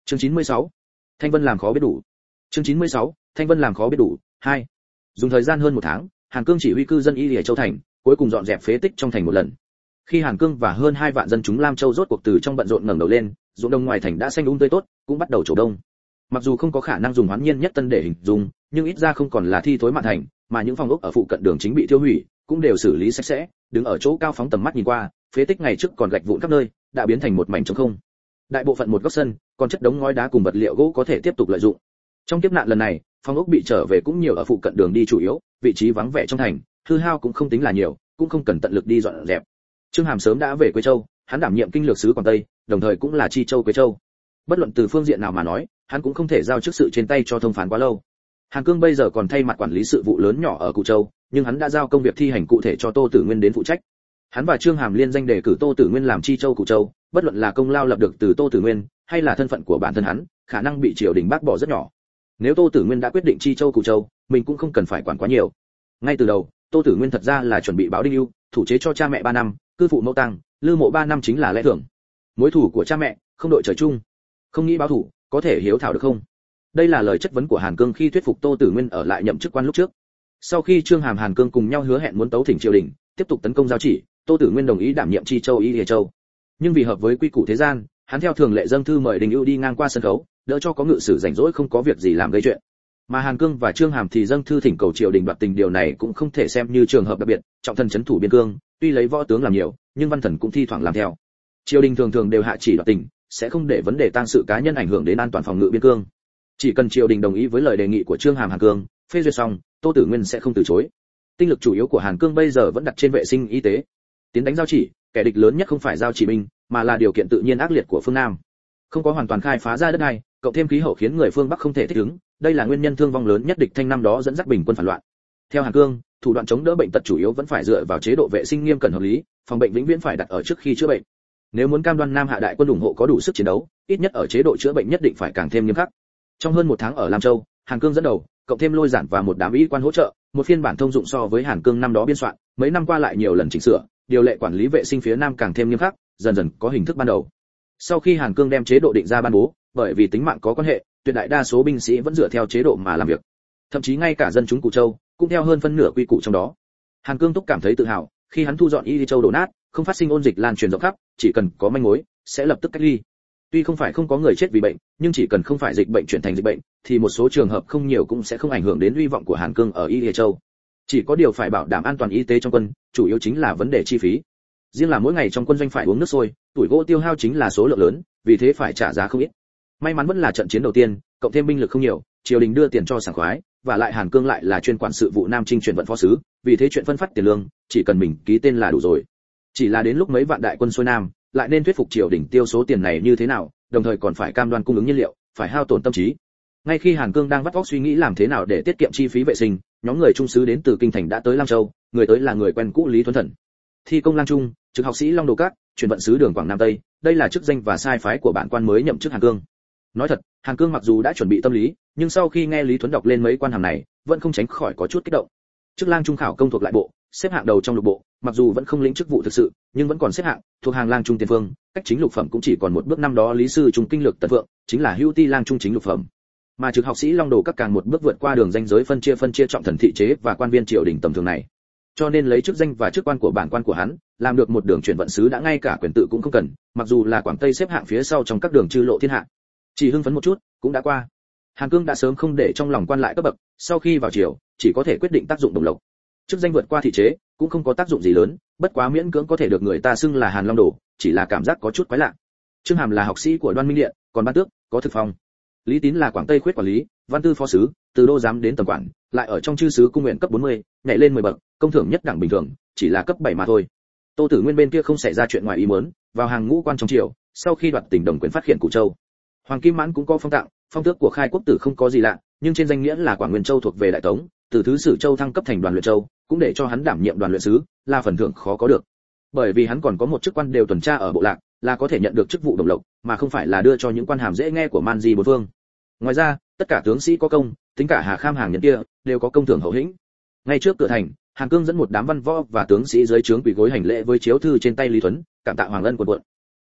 Chương 96. Thanh Vân làm khó biết đủ. Chương 96. Thanh Vân làm khó biết đủ. 2. Dùng thời gian hơn 1 tháng, Hàn Cương chỉ huy cư dân Y Lìa Châu thành, cuối cùng dọn dẹp phế tích trong thành một lần. Khi Hàn Cương và hơn 2 vạn dân chúng Lam Châu rốt cuộc từ trong bận rộn ngẩng đầu lên, ruộng đồng ngoài thành đã xanh tươi tốt, cũng bắt đầu trổ đông. Mặc dù không có khả năng dùng hoán nhiên nhất tân để hình dung, nhưng ít ra không còn là thi thối mạn thành, mà những phòng ốc ở phụ cận đường chính bị tiêu hủy, cũng đều xử lý sạch sẽ, đứng ở chỗ cao phóng tầm mắt nhìn qua, phế tích ngày trước còn gạch vụn khắp nơi, đã biến thành một mảnh trống không. Đại bộ phận một góc sân, còn chất đống ngói đá cùng vật liệu gỗ có thể tiếp tục lợi dụng. Trong kiếp nạn lần này, phòng ốc bị trở về cũng nhiều ở phụ cận đường đi chủ yếu, vị trí vắng vẻ trong thành, hư hao cũng không tính là nhiều, cũng không cần tận lực đi dọn dẹp. Trương Hàm sớm đã về Quế Châu, hắn đảm nhiệm kinh lược sứ Quảng Tây, đồng thời cũng là Chi Châu Quế Châu. Bất luận từ phương diện nào mà nói, hắn cũng không thể giao chức sự trên tay cho thông phán quá lâu. Hàn Cương bây giờ còn thay mặt quản lý sự vụ lớn nhỏ ở Cụ Châu, nhưng hắn đã giao công việc thi hành cụ thể cho Tô Tử Nguyên đến phụ trách. Hắn và Trương Hàm liên danh đề cử Tô Tử Nguyên làm Chi Châu Cụ Châu, bất luận là công lao lập được từ Tô Tử Nguyên, hay là thân phận của bản thân hắn, khả năng bị triều đình bác bỏ rất nhỏ. Nếu Tô Tử Nguyên đã quyết định Chi Châu Cụ Châu, mình cũng không cần phải quản quá nhiều. Ngay từ đầu, Tô Tử Nguyên thật ra là chuẩn bị báo đinh ưu, thủ chế cho cha mẹ 3 năm, cư phụ mẫu tang, lư mộ 3 năm chính là lẽ thường. Mối thù của cha mẹ, không đội trời chung. Không nghĩ báo thù, có thể hiếu thảo được không? Đây là lời chất vấn của Hàn Cương khi thuyết phục Tô Tử Nguyên ở lại nhậm chức quan lúc trước. Sau khi Trương Hàm Hàn Cương cùng nhau hứa hẹn muốn tấu thỉnh triều đình, tiếp tục tấn công Giao Chỉ, Tô Tử Nguyên đồng ý đảm nhiệm Chi Châu Y Lìa Châu. Nhưng vì hợp với quy củ thế gian, hắn theo thường lệ dâng thư mời Đình Ưu đi ngang qua sân khấu, đỡ cho có ngự sử rảnh rỗi không có việc gì làm gây chuyện. Mà Hàn Cương và Trương Hàm thì dâng thư thỉnh cầu triều đình đoạt tình, điều này cũng không thể xem như trường hợp đặc biệt, trọng thần trấn thủ biên cương, tuy lấy võ tướng làm nhiều, nhưng văn thần cũng thi thoảng làm theo. Triều đình thường thường đều hạ chỉ đoạt tình, sẽ không để vấn đề tang sự cá nhân ảnh hưởng đến an toàn phòng ngự biên cương. Chỉ cần triều đình đồng ý với lời đề nghị của Trương Hàm Hàn Cương, phê duyệt xong, Tô Tử Nguyên sẽ không từ chối. Tinh lực chủ yếu của Hàn Cương bây giờ vẫn đặt trên vệ sinh y tế. Tiến đánh Giao Chỉ, kẻ địch lớn nhất không phải Giao Chỉ binh, mà là điều kiện tự nhiên ác liệt của phương Nam. Không có hoàn toàn khai phá ra đất này, cộng thêm khí hậu khiến người phương Bắc không thể thích ứng, đây là nguyên nhân thương vong lớn nhất địch Thanh năm đó dẫn dắt bình quân phản loạn. Theo Hàn Cương, thủ đoạn chống đỡ bệnh tật chủ yếu vẫn phải dựa vào chế độ vệ sinh nghiêm cẩn hợp lý, phòng bệnh vĩnh viễn phải đặt ở trước khi chữa bệnh. Nếu muốn cam đoan Nam Hạ đại quân ủng hộ có đủ sức chiến đấu, ít nhất ở chế độ chữa bệnh nhất định phải càng thêm nghiêm khắc. Trong hơn 1 tháng ở Lam Châu, Hàn Cương dẫn đầu, cộng thêm Lôi Giản và một đám y quan hỗ trợ, một phiên bản thông dụng so với Hàn Cương năm đó biên soạn, mấy năm qua lại nhiều lần chỉnh sửa, điều lệ quản lý vệ sinh phía Nam càng thêm nghiêm khắc, dần dần có hình thức ban đầu. Sau khi Hàn Cương đem chế độ định ra ban bố, bởi vì tính mạng có quan hệ, tuyệt đại đa số binh sĩ vẫn dựa theo chế độ mà làm việc. Thậm chí ngay cả dân chúng Cụ Châu cũng theo hơn phân nửa quy củ trong đó. Hàn Cương Túc cảm thấy tự hào, khi hắn thu dọn Y Lìa Châu đổ nát, không phát sinh ôn dịch lan truyền rộng khắp, chỉ cần có manh mối, sẽ lập tức cách ly. Tuy không phải không có người chết vì bệnh, nhưng chỉ cần không phải dịch bệnh chuyển thành dịch bệnh, thì một số trường hợp không nhiều cũng sẽ không ảnh hưởng đến uy vọng của Hàn Cương ở Y Lìa Châu. Chỉ có điều phải bảo đảm an toàn y tế trong quân, chủ yếu chính là vấn đề chi phí. Riêng là mỗi ngày trong quân doanh phải uống nước sôi, tuổi gỗ tiêu hao chính là số lượng lớn, vì thế phải trả giá không ít. May mắn vẫn là trận chiến đầu tiên, cộng thêm binh lực không nhiều, triều đình đưa tiền cho sảng khoái, và lại Hàn Cương lại là chuyên quản sự vụ Nam Trinh chuyển vận phó sứ, vì thế chuyện phân phát tiền lương, chỉ cần mình ký tên là đủ rồi. Chỉ là đến lúc mấy vạn đại quân xuôi Nam, lại nên thuyết phục triều đình tiêu số tiền này như thế nào, đồng thời còn phải cam đoan cung ứng nhiên liệu, phải hao tổn tâm trí. Ngay khi Hàn Cương đang vắt óc suy nghĩ làm thế nào để tiết kiệm chi phí vệ sinh, nhóm người trung sứ đến từ kinh thành đã tới Lam Châu, người tới là người quen cũ Lý Thuấn Thần. Thi công Lang Trung, trực học sĩ Long Đồ Các, chuyển vận sứ đường Quảng Nam Tây, đây là chức danh và sai phái của bản quan mới nhậm chức Hàn Cương. Nói thật, Hàn Cương mặc dù đã chuẩn bị tâm lý, nhưng sau khi nghe Lý Thuấn đọc lên mấy quan hàm này, vẫn không tránh khỏi có chút kích động. Chức Lang Trung khảo công thuộc lại bộ, xếp hạng đầu trong lục bộ, mặc dù vẫn không lĩnh chức vụ thực sự, nhưng vẫn còn xếp hạng, thuộc hàng Lang Trung tiền phương, cách chính lục phẩm cũng chỉ còn một bước. Năm đó Lý sư trung kinh lược Tần Vượng, chính là hữu ti Lang Trung chính lục phẩm. Mà trực học sĩ Long Đồ Các càng một bước vượt qua đường ranh giới phân chia trọng thần thị chế và quan viên triều đình tầm thường này. Cho nên lấy chức danh và chức quan của bản quan của hắn, làm được một đường chuyển vận sứ đã ngay cả quyền tự cũng không cần, mặc dù là Quảng Tây xếp hạng phía sau trong các đường chư lộ thiên hạ. Chỉ hưng phấn một chút, cũng đã qua. Hàn Cương đã sớm không để trong lòng quan lại cấp bậc, sau khi vào triều, chỉ có thể quyết định tác dụng đồng lộc. Chức danh vượt qua thị chế, cũng không có tác dụng gì lớn, bất quá miễn cưỡng có thể được người ta xưng là Hàn Long Đồ, chỉ là cảm giác có chút quái lạ. Trương Hàm là học sĩ của Đoan Minh Điện, còn Ban Tước có thực phong. Lý Tín là Quảng Tây khuyết quản lý, văn tư phó sứ, từ đô giám đến tầm quản, lại ở trong chư sứ cung nguyện cấp 40, nhảy lên 10 bậc, công thưởng nhất đẳng bình thường, chỉ là cấp 7 mà thôi. Tô Tử Nguyên bên kia không xảy ra chuyện ngoài ý muốn, vào hàng ngũ quan trong triều, sau khi đoạt tỉnh đồng quyền phát hiện Cụ Châu. Hoàng Kim Mãn cũng có phong tặng, phong tước của Khai Quốc Tử không có gì lạ, nhưng trên danh nghĩa là Quảng Nguyên Châu thuộc về Đại Tống, từ thứ sử Châu thăng cấp thành Đoàn Luyện Châu, cũng để cho hắn đảm nhiệm đoàn luyện sứ, là phần thưởng khó có được. Bởi vì hắn còn có một chức quan đều tuần tra ở bộ lạc, là có thể nhận được chức vụ đồng lộc, mà không phải là đưa cho những quan hàm dễ nghe của man di bốn phương. Ngoài ra, tất cả tướng sĩ có công, tính cả Hà Kham hàng nhân kia, đều có công thưởng hậu hĩnh. Ngay trước cửa thành, Hàn Cương dẫn một đám văn võ và tướng sĩ dưới trướng quỳ gối hành lễ với chiếu thư trên tay Lý Thuấn, cảm tạ hoàng ân quần quận.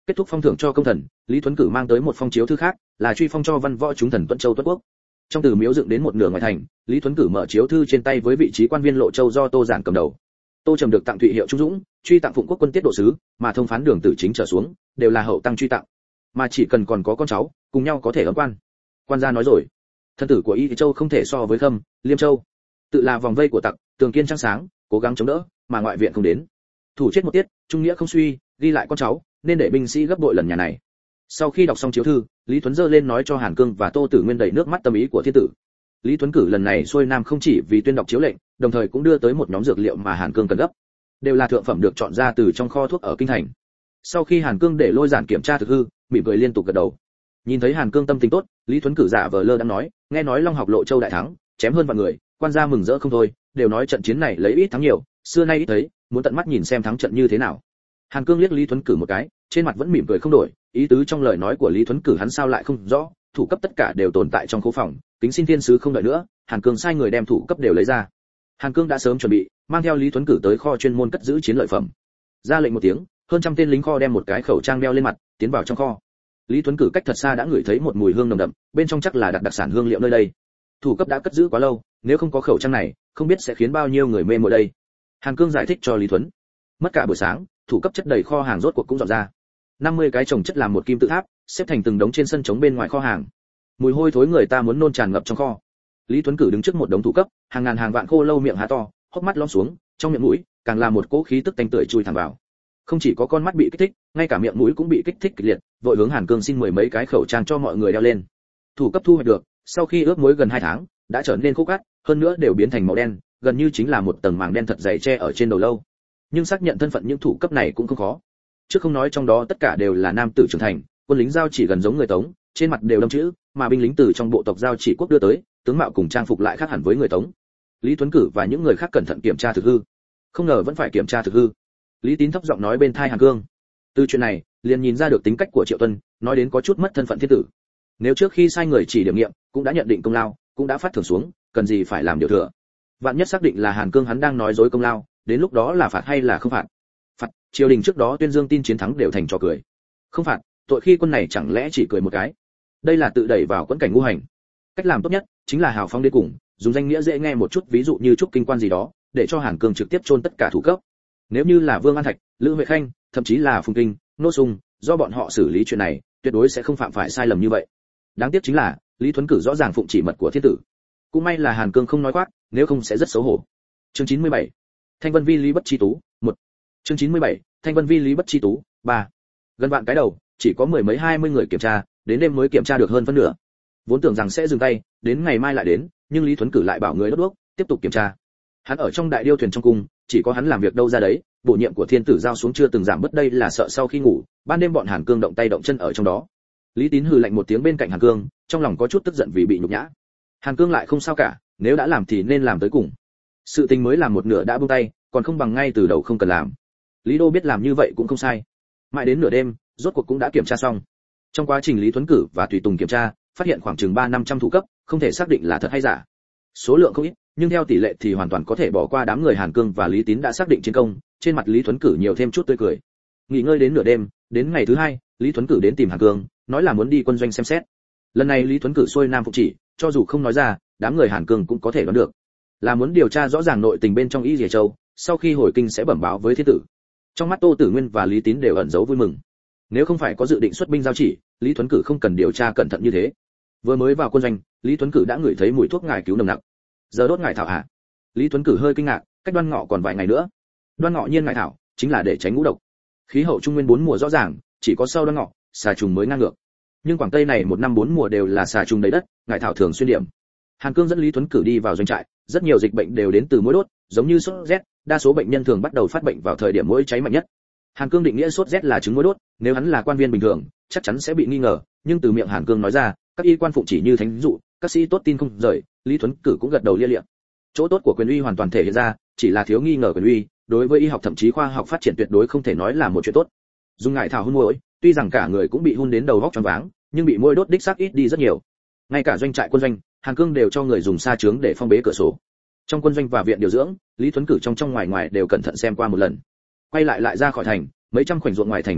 Kết thúc phong thưởng cho công thần, Lý Thuấn Cử mang tới một phong chiếu thư khác, là truy phong cho văn võ chúng thần Tuẫn Châu Tuất Quốc. Trong từ miếu dựng đến một nửa ngoài thành, Lý Thuấn Cử mở chiếu thư trên tay với vị trí quan viên Lộ Châu do Tô Giản cầm đầu. Tô Trầm được tặng thụy hiệu Trung Dũng, truy tặng Phụng Quốc quân tiết độ sứ, mà thông phán Đường Tử Chính trở xuống, đều là hậu tăng truy tặng. Mà chỉ cần còn có con cháu, cùng nhau có thể ấm quan. Quan gia nói rồi, thân tử của Y Châu không thể so với Khâm, Liêm Châu. Tự là vòng vây của tặc, tường kiên trăng sáng, cố gắng chống đỡ, mà ngoại viện không đến. Thủ chết một tiết, trung nghĩa không suy, ghi lại con cháu, nên để binh sĩ gấp bội lần nhà này. Sau khi đọc xong chiếu thư, Lý Thuấn giơ lên nói cho Hàn Cương và Tô Tử Nguyên đầy nước mắt tâm ý của thiên tử. Lý Thuấn Cử lần này xuôi nam không chỉ vì tuyên đọc chiếu lệnh, đồng thời cũng đưa tới một nhóm dược liệu mà Hàn Cương cần gấp, đều là thượng phẩm được chọn ra từ trong kho thuốc ở kinh thành. Sau khi Hàn Cương để Lôi Giản kiểm tra thực hư, mỉm cười liên tục gật đầu. Nhìn thấy Hàn Cương tâm tình tốt, Lý Thuấn Cử giả vờ lơ đang nói, nghe nói Long học Lộ Châu đại thắng, chém hơn vạn người, quan gia mừng rỡ không thôi, đều nói trận chiến này lấy ít thắng nhiều, xưa nay ít thấy, muốn tận mắt nhìn xem thắng trận như thế nào. Hàn Cương liếc Lý Thuấn Cử một cái, trên mặt vẫn mỉm cười không đổi, ý tứ trong lời nói của Lý Thuấn Cử hắn sao lại không rõ, thủ cấp tất cả đều tồn tại trong khố phòng, kính xin thiên sứ không đợi nữa, Hàn Cương sai người đem thủ cấp đều lấy ra. Hàn Cương đã sớm chuẩn bị, mang theo Lý Thuấn Cử tới kho chuyên môn cất giữ chiến lợi phẩm. Ra lệnh một tiếng, hơn trăm tên lính kho đem một cái khẩu trang đeo lên mặt, tiến vào trong kho. Lý Thuấn Cử cách thật xa đã ngửi thấy một mùi hương nồng đậm, bên trong chắc là đặc sản hương liệu nơi đây. Thủ cấp đã cất giữ quá lâu, nếu không có khẩu trang này, không biết sẽ khiến bao nhiêu người mê mội đây. Hàn Cương giải thích cho Lý Thuấn. Mất cả buổi sáng, thủ cấp chất đầy kho hàng rốt cuộc cũng dọn ra. 50 cái chồng chất làm một kim tự tháp, xếp thành từng đống trên sân trống bên ngoài kho hàng. Mùi hôi thối người ta muốn nôn tràn ngập trong kho. Lý Thuấn Cử đứng trước một đống thủ cấp, hàng ngàn hàng vạn khô lâu miệng há to, hốc mắt lõm xuống, trong miệng mũi càng là một cỗ khí tức tanh tưởi chui thẳng vào. Không chỉ có con mắt bị kích thích, ngay cả miệng mũi cũng bị kích thích kịch liệt, vội hướng Hàn Cương xin mười mấy cái khẩu trang cho mọi người đeo lên. Thủ cấp thu hoạch được, sau khi ướp muối gần 2 tháng, đã trở nên khô cát, hơn nữa đều biến thành màu đen, gần như chính là một tầng màng đen thật dày che ở trên đầu lâu. Nhưng xác nhận thân phận những thủ cấp này cũng không khó. Trước không nói trong đó tất cả đều là nam tử trưởng thành, quân lính giao chỉ gần giống người Tống, trên mặt đều đâm chữ, mà binh lính từ trong bộ tộc giao chỉ quốc đưa tới, tướng mạo cùng trang phục lại khác hẳn với người Tống. Lý Thuấn Cử và những người khác cẩn thận kiểm tra thực hư. Không ngờ vẫn phải kiểm tra thực hư. Lý Tín thấp giọng nói bên tai Hàn Cương. Từ chuyện này, liền nhìn ra được tính cách của Triệu Tuân, nói đến có chút mất thân phận thiên tử. Nếu trước khi sai người chỉ điểm nghiệm, cũng đã nhận định công lao, cũng đã phát thưởng xuống, cần gì phải làm điều thừa. Vạn nhất xác định là Hàn Cương hắn đang nói dối công lao, đến lúc đó là phạt hay là không phạt? Phạt, triều đình trước đó tuyên dương tin chiến thắng đều thành trò cười. Không phạt, tội khi quân này chẳng lẽ chỉ cười một cái? Đây là tự đẩy vào quẫn cảnh ngu hành. Cách làm tốt nhất chính là hào phóng đến cùng, dùng danh nghĩa dễ nghe một chút, ví dụ như trúc kinh quan gì đó, để cho Hàn Cương trực tiếp chôn tất cả thủ cấp. Nếu như là Vương An Thạch, Lữ Huệ Khanh, thậm chí là Phùng Kinh, Nô Sung, do bọn họ xử lý chuyện này, tuyệt đối sẽ không phạm phải sai lầm như vậy. Đáng tiếc chính là Lý Thuấn Cử rõ ràng phụng chỉ mật của thiên tử. Cũng may là Hàn Cương không nói quát, nếu không sẽ rất xấu hổ. Chương 97. Thanh Vân Vi Lý Bất Chi Tú, 1. Chương 97. Thanh Vân Vi Lý Bất Chi Tú, 3. Gần vạn cái đầu, chỉ có mười mấy 20 người kiểm tra, đến đêm mới kiểm tra được hơn phân nửa. Vốn tưởng rằng sẽ dừng tay, đến ngày mai lại đến, nhưng Lý Thuấn Cử lại bảo người đốt đuốc, tiếp tục kiểm tra. Hắn ở trong đại điêu thuyền trong cung, chỉ có hắn làm việc đâu ra đấy, bổ nhiệm của thiên tử giao xuống chưa từng giảm bớt, đây là sợ sau khi ngủ, ban đêm bọn Hàn Cương động tay động chân ở trong đó. Lý Tín hừ lạnh một tiếng bên cạnh Hàn Cương, trong lòng có chút tức giận vì bị nhục nhã. Hàn Cương lại không sao cả, nếu đã làm thì nên làm tới cùng. Sự tình mới làm một nửa đã buông tay, còn không bằng ngay từ đầu không cần làm. Lý Đô biết làm như vậy cũng không sai. Mãi đến nửa đêm, rốt cuộc cũng đã kiểm tra xong. Trong quá trình Lý Thuấn Cử và tùy tùng kiểm tra, phát hiện khoảng chừng 300-500 thủ cấp, không thể xác định là thật hay giả. Số lượng không ít, nhưng theo tỷ lệ thì hoàn toàn có thể bỏ qua. Đám người Hàn Cương và Lý Tín đã xác định chiến công, trên mặt Lý Thuấn Cử nhiều thêm chút tươi cười. Nghỉ ngơi đến nửa đêm, đến ngày thứ hai, Lý Thuấn Cử đến tìm Hàn Cương, nói là muốn đi quân doanh xem xét. Lần này Lý Thuấn Cử xuôi nam phục chỉ, cho dù không nói ra, đám người Hàn Cương cũng có thể đoán được, là muốn điều tra rõ ràng nội tình bên trong Y Lìa Châu, sau khi hồi kinh sẽ bẩm báo với thiên tử. Trong mắt Tô Tử Nguyên và Lý Tín đều ẩn giấu vui mừng. Nếu không phải có dự định xuất binh giao chỉ, Lý Thuấn Cử không cần điều tra cẩn thận như thế. Vừa mới vào quân doanh, Lý Thuấn Cử đã ngửi thấy mùi thuốc ngải cứu nồng nặc. Giờ đốt ngải thảo hả? Lý Thuấn Cử hơi kinh ngạc, cách Đoan Ngọ còn vài ngày nữa. Đoan Ngọ nhiên ngải thảo chính là để tránh ngũ độc. Khí hậu trung nguyên 4 mùa rõ ràng, chỉ có sau Đoan Ngọ, xà trùng mới ngang ngược. Nhưng Quảng Tây này 1 năm 4 mùa đều là xà trùng đầy đất, ngải thảo thường xuyên điểm. Hàn Cương dẫn Lý Thuấn Cử đi vào doanh trại, rất nhiều dịch bệnh đều đến từ muỗi đốt, giống như sốt rét, đa số bệnh nhân thường bắt đầu phát bệnh vào thời điểm muỗi cháy mạnh nhất. Hàn Cương định nghĩa sốt rét là chứng muỗi đốt, nếu hắn là quan viên bình thường, chắc chắn sẽ bị nghi ngờ, nhưng từ miệng Hàn Cương nói ra, các y quan phụng chỉ như thánh dụ, các sĩ tốt tin không rời, Lý Thuấn Cử cũng gật đầu lia lịa. Chỗ tốt của quyền uy hoàn toàn thể hiện ra, chỉ là thiếu nghi ngờ quyền uy, đối với y học thậm chí khoa học phát triển tuyệt đối không thể nói là một chuyện tốt. Dùng ngải thảo hun muỗi, tuy rằng cả người cũng bị hun đến đầu óc choáng váng, nhưng bị muỗi đốt đích xác ít đi rất nhiều. Ngay cả doanh trại quân doanh, Hàn Cương đều cho người dùng sa chướng để phong bế cửa sổ. Trong quân doanh và viện điều dưỡng, Lý Thuấn Cử trong ngoài đều cẩn thận xem qua một lần. Quay lại ra khỏi thành, mấy trăm khoảnh ruộng ngoài thành chiếm đất,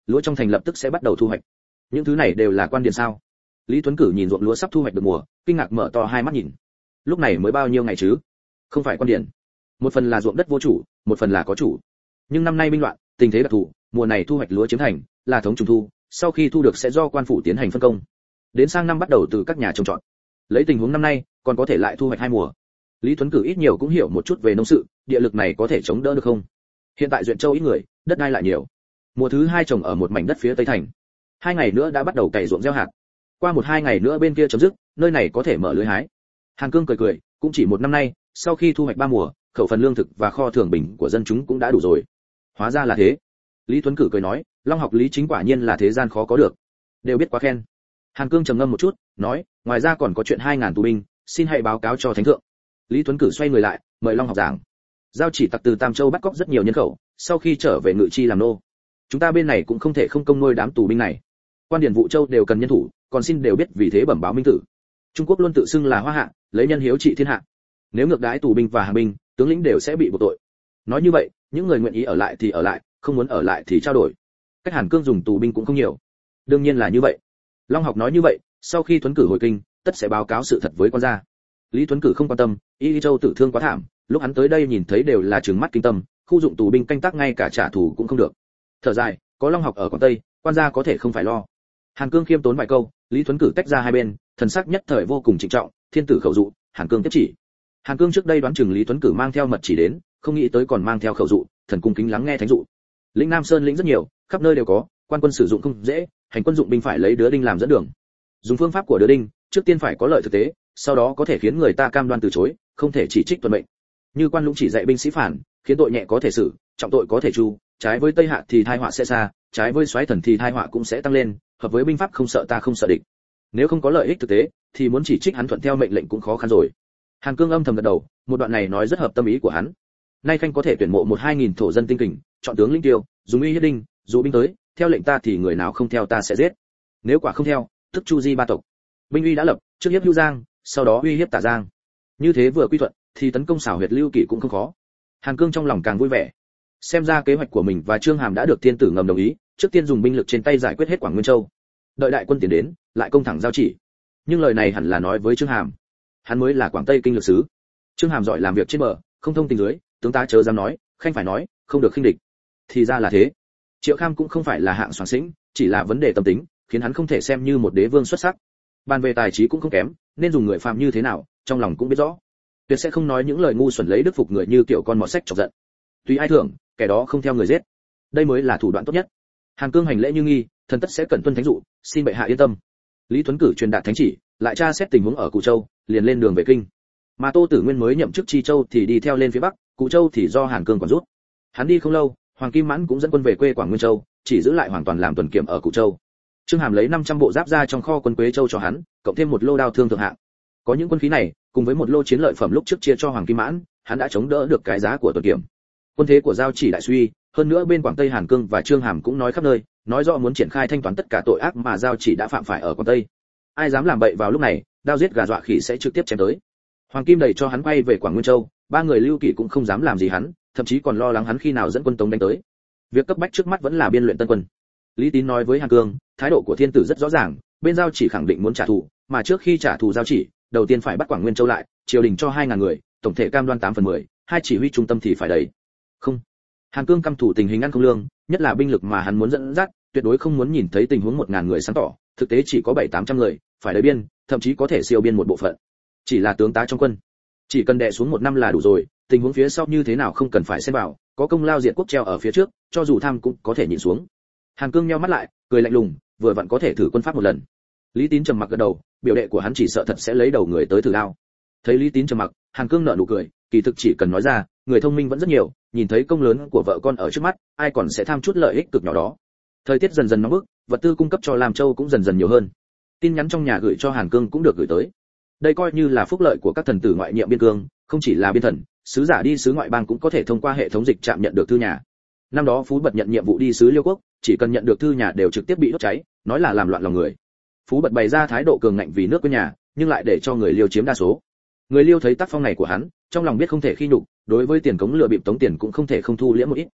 lúa trong thành lập tức sẽ bắt đầu thu hoạch. Những thứ này đều là quan điền sao? Lý Tuấn Cử nhìn ruộng lúa sắp thu hoạch được mùa, kinh ngạc mở to hai mắt nhìn. Lúc này mới bao nhiêu ngày chứ? Không phải quan điền. Một phần là ruộng đất vô chủ, một phần là có chủ. Nhưng năm nay binh loạn, tình thế đặc thù, mùa này thu hoạch lúa chiếm thành, là thống trùng thu, sau khi thu được sẽ do quan phủ tiến hành phân công. Đến sang năm bắt đầu từ các nhà trồng trọt. Lấy tình huống năm nay, còn có thể lại thu hoạch hai mùa. Lý Tuấn Cử ít nhiều cũng hiểu một chút về nông sự, địa lực này có thể chống đỡ được không? Hiện tại Duyện Châu ít người, đất đai lại nhiều. Mùa thứ hai trồng ở một mảnh đất phía tây thành. 2 ngày nữa đã bắt đầu cày ruộng gieo hạt. Qua 1-2 ngày nữa bên kia chấm dứt, nơi này có thể mở lưới hái. Hàn Cương cười cười, cũng chỉ một năm nay, sau khi thu hoạch 3 mùa, khẩu phần lương thực và kho thường bình của dân chúng cũng đã đủ rồi. Hóa ra là thế. Lý Tuấn Cử cười nói, Long học lý chính quả nhiên là thế gian khó có được. Đều biết quá khen. Hàn Cương trầm ngâm một chút, nói, ngoài ra còn có chuyện 2000 tù binh, xin hãy báo cáo cho thánh thượng. Lý Tuấn Cử xoay người lại, mời Long học giảng. Giao chỉ tặc từ Tam Châu bắt cóc rất nhiều nhân khẩu, sau khi trở về ngự chi làm nô. Chúng ta bên này cũng không thể không công nuôi đám tù binh này. Quan điển Vũ Châu đều cần nhân thủ, còn xin đều biết vì thế bẩm báo minh tử. Trung Quốc luôn tự xưng là hoa hạ, lấy nhân hiếu trị thiên hạ. Nếu ngược đãi tù binh và hàng binh, tướng lĩnh đều sẽ bị buộc tội. Nói như vậy, những người nguyện ý ở lại thì ở lại, không muốn ở lại thì trao đổi. Cách Hàn Cương dùng tù binh cũng không nhiều. Đương nhiên là như vậy. Long học nói như vậy, sau khi Tuấn Cử hồi kinh, tất sẽ báo cáo sự thật với quan gia. Lý Tuấn Cử không quan tâm, Y Châu tử thương quá thảm, lúc hắn tới đây nhìn thấy đều là trừng mắt kinh tâm, khu dụng tù binh canh tác ngay cả trả thù cũng không được. Thở dài, có Long học ở Quảng Tây, quan gia có thể không phải lo. Hàn Cương khiêm tốn vài câu, Lý Tuấn Cử tách ra hai bên, thần sắc nhất thời vô cùng trịnh trọng, thiên tử khẩu dụ, Hàn Cương tiếp chỉ. Hàn Cương trước đây đoán chừng Lý Tuấn Cử mang theo mật chỉ đến, không nghĩ tới còn mang theo khẩu dụ, thần cung kính lắng nghe thánh dụ. Lĩnh Nam Sơn lĩnh rất nhiều, khắp nơi đều có, quan quân sử dụng không dễ, hành quân dụng binh phải lấy đứa đinh làm dẫn đường. Dùng phương pháp của đứa đinh, trước tiên phải có lợi thực tế, sau đó có thể khiến người ta cam đoan từ chối, không thể chỉ trích tuân mệnh. Như Quan Lũng chỉ dạy binh sĩ phản, khiến tội nhẹ có thể xử, trọng tội có thể tru, trái với Tây Hạ thì tai họa sẽ xa, trái với Soái Thần thì tai họa cũng sẽ tăng lên, hợp với binh pháp không sợ ta không sợ địch. Nếu không có lợi ích thực tế, thì muốn chỉ trích hắn thuận theo mệnh lệnh cũng khó khăn rồi. Hàn Cương âm thầm gật đầu, một đoạn này nói rất hợp tâm ý của hắn. Nay khanh có thể tuyển mộ 1-2 nghìn thổ dân tinh kình, chọn tướng lĩnh tiêu, dùng uy hiếp đinh, dụ binh tới, theo lệnh ta thì người nào không theo ta sẽ giết. Nếu quả không theo, tức chu di ba tộc. Binh uy đã lập, trước hiếp Hưu Giang, sau đó uy hiếp Tả Giang. Như thế vừa quy thuận, thì tấn công xảo huyệt Lưu Kỷ cũng không khó. Hàn Cương trong lòng càng vui vẻ. Xem ra kế hoạch của mình và Trương Hàm đã được thiên tử ngầm đồng ý, trước tiên dùng binh lực trên tay giải quyết hết Quảng Nguyên Châu. Đợi đại quân tiến đến, lại công thẳng giao chỉ. Nhưng lời này hẳn là nói với Trương Hàm. Hắn mới là Quảng Tây kinh lược sứ. Trương Hàm giỏi làm việc trên bờ, không thông tình dưới, tướng tá chớ dám nói, khanh phải nói, không được khinh địch. Thì ra là thế. Triệu Kham cũng không phải là hạng soàng xĩnh, chỉ là vấn đề tâm tính, khiến hắn không thể xem như một đế vương xuất sắc. Bàn về tài trí cũng không kém, nên dùng người phàm như thế nào, trong lòng cũng biết rõ. Tuyệt sẽ không nói những lời ngu xuẩn lấy đức phục người như kiểu con mọt sách chọc giận. Tùy ai thưởng, kẻ đó không theo người giết. Đây mới là thủ đoạn tốt nhất. Hàn Cương hành lễ như nghi, thần tất sẽ cẩn tuân thánh dụ, xin bệ hạ yên tâm. Lý Tuấn Cử truyền đạt thánh chỉ, lại tra xét tình huống ở Cù Châu, liền lên đường về kinh. Mà Tô Tử Nguyên mới nhậm chức Chi Châu thì đi theo lên phía bắc, Cù Châu thì do Hàn Cương quản rút. Hắn đi không lâu, Hoàng Kim Mãn cũng dẫn quân về quê Quảng Nguyên Châu, chỉ giữ lại hoàn toàn làm tuần kiểm ở Cù Châu. Trương Hàm lấy 500 bộ giáp ra trong kho quân Quế Châu cho hắn, cộng thêm một lô đao thương thượng hạng. Có những quân khí này, cùng với một lô chiến lợi phẩm lúc trước chia cho Hoàng Kim Mãn, hắn đã chống đỡ được cái giá của tuần kiểm. Quân thế của Giao Chỉ đại suy, hơn nữa bên Quảng Tây Hàn Cương và Trương Hàm cũng nói khắp nơi, nói rõ muốn triển khai thanh toán tất cả tội ác mà Giao Chỉ đã phạm phải ở Quảng Tây. Ai dám làm bậy vào lúc này, đao giết gà dọa khỉ sẽ trực tiếp chém tới. Hoàng Kim đẩy cho hắn quay về Quảng Nguyên Châu, 3 người Lưu Kỷ cũng không dám làm gì hắn, thậm chí còn lo lắng hắn khi nào dẫn quân Tống đánh tới. Việc cấp bách trước mắt vẫn là biên luyện tân quân. Lý Tín nói với Hàn Cương, thái độ của thiên tử rất rõ ràng, bên Giao Chỉ khẳng định muốn trả thù, mà trước khi trả thù Giao Chỉ, đầu tiên phải bắt Quảng Nguyên Châu lại, triều đình cho 2000 người, tổng thể cam đoan 8/10, hai chỉ huy trung tâm thì phải đầy. Không. Hàn Cương căm thủ tình hình ăn không lương, nhất là binh lực mà hắn muốn dẫn dắt, tuyệt đối không muốn nhìn thấy tình huống 1000 người sáng tỏ, thực tế chỉ có 700-800 người, phải đầy biên, thậm chí có thể siêu biên một bộ phận. Chỉ là tướng tá trong quân, chỉ cần đè xuống 1 năm là đủ rồi, tình huống phía sau như thế nào không cần phải xen vào, có công lao diệt quốc treo ở phía trước, cho dù tham cũng có thể nhịn xuống. Hàn Cương nheo mắt lại, cười lạnh lùng, vừa vặn có thể thử quân pháp một lần. Lý Tín trầm mặc gật đầu, biểu đệ của hắn chỉ sợ thật sẽ lấy đầu người tới thử đao. Thấy Lý Tín trầm mặc, Hàn Cương nở nụ cười, kỳ thực chỉ cần nói ra, người thông minh vẫn rất nhiều, nhìn thấy công lớn của vợ con ở trước mắt, ai còn sẽ tham chút lợi ích cực nhỏ đó. Thời tiết dần dần nóng bức, vật tư cung cấp cho Lam Châu cũng dần dần nhiều hơn. Tin nhắn trong nhà gửi cho Hàn Cương cũng được gửi tới. Đây coi như là phúc lợi của các thần tử ngoại nhiệm biên cương, không chỉ là biên thần, sứ giả đi sứ ngoại bang cũng có thể thông qua hệ thống dịch trạm nhận được thư nhà. Năm đó Phú Bật nhận nhiệm vụ đi sứ Liêu quốc, chỉ cần nhận được thư nhà đều trực tiếp bị đốt cháy, nói là làm loạn lòng người. Phú Bật bày ra thái độ cường ngạnh vì nước quê nhà, nhưng lại để cho người Liêu chiếm đa số. Người Liêu thấy tác phong này của hắn, trong lòng biết không thể khi nhục, đối với tiền cống lừa bịp tống tiền cũng không thể không thu liễm một ít.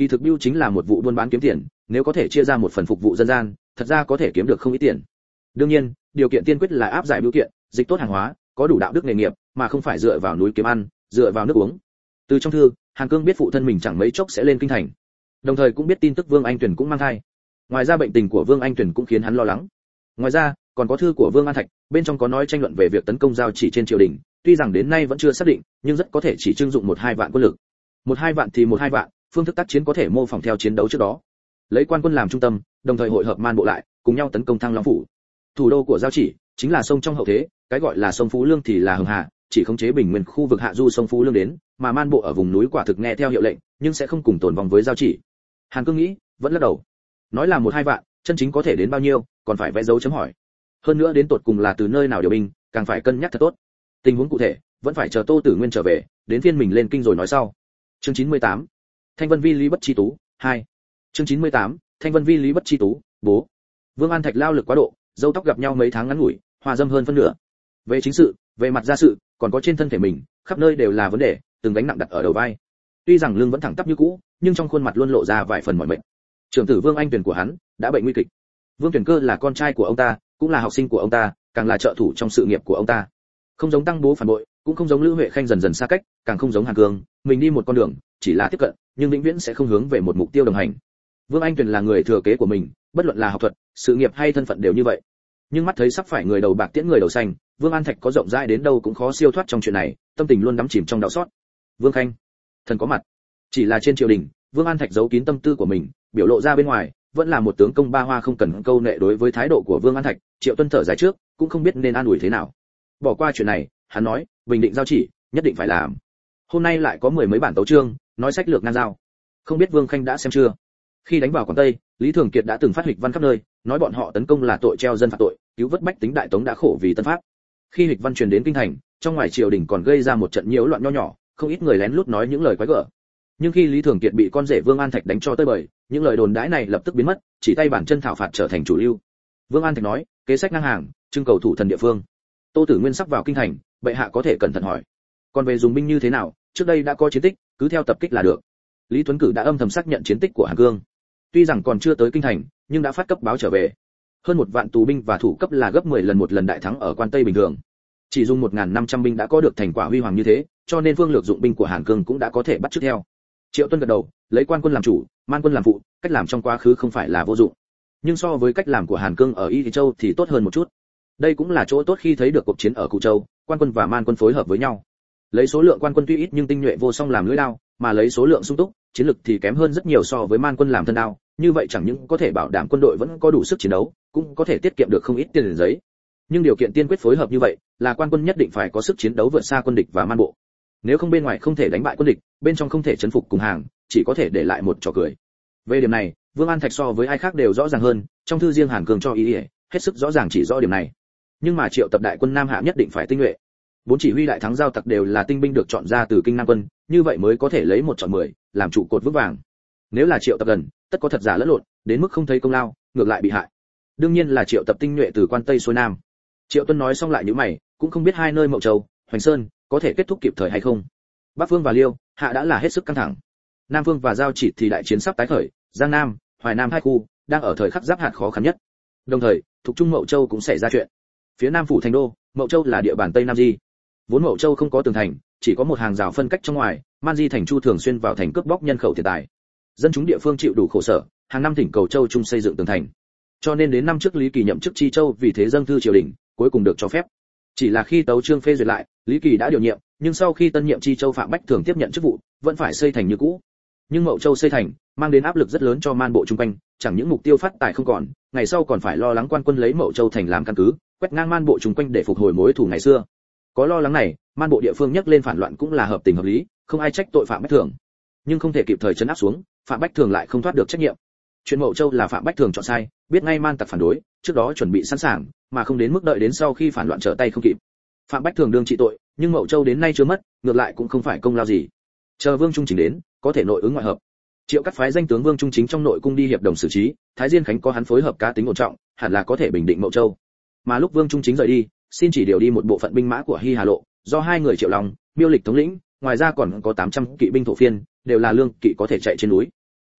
Kỳ thực biêu chính là một vụ buôn bán kiếm tiền, nếu có thể chia ra một phần phục vụ dân gian, thật ra có thể kiếm được không ít tiền. Đương nhiên, điều kiện tiên quyết là áp giải biêu kiện, dịch tốt hàng hóa, có đủ đạo đức nghề nghiệp, mà không phải dựa vào núi kiếm ăn, dựa vào nước uống. Từ trong thư, Hàn Cương biết phụ thân mình chẳng mấy chốc sẽ lên kinh thành, đồng thời cũng biết tin tức Vương Anh Tuyển cũng mang thai. Ngoài ra bệnh tình của Vương Anh Tuyển cũng khiến hắn lo lắng. Ngoài ra, còn có thư của Vương An Thạch, bên trong có nói tranh luận về việc tấn công giao chỉ trên triều đình, tuy rằng đến nay vẫn chưa xác định, nhưng rất có thể chỉ trưng dụng 1-2 vạn quân lực. 1-2 vạn thì 1-2 vạn, phương thức tác chiến có thể mô phỏng theo chiến đấu trước đó. Lấy quan quân làm trung tâm, đồng thời hội hợp man bộ lại, cùng nhau tấn công Thăng Long phủ. Thủ đô của giao chỉ chính là sông trong hậu thế, cái gọi là sông Phú Lương thì là Hưng Hà, chỉ khống chế bình nguyên khu vực hạ du sông Phú Lương đến, mà man bộ ở vùng núi quả thực nghe theo hiệu lệnh, nhưng sẽ không cùng tồn vong với giao chỉ. Hàn Cương nghĩ, vẫn lắc đầu. Nói là 1-2 vạn, chân chính có thể đến bao nhiêu, còn phải vẽ dấu chấm hỏi. Hơn nữa đến tột cùng là từ nơi nào điều binh, càng phải cân nhắc thật tốt. Tình huống cụ thể, vẫn phải chờ Tô Tử Nguyên trở về, đến phiên mình lên kinh rồi nói sau. Chương 98. Thanh Vân Vi Lý Bất Chi Tú 2. Chương 98. Thanh Vân Vi Lý Bất Chi Tú, bố. Vương An Thạch lao lực quá độ, râu tóc gặp nhau mấy tháng ngắn ngủi, hòa dâm hơn phân nửa. Về chính sự, về mặt gia sự, còn có trên thân thể mình, khắp nơi đều là vấn đề, từng gánh nặng đặt ở đầu vai. Tuy rằng lưng vẫn thẳng tắp như cũ, nhưng trong khuôn mặt luôn lộ ra vài phần mỏi mệt. Trưởng tử Vương Anh Tuyển của hắn đã bệnh nguy kịch. Vương Tuyển Cơ là con trai của ông ta, cũng là học sinh của ông ta, càng là trợ thủ trong sự nghiệp của ông ta. Không giống Tăng Bố phản bội, cũng không giống Lữ Huệ Khanh dần dần xa cách, càng không giống Hàn Cương, mình đi một con đường, chỉ là tiếp cận, nhưng vĩnh viễn sẽ không hướng về một mục tiêu đồng hành. Vương Anh Tuyển là người thừa kế của mình, bất luận là học thuật, sự nghiệp hay thân phận đều như vậy. Nhưng mắt thấy sắp phải người đầu bạc tiễn người đầu xanh, Vương An Thạch có rộng rãi đến đâu cũng khó siêu thoát trong chuyện này, tâm tình luôn đắm chìm trong đau xót. Vương Khanh, thần có mặt. Chỉ là trên triều đình, Vương An Thạch giấu kín tâm tư của mình, biểu lộ ra bên ngoài, vẫn là một tướng công ba hoa không cần câu nệ. Đối với thái độ của Vương An Thạch, Triệu Tuân thở dài trước, cũng không biết nên an ủi thế nào. Bỏ qua chuyện này, hắn nói, bình định giao chỉ, nhất định phải làm. Hôm nay lại có 10 mấy bản tấu chương, nói sách lược ngang giao. Không biết Vương Khanh đã xem chưa? Khi đánh vào Quảng Tây, Lý Thường Kiệt đã từng phát hịch văn khắp nơi, nói bọn họ tấn công là tội treo dân phạt tội, cứu vớt bách tính đại tống đã khổ vì tân pháp. Khi hịch văn truyền đến kinh thành, trong ngoài triều đình còn gây ra một trận nhiễu loạn nho nhỏ, không ít người lén lút nói những lời quái gở. Nhưng khi Lý Thường Kiệt bị con rể Vương An Thạch đánh cho tơi bời, những lời đồn đãi này lập tức biến mất, chỉ tay bản chân thảo phạt trở thành chủ lưu. Vương An Thạch nói, kế sách ngang hàng, trưng cầu thủ thần địa phương. Tô Tử Nguyên sắp vào kinh thành, bệ hạ có thể cẩn thận hỏi. Còn về dùng binh như thế nào, trước đây đã có chiến tích, cứ theo tập kích là được. Lý Tuấn Cử đã âm thầm xác nhận chiến tích của Hàn Cương. Tuy rằng còn chưa tới kinh thành, nhưng đã phát cấp báo trở về. Hơn 1 vạn tù binh và thủ cấp là gấp 10 lần một lần đại thắng ở Quan Tây bình thường. Chỉ dùng 1.500 binh đã có được thành quả huy hoàng như thế, cho nên phương lược dụng binh của Hàn Cương cũng đã có thể bắt chước theo. Triệu Tuân gật đầu, lấy quan quân làm chủ, man quân làm phụ, cách làm trong quá khứ không phải là vô dụng. Nhưng so với cách làm của Hàn Cương ở Y Châu thì tốt hơn một chút. Đây cũng là chỗ tốt khi thấy được cuộc chiến ở Cụ Châu, quan quân và man quân phối hợp với nhau. Lấy số lượng quan quân tuy ít nhưng tinh nhuệ vô song làm lưỡi đao, mà lấy số lượng sung túc, chiến lực thì kém hơn rất nhiều so với man quân làm thân đao, như vậy chẳng những có thể bảo đảm quân đội vẫn có đủ sức chiến đấu, cũng có thể tiết kiệm được không ít tiền giấy. Nhưng điều kiện tiên quyết phối hợp như vậy là quan quân nhất định phải có sức chiến đấu vượt xa quân địch và man bộ. Nếu không bên ngoài không thể đánh bại quân địch, bên trong không thể chấn phục cùng hàng, chỉ có thể để lại một trò cười. Về điểm này, Vương An Thạch so với ai khác đều rõ ràng hơn, trong thư riêng Hàn Cương cho ý nghĩa, hết sức rõ ràng chỉ rõ điểm này. Nhưng mà triệu tập đại quân Nam Hạ nhất định phải tinh nhuệ. 4 chỉ huy đại thắng giao tặc đều là tinh binh được chọn ra từ kinh Nam quân, như vậy mới có thể lấy 1 chọn 10, làm trụ cột vững vàng. Nếu là triệu tập gần, tất có thật giả lẫn lộn, đến mức không thấy công lao, ngược lại bị hại. Đương nhiên là triệu tập tinh nhuệ từ Quan Tây xuôi Nam. Triệu Tuân nói xong lại nhíu mày, cũng không biết hai nơi Mậu Châu, Hoành Sơn có thể kết thúc kịp thời hay không. Bắc Phương và Liêu, Hạ đã là hết sức căng thẳng. Nam Phương và Giao Chỉ thì đại chiến sắp tái khởi, Giang Nam, Hoài Nam hai khu đang ở thời khắc giáp hạt khó khăn nhất. Đồng thời, thuộc trung Mậu Châu cũng xảy ra chuyện. Phía Nam phủ thành đô, Mậu Châu là địa bàn Tây Nam Di. Vốn Mậu Châu không có tường thành, chỉ có một hàng rào phân cách trong ngoài, Man Di thành Chu thường xuyên vào thành cướp bóc nhân khẩu tiền tài. Dân chúng địa phương chịu đủ khổ sở, hàng năm thỉnh cầu Châu Trung xây dựng tường thành. Cho nên đến năm trước Lý Kỳ nhậm chức Chi Châu vì thế dâng thư triều đình, cuối cùng được cho phép. Chỉ là khi tấu chương phê duyệt lại, Lý Kỳ đã điều nhiệm, nhưng sau khi tân nhiệm Chi Châu Phạm Bách Thường tiếp nhận chức vụ, vẫn phải xây thành như cũ. Nhưng Mậu Châu xây thành, mang đến áp lực rất lớn cho man bộ chung quanh, chẳng những mục tiêu phát tài không còn, ngày sau còn phải lo lắng quan quân lấy Mậu Châu thành làm căn cứ, quét ngang man bộ chung quanh để phục hồi mối thù ngày xưa. Có lo lắng này, man bộ địa phương nhắc lên phản loạn cũng là hợp tình hợp lý, không ai trách tội Phạm Bách Thường. Nhưng không thể kịp thời trấn áp xuống, Phạm Bách Thường lại không thoát được trách nhiệm. Chuyện Mậu Châu là Phạm Bách Thường chọn sai, biết ngay man tặc phản đối, trước đó chuẩn bị sẵn sàng, mà không đến mức đợi đến sau khi phản loạn trở tay không kịp. Phạm Bách Thường đương trị tội, nhưng Mậu Châu đến nay chưa mất, ngược lại cũng không phải công lao gì. Chờ Vương Trung Chính đến, có thể nội ứng ngoại hợp. Triệu Cắt phái danh tướng Vương Trung Chính trong nội cung đi hiệp đồng xử trí, Thái Diên Khánh có hắn phối hợp cá tính ổn trọng, hẳn là có thể bình định Mậu Châu. Mà lúc Vương Trung Chính rời đi, xin chỉ điều đi một bộ phận binh mã của Hy Hà Lộ, do hai người Triệu Long, Miêu Lịch thống lĩnh, ngoài ra còn có 800 kỵ binh thổ phiên, đều là lương kỵ có thể chạy trên núi.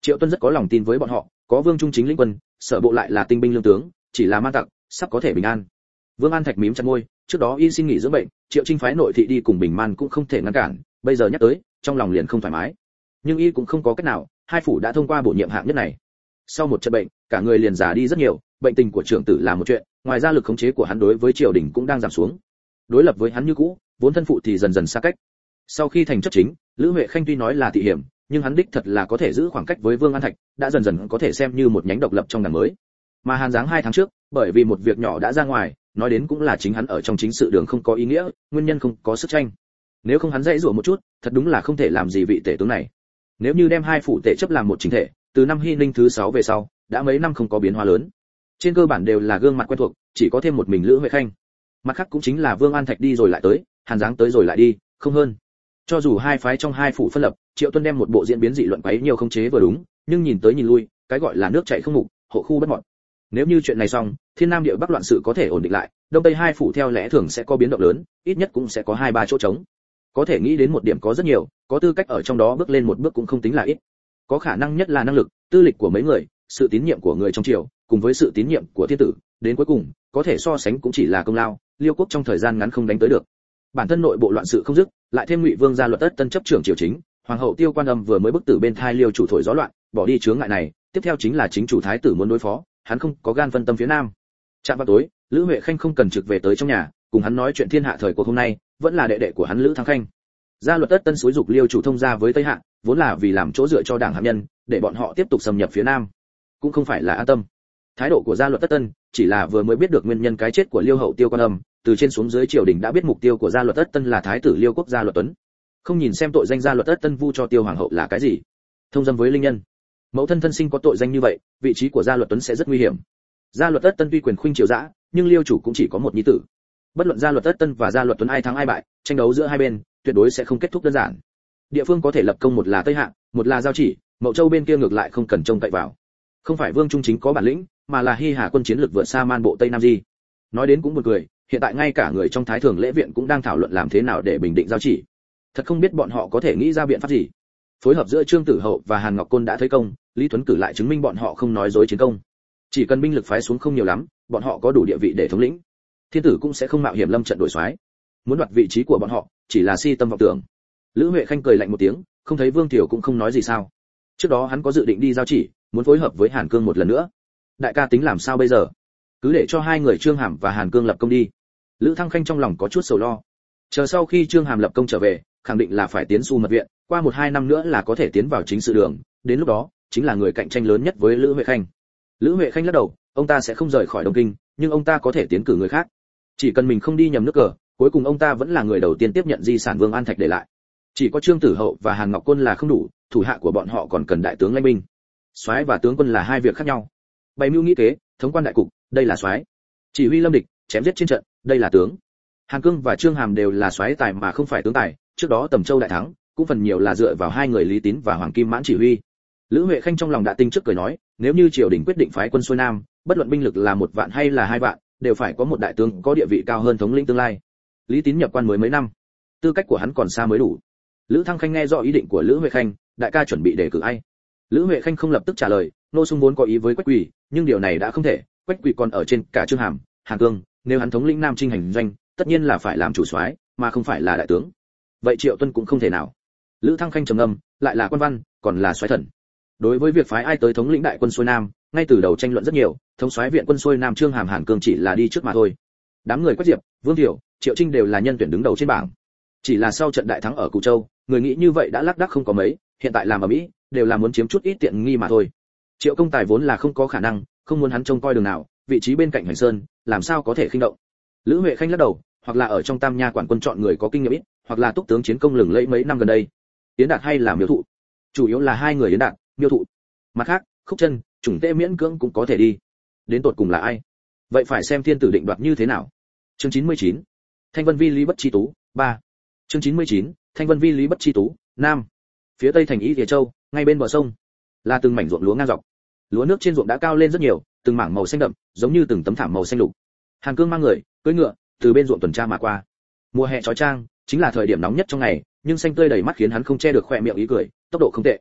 Triệu Tuân rất có lòng tin với bọn họ, có Vương Trung chính lĩnh quân, Sở Bộ lại là tinh binh lương tướng, chỉ là man tặc, sắp có thể bình an. Vương An Thạch mím chặt môi, trước đó y xin nghỉ dưỡng bệnh, Triệu Trinh phái nội thị đi cùng bình man cũng không thể ngăn cản, bây giờ nhắc tới, trong lòng liền không thoải mái. Nhưng y cũng không có cách nào, hai phủ đã thông qua bổ nhiệm hạng nhất này. Sau một trận bệnh, cả người liền già đi rất nhiều, bệnh tình của trưởng tử là một chuyện, ngoài ra lực khống chế của hắn đối với triều đình cũng đang giảm xuống. Đối lập với hắn như cũ, vốn thân phụ thì dần dần xa cách. Sau khi thành chấp chính, Lữ Huệ Khanh tuy nói là thị hiểm, nhưng hắn đích thật là có thể giữ khoảng cách với Vương An Thạch, đã dần dần có thể xem như một nhánh độc lập trong đảng mới. Mà Hàn Giáng 2 tháng trước, bởi vì một việc nhỏ đã ra ngoài, nói đến cũng là chính hắn ở trong chính sự đường không có ý nghĩa, nguyên nhân không có sức tranh. Nếu không hắn dãy rủa một chút, thật đúng là không thể làm gì vị tể tướng này. Nếu như đem hai phủ tể chấp làm một chính thể, từ năm Hy Ninh thứ 6 về sau, đã mấy năm không có biến hóa lớn. Trên cơ bản đều là gương mặt quen thuộc, chỉ có thêm một mình Lữ Huệ Khanh. Mặt khác cũng chính là Vương An Thạch đi rồi lại tới, Hàn Giáng tới rồi lại đi, không hơn. Cho dù hai phái trong hai phủ phân lập, Triệu Tuân đem một bộ diễn biến dị luận quấy nhiều không chế vừa đúng, nhưng nhìn tới nhìn lui, cái gọi là nước chảy không mục, hộ khu bất mọt. Nếu như chuyện này xong, Thiên Nam địa Bắc loạn sự có thể ổn định lại, Đông Tây hai phủ theo lẽ thường sẽ có biến động lớn, ít nhất cũng sẽ có 2-3 chỗ trống. Có thể nghĩ đến một điểm có rất nhiều, có tư cách ở trong đó bước lên một bước cũng không tính là ít. Có khả năng nhất là năng lực, tư lịch của mấy người, sự tín nhiệm của người trong triều, cùng với sự tín nhiệm của thiên tử, đến cuối cùng, có thể so sánh cũng chỉ là công lao, Liêu quốc trong thời gian ngắn không đánh tới được. Bản thân nội bộ loạn sự không dứt, lại thêm Ngụy Vương gia luật tất tân chấp trưởng triều chính, hoàng hậu Tiêu Quan Âm vừa mới bức tử bên thai Liêu chủ thổi gió loạn, bỏ đi chướng ngại này, tiếp theo chính là chính chủ thái tử muốn đối phó, hắn không có gan phân tâm phía nam. Chạm vào tối, Lữ Huệ Khanh không cần trực về tới trong nhà, cùng hắn nói chuyện thiên hạ thời cuộc hôm nay, vẫn là đệ đệ của hắn Lữ Thăng Khanh. Gia luật tất tân xúi dục Liêu chủ thông gia với Tây Hạ, vốn là vì làm chỗ dựa cho đảng hạt nhân, để bọn họ tiếp tục xâm nhập phía nam, cũng không phải là an tâm. Thái độ của Gia luật tất tân chỉ là vừa mới biết được nguyên nhân cái chết của Liêu hậu Tiêu Quan Âm, từ trên xuống dưới triều đình đã biết mục tiêu của Gia luật tất tân là thái tử Liêu quốc Gia luật Tuấn. Không nhìn xem tội danh Gia luật tất tân vu cho Tiêu hoàng hậu là cái gì, thông dâm với linh nhân. Mẫu thân thân sinh có tội danh như vậy, vị trí của Gia luật Tuấn sẽ rất nguy hiểm. Gia luật tất tân tuy quyền khuynh triều dã, nhưng Liêu chủ cũng chỉ có một nhi tử. Bất luận Gia luật tất tân và Gia luật Tuấn ai thắng ai bại, tranh đấu giữa hai bên tuyệt đối sẽ không kết thúc đơn giản. Địa phương có thể lập công một là Tây Hạ, một là Giao Chỉ, Mậu Châu bên kia ngược lại không cần trông cậy vào. Không phải Vương Trung Chính có bản lĩnh, mà là Hy Hà quân chiến lược vượt xa man bộ Tây Nam Di. Nói đến cũng buồn cười, hiện tại ngay cả người trong Thái Thường lễ viện cũng đang thảo luận làm thế nào để bình định Giao Chỉ. Thật không biết bọn họ có thể nghĩ ra biện pháp gì. Phối hợp giữa Trương Tử Hậu và Hàn Ngọc Côn đã thấy công, Lý Tuấn cử lại chứng minh bọn họ không nói dối chiến công. Chỉ cần binh lực phái xuống không nhiều lắm, bọn họ có đủ địa vị để thống lĩnh. Thiên tử cũng sẽ không mạo hiểm lâm trận đổi soái. Muốn đoạt vị trí của bọn họ, chỉ là si tâm vọng tưởng. Lữ Huệ Khanh cười lạnh một tiếng, không thấy Vương Tiểu cũng không nói gì sao. Trước đó hắn có dự định đi Giao Chỉ, muốn phối hợp với Hàn Cương một lần nữa. Đại ca tính làm sao bây giờ? Cứ để cho hai người Trương Hàm và Hàn Cương lập công đi. Lữ Thăng Khanh trong lòng có chút sầu lo. Chờ sau khi Trương Hàm lập công trở về, khẳng định là phải tiến Xu Mật viện, qua 1-2 năm nữa là có thể tiến vào chính sự đường, đến lúc đó, chính là người cạnh tranh lớn nhất với Lữ Huệ Khanh. Lữ Huệ Khanh lắc đầu, ông ta sẽ không rời khỏi Đông Kinh, nhưng ông ta có thể tiến cử người khác. Chỉ cần mình không đi nhầm nước cờ, cuối cùng ông ta vẫn là người đầu tiên tiếp nhận di sản Vương An Thạch để lại. Chỉ có Trương Tử Hậu và Hàn Ngọc Côn là không đủ, thủ hạ của bọn họ còn cần đại tướng lãnh binh. Soái và tướng quân là hai việc khác nhau. Bày mưu nghĩ kế, thống quan đại cục, đây là soái. Chỉ huy lâm địch, chém giết trên trận, đây là tướng. Hàn Cương và Trương Hàm đều là soái tài mà không phải tướng tài, trước đó Tầm Châu đại thắng, cũng phần nhiều là dựa vào hai người Lý Tín và Hoàng Kim Mãn chỉ huy. Lữ Huệ Khanh trong lòng đã tinh trước cười nói, nếu như triều đình quyết định phái quân xuôi nam, bất luận binh lực là 1 vạn hay là 2 vạn, đều phải có một đại tướng có địa vị cao hơn thống lĩnh tương lai. Lý Tín nhập quan mới mấy năm, tư cách của hắn còn xa mới đủ. Lữ Thăng Khanh nghe rõ ý định của Lữ Huệ Khanh, đại ca chuẩn bị đề cử ai? Lữ Huệ Khanh không lập tức trả lời, Nô Sung vốn có ý với Quách Quỳ, nhưng điều này đã không thể, Quách Quỳ còn ở trên cả Trương Hàm, Hàn Cương, nếu hắn thống lĩnh Nam Trinh hành doanh, tất nhiên là phải làm chủ soái, mà không phải là đại tướng. Vậy Triệu Tuân cũng không thể nào. Lữ Thăng Khanh trầm ngâm, lại là quan văn, còn là soái thần. Đối với việc phái ai tới thống lĩnh đại quân xuôi nam, ngay từ đầu tranh luận rất nhiều, thống soái viện quân xuôi nam Trương Hàm Hàn Cương chỉ là đi trước mà thôi. Đám người Quách Diệp, Vương Thiệu, Triệu Trinh đều là nhân tuyển đứng đầu trên bảng. Chỉ là sau trận đại thắng ở Cù Châu, người nghĩ như vậy đã lác đác không có mấy, hiện tại làm ở Mỹ, đều là muốn chiếm chút ít tiện nghi mà thôi. Triệu Công Tài vốn là không có khả năng, không muốn hắn trông coi đường nào, vị trí bên cạnh Hoành Sơn, làm sao có thể khinh động. Lữ Huệ Khanh lắc đầu, hoặc là ở trong Tam Nha quản quân chọn người có kinh nghiệm ít, hoặc là túc tướng chiến công lừng lẫy mấy năm gần đây. Yến Đạt hay là Miêu Thụ? Chủ yếu là hai người Yến Đạt, Miêu Thụ. Mặt khác, Khúc Chân, Chủng Tễ miễn cưỡng cũng có thể đi. Đến tột cùng là ai? Vậy phải xem thiên tử định đoạt như thế nào. Chương 99. Thanh Vân Vi Lý Bất Chi Tú, 3. Chương 99. Thanh Vân Vi Lý Bất Chi Tú, Nam. Phía tây thành Y Địa Châu, ngay bên bờ sông, là từng mảnh ruộng lúa ngang dọc. Lúa nước trên ruộng đã cao lên rất nhiều, từng mảng màu xanh đậm, giống như từng tấm thảm màu xanh lục. Hàn Cương mang người, cưỡi ngựa, từ bên ruộng tuần tra mà qua. Mùa hè chói chang, chính là thời điểm nóng nhất trong ngày, nhưng xanh tươi đầy mắt khiến hắn không che được khóe miệng ý cười, tốc độ không tệ.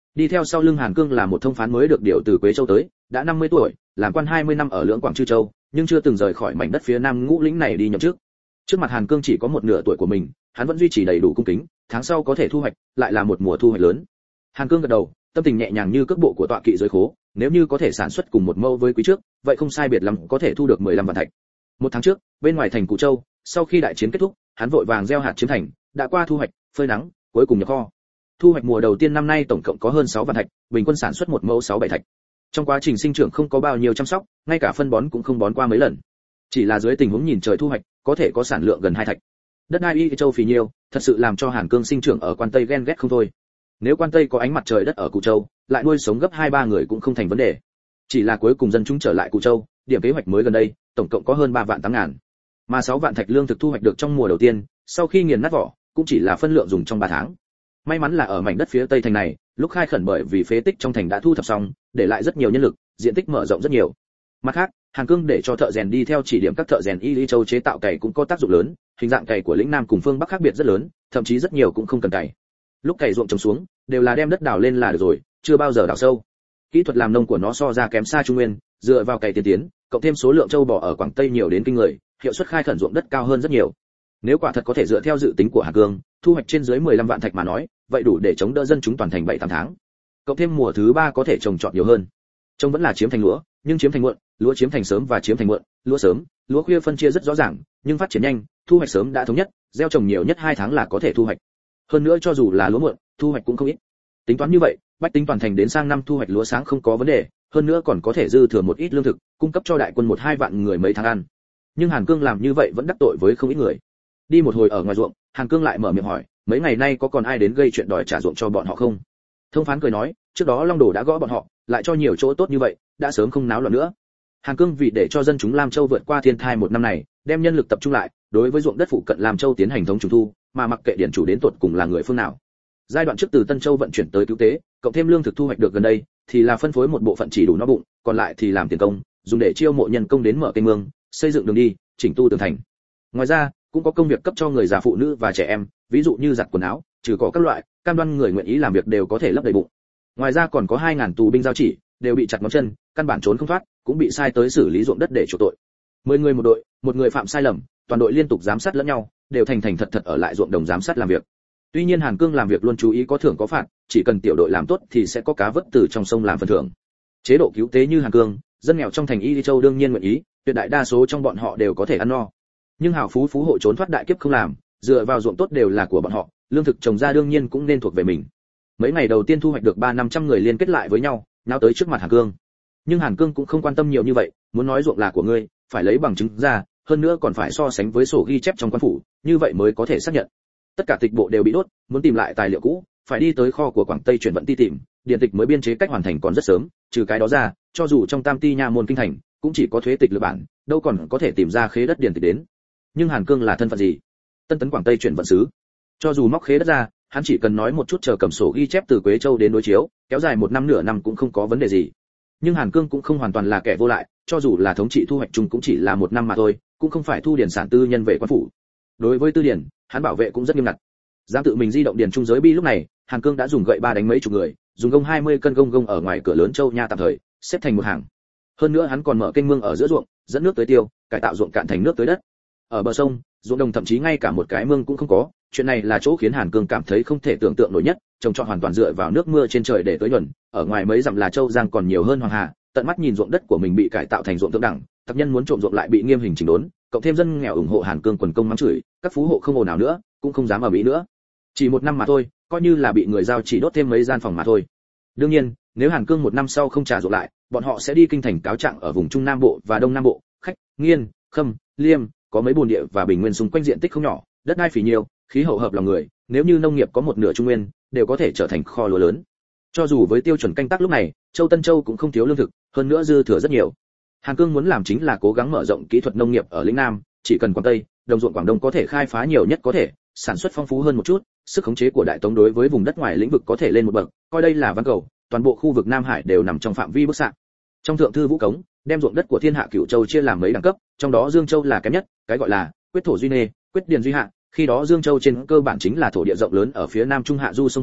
Đi theo sau lưng Hàn Cương là một thông phán mới được điều từ Quế Châu tới, đã 50 tuổi, làm quan 20 năm ở Lưỡng Quảng Trư Châu, nhưng chưa từng rời khỏi mảnh đất phía Nam Ngũ Lĩnh này đi nhậm chức. Trước mặt Hàn Cương chỉ có một nửa tuổi của mình, hắn vẫn duy trì đầy đủ cung kính, tháng sau có thể thu hoạch, lại là một mùa thu hoạch lớn. Hàn Cương gật đầu, tâm tình nhẹ nhàng như cước bộ của tọa kỵ dưới khố, nếu như có thể sản xuất cùng một mâu với quý trước, vậy không sai biệt lắm có thể thu được 15 vạn thạch. Một tháng trước, bên ngoài thành Cù Châu, sau khi đại chiến kết thúc, hắn vội vàng gieo hạt chiếm thành, đã qua thu hoạch, phơi nắng, cuối cùng nhập kho. Thu hoạch mùa đầu tiên năm nay tổng cộng có hơn 6 vạn thạch, bình quân sản xuất một mẫu 6-7 thạch. Trong quá trình sinh trưởng không có bao nhiêu chăm sóc, ngay cả phân bón cũng không bón qua mấy lần. Chỉ là dưới tình huống nhìn trời thu hoạch, có thể có sản lượng gần 2 thạch. Đất đai Y Châu phì nhiêu, thật sự làm cho Hàn Cương sinh trưởng ở Quan Tây ghen ghét không thôi. Nếu Quan Tây có ánh mặt trời đất ở Cù Châu, lại nuôi sống gấp 2-3 người cũng không thành vấn đề. Chỉ là cuối cùng dân chúng trở lại Cù Châu, điểm kế hoạch mới gần đây, tổng cộng có hơn 3 vạn 8 ngàn. Mà 6 vạn thạch lương thực thu hoạch được trong mùa đầu tiên, sau khi nghiền nát vỏ, cũng chỉ là phân lượng dùng trong 3 tháng. May mắn là ở mảnh đất phía Tây thành này, lúc khai khẩn bởi vì phế tích trong thành đã thu thập xong, để lại rất nhiều nhân lực, diện tích mở rộng rất nhiều. Mặt khác, Hàn Cương để cho thợ rèn đi theo chỉ điểm các thợ rèn Y Lý Châu chế tạo cày cũng có tác dụng lớn, hình dạng cày của lĩnh Nam cùng phương Bắc khác biệt rất lớn, thậm chí rất nhiều cũng không cần cày. Lúc cày ruộng trồng xuống, đều là đem đất đào lên là được rồi, chưa bao giờ đào sâu. Kỹ thuật làm nông của nó so ra kém xa Trung Nguyên, dựa vào cày tiên tiến, cộng thêm số lượng châu bò ở Quảng Tây nhiều đến kinh người, hiệu suất khai khẩn ruộng đất cao hơn rất nhiều. Nếu quả thật có thể dựa theo dự tính của Hàn Cương, thu hoạch trên dưới 15 vạn thạch mà nói, vậy đủ để chống đỡ dân chúng toàn thành 7-8 tháng. Cộng thêm mùa thứ 3 có thể trồng trọt nhiều hơn. Trông vẫn là chiếm thành lúa, nhưng chiếm thành muộn, lúa chiếm thành sớm và chiếm thành muộn, lúa sớm, lúa khuya phân chia rất rõ ràng, nhưng phát triển nhanh, thu hoạch sớm đã thống nhất, gieo trồng nhiều nhất 2 tháng là có thể thu hoạch. Hơn nữa cho dù là lúa muộn, thu hoạch cũng không ít. Tính toán như vậy, bách tính toàn thành đến sang năm thu hoạch lúa sáng không có vấn đề, hơn nữa còn có thể dư thừa một ít lương thực, cung cấp cho đại quân 1-2 vạn người mấy tháng ăn. Nhưng Hàn Cương làm như vậy vẫn đắc tội với không ít người. Đi một hồi ở ngoài ruộng, Hàn Cương lại mở miệng hỏi, mấy ngày nay có còn ai đến gây chuyện đòi trả ruộng cho bọn họ không? Thông phán cười nói, trước đó Long Đồ đã gõ bọn họ, lại cho nhiều chỗ tốt như vậy, đã sớm không náo loạn nữa. Hàn Cương vì để cho dân chúng Lam Châu vượt qua thiên thai một năm này, đem nhân lực tập trung lại, đối với ruộng đất phụ cận Lam Châu tiến hành thống trùng thu, mà mặc kệ điển chủ đến tột cùng là người phương nào. Giai đoạn trước từ Tân Châu vận chuyển tới cứu tế, cộng thêm lương thực thu hoạch được gần đây, thì là phân phối một bộ phận chỉ đủ no bụng, còn lại thì làm tiền công, dùng để chiêu mộ nhân công đến mở kênh mương, xây dựng đường đi, chỉnh tu tường thành. Ngoài ra, cũng có công việc cấp cho người già phụ nữ và trẻ em, ví dụ như giặt quần áo, trừ có các loại, cam đoan người nguyện ý làm việc đều có thể lấp đầy bụng. Ngoài ra còn có 2.000 tù binh giao chỉ, đều bị chặt ngón chân, căn bản trốn không thoát, cũng bị sai tới xử lý ruộng đất để chuộc tội. 10 người một đội, một người phạm sai lầm, toàn đội liên tục giám sát lẫn nhau, đều thành thật thật ở lại ruộng đồng giám sát làm việc. Tuy nhiên Hàn Cương làm việc luôn chú ý có thưởng có phạt, chỉ cần tiểu đội làm tốt thì sẽ có cá vớt từ trong sông làm phần thưởng. Chế độ cứu tế như Hàn Cương, dân nghèo trong thành Y Lý Châu đương nhiên nguyện ý, tuyệt đại đa số trong bọn họ đều có thể ăn no. Nhưng hào phú phú hộ trốn thoát đại kiếp không làm, dựa vào ruộng tốt đều là của bọn họ, lương thực trồng ra đương nhiên cũng nên thuộc về mình. Mấy ngày đầu tiên thu hoạch được 300-500 người liên kết lại với nhau, nháo tới trước mặt Hàn Cương. Nhưng Hàn Cương cũng không quan tâm nhiều như vậy, muốn nói ruộng là của ngươi, phải lấy bằng chứng ra, hơn nữa còn phải so sánh với sổ ghi chép trong quan phủ, như vậy mới có thể xác nhận. Tất cả tịch bộ đều bị đốt, muốn tìm lại tài liệu cũ, phải đi tới kho của Quảng Tây chuyển vận ti tìm, điển tịch mới biên chế cách hoàn thành còn rất sớm, trừ cái đó ra, cho dù trong Tam Ti nha môn kinh thành, cũng chỉ có thuế tịch lựa bản, đâu còn có thể tìm ra khế đất điển tịch đến. Nhưng Hàn Cương là thân phận gì? Tân tấn Quảng Tây chuyển vận sứ. Cho dù móc khế đất ra, hắn chỉ cần nói một chút chờ cầm sổ ghi chép từ Quế Châu đến đối chiếu, kéo dài 1 năm nửa năm cũng không có vấn đề gì. Nhưng Hàn Cương cũng không hoàn toàn là kẻ vô lại, cho dù là thống trị thu hoạch chung cũng chỉ là 1 năm mà thôi, cũng không phải thu điển sản tư nhân về quan phủ. Đối với tư điển, hắn bảo vệ cũng rất nghiêm ngặt. Dám tự mình di động điển trung giới bi lúc này, Hàn Cương đã dùng gậy 3 đánh mấy chục người, dùng gông 20 cân gông ở ngoài cửa lớn Châu nha tạm thời, xếp thành một hàng. Hơn nữa hắn còn mở kênh mương ở giữa ruộng, dẫn nước tới tiêu, cải tạo ruộng cạn thành nước tới đất. Ở bờ sông, ruộng đồng thậm chí ngay cả một cái mương cũng không có, chuyện này là chỗ khiến Hàn Cương cảm thấy không thể tưởng tượng nổi nhất, trồng trọt hoàn toàn dựa vào nước mưa trên trời để tưới nhuần, ở ngoài mấy dặm là Châu Giang còn nhiều hơn Hoàng Hà, tận mắt nhìn ruộng đất của mình bị cải tạo thành ruộng thượng đẳng, tập nhân muốn trộm ruộng lại bị nghiêm hình chỉnh đốn, cộng thêm dân nghèo ủng hộ Hàn Cương quần công mắng chửi, các phú hộ không ồn nào nữa, cũng không dám ở mỹ nữa. Chỉ 1 năm mà thôi, coi như là bị người giao chỉ đốt thêm mấy gian phòng mà thôi. Đương nhiên, nếu Hàn Cương 1 năm sau không trả ruộng lại, bọn họ sẽ đi kinh thành cáo trạng ở vùng Trung Nam Bộ và Đông Nam Bộ, Khách, Nghiên, Khâm, Liêm, có mấy bồn địa và bình nguyên xung quanh diện tích không nhỏ, đất đai phì nhiều, khí hậu hợp lòng người, nếu như nông nghiệp có một nửa Trung Nguyên, đều có thể trở thành kho lúa lớn. Cho dù với tiêu chuẩn canh tác lúc này, Châu Tân Châu cũng không thiếu lương thực, hơn nữa dư thừa rất nhiều. Hàn Cương muốn làm chính là cố gắng mở rộng kỹ thuật nông nghiệp ở lĩnh Nam, chỉ cần Quảng Tây, đồng ruộng Quảng Đông có thể khai phá nhiều nhất có thể, sản xuất phong phú hơn một chút, sức khống chế của Đại Tống đối với vùng đất ngoài lĩnh vực có thể lên một bậc, coi đây là văn cầu, toàn bộ khu vực Nam Hải đều nằm trong phạm vi bức xạ. Trong thượng thư Vũ Cống, đem ruộng đất của Thiên Hạ Cửu Châu chia làm mấy đẳng cấp, trong đó Dương Châu là kém nhất, cái gọi là quyết thổ duy nê, quyết điền duy hạ, khi đó Dương Châu trên cơ bản chính là thổ địa rộng lớn ở phía Nam Trung Hạ du sông Hoài,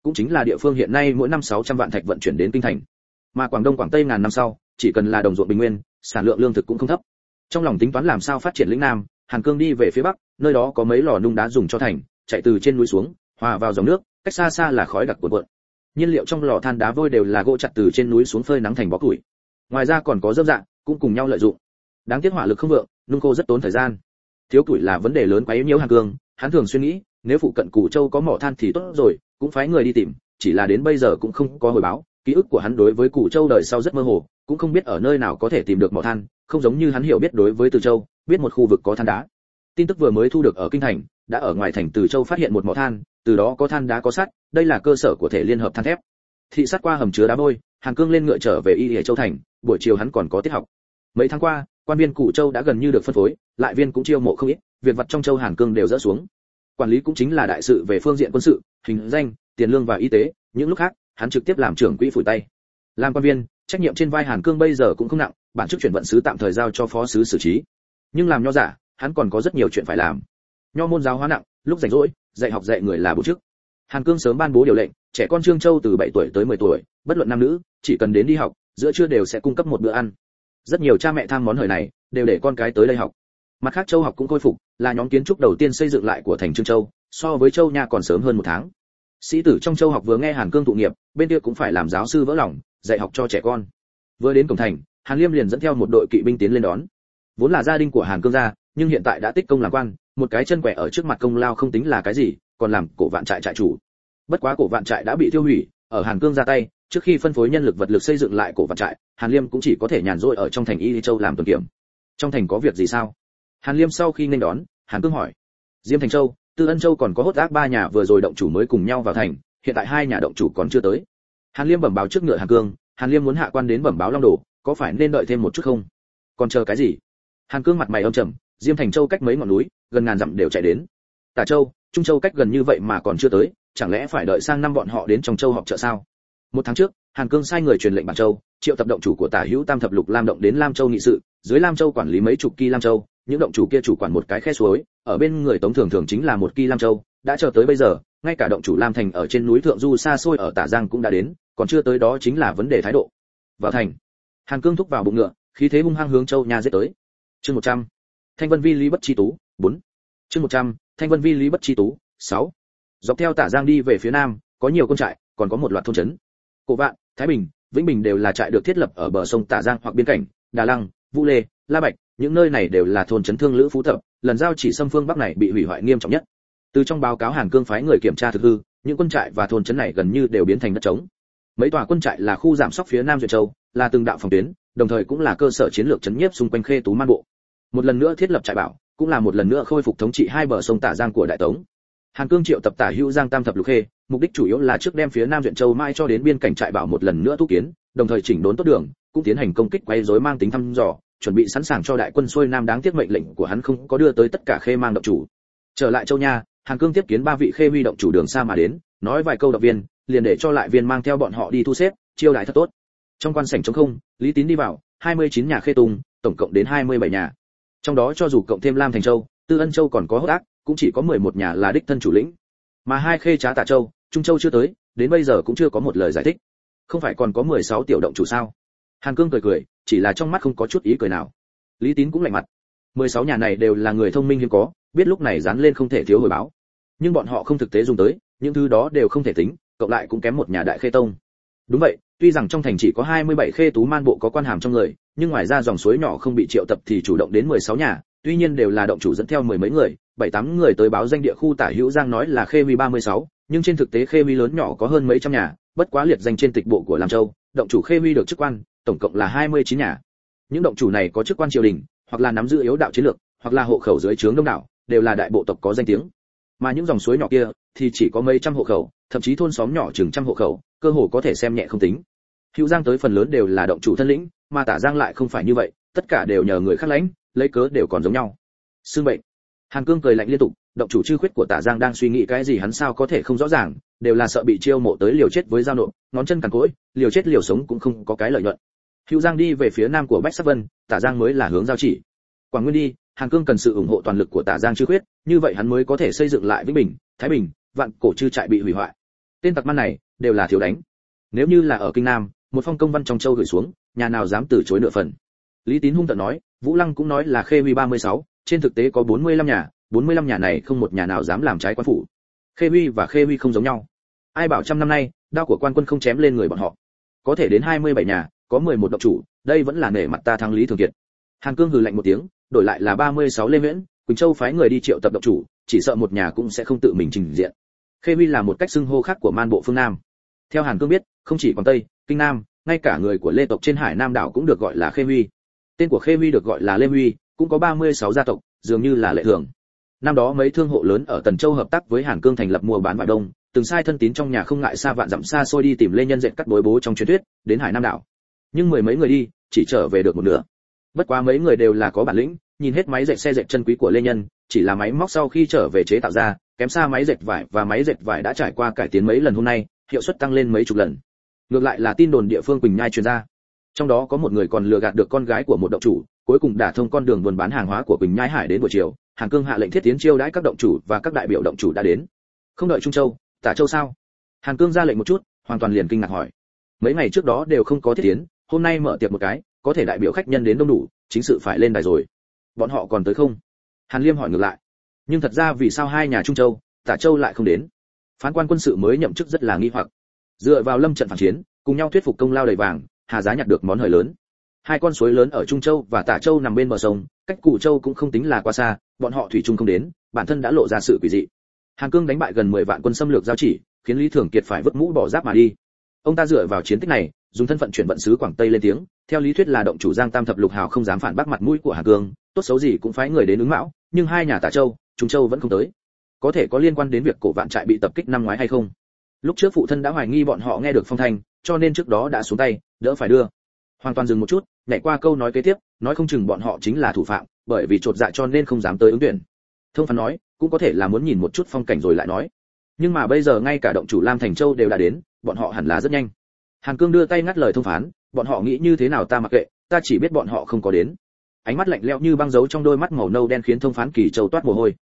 cũng chính là địa phương hiện nay mỗi năm 600 vạn thạch vận chuyển đến kinh thành. Mà Quảng Đông Quảng Tây ngàn năm sau, chỉ cần là đồng ruộng bình nguyên, sản lượng lương thực cũng không thấp. Trong lòng tính toán làm sao phát triển lĩnh Nam, Hàn Cương đi về phía bắc, nơi đó có mấy lò nung đá dùng cho thành, chạy từ trên núi xuống, hòa vào dòng nước, cách xa xa là khói đặc cuồn cuộn. Nhiên liệu trong lò than đá vôi đều là gỗ chặt từ trên núi xuống phơi nắng thành bó củi. Ngoài ra còn có dơm dạ, cũng cùng nhau lợi dụng. Đáng tiếc hỏa lực không vượng, nung khô rất tốn thời gian. Thiếu củi là vấn đề lớn quấy nhiễu Hàn Cương, hắn thường suy nghĩ, nếu phụ cận Củ Châu có mỏ than thì tốt rồi, cũng phái người đi tìm, chỉ là đến bây giờ cũng không có hồi báo. Ký ức của hắn đối với Củ Châu đời sau rất mơ hồ, cũng không biết ở nơi nào có thể tìm được mỏ than, không giống như hắn hiểu biết đối với Từ Châu, biết một khu vực có than đá. Tin tức vừa mới thu được ở kinh thành, đã ở ngoài thành Từ Châu phát hiện một mỏ than, từ đó có than đá có sắt, đây là cơ sở của thể liên hợp than thép. Thị sát qua hầm chứa đá vôi, Hàn Cương lên ngựa trở về Y Lìa Châu thành, buổi chiều hắn còn có tiết học. Mấy tháng qua, quan viên Củ Châu đã gần như được phân phối, lại viên cũng chiêu mộ không ít, việc vặt trong châu Hàn Cương đều dỡ xuống. Quản lý cũng chính là đại sự về phương diện quân sự, hình danh, tiền lương và y tế, những lúc khác, hắn trực tiếp làm trưởng quỹ phủi tay. Làm quan viên, trách nhiệm trên vai Hàn Cương bây giờ cũng không nặng, bản chức chuyển vận sứ tạm thời giao cho phó sứ xử trí. Nhưng làm nho giả, hắn còn có rất nhiều chuyện phải làm. Nho môn giáo hóa nặng, lúc rảnh rỗi, dạy học dạy người là bổ chức. Hàn Cương sớm ban bố điều lệnh, trẻ con Trương Châu từ 7 tuổi tới 10 tuổi, bất luận nam nữ, chỉ cần đến đi học, giữa trưa đều sẽ cung cấp một bữa ăn. Rất nhiều cha mẹ tham món hời này, đều để con cái tới đây học. Mặt khác Châu học cũng khôi phục, là nhóm kiến trúc đầu tiên xây dựng lại của thành Trương Châu, so với Châu Nha còn sớm hơn một tháng. Sĩ tử trong Châu học vừa nghe Hàn Cương tụ nghiệp, bên kia cũng phải làm giáo sư vỡ lòng, dạy học cho trẻ con. Vừa đến cổng thành, Hàn Liêm liền dẫn theo một đội kỵ binh tiến lên đón. Vốn là gia đình của Hàn Cương gia, nhưng hiện tại đã tích công làm quan, một cái chân quẻ ở trước mặt công lao không tính là cái gì, còn làm Cổ Vạn trại trại chủ. Bất quá Cổ Vạn trại đã bị tiêu hủy, ở Hàn Cương ra tay, trước khi phân phối nhân lực vật lực xây dựng lại Cổ Vạn trại, Hàn Liêm cũng chỉ có thể nhàn rỗi ở trong thành Y Châu làm tuần kiểm. Trong thành có việc gì sao? Hàn Liêm sau khi nên đón, Hàn Cương hỏi. Diêm Thành Châu, Tư Ân Châu còn có Hốt Ác ba nhà vừa rồi động chủ mới cùng nhau vào thành, hiện tại hai nhà động chủ còn chưa tới. Hàn Liêm bẩm báo trước ngựa Hàn Cương, Hàn Liêm muốn hạ quan đến bẩm báo Long Đồ, có phải nên đợi thêm một chút không? Còn chờ cái gì? Hàn Cương mặt mày âm trầm, Diêm Thành Châu cách mấy ngọn núi, gần ngàn dặm đều chạy đến. Tả Châu, Trung Châu cách gần như vậy mà còn chưa tới, chẳng lẽ phải đợi sang năm bọn họ đến trong châu họp chợ sao? Một tháng trước, Hàn Cương sai người truyền lệnh Bản Châu, triệu tập động chủ của Tả Hữu Tam Thập Lục Lam động đến Lam Châu nghị sự, dưới Lam Châu quản lý mấy chục kỳ Lam Châu, những động chủ kia chủ quản một cái khe suối, ở bên người Tống Thường chính là một kỳ Lam Châu, đã chờ tới bây giờ, ngay cả động chủ Lam Thành ở trên núi Thượng Du xa xôi ở Tả Giang cũng đã đến, còn chưa tới đó chính là vấn đề thái độ. Vào thành, Hàn Cương thúc vào bụng ngựa, khí thế hung hăng hướng Châu Nha giết tới. Chương 100. Thanh Vân Vi Lý Bất Chi Tú, 4. Chương 100. Thanh Vân Vi Lý Bất Chi Tú, 6. Dọc theo Tả Giang đi về phía nam, có nhiều con trại, còn có một loạt thôn trấn. Cổ Vạn, Thái Bình, Vĩnh Bình đều là trại được thiết lập ở bờ sông Tả Giang hoặc biên cảnh, Đà Lăng, Vũ Lê, La Bạch, những nơi này đều là thôn trấn thương lữ phú tập, lần giao chỉ xâm phương Bắc này bị hủy hoại nghiêm trọng nhất. Từ trong báo cáo Hàn Cương phái người kiểm tra thực hư, những quân trại và thôn trấn này gần như đều biến thành đất trống. Mấy tòa quân trại là khu giảm sóc phía Nam Duyệt Châu, là từng đạo phòng tuyến, đồng thời cũng là cơ sở chiến lược trấn nhiếp xung quanh Khê Tú Man Bộ. Một lần nữa thiết lập trại bảo, cũng là một lần nữa khôi phục thống trị hai bờ sông Tả Giang của Đại Tống. Hàn Cương triệu tập Tả Hữu Giang Tam Thập Lục Khê, mục đích chủ yếu là trước đem phía Nam Duyện Châu mai cho đến biên cảnh trại bảo một lần nữa tu kiến, đồng thời chỉnh đốn tốt đường, cũng tiến hành công kích quấy rối mang tính thăm dò, chuẩn bị sẵn sàng cho đại quân xuôi Nam. Đáng tiếc mệnh lệnh của hắn không có đưa tới tất cả Khê mang động chủ. Trở lại Châu Nha, Hàn Cương tiếp kiến ba vị Khê huy động chủ đường xa mà đến, nói vài câu động viên, liền để cho lại viên mang theo bọn họ đi thu xếp, chiêu đãi thật tốt. Trong quan sảnh trống không, Lý Tín đi vào, 29 nhà Khê Tùng, tổng cộng đến 27 nhà. Trong đó cho dù cộng thêm Lam Thành Châu, Tư Ân Châu còn có Hốt Ác, cũng chỉ có 11 nhà là đích thân chủ lĩnh. Mà hai Khê Trá Tả Châu, Trung Châu chưa tới, đến bây giờ cũng chưa có một lời giải thích. Không phải còn có 16 tiểu động chủ sao? Hàn Cương cười cười, chỉ là trong mắt không có chút ý cười nào. Lý Tín cũng lạnh mặt. 16 nhà này đều là người thông minh hiếm có, biết lúc này dán lên không thể thiếu hồi báo. Nhưng bọn họ không thực tế dùng tới, những thứ đó đều không thể tính, cộng lại cũng kém một nhà Đại Khê Tông. Đúng vậy, tuy rằng trong thành chỉ có 27 Khê Tú Man Bộ có quan hàm trong người, nhưng ngoài ra dòng suối nhỏ không bị triệu tập thì chủ động đến 16 nhà, tuy nhiên đều là động chủ dẫn theo mười mấy người, 7-8 người tới báo danh địa khu Tả Hữu Giang nói là Khê huy 36, nhưng trên thực tế Khê huy lớn nhỏ có hơn mấy trăm nhà, bất quá liệt danh trên tịch bộ của Lam Châu, động chủ Khê huy được chức quan, tổng cộng là 29 nhà. Những động chủ này có chức quan triều đình, hoặc là nắm giữ yếu đạo chiến lược, hoặc là hộ khẩu dưới trướng đông đảo, đều là đại bộ tộc có danh tiếng. Mà những dòng suối nhỏ kia thì chỉ có mấy trăm hộ khẩu, thậm chí thôn xóm nhỏ chừng trăm hộ khẩu, cơ hồ có thể xem nhẹ không tính. Hữu Giang tới phần lớn đều là động chủ thân lĩnh, mà Tả Giang lại không phải như vậy, tất cả đều nhờ người khác lãnh, lấy cớ đều còn giống nhau. Xương bệnh. Hàn Cương cười lạnh liên tục, động chủ chư khuyết của Tả Giang đang suy nghĩ cái gì hắn sao có thể không rõ ràng, đều là sợ bị chiêu mộ tới liều chết với giao nộp, ngón chân cằn cỗi, liều chết liều sống cũng không có cái lợi nhuận. Hữu Giang đi về phía nam của Bách Sắc Vân, Tả Giang mới là hướng giao chỉ. Quảng Nguyên đi, Hàn Cương cần sự ủng hộ toàn lực của Tả Giang chư khuyết, như vậy hắn mới có thể xây dựng lại Vĩnh Bình, Thái Bình, Vạn Cổ chư trại bị hủy hoại. Tên tặc man này đều là thiếu đánh. Nếu như là ở kinh nam, một phong công văn trong châu gửi xuống, nhà nào dám từ chối nửa phần. Lý Tín hung tợn nói, Vũ Lăng cũng nói là Khê Huy 36, trên thực tế có 45 nhà, 45 nhà này không một nhà nào dám làm trái quan phủ. Khê Huy và Khê Huy không giống nhau. Ai bảo trăm năm nay, đao của quan quân không chém lên người bọn họ. Có thể đến 27 nhà, có 11 độc chủ, đây vẫn là nể mặt ta thắng Lý Thường Kiệt. Hàn Cương hừ lạnh một tiếng, đổi lại là 36 Lê Viễn, Quỳnh Châu phái người đi triệu tập độc chủ, chỉ sợ một nhà cũng sẽ không tự mình trình diện. Khê Huy là một cách xưng hô khác của man bộ phương Nam. Theo Hàn Cương biết, không chỉ Quảng Tây, Kinh Nam, ngay cả người của Lê tộc trên Hải Nam đảo cũng được gọi là Khê Huy. Tên của Khê Huy được gọi là Lê Huy, cũng có 36 gia tộc, dường như là lệ thường. Năm đó mấy thương hộ lớn ở Tần Châu hợp tác với Hàn Cương thành lập mua bán vải đông, từng sai thân tín trong nhà không ngại xa vạn dặm xa xôi đi tìm Lê Nhân dệt cắt bối bố trong truyền thuyết, đến Hải Nam đảo. Nhưng mười mấy người đi, chỉ trở về được một nửa. Bất quá mấy người đều là có bản lĩnh, nhìn hết máy dệt xe dệt chân quý của Lê Nhân, chỉ là máy móc sau khi trở về chế tạo ra, kém xa máy dệt vải, và máy dệt vải đã trải qua cải tiến mấy lần hôm nay, hiệu suất tăng lên mấy chục lần. Ngược lại là tin đồn địa phương Quỳnh Nhai truyền ra. Trong đó có một người còn lừa gạt được con gái của một động chủ, cuối cùng đả thông con đường buôn bán hàng hóa của Quỳnh Nhai Hải đến buổi chiều, Hàn Cương hạ lệnh thiết tiến chiêu đãi các động chủ và các đại biểu động chủ đã đến. Không đợi Trung Châu, Tả Châu sao? Hàn Cương ra lệnh một chút, hoàn toàn liền kinh ngạc hỏi. Mấy ngày trước đó đều không có thiết tiến, hôm nay mở tiệc một cái, có thể đại biểu khách nhân đến đông đủ, chính sự phải lên đài rồi. Bọn họ còn tới không? Hàn Liêm hỏi ngược lại. Nhưng thật ra vì sao hai nhà Trung Châu, Tả Châu lại không đến? Phán quan quân sự mới nhậm chức rất là nghi hoặc. Dựa vào lâm trận phản chiến, cùng nhau thuyết phục công lao đầy vàng, Hà Giá nhặt được món hời lớn. Hai con suối lớn ở Trung Châu và Tả Châu nằm bên bờ sông, cách Củ Châu cũng không tính là quá xa, bọn họ thủy chung không đến, bản thân đã lộ ra sự quỷ dị. Hàn Cương đánh bại gần 10 vạn quân xâm lược giao chỉ, khiến Lý Thường Kiệt phải vứt mũ bỏ giáp mà đi. Ông ta dựa vào chiến tích này, dùng thân phận chuyển vận sứ Quảng Tây lên tiếng, theo lý thuyết là động chủ Giang Tam thập lục hào không dám phản bác mặt mũi của Hàn Cương, tốt xấu gì cũng phái người đến ứng mão, nhưng hai nhà Tả Châu, Trung Châu vẫn không tới. Có thể có liên quan đến việc Cổ Vạn trại bị tập kích năm ngoái hay không? Lúc trước phụ thân đã hoài nghi bọn họ nghe được phong thanh, cho nên trước đó đã xuống tay, đỡ phải đưa. Hoàn toàn dừng một chút, nhảy qua câu nói kế tiếp, nói không chừng bọn họ chính là thủ phạm, bởi vì trột dạ cho nên không dám tới ứng tuyển. Thông phán nói, cũng có thể là muốn nhìn một chút phong cảnh rồi lại nói. Nhưng mà bây giờ ngay cả động chủ Lam Thành Châu đều đã đến, bọn họ hẳn là rất nhanh. Hàn Cương đưa tay ngắt lời thông phán, bọn họ nghĩ như thế nào ta mặc kệ, ta chỉ biết bọn họ không có đến. Ánh mắt lạnh lẽo như băng dấu trong đôi mắt màu nâu đen khiến thông phán Kỳ Châu toát mồ hôi.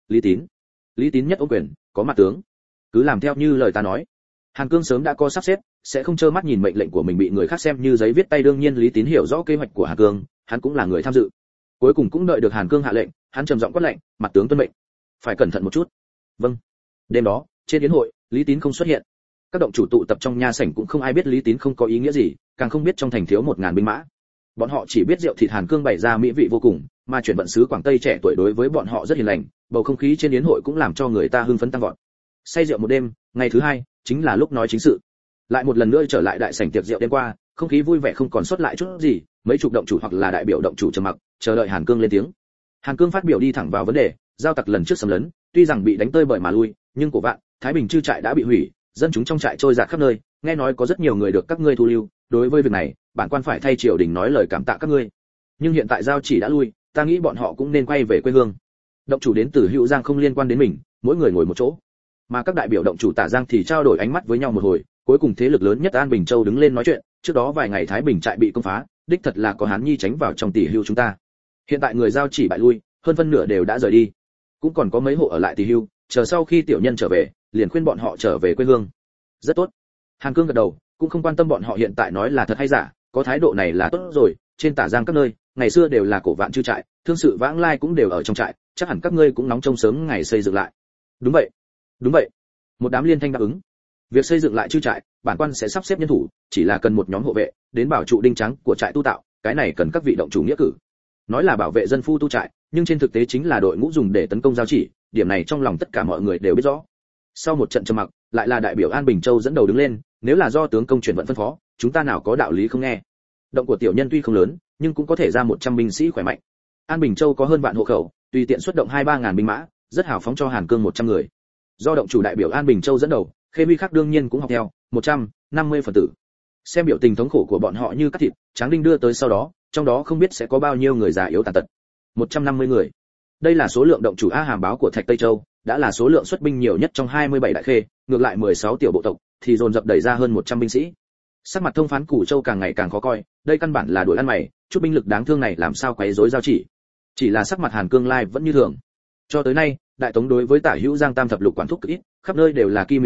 Lý Tín nhất ôm quyền, có mặt tướng, cứ làm theo như lời ta nói. Hàn Cương sớm đã có sắp xếp, sẽ không trơ mắt nhìn mệnh lệnh của mình bị người khác xem như giấy viết tay. Đương nhiên Lý Tín hiểu rõ kế hoạch của Hàn Cương, hắn cũng là người tham dự. Cuối cùng cũng đợi được Hàn Cương hạ lệnh, hắn trầm giọng quát lệnh, mặt tướng tuân mệnh. Phải cẩn thận một chút. Vâng. Đêm đó, trên yến hội, Lý Tín không xuất hiện. Các động chủ tụ tập trong nha sảnh cũng không ai biết Lý Tín không có ý nghĩa gì, càng không biết trong thành thiếu 1000 binh mã. Bọn họ chỉ biết rượu thịt Hàn Cương bày ra mỹ vị vô cùng, mà chuyển vận sứ Quảng Tây trẻ tuổi đối với bọn họ rất hiền lành, bầu không khí trên yến hội cũng làm cho người ta hưng phấn tăng vọt. Say rượu một đêm, ngày thứ hai chính là lúc nói chính sự. Lại một lần nữa trở lại đại sảnh tiệc rượu đêm qua, không khí vui vẻ không còn sót lại chút gì, mấy chục động chủ hoặc là đại biểu động chủ trầm mặc, chờ đợi Hàn Cương lên tiếng. Hàn Cương phát biểu đi thẳng vào vấn đề, giao tặc lần trước xâm lấn, tuy rằng bị đánh tơi bời mà lui, nhưng Cổ Vạn, Thái Bình chư trại đã bị hủy, dân chúng trong trại trôi dạt khắp nơi, nghe nói có rất nhiều người được các ngươi thu lưu, đối với việc này, bản quan phải thay triều đình nói lời cảm tạ các ngươi. Nhưng hiện tại giao chỉ đã lui, ta nghĩ bọn họ cũng nên quay về quê hương. Động chủ đến từ Hữu Giang không liên quan đến mình, mỗi người ngồi một chỗ. Mà các đại biểu động chủ Tả Giang thì trao đổi ánh mắt với nhau một hồi, cuối cùng thế lực lớn nhất An Bình Châu đứng lên nói chuyện, trước đó vài ngày Thái Bình trại bị công phá, đích thật là có Hán Nhi tránh vào trong Tỷ Hưu chúng ta. Hiện tại người giao chỉ bại lui, hơn phân nửa đều đã rời đi. Cũng còn có mấy hộ ở lại Tỷ Hưu, chờ sau khi tiểu nhân trở về, liền khuyên bọn họ trở về quê hương. Rất tốt. Hàn Cương gật đầu, cũng không quan tâm bọn họ hiện tại nói là thật hay giả, có thái độ này là tốt rồi. Trên Tả Giang các nơi, ngày xưa đều là Cổ Vạn chư trại, thương sự vãng lai cũng đều ở trong trại, chắc hẳn các ngươi cũng nóng trông sớm ngày xây dựng lại. Đúng vậy. Đúng vậy. Một đám liên thanh đáp ứng. Việc xây dựng lại chư trại, bản quan sẽ sắp xếp nhân thủ, chỉ là cần một nhóm hộ vệ đến bảo trụ đinh trắng của trại tu tạo, cái này cần các vị động chủ nghĩa cử. Nói là bảo vệ dân phu tu trại, nhưng trên thực tế chính là đội ngũ dùng để tấn công giao chỉ, điểm này trong lòng tất cả mọi người đều biết rõ. Sau một trận trầm mặc, lại là đại biểu An Bình Châu dẫn đầu đứng lên, nếu là do tướng công chuyển vận phân phó, chúng ta nào có đạo lý không nghe. Động của tiểu nhân tuy không lớn, nhưng cũng có thể ra 100 binh sĩ khỏe mạnh. An Bình Châu có hơn vạn hộ khẩu, tùy tiện xuất động 2-3 ngàn binh mã, rất hào phóng cho Hàn Cương 100 người. Do động chủ đại biểu An Bình Châu dẫn đầu, Khê Huy khác đương nhiên cũng học theo, 150 phần tử. Xem biểu tình thống khổ của bọn họ như cắt thịt, Tráng Đinh đưa tới sau đó, trong đó không biết sẽ có bao nhiêu người già yếu tàn tật. 150 người. Đây là số lượng động chủ A Hàm báo của Thạch Tây Châu, đã là số lượng xuất binh nhiều nhất trong 27 đại khê, ngược lại 16 tiểu bộ tộc thì dồn dập đẩy ra hơn 100 binh sĩ. Sắc mặt thông phán Củ Châu càng ngày càng khó coi, đây căn bản là đuổi ăn mày, chút binh lực đáng thương này làm sao quấy rối giao chỉ là sắc mặt Hàn Cương Lai vẫn như thường. Cho tới nay, đại tống đối với Tả Hữu Giang Tam thập lục quản thúc cực ít, khắp nơi đều là Kim Miệu Châu,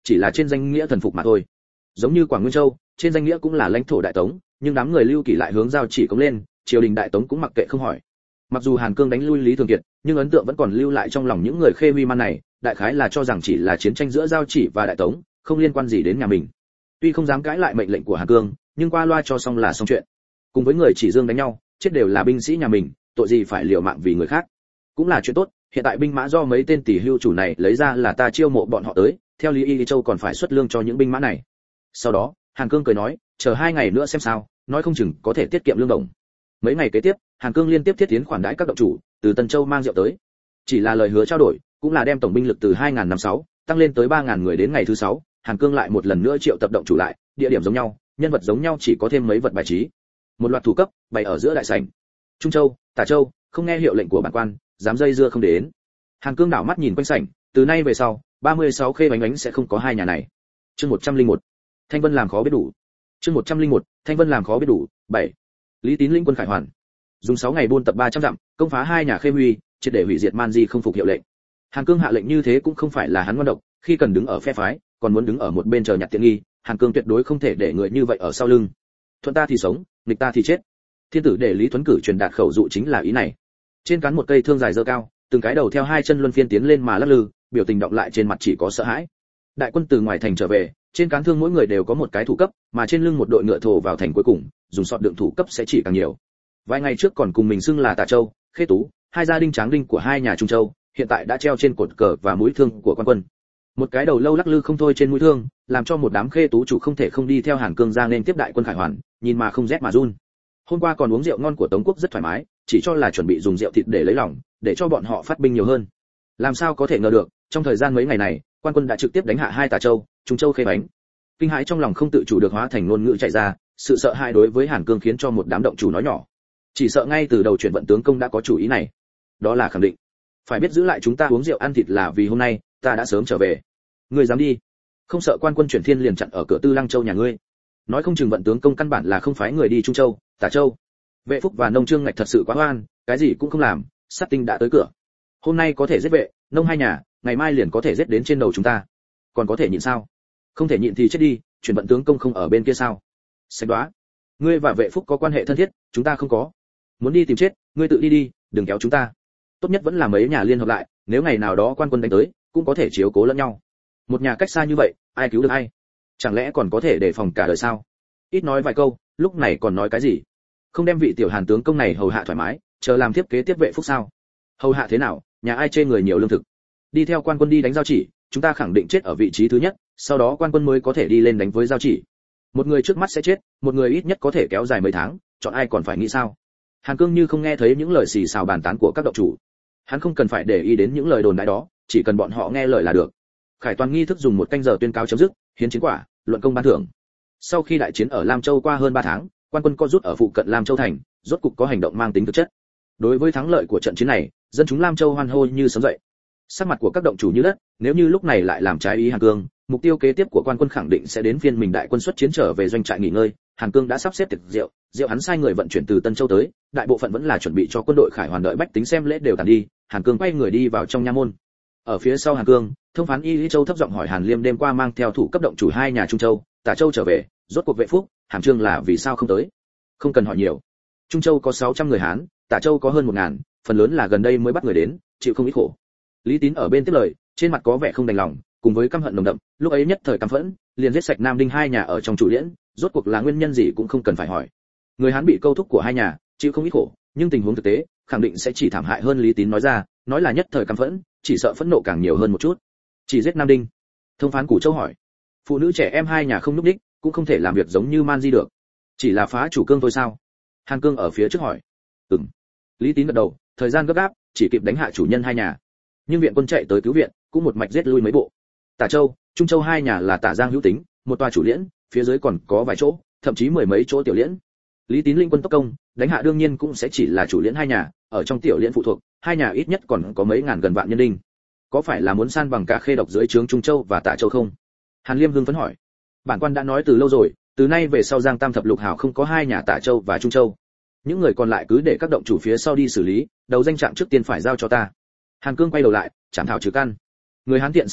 chỉ là trên danh nghĩa thần phục mà thôi. Giống như Quảng Nguyên Châu, trên danh nghĩa cũng là lãnh thổ Đại Tống, nhưng đám người Lưu Kỳ lại hướng giao chỉ cống lên, triều đình Đại Tống cũng mặc kệ không hỏi. Mặc dù Hàn Cương đánh lui Lý Thường Kiệt, nhưng ấn tượng vẫn còn lưu lại trong lòng những người Khê Huy Man này, đại khái là cho rằng chỉ là chiến tranh giữa giao chỉ và Đại Tống, không liên quan gì đến nhà mình. Tuy không dám cãi lại mệnh lệnh của Hàn Cương, nhưng qua loa cho xong là xong chuyện. Cùng với người chỉ dương đánh nhau, chết đều là binh sĩ nhà mình, tội gì phải liều mạng vì người khác. Cũng là chuyện tốt, hiện tại binh mã do mấy tên tỷ hưu chủ này lấy ra là ta chiêu mộ bọn họ tới, theo lý Y Châu còn phải xuất lương cho những binh mã này. Sau đó, Hàn Cương cười nói, chờ 2 ngày nữa xem sao, nói không chừng có thể tiết kiệm lương đồng. Mấy ngày kế tiếp, Hàn Cương liên tiếp thiết tiến khoản đãi các động chủ, từ Tân Châu mang rượu tới. Chỉ là lời hứa trao đổi, cũng là đem tổng binh lực từ 2056 tăng lên tới 3000 người đến ngày thứ 6, Hàn Cương lại một lần nữa triệu tập động chủ lại, địa điểm giống nhau, nhân vật giống nhau, chỉ có thêm mấy vật bài trí. Một loạt thủ cấp bày ở giữa đại sảnh. Trung Châu, Tả Châu, không nghe hiệu lệnh của bản quan, dám dây dưa không đến. Hàn Cương đảo mắt nhìn quanh sảnh, từ nay về sau, 36 Khê bánh sẽ không có hai nhà này. Chương 101. Thanh Vân làm khó biết đủ. Chương 101. Thanh Vân làm khó biết đủ. 7. Lý Tín lĩnh quân khải hoàn. Dùng 6 ngày buôn tập 300 dặm, công phá hai nhà Khê Huy, triệt để hủy diệt Man Di không phục hiệu lệnh. Hàn Cương hạ lệnh như thế cũng không phải là hắn ngoan độc, khi cần đứng ở phe phái, còn muốn đứng ở một bên chờ nhặt tiện nghi, Hàn Cương tuyệt đối không thể để người như vậy ở sau lưng. Thuận ta thì sống, nghịch ta thì chết. Thiên tử để Lý Tuấn cử truyền đạt khẩu dụ chính là ý này. Trên cán một cây thương dài dơ cao, từng cái đầu theo hai chân luân phiên tiến lên mà lắc lư, biểu tình đọng lại trên mặt chỉ có sợ hãi. Đại quân từ ngoài thành trở về, trên cán thương mỗi người đều có một cái thủ cấp, mà trên lưng một đội ngựa thồ vào thành cuối cùng, dùng sọt đựng thủ cấp sẽ chỉ càng nhiều. Vài ngày trước còn cùng mình xưng là Tả Châu, Khê Tú, hai gia đình tráng đinh của hai nhà Trung Châu, hiện tại đã treo trên cột cờ và mũi thương của quan quân. Một cái đầu lâu lắc lư không thôi trên mũi thương, làm cho một đám Khê Tú chủ không thể không đi theo Hàn Cương ra nên tiếp đại quân khải hoàn, nhìn mà không rét mà run. Hôm qua còn uống rượu ngon của Tống quốc rất thoải mái, chỉ cho là chuẩn bị dùng rượu thịt để lấy lòng, để cho bọn họ phát binh nhiều hơn. Làm sao có thể ngờ được, trong thời gian mấy ngày này, quan quân đã trực tiếp đánh hạ hai Tả Châu, Trung Châu Khê Bánh. Kinh hãi trong lòng không tự chủ được hóa thành ngôn ngữ chạy ra, sự sợ hãi đối với Hàn Cương khiến cho một đám động chủ nói nhỏ. Chỉ sợ ngay từ đầu chuyển vận tướng công đã có chủ ý này. Đó là khẳng định. Phải biết giữ lại chúng ta uống rượu ăn thịt là vì hôm nay ta đã sớm trở về. Ngươi dám đi? Không sợ quan quân chuyển thiên liền chặn ở cửa Tư Lăng Châu nhà ngươi. Nói không chừng vận tướng công căn bản là không phái người đi Trung Châu, Tả Châu. Vệ Phúc và Nông Trương Ngạch thật sự quá oan, cái gì cũng không làm, sát tinh đã tới cửa. Hôm nay có thể giết vệ, Nông hai nhà, ngày mai liền có thể giết đến trên đầu chúng ta. Còn có thể nhịn sao? Không thể nhịn thì chết đi, chuyển vận tướng công không ở bên kia sao? Sách đoá. Ngươi và Vệ Phúc có quan hệ thân thiết, chúng ta không có. Muốn đi tìm chết, ngươi tự đi đi, đừng kéo chúng ta. Tốt nhất vẫn là mấy nhà liên hợp lại, nếu ngày nào đó quan quân đánh tới, cũng có thể chiếu cố lẫn nhau. Một nhà cách xa như vậy, ai cứu được ai? Chẳng lẽ còn có thể đề phòng cả đời sao? Ít nói vài câu, lúc này còn nói cái gì? Không đem vị tiểu Hàn tướng công này hầu hạ thoải mái, chờ làm tiếp kế tiếp Vệ Phúc sao? Hầu hạ thế nào, nhà ai chê người nhiều lương thực? Đi theo quan quân đi đánh giao chỉ, chúng ta khẳng định chết ở vị trí thứ nhất, sau đó quan quân mới có thể đi lên đánh với giao chỉ. Một người trước mắt sẽ chết, một người ít nhất có thể kéo dài mấy tháng, chọn ai còn phải nghĩ sao? Hàn Cương như không nghe thấy những lời xì xào bàn tán của các động chủ. Hắn không cần phải để ý đến những lời đồn đại đó, chỉ cần bọn họ nghe lời là được. Khải toàn nghi thức dùng 1 canh giờ tuyên cáo chấm dứt, hiến chiến quả, luận công ban thưởng. Sau khi đại chiến ở Lam Châu qua hơn 3 tháng, quan quân co rút ở phụ cận Lam Châu thành, rốt cục có hành động mang tính thực chất. Đối với thắng lợi của trận chiến này, dân chúng Lam Châu hoan hô như sấm dậy. Sắc mặt của các động chủ như đất, nếu như lúc này lại làm trái ý Hàn Cương, mục tiêu kế tiếp của quan quân khẳng định sẽ đến phiên mình đại quân xuất chiến trở về doanh trại nghỉ ngơi. Hàn Cương đã sắp xếp tiệc rượu hắn sai người vận chuyển từ Tân Châu tới, đại bộ phận vẫn là chuẩn bị cho quân đội khải hoàn, đợi bách tính xem lễ đều tàn đi, Hàn Cương quay người đi vào trong nha môn. Ở phía sau Hàn Cương, thông phán Y Lý Châu thấp giọng hỏi Hàn Liêm đêm qua mang theo thủ cấp động chủ hai nhà Trung Châu, Tả Châu trở về, rốt cuộc Vệ Phúc, Hàm Trương là vì sao không tới? Không cần hỏi nhiều. Trung Châu có 600 người Hán, Tả Châu có hơn 1000, phần lớn là gần đây mới bắt người đến, chịu không ít khổ. Lý Tín ở bên tiếp lời, trên mặt có vẻ không đành lòng, cùng với căm hận nồng đậm, lúc ấy nhất thời căm phẫn, liền giết sạch Nam Đinh hai nhà ở trong chủ liễn, rốt cuộc là nguyên nhân gì cũng không cần phải hỏi. Người Hán bị câu thúc của hai nhà, chịu không ít khổ, nhưng tình huống thực tế, khẳng định sẽ chỉ thảm hại hơn. Lý Tín nói ra, nói là nhất thời căm phẫn, chỉ sợ phẫn nộ càng nhiều hơn một chút. Chỉ giết Nam Đinh. Thông phán Củ Châu hỏi, phụ nữ trẻ em hai nhà không núp đích, cũng không thể làm việc giống như Man Di được. Chỉ là phá chủ cương thôi sao? Hàn Cương ở phía trước hỏi. Ừm. Lý Tín gật đầu, thời gian gấp gáp, chỉ kịp đánh hạ chủ nhân hai nhà. Nhưng viện quân chạy tới cứu viện, cũng một mạch giết lui mấy bộ. Tả Châu, Trung Châu hai nhà là Tả Giang hữu tính, một tòa chủ liễn, phía dưới còn có vài chỗ, thậm chí 10 mấy chỗ tiểu liễn. Lý Tín linh quân tốc công, đánh hạ đương nhiên cũng sẽ chỉ là chủ liễn hai nhà, ở trong tiểu liễn phụ thuộc, hai nhà ít nhất còn có mấy ngàn gần vạn nhân đinh. Có phải là muốn san bằng cả Khê độc dưới trướng Trung Châu và Tả Châu không? Hàn Liêm hưng phấn hỏi. Bản quan đã nói từ lâu rồi, từ nay về sau Giang Tam thập lục hào không có hai nhà Tả Châu và Trung Châu. Những người còn lại cứ để các động chủ phía sau đi xử lý, đầu danh trạng trước tiên phải giao cho ta. Hàn Cương quay đầu lại, chảm thảo trừ căn. Người Hán tiện sinh tụ,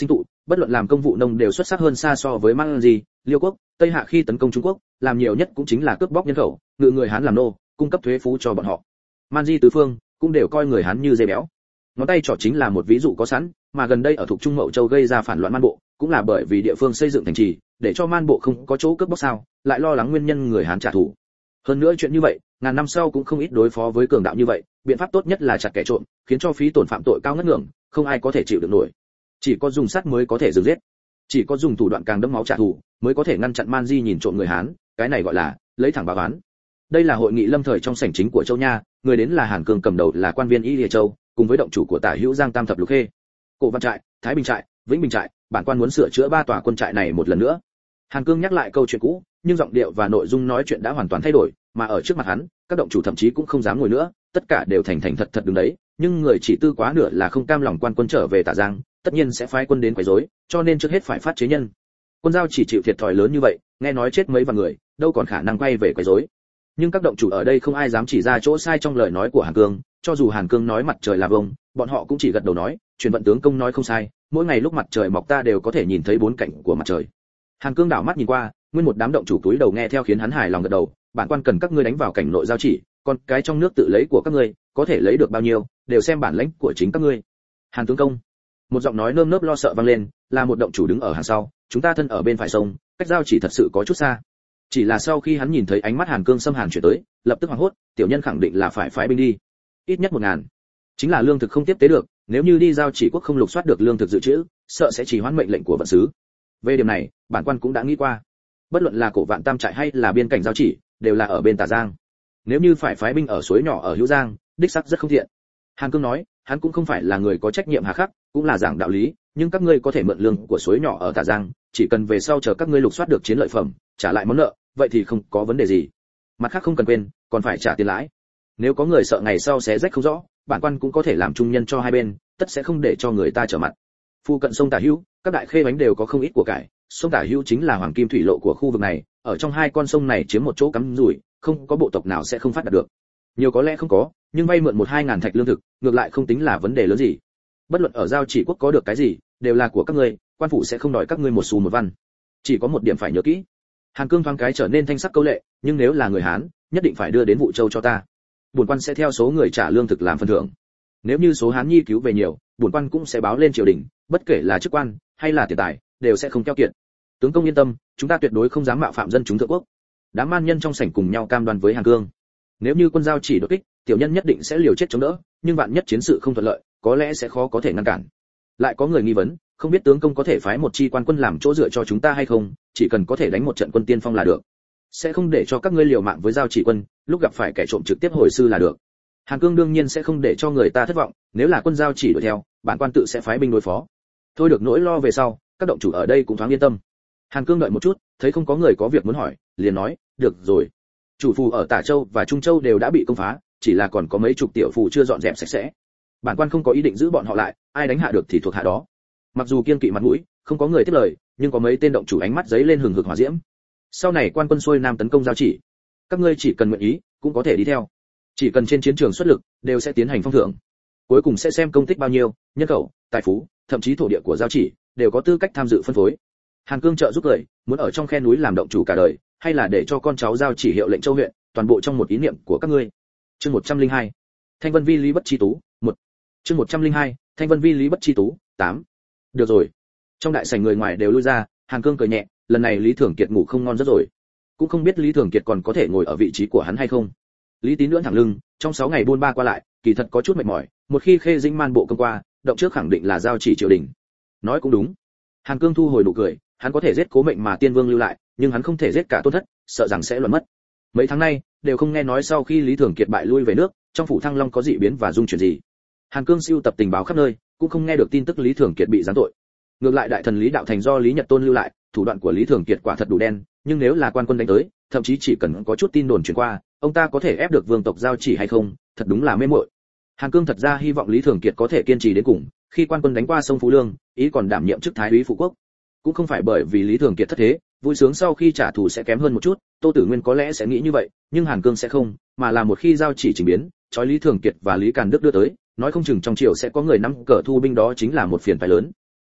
bất luận làm công vụ nông đều xuất sắc hơn xa so với Manji, Liêu quốc, Tây Hạ khi tấn công Trung Quốc, làm nhiều nhất cũng chính là cướp bóc nhân khẩu, ngự người Hán làm nô, cung cấp thuế phú cho bọn họ. Manji tứ phương cũng đều coi người Hán như dê béo. Ngón tay trỏ chính là một ví dụ có sẵn, mà gần đây ở thuộc Trung Mậu Châu gây ra phản loạn Man Bộ, cũng là bởi vì địa phương xây dựng thành trì, để cho Man Bộ không có chỗ cướp bóc sao, lại lo lắng nguyên nhân người Hán trả thù. Hơn nữa chuyện như vậy, ngàn năm sau cũng không ít đối phó với cường đạo như vậy, biện pháp tốt nhất là chặt kẻ trộm, khiến cho phí tổn phạm tội cao ngất ngưỡng, không ai có thể chịu được nổi. Chỉ có dùng sắt mới có thể dừng giết, chỉ có dùng thủ đoạn càng đẫm máu trả thù, mới có thể ngăn chặn Manji nhìn trộm người Hán, cái này gọi là lấy thẳng báo oán. Đây là hội nghị lâm thời trong sảnh chính của Châu Nha, người đến là Hàn Cương cầm đầu là quan viên Y Lìa Châu, cùng với động chủ của Tả Hữu Giang Tam Thập Lục Khê, Cổ Văn trại, Thái Bình trại, Vĩnh Bình trại, bản quan muốn sửa chữa 3 tòa quân trại này một lần nữa. Hàn Cương nhắc lại câu chuyện cũ, nhưng giọng điệu và nội dung nói chuyện đã hoàn toàn thay đổi, mà ở trước mặt hắn, các động chủ thậm chí cũng không dám ngồi nữa, tất cả đều thành thành thật thật đứng đấy, nhưng người chỉ tư quá nửa là không cam lòng quan quân trở về Tả Giang, tất nhiên sẽ phái quân đến quấy rối, cho nên trước hết phải phát chế nhân. Quân giao chỉ chịu thiệt thòi lớn như vậy, nghe nói chết mấy vạn người, đâu còn khả năng quay về quấy rối. Nhưng các động chủ ở đây không ai dám chỉ ra chỗ sai trong lời nói của Hàn Cương, cho dù Hàn Cương nói mặt trời là vông, bọn họ cũng chỉ gật đầu nói, truyền vận tướng công nói không sai, mỗi ngày lúc mặt trời mọc ta đều có thể nhìn thấy 4 cạnh của mặt trời. Hàn Cương đảo mắt nhìn qua, nguyên một đám động chủ túi đầu nghe theo khiến hắn hài lòng gật đầu, bản quan cần các ngươi đánh vào cảnh nội giao chỉ, còn cái trong nước tự lấy của các ngươi, có thể lấy được bao nhiêu, đều xem bản lãnh của chính các ngươi. Hàn tướng công, một giọng nói nơm nớp lo sợ vang lên, là một động chủ đứng ở hàng sau, chúng ta thân ở bên phải sông, cách giao chỉ thật sự có chút xa. Chỉ là sau khi hắn nhìn thấy ánh mắt Hàn Cương xâm hàn chuyển tới, lập tức hoảng hốt, tiểu nhân khẳng định là phải phái binh đi, ít nhất 1000. Chính là lương thực không tiếp tế được, nếu như đi giao chỉ quốc không lục soát được lương thực dự trữ, sợ sẽ chỉ hoãn mệnh lệnh của vận sứ. Về điểm này, bản quan cũng đã nghĩ qua. Bất luận là Cổ Vạn Tam trại hay là biên cảnh giao chỉ, đều là ở bên Tả Giang. Nếu như phải phái binh ở suối nhỏ ở Hữu Giang, đích xác rất không thiện. Hàn Cương nói, hắn cũng không phải là người có trách nhiệm hà khắc, cũng là giảng đạo lý, nhưng các ngươi có thể mượn lương của suối nhỏ ở Tả Giang, chỉ cần về sau chờ các ngươi lục soát được chiến lợi phẩm, trả lại món nợ, vậy thì không có vấn đề gì. Mặt khác không cần quên, còn phải trả tiền lãi. Nếu có người sợ ngày sau xé rách không rõ, bản quan cũng có thể làm trung nhân cho hai bên, tất sẽ không để cho người ta trở mặt. Phu cận sông Tả Hữu, các đại khê bánh đều có không ít của cải, sông Tả Hữu chính là hoàng kim thủy lộ của khu vực này, ở trong hai con sông này chiếm một chỗ cắm rủi, không có bộ tộc nào sẽ không phát đạt được. Nhiều có lẽ không có, nhưng vay mượn 1-2 thạch lương thực, ngược lại không tính là vấn đề lớn gì. Bất luận ở giao chỉ quốc có được cái gì, đều là của các ngươi, quan phủ sẽ không đòi các ngươi một xu một văn. Chỉ có một điểm phải nhớ kỹ. Hàn Cương thoáng cái trở nên thanh sắc câu lệ, nhưng nếu là người Hán, nhất định phải đưa đến Vũ Châu cho ta. Bổn quan sẽ theo số người trả lương thực làm phần thưởng. Nếu như số Hán nhi cứu về nhiều, bổn quan cũng sẽ báo lên triều đình, bất kể là chức quan hay là tiền tài, đều sẽ không keo kiệt. Tướng công yên tâm, chúng ta tuyệt đối không dám mạo phạm dân chúng thượng quốc. Đám man nhân trong sảnh cùng nhau cam đoan với Hàn Cương. Nếu như quân giao chỉ đột kích, tiểu nhân nhất định sẽ liều chết chống đỡ, nhưng vạn nhất chiến sự không thuận lợi, có lẽ sẽ khó có thể ngăn cản. Lại có người nghi vấn, không biết tướng công có thể phái một chi quan quân làm chỗ dựa cho chúng ta hay không, chỉ cần có thể đánh một trận quân tiên phong là được, sẽ không để cho các ngươi liều mạng với giao chỉ quân, lúc gặp phải kẻ trộm trực tiếp hồi sư là được. Hàn Cương đương nhiên sẽ không để cho người ta thất vọng, nếu là quân giao chỉ đuổi theo, bản quan tự sẽ phái binh đối phó. Thôi được nỗi lo về sau, các động chủ ở đây cũng thoáng yên tâm. Hàn Cương đợi một chút, thấy không có người có việc muốn hỏi, liền nói, được rồi. Chủ phù ở Tả Châu và Trung Châu đều đã bị công phá, chỉ là còn có mấy chục tiểu phù chưa dọn dẹp sạch sẽ. Bản quan không có ý định giữ bọn họ lại, ai đánh hạ được thì thuộc hạ đó. Mặc dù kiên kỵ mặt mũi, không có người tiếp lời, nhưng có mấy tên động chủ ánh mắt giấy lên hừng hực hỏa diễm. Sau này quan quân xuôi nam tấn công giao chỉ, các ngươi chỉ cần nguyện ý, cũng có thể đi theo. Chỉ cần trên chiến trường xuất lực, đều sẽ tiến hành phong thưởng. Cuối cùng sẽ xem công tích bao nhiêu, nhân khẩu, tài phú, thậm chí thổ địa của giao chỉ, đều có tư cách tham dự phân phối. Hàn Cương trợ giúp cười, muốn ở trong khe núi làm động chủ cả đời, hay là để cho con cháu giao chỉ hiệu lệnh châu huyện, toàn bộ trong một ý niệm của các ngươi. Chương 102. Thanh Vân Vi Lý Bất Chi Tú, 1. Chương 102. Thanh Vân Vi Lý Bất Chi Tú, 8. Được rồi. Trong đại sảnh người ngoài đều lui ra, Hàn Cương cười nhẹ, lần này Lý Thường Kiệt ngủ không ngon rất rồi. Cũng không biết Lý Thường Kiệt còn có thể ngồi ở vị trí của hắn hay không. Lý Tín lưỡn thẳng lưng, trong 6 ngày buôn ba qua lại, kỳ thật có chút mệt mỏi, một khi Khê Dĩnh Man bộ công qua, động trước khẳng định là giao chỉ triều đình. Nói cũng đúng. Hàn Cương thu hồi nụ cười, hắn có thể giết Cố Mệnh mà Tiên Vương lưu lại, nhưng hắn không thể giết cả Tôn Thất, sợ rằng sẽ luận mất. Mấy tháng nay, đều không nghe nói sau khi Lý Thường Kiệt bại lui về nước, trong phủ Thăng Long có dị biến và dung chuyển gì. Hàn Cương siêu tập tình báo khắp nơi, cũng không nghe được tin tức Lý Thường Kiệt bị giáng tội. Ngược lại đại thần Lý Đạo Thành do Lý Nhật Tôn lưu lại, thủ đoạn của Lý Thường Kiệt quả thật đủ đen, nhưng nếu là quan quân đánh tới, thậm chí chỉ cần có chút tin đồn truyền qua, ông ta có thể ép được vương tộc giao chỉ hay không, thật đúng là mê muội. Hàn Cương thật ra hy vọng Lý Thường Kiệt có thể kiên trì đến cùng, khi quan quân đánh qua sông Phú Lương, ý còn đảm nhiệm chức thái úy phụ quốc. Cũng không phải bởi vì Lý Thường Kiệt thất thế, vui sướng sau khi trả thù sẽ kém hơn một chút, Tô Tử Nguyên có lẽ sẽ nghĩ như vậy, nhưng Hàn Cương sẽ không, mà là một khi giao chỉ chỉnh biến, chói Lý Thường Kiệt và Lý Càn Đức đưa tới, nói không chừng trong triều sẽ có người nắm cờ thu binh, đó chính là một phiền phải lớn.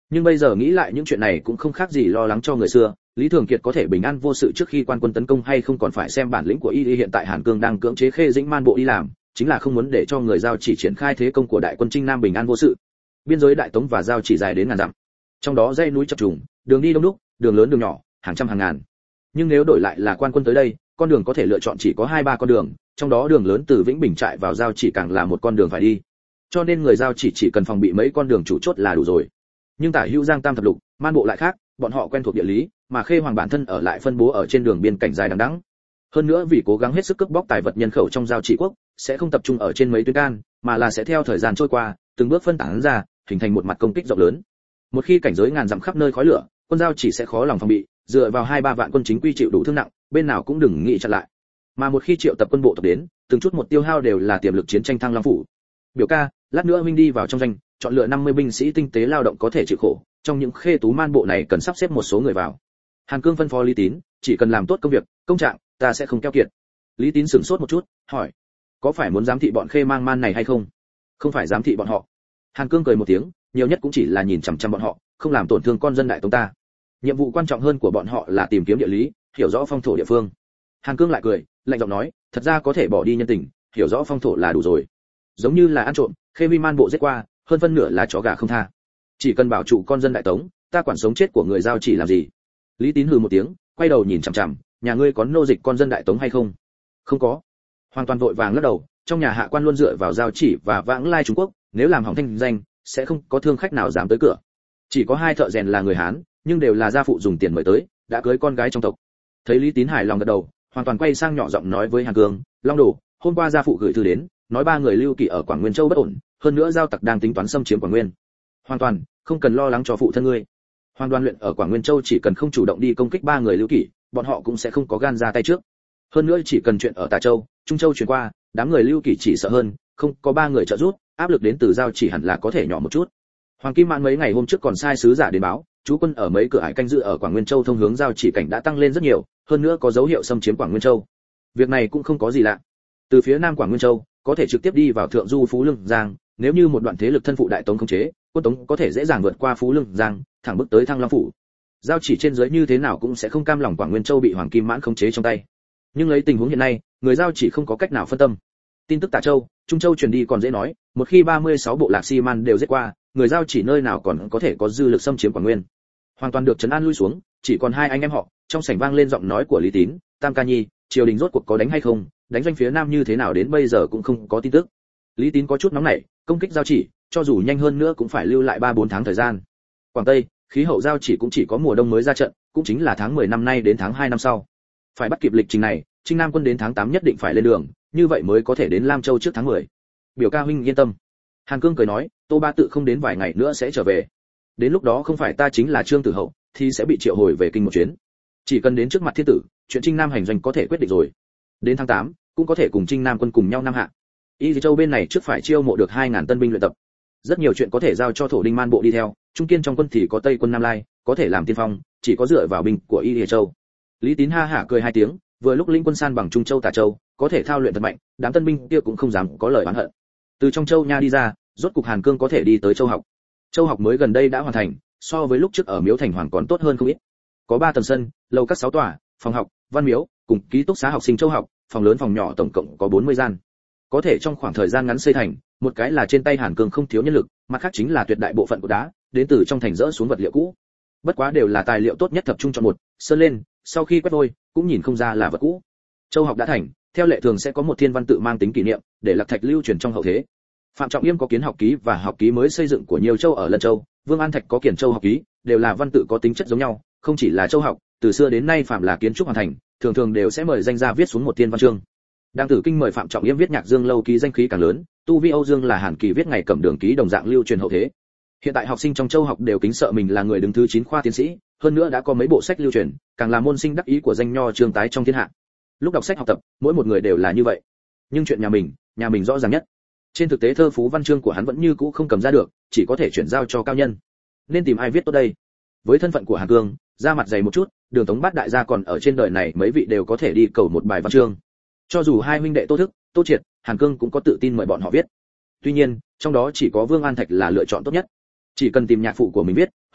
Nhưng bây giờ nghĩ lại những chuyện này cũng không khác gì lo lắng cho người xưa, Lý Thường Kiệt có thể bình an vô sự trước khi quan quân tấn công hay không còn phải xem bản lĩnh của y. Hiện tại Hàn Cương đang cưỡng chế Khê Dĩnh Man bộ đi làm, chính là không muốn để cho người Giao Chỉ triển khai thế công của đại quân Trinh Nam bình an vô sự. Biên giới Đại Tống và Giao Chỉ dài đến ngàn dặm, trong đó dãy núi chập trùng, đường đi đông đúc, đường lớn đường nhỏ, hàng trăm hàng ngàn. Nhưng nếu đổi lại là quan quân tới đây, con đường có thể lựa chọn chỉ có 2-3 con đường, trong đó đường lớn từ Vĩnh Bình trại vào Giao Chỉ càng là một con đường phải đi. Cho nên người Giao Chỉ cần phòng bị mấy con đường chủ chốt là đủ rồi. Nhưng tả hữu Giang Tam thập lục, Man bộ lại khác, bọn họ quen thuộc địa lý, mà Khê Hoàng bản thân ở lại phân bố ở trên đường biên cảnh dài đằng đẵng. Hơn nữa vì cố gắng hết sức cướp bóc tài vật nhân khẩu trong Giao Chỉ quốc, sẽ không tập trung ở trên mấy tuyến can, mà là sẽ theo thời gian trôi qua, từng bước phân tán ra, hình thành một mặt công kích rộng lớn. Một khi cảnh giới ngàn dặm khắp nơi khói lửa, quân Giao Chỉ sẽ khó lòng phòng bị, dựa vào 2-3 vạn quân chính quy chịu đủ thương nặng, bên nào cũng đừng nghĩ chặn lại. Mà một khi triệu tập quân bộ tập đến, từng chút một tiêu hao đều là tiềm lực chiến tranh Thăng Long phủ. Biểu ca, lát nữa huynh đi vào trong doanh, chọn lựa 50 binh sĩ tinh tế lao động có thể chịu khổ, trong những Khê Tú Man bộ này cần sắp xếp một số người vào. Hàn Cương phân phó Lý Tín, chỉ cần làm tốt công việc, công trạng, ta sẽ không keo kiệt. Lý Tín sửng sốt một chút, hỏi, có phải muốn giám thị bọn Khê Mang Man này hay không? Không phải giám thị bọn họ. Hàn Cương cười một tiếng, nhiều nhất cũng chỉ là nhìn chằm chằm bọn họ, không làm tổn thương con dân Đại Tống ta. Nhiệm vụ quan trọng hơn của bọn họ là tìm kiếm địa lý, hiểu rõ phong thổ địa phương. Hàn Cương lại cười, lạnh giọng nói, thật ra có thể bỏ đi nhân tình, hiểu rõ phong thổ là đủ rồi. Giống như là ăn trộm, Khê Vi Man bộ giết qua, hơn phân nửa là chó gà không tha. Chỉ cần bảo trụ con dân Đại Tống, ta quản sống chết của người Giao Chỉ làm gì? Lý Tín hừ một tiếng, quay đầu nhìn chằm chằm, nhà ngươi có nô dịch con dân Đại Tống hay không? Không có. Hoàn toàn vội vàng lắc đầu, trong nhà hạ quan luôn dựa vào Giao Chỉ và vãng lai Trung Quốc, nếu làm hỏng thanh danh, sẽ không có thương khách nào dám tới cửa. Chỉ có 2 thợ rèn là người Hán, nhưng đều là gia phụ dùng tiền mời tới, đã cưới con gái trong tộc. Thấy Lý Tín hài lòng gật đầu, hoàn toàn quay sang nhỏ giọng nói với Hàn Cương, Long Đồ, hôm qua gia phụ gửi thư đến, nói 3 người Lưu Kỷ ở Quảng Nguyên Châu bất ổn, hơn nữa Giao tặc đang tính toán xâm chiếm Quảng Nguyên. Hoàn toàn, không cần lo lắng cho phụ thân ngươi. Hoàng Đoàn luyện ở Quảng Nguyên Châu chỉ cần không chủ động đi công kích 3 người Lưu Kỷ, bọn họ cũng sẽ không có gan ra tay trước. Hơn nữa chỉ cần chuyện ở Tả Châu, Trung Châu truyền qua, đám người Lưu Kỷ chỉ sợ hơn, không có 3 người trợ giúp, áp lực đến từ Giao Chỉ hẳn là có thể nhỏ một chút. Hoàng Kim Mãn mấy ngày hôm trước còn sai sứ giả đến báo, chú quân ở mấy cửa ải canh giữ ở Quảng Nguyên Châu thông hướng Giao Chỉ cảnh đã tăng lên rất nhiều, hơn nữa có dấu hiệu xâm chiếm Quảng Nguyên Châu. Việc này cũng không có gì lạ. Từ phía nam Quảng Nguyên Châu, có thể trực tiếp đi vào thượng du Phú Lương Giang, nếu như một đoạn thế lực thân phụ Đại Tống khống chế, quân Tống có thể dễ dàng vượt qua Phú Lương Giang, thẳng bước tới Thăng Long phủ. Giao Chỉ trên dưới như thế nào cũng sẽ không cam lòng Quảng Nguyên Châu bị Hoàng Kim Mãn khống chế trong tay. Nhưng lấy tình huống hiện nay, người Giao Chỉ không có cách nào phân tâm. Tin tức Tả Châu, Trung Châu truyền đi còn dễ nói, một khi 36 bộ lạc Si Man đều giết qua, người Giao Chỉ nơi nào còn có thể có dư lực xâm chiếm Quảng Nguyên. Hoàn toàn được trấn an lui xuống, chỉ còn 2 anh em họ, trong sảnh vang lên giọng nói của Lý Tín, Tam ca nhi, triều đình rốt cuộc có đánh hay không, đánh doanh phía nam như thế nào đến bây giờ cũng không có tin tức. Lý Tín có chút nóng nảy, công kích Giao Chỉ, cho dù nhanh hơn nữa cũng phải lưu lại 3-4 tháng thời gian. Quảng Tây, khí hậu Giao Chỉ cũng chỉ có mùa đông mới ra trận, cũng chính là tháng 10 năm nay đến tháng 2 năm sau. Phải bắt kịp lịch trình này, Trinh Nam quân đến tháng 8 nhất định phải lên đường, như vậy mới có thể đến Lam Châu trước tháng 10. Biểu ca huynh yên tâm. Hàn Cương cười nói, Tô Ba Tự không đến vài ngày nữa sẽ trở về. Đến lúc đó không phải ta chính là Trương Tử Hậu, thì sẽ bị triệu hồi về kinh một chuyến. Chỉ cần đến trước mặt thiên tử, chuyện Trinh Nam hành doanh có thể quyết định rồi. Đến tháng 8, cũng có thể cùng Trinh Nam quân cùng nhau Nam hạ. Y Châu bên này trước phải chiêu mộ được 2000 tân binh luyện tập. Rất nhiều chuyện có thể giao cho Thổ Đinh Man bộ đi theo, trung kiên trong quân thì có Tây quân Nam Lai, có thể làm tiên phong, chỉ có dựa vào binh của Y Châu. Lý Tín ha hả cười 2 tiếng, vừa lúc lĩnh quân san bằng Trung Châu Tả Châu, có thể thao luyện thật mạnh, đám tân binh kia cũng không dám có lời oán hận. Từ trong Châu nha đi ra, rốt cục Hàn Cương có thể đi tới Châu học. Châu học mới gần đây đã hoàn thành, so với lúc trước ở Miếu Thành Hoàng còn tốt hơn không ít. Có 3 tầng sân, lầu các 6 tòa, phòng học, văn miếu, cùng ký túc xá học sinh Châu học, phòng lớn phòng nhỏ tổng cộng có 40 gian. Có thể trong khoảng thời gian ngắn xây thành, một cái là trên tay Hàn Cương không thiếu nhân lực, mặt khác chính là tuyệt đại bộ phận của đá, đến từ trong thành dỡ xuống vật liệu cũ. Bất quá đều là tài liệu tốt nhất tập trung cho một, sơn lên, sau khi quét vôi, cũng nhìn không ra là vật cũ. Châu học đã thành, theo lệ thường sẽ có một thiên văn tự mang tính kỷ niệm, để lạc thạch lưu truyền trong hậu thế. Phạm Trọng Yêm có kiến học ký và học ký mới xây dựng của nhiều châu ở Lân Châu, Vương An Thạch có Kiển Châu học ký, đều là văn tự có tính chất giống nhau, không chỉ là châu học, từ xưa đến nay phạm là kiến trúc hoàn thành, thường thường đều sẽ mời danh gia viết xuống một thiên văn chương. Đang Tử Kinh mời Phạm Trọng Yêm viết Nhạc Dương lâu ký danh khí càng lớn, tu vi Âu Dương là Hàn Kỳ viết ngày Cẩm Đường ký đồng dạng lưu truyền hậu thế. Hiện tại học sinh trong châu học đều kính sợ mình là người đứng thứ 9 khoa tiến sĩ, hơn nữa đã có mấy bộ sách lưu truyền, càng là môn sinh đắc ý của danh nho Trương Tái trong thiên hạ. Lúc đọc sách học tập, mỗi một người đều là như vậy. Nhưng chuyện nhà mình rõ ràng nhất. Trên thực tế thơ phú văn chương của hắn vẫn như cũ không cầm ra được, chỉ có thể chuyển giao cho cao nhân. Nên tìm ai viết tốt đây? Với thân phận của Hàn Cương, ra mặt dày một chút, Đường Tống Bát đại gia còn ở trên đời này mấy vị đều có thể đi cầu một bài văn chương. Cho dù hai huynh đệ Tô Thức, Tô Triệt, Hàn Cương cũng có tự tin mời bọn họ viết. Tuy nhiên, trong đó chỉ có Vương An Thạch là lựa chọn tốt nhất. Chỉ cần tìm nhạc phụ của mình viết,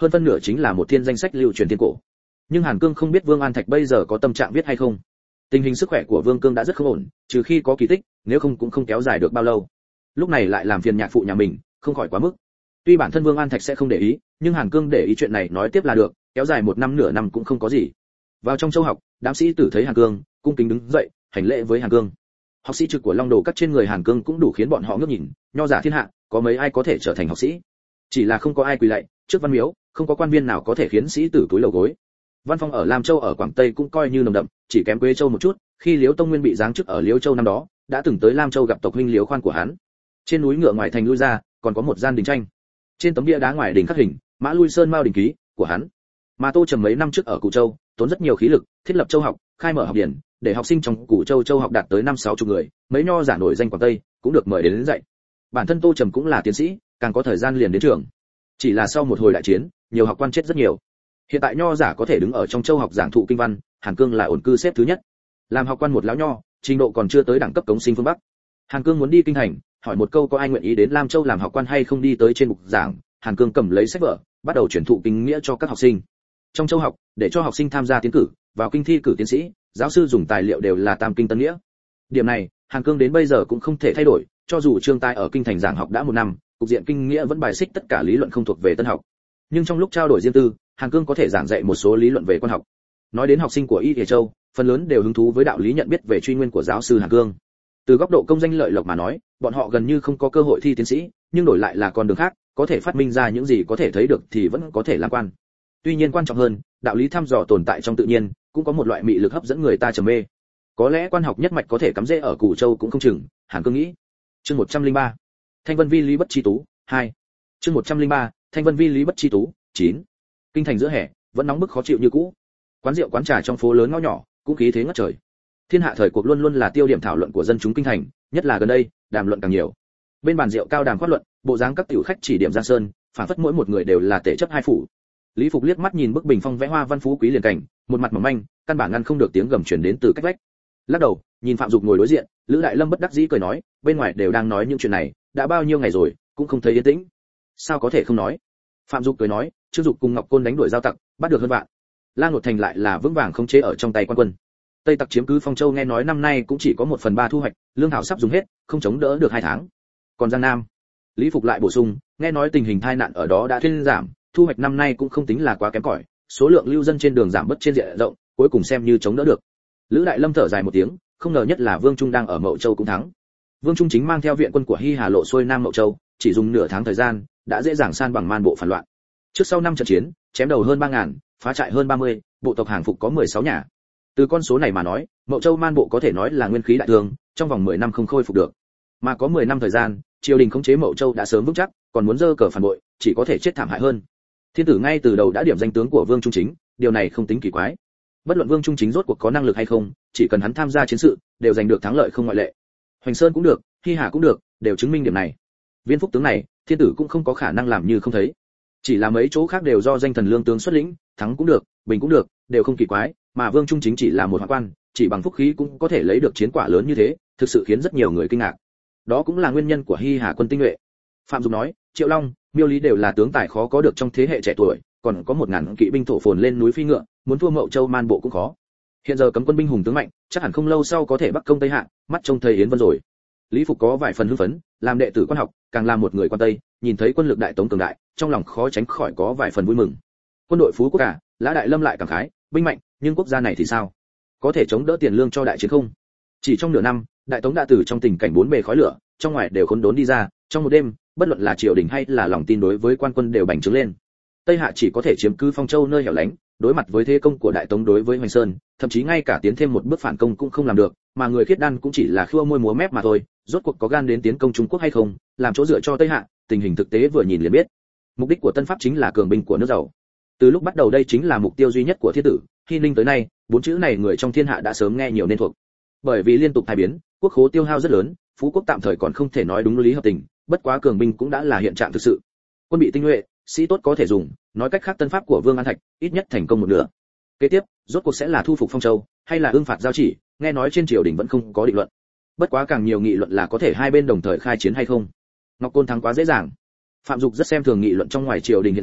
hơn phân nửa chính là một thiên danh sách lưu truyền thiên cổ. Nhưng Hàn Cương không biết Vương An Thạch bây giờ có tâm trạng viết hay không. Tình hình sức khỏe của Vương Cương đã rất không ổn, trừ khi có kỳ tích, nếu không cũng không kéo dài được bao lâu. Lúc này lại làm phiền nhạc phụ nhà mình, không khỏi quá mức. Tuy bản thân Vương An Thạch sẽ không để ý, nhưng Hàn Cương để ý chuyện này nói tiếp là được, kéo dài một năm nửa năm cũng không có gì. Vào trong châu học, đám sĩ tử thấy Hàn Cương, cung kính đứng dậy, hành lễ với Hàn Cương. Học sĩ trực của Long Đồ các trên người Hàn Cương cũng đủ khiến bọn họ ngước nhìn, nho giả thiên hạ, có mấy ai có thể trở thành học sĩ? Chỉ là không có ai quỳ lạy trước văn miếu, không có quan viên nào có thể khiến sĩ tử túi lầu gối. Văn phong ở Lam Châu ở Quảng Tây cũng coi như nồng đậm, chỉ kém Quế Châu một chút, khi Liễu Tông Nguyên bị giáng chức ở Liễu Châu năm đó, đã từng tới Lam Châu gặp tộc huynh Liễu Khoan của hắn. Trên núi ngựa ngoài thành lui ra, còn có một gian đình tranh. Trên tấm bia đá ngoài đình khắc hình Mã Lui Sơn Mao đình ký của hắn. Mà Tô Trầm mấy năm trước ở Cù Châu, tốn rất nhiều khí lực, thiết lập châu học, khai mở học điển, để học sinh trong Cù Châu châu học đạt tới 5-6 chục người, mấy nho giả nổi danh Quảng Tây cũng được mời đến dạy. Bản thân Tô Trầm cũng là tiến sĩ, càng có thời gian liền đến trường. Chỉ là sau một hồi đại chiến, nhiều học quan chết rất nhiều. Hiện tại nho giả có thể đứng ở trong châu học giảng thụ kinh văn, Hàn Cương là ổn cư xếp thứ nhất. Làm học quan một lão nho, trình độ còn chưa tới đẳng cấp cống sinh phương Bắc. Hàn Cương muốn đi kinh thành, hỏi một câu có ai nguyện ý đến Lam Châu làm học quan hay không, đi tới trên bục giảng, Hàn Cương cầm lấy sách vở, bắt đầu truyền thụ kinh nghĩa cho các học sinh. Trong châu học, để cho học sinh tham gia tiến cử, vào kinh thi cử tiến sĩ, giáo sư dùng tài liệu đều là tam kinh tân nghĩa. Điểm này, Hàn Cương đến bây giờ cũng không thể thay đổi, cho dù Trương Tai ở kinh thành giảng học đã một năm, cục diện kinh nghĩa vẫn bài xích tất cả lý luận không thuộc về tân học. Nhưng trong lúc trao đổi riêng tư, Hàn Cương có thể giảng dạy một số lý luận về quan học. Nói đến học sinh của Y Thể Châu, phần lớn đều hứng thú với đạo lý nhận biết về truy nguyên của giáo sư Hàn Cương. Từ góc độ công danh lợi lộc mà nói, bọn họ gần như không có cơ hội thi tiến sĩ, nhưng đổi lại là con đường khác, có thể phát minh ra những gì có thể thấy được thì vẫn có thể làm quan. Tuy nhiên quan trọng hơn, đạo lý thăm dò tồn tại trong tự nhiên, cũng có một loại mị lực hấp dẫn người ta trầm mê. Có lẽ quan học nhất mạch có thể cắm rễ ở Cù Châu cũng không chừng, Hàn Cương nghĩ. Chương 103. Thanh Vân Vi Lý Bất Chi Tú 2. Chương 103. Thanh Vân Vi Lý Bất Chi Tú 9. Kinh thành giữa hè, vẫn nóng bức khó chịu như cũ. Quán rượu quán trà trong phố lớn ngõ nhỏ, cũng khí thế ngất trời. Thiên hạ thời cuộc luôn luôn là tiêu điểm thảo luận của dân chúng kinh thành, nhất là gần đây, đàm luận càng nhiều. Bên bàn rượu cao đàm phát luận, bộ dáng các tiểu khách chỉ điểm Giang Sơn, phản phất mỗi một người đều là tể chấp hai phủ. Lý Phục liếc mắt nhìn bức bình phong vẽ hoa văn phú quý liền cảnh, một mặt mỏng manh, căn bản ngăn không được tiếng gầm truyền đến từ cách vách. Lắc đầu, nhìn Phạm Dục ngồi đối diện, Lữ Đại Lâm bất đắc dĩ cười nói, bên ngoài đều đang nói những chuyện này, đã bao nhiêu ngày rồi, cũng không thấy yên tĩnh. Sao có thể không nói? Phạm Dục cười nói, Trương Dục cùng Ngọc Côn đánh đuổi giao tặc, bắt được hơn vạn. La Ngột Thành lại là vững vàng không chế ở trong tay quan quân. Tây tặc chiếm cứ Phong Châu nghe nói năm nay cũng chỉ có 1/3 thu hoạch, lương thảo sắp dùng hết, không chống đỡ được 2 tháng. Còn Giang Nam, Lý Phục lại bổ sung, nghe nói tình hình tai nạn ở đó đã thuyên giảm, thu hoạch năm nay cũng không tính là quá kém cỏi, số lượng lưu dân trên đường giảm bớt trên diện rộng, cuối cùng xem như chống đỡ được. Lữ Đại Lâm thở dài một tiếng, không ngờ nhất là Vương Trung đang ở Mậu Châu cũng thắng. Vương Trung chính mang theo viện quân của Hy Hà lộ xuôi Nam Mậu Châu, chỉ dùng nửa tháng thời gian, đã dễ dàng san bằng man bộ phản loạn. Trước sau 5 trận chiến, chém đầu hơn 3000, phá trại hơn 30, bộ tộc hàng phục có 16 nhà. Từ con số này mà nói, Mậu Châu man bộ có thể nói là nguyên khí đại thương, trong vòng 10 năm không khôi phục được. Mà có 10 năm thời gian, triều đình khống chế Mậu Châu đã sớm vững chắc, còn muốn dơ cờ phản bội, chỉ có thể chết thảm hại hơn. Thiên tử ngay từ đầu đã điểm danh tướng của Vương Trung Chính, điều này không tính kỳ quái. Bất luận Vương Trung Chính rốt cuộc có năng lực hay không, chỉ cần hắn tham gia chiến sự, đều giành được thắng lợi không ngoại lệ. Hoành Sơn cũng được, Hy Hà cũng được, đều chứng minh điểm này. Viên Phúc tướng này, thiên tử cũng không có khả năng làm như không thấy. Chỉ là mấy chỗ khác đều do danh thần lương tướng xuất lĩnh, thắng cũng được, bình cũng được, đều không kỳ quái, mà Vương Trung Chính chỉ là một hoạn quan, chỉ bằng phúc khí cũng có thể lấy được chiến quả lớn như thế, thực sự khiến rất nhiều người kinh ngạc. Đó cũng là nguyên nhân của Hy Hà quân tinh nhuệ. Phạm Dục nói, Triệu Long, Miêu Lý đều là tướng tài khó có được trong thế hệ trẻ tuổi, còn có 1000 kỵ binh thổ phồn lên núi phi ngựa, muốn thua Mậu Châu man bộ cũng khó. Hiện giờ cấm quân binh hùng tướng mạnh, chắc hẳn không lâu sau có thể bắc công Tây Hạ, mắt trông thấy Yến Vân rồi. Lý Phục có vài phần hưng phấn, làm đệ tử quan học, càng là một người quan Tây, nhìn thấy quân lực đại tống cường đại, trong lòng khó tránh khỏi có vài phần vui mừng. Quân đội phú quốc cả, Lã Đại Lâm lại cảm khái, binh mạnh, nhưng quốc gia này thì sao? Có thể chống đỡ tiền lương cho đại chiến không? Chỉ trong nửa năm, đại tống đã từ trong tình cảnh bốn bề khói lửa, trong ngoài đều khốn đốn đi ra, trong một đêm, bất luận là triều đình hay là lòng tin đối với quan quân đều bành trướng lên. Tây Hạ chỉ có thể chiếm cứ Phong Châu nơi hẻo lánh, đối mặt với thế công của đại tống đối với Hoành Sơn, thậm chí ngay cả tiến thêm một bước phản công cũng không làm được, mà người khiết đan cũng chỉ là khua môi múa mép mà thôi, rốt cuộc có gan đến tiến công Trung Quốc hay không, làm chỗ dựa cho Tây Hạ, tình hình thực tế vừa nhìn liền biết. Mục đích của Tân Pháp chính là cường binh của nước giàu. Từ lúc bắt đầu đây chính là mục tiêu duy nhất của thiên tử, Hy Ninh tới nay, 4 chữ này người trong thiên hạ đã sớm nghe nhiều nên thuộc. Bởi vì liên tục thay biến, quốc khố tiêu hao rất lớn, phú quốc tạm thời còn không thể nói đúng lý hợp tình, bất quá cường binh cũng đã là hiện trạng thực sự. Quân bị tinh nhuệ, sĩ tốt có thể dùng, nói cách khác Tân Pháp của Vương An Thạch ít nhất thành công một nửa. Kế tiếp, rốt cuộc sẽ là thu phục Phong Châu, hay là ương phạt giao chỉ, nghe nói trên triều đình vẫn không có định luận. Bất quá càng nhiều nghị luận là có thể hai bên đồng thời khai chiến hay không. Ngọc Côn thắng quá dễ dàng. Phạm Dục rất xem thường nghị luận trong ngoài triều đình hiện giờ,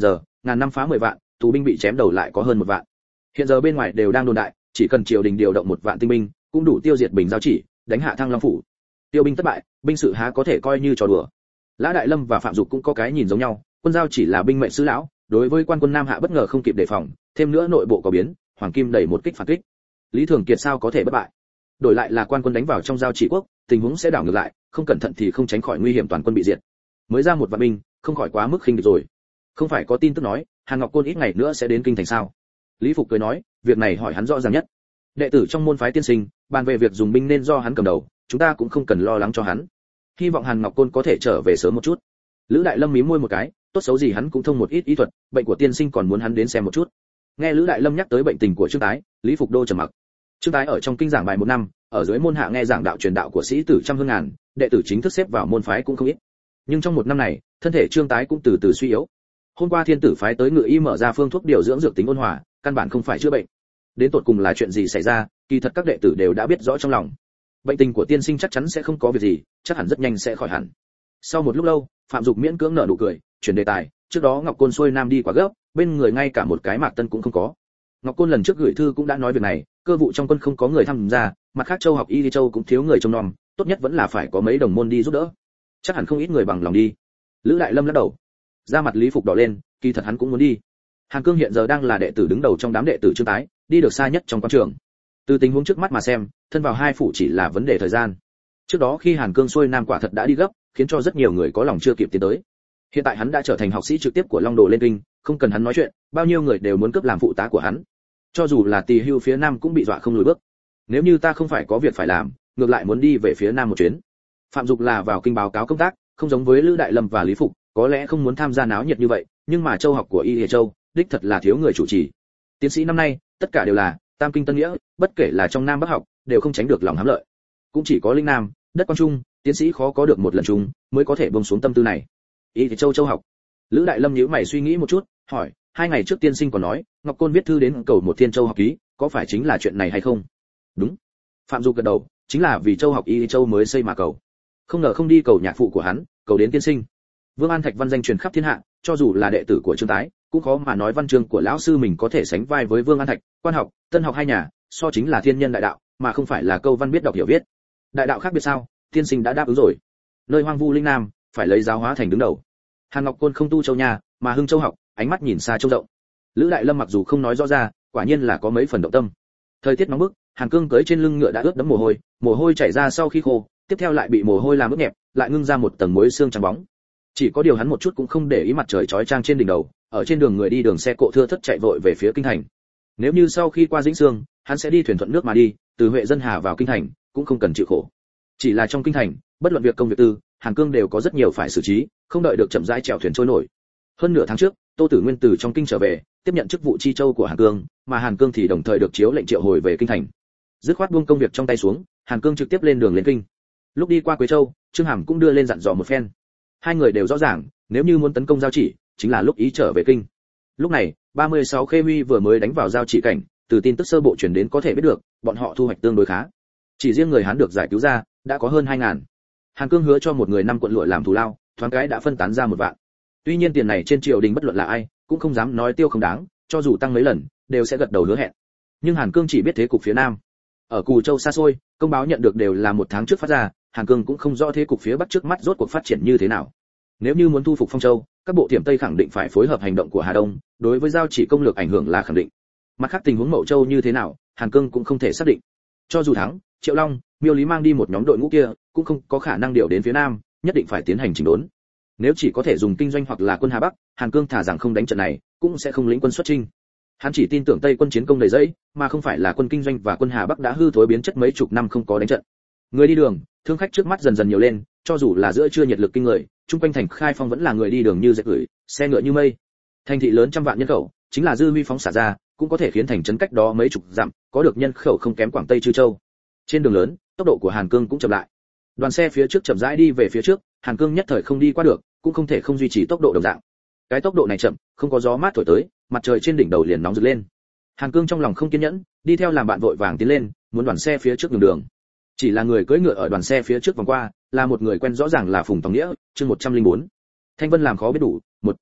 ngàn năm phá 10 vạn, tù binh bị chém đầu lại có hơn 1 vạn. Hiện giờ bên ngoài đều đang đồn đại, chỉ cần triều đình điều động 1 vạn tinh binh, cũng đủ tiêu diệt Bình Giao Chỉ, đánh hạ Thăng Long phủ. Tiêu binh thất bại, binh sự há có thể coi như trò đùa. Lã Đại Lâm và Phạm Dục cũng có cái nhìn giống nhau, Quân Giao Chỉ là binh mệnh sứ lão, đối với quan quân Nam Hạ bất ngờ không kịp đề phòng, thêm nữa nội bộ có biến, Hoàng Kim đẩy một kích phản kích. Lý Thường Kiệt sao có thể bất bại? Đổi lại là quan quân đánh vào trong Giao Chỉ quốc, tình huống sẽ đảo ngược lại, không cẩn thận thì không tránh khỏi nguy hiểm toàn quân bị diệt. Mới ra 1 vạn binh, không khỏi quá mức khinh địch rồi. Không phải có tin tức nói, Hàn Ngọc Côn ít ngày nữa sẽ đến kinh thành sao? Lý Phục cười nói, việc này hỏi hắn rõ ràng nhất. Đệ tử trong môn phái tiên sinh, bàn về việc dùng binh nên do hắn cầm đầu, chúng ta cũng không cần lo lắng cho hắn. Hy vọng Hàn Ngọc Côn có thể trở về sớm một chút. Lữ Đại Lâm mím môi một cái, tốt xấu gì hắn cũng thông một ít y thuật, bệnh của tiên sinh còn muốn hắn đến xem một chút. Nghe Lữ Đại Lâm nhắc tới bệnh tình của Trương Tái, Lý Phục Đô trầm mặc. Trương Tái ở trong kinh giảng bài 1 năm, ở dưới môn hạ nghe giảng đạo truyền đạo của sĩ tử trăm hương ngàn, đệ tử chính thức xếp vào môn phái cũng không ít. Nhưng trong 1 năm này, thân thể Trương Tái cũng từ từ suy yếu. Hôm qua Thiên Tử phái tới Ngự Y mở ra phương thuốc điều dưỡng dược tính ôn hòa, căn bản không phải chữa bệnh. Đến tột cùng là chuyện gì xảy ra, kỳ thật các đệ tử đều đã biết rõ trong lòng. Bệnh tình của tiên sinh chắc chắn sẽ không có việc gì, chắc hẳn rất nhanh sẽ khỏi hẳn. Sau một lúc lâu, Phạm Dục miễn cưỡng nở nụ cười, chuyển đề tài, trước đó Ngọc Côn xuôi nam đi quá gấp, bên người ngay cả một cái Mạc Tân cũng không có. Ngọc Côn lần trước gửi thư cũng đã nói việc này, cơ vụ trong quân không có người tham gia, mặt khác Châu Học Y đi Châu cũng thiếu người trông nom, tốt nhất vẫn là phải có mấy đồng môn đi giúp đỡ. Chắc hẳn không ít người bằng lòng đi. Lữ Đại Lâm lắc đầu. Da mặt Lý Phục đỏ lên, kỳ thật hắn cũng muốn đi. Hàn Cương hiện giờ đang là đệ tử đứng đầu trong đám đệ tử Trương Tái, đi được xa nhất trong quan trường. Từ tình huống trước mắt mà xem, thân vào 2 phủ chỉ là vấn đề thời gian. Trước đó khi Hàn Cương xuôi nam quả thật đã đi gấp, khiến cho rất nhiều người có lòng chưa kịp tiến tới. Hiện tại hắn đã trở thành học sĩ trực tiếp của Long Đồ lên kinh, không cần hắn nói chuyện, bao nhiêu người đều muốn cướp làm phụ tá của hắn. Cho dù là Tỳ Hưu phía nam cũng bị dọa không lùi bước. Nếu như ta không phải có việc phải làm, ngược lại muốn đi về phía nam một chuyến. Phạm Dục là vào kinh báo cáo công tác, không giống với Lữ Đại Lâm và Lý Phục, có lẽ không muốn tham gia náo nhiệt như vậy, nhưng mà Châu học của Y Lìa Châu, đích thật là thiếu người chủ trì. Tiến sĩ năm nay, tất cả đều là Tam Kinh Tân Nghĩa, bất kể là trong Nam Bắc học, đều không tránh được lòng hám lợi. Cũng chỉ có Linh Nam, đất quan trung, tiến sĩ khó có được một lần chung, mới có thể buông xuống tâm tư này. Y Lìa Châu học. Lữ Đại Lâm nhíu mày suy nghĩ một chút, hỏi, 2 ngày trước tiên sinh còn nói, Ngọc Côn viết thư đến cầu một Thiên Châu học ký, có phải chính là chuyện này hay không? Đúng. Phạm Dục gật đầu, chính là vì Châu học Y Lìa Châu mới xây mà cầu. Không ngờ không đi cầu nhạc phụ của hắn, cầu đến tiên sinh. Vương An Thạch văn danh truyền khắp thiên hạ, cho dù là đệ tử của Trương Tái, cũng khó mà nói văn chương của lão sư mình có thể sánh vai với Vương An Thạch. Quan học, tân học hai nhà, so chính là thiên nhân đại đạo, mà không phải là câu văn biết đọc hiểu viết. Đại đạo khác biệt sao? Tiên sinh đã đáp ứng rồi. Nơi hoang vu linh nam, phải lấy giáo hóa thành đứng đầu. Hàn Ngọc Côn không tu Châu nhà, mà hưng Châu học, ánh mắt nhìn xa trông rộng. Lữ Đại Lâm mặc dù không nói rõ ra, quả nhiên là có mấy phần động tâm. Thời tiết nóng bức, Hàn Cương cưỡi trên lưng ngựa đã ướt đẫm mồ hôi chảy ra sau khi khô, tiếp theo lại bị mồ hôi làm ướt nhẹp, lại ngưng ra một tầng muối xương trắng bóng. Chỉ có điều hắn một chút cũng không để ý mặt trời chói chang trên đỉnh đầu, ở trên đường người đi đường xe cộ thưa thớt chạy vội về phía kinh thành. Nếu như sau khi qua Dĩnh Sương, hắn sẽ đi thuyền thuận nước mà đi, từ Huệ Dân Hà vào kinh thành, cũng không cần chịu khổ. Chỉ là trong kinh thành, bất luận việc công việc tư, Hàn Cương đều có rất nhiều phải xử trí, không đợi được chậm rãi chèo thuyền trôi nổi. Hơn nửa tháng trước, Tô Tử Nguyên từ trong kinh trở về, tiếp nhận chức vụ chi châu của Hàn Cương, mà Hàn Cương thì đồng thời được chiếu lệnh triệu hồi về kinh thành. Dứt khoát buông công việc trong tay xuống, Hàn Cương trực tiếp lên đường lên kinh. Lúc đi qua Quế Châu, Trương Hàm cũng đưa lên dặn dò một phen. Hai người đều rõ ràng, nếu như muốn tấn công Giao Chỉ, chính là lúc ý trở về kinh. Lúc này, 36 Khê Huy vừa mới đánh vào Giao Chỉ cảnh, từ tin tức sơ bộ truyền đến có thể biết được, bọn họ thu hoạch tương đối khá. Chỉ riêng người Hán được giải cứu ra, đã có hơn 2000. Hàn Cương hứa cho một người 5 quận lụa làm thù lao, thoáng cái đã phân tán ra 1 vạn. Tuy nhiên tiền này trên triều đình bất luận là ai, cũng không dám nói tiêu không đáng, cho dù tăng mấy lần, đều sẽ gật đầu hứa hẹn. Nhưng Hàn Cương chỉ biết thế cục phía Nam. Ở Cù Châu xa xôi, công báo nhận được đều là 1 tháng trước phát ra, Hàn Cương cũng không rõ thế cục phía Bắc trước mắt rốt cuộc phát triển như thế nào. Nếu như muốn thu phục Phong Châu, các bộ tiềm Tây khẳng định phải phối hợp hành động của Hà Đông, đối với Giao Chỉ công lược ảnh hưởng là khẳng định. Mặt khác tình huống Mậu Châu như thế nào, Hàn Cương cũng không thể xác định. Cho dù thắng, Triệu Long, Miêu Lý mang đi một nhóm đội ngũ kia, cũng không có khả năng điều đến phía Nam, nhất định phải tiến hành chỉnh đốn. Nếu chỉ có thể dùng kinh doanh hoặc là quân Hà Bắc, Hàn Cương thả rằng không đánh trận này, cũng sẽ không lĩnh quân xuất chinh. Hắn chỉ tin tưởng Tây quân chiến công đầy dẫy, mà không phải là quân kinh doanh và quân Hà Bắc đã hư thối biến chất mấy chục năm không có đánh trận. Người đi đường, thương khách trước mắt dần dần nhiều lên, cho dù là giữa trưa nhiệt lực kinh người, trung quanh thành Khai Phong vẫn là người đi đường như dệt gửi, xe ngựa như mây. Thành thị lớn trăm vạn nhân khẩu, chính là dư huy phóng xả ra, cũng có thể khiến thành trấn cách đó mấy chục dặm, có được nhân khẩu không kém Quảng Tây Trư Châu. Trên đường lớn, tốc độ của Hàn Cương cũng chậm lại. Đoàn xe phía trước chậm rãi đi về phía trước, Hàn Cương nhất thời không đi qua được, cũng không thể không duy trì tốc độ đồng dạng. Cái tốc độ này chậm, không có gió mát thổi tới, mặt trời trên đỉnh đầu liền nóng rực lên. Hàn Cương trong lòng không kiên nhẫn, đi theo làm bạn vội vàng tiến lên, muốn đoàn xe phía trước nhường đường. Chỉ là người cưỡi ngựa ở đoàn xe phía trước vòng qua, là một người quen rõ ràng là Phùng Tòng Nghĩa, chương 104. Thanh Vân làm khó biết đủ, 1.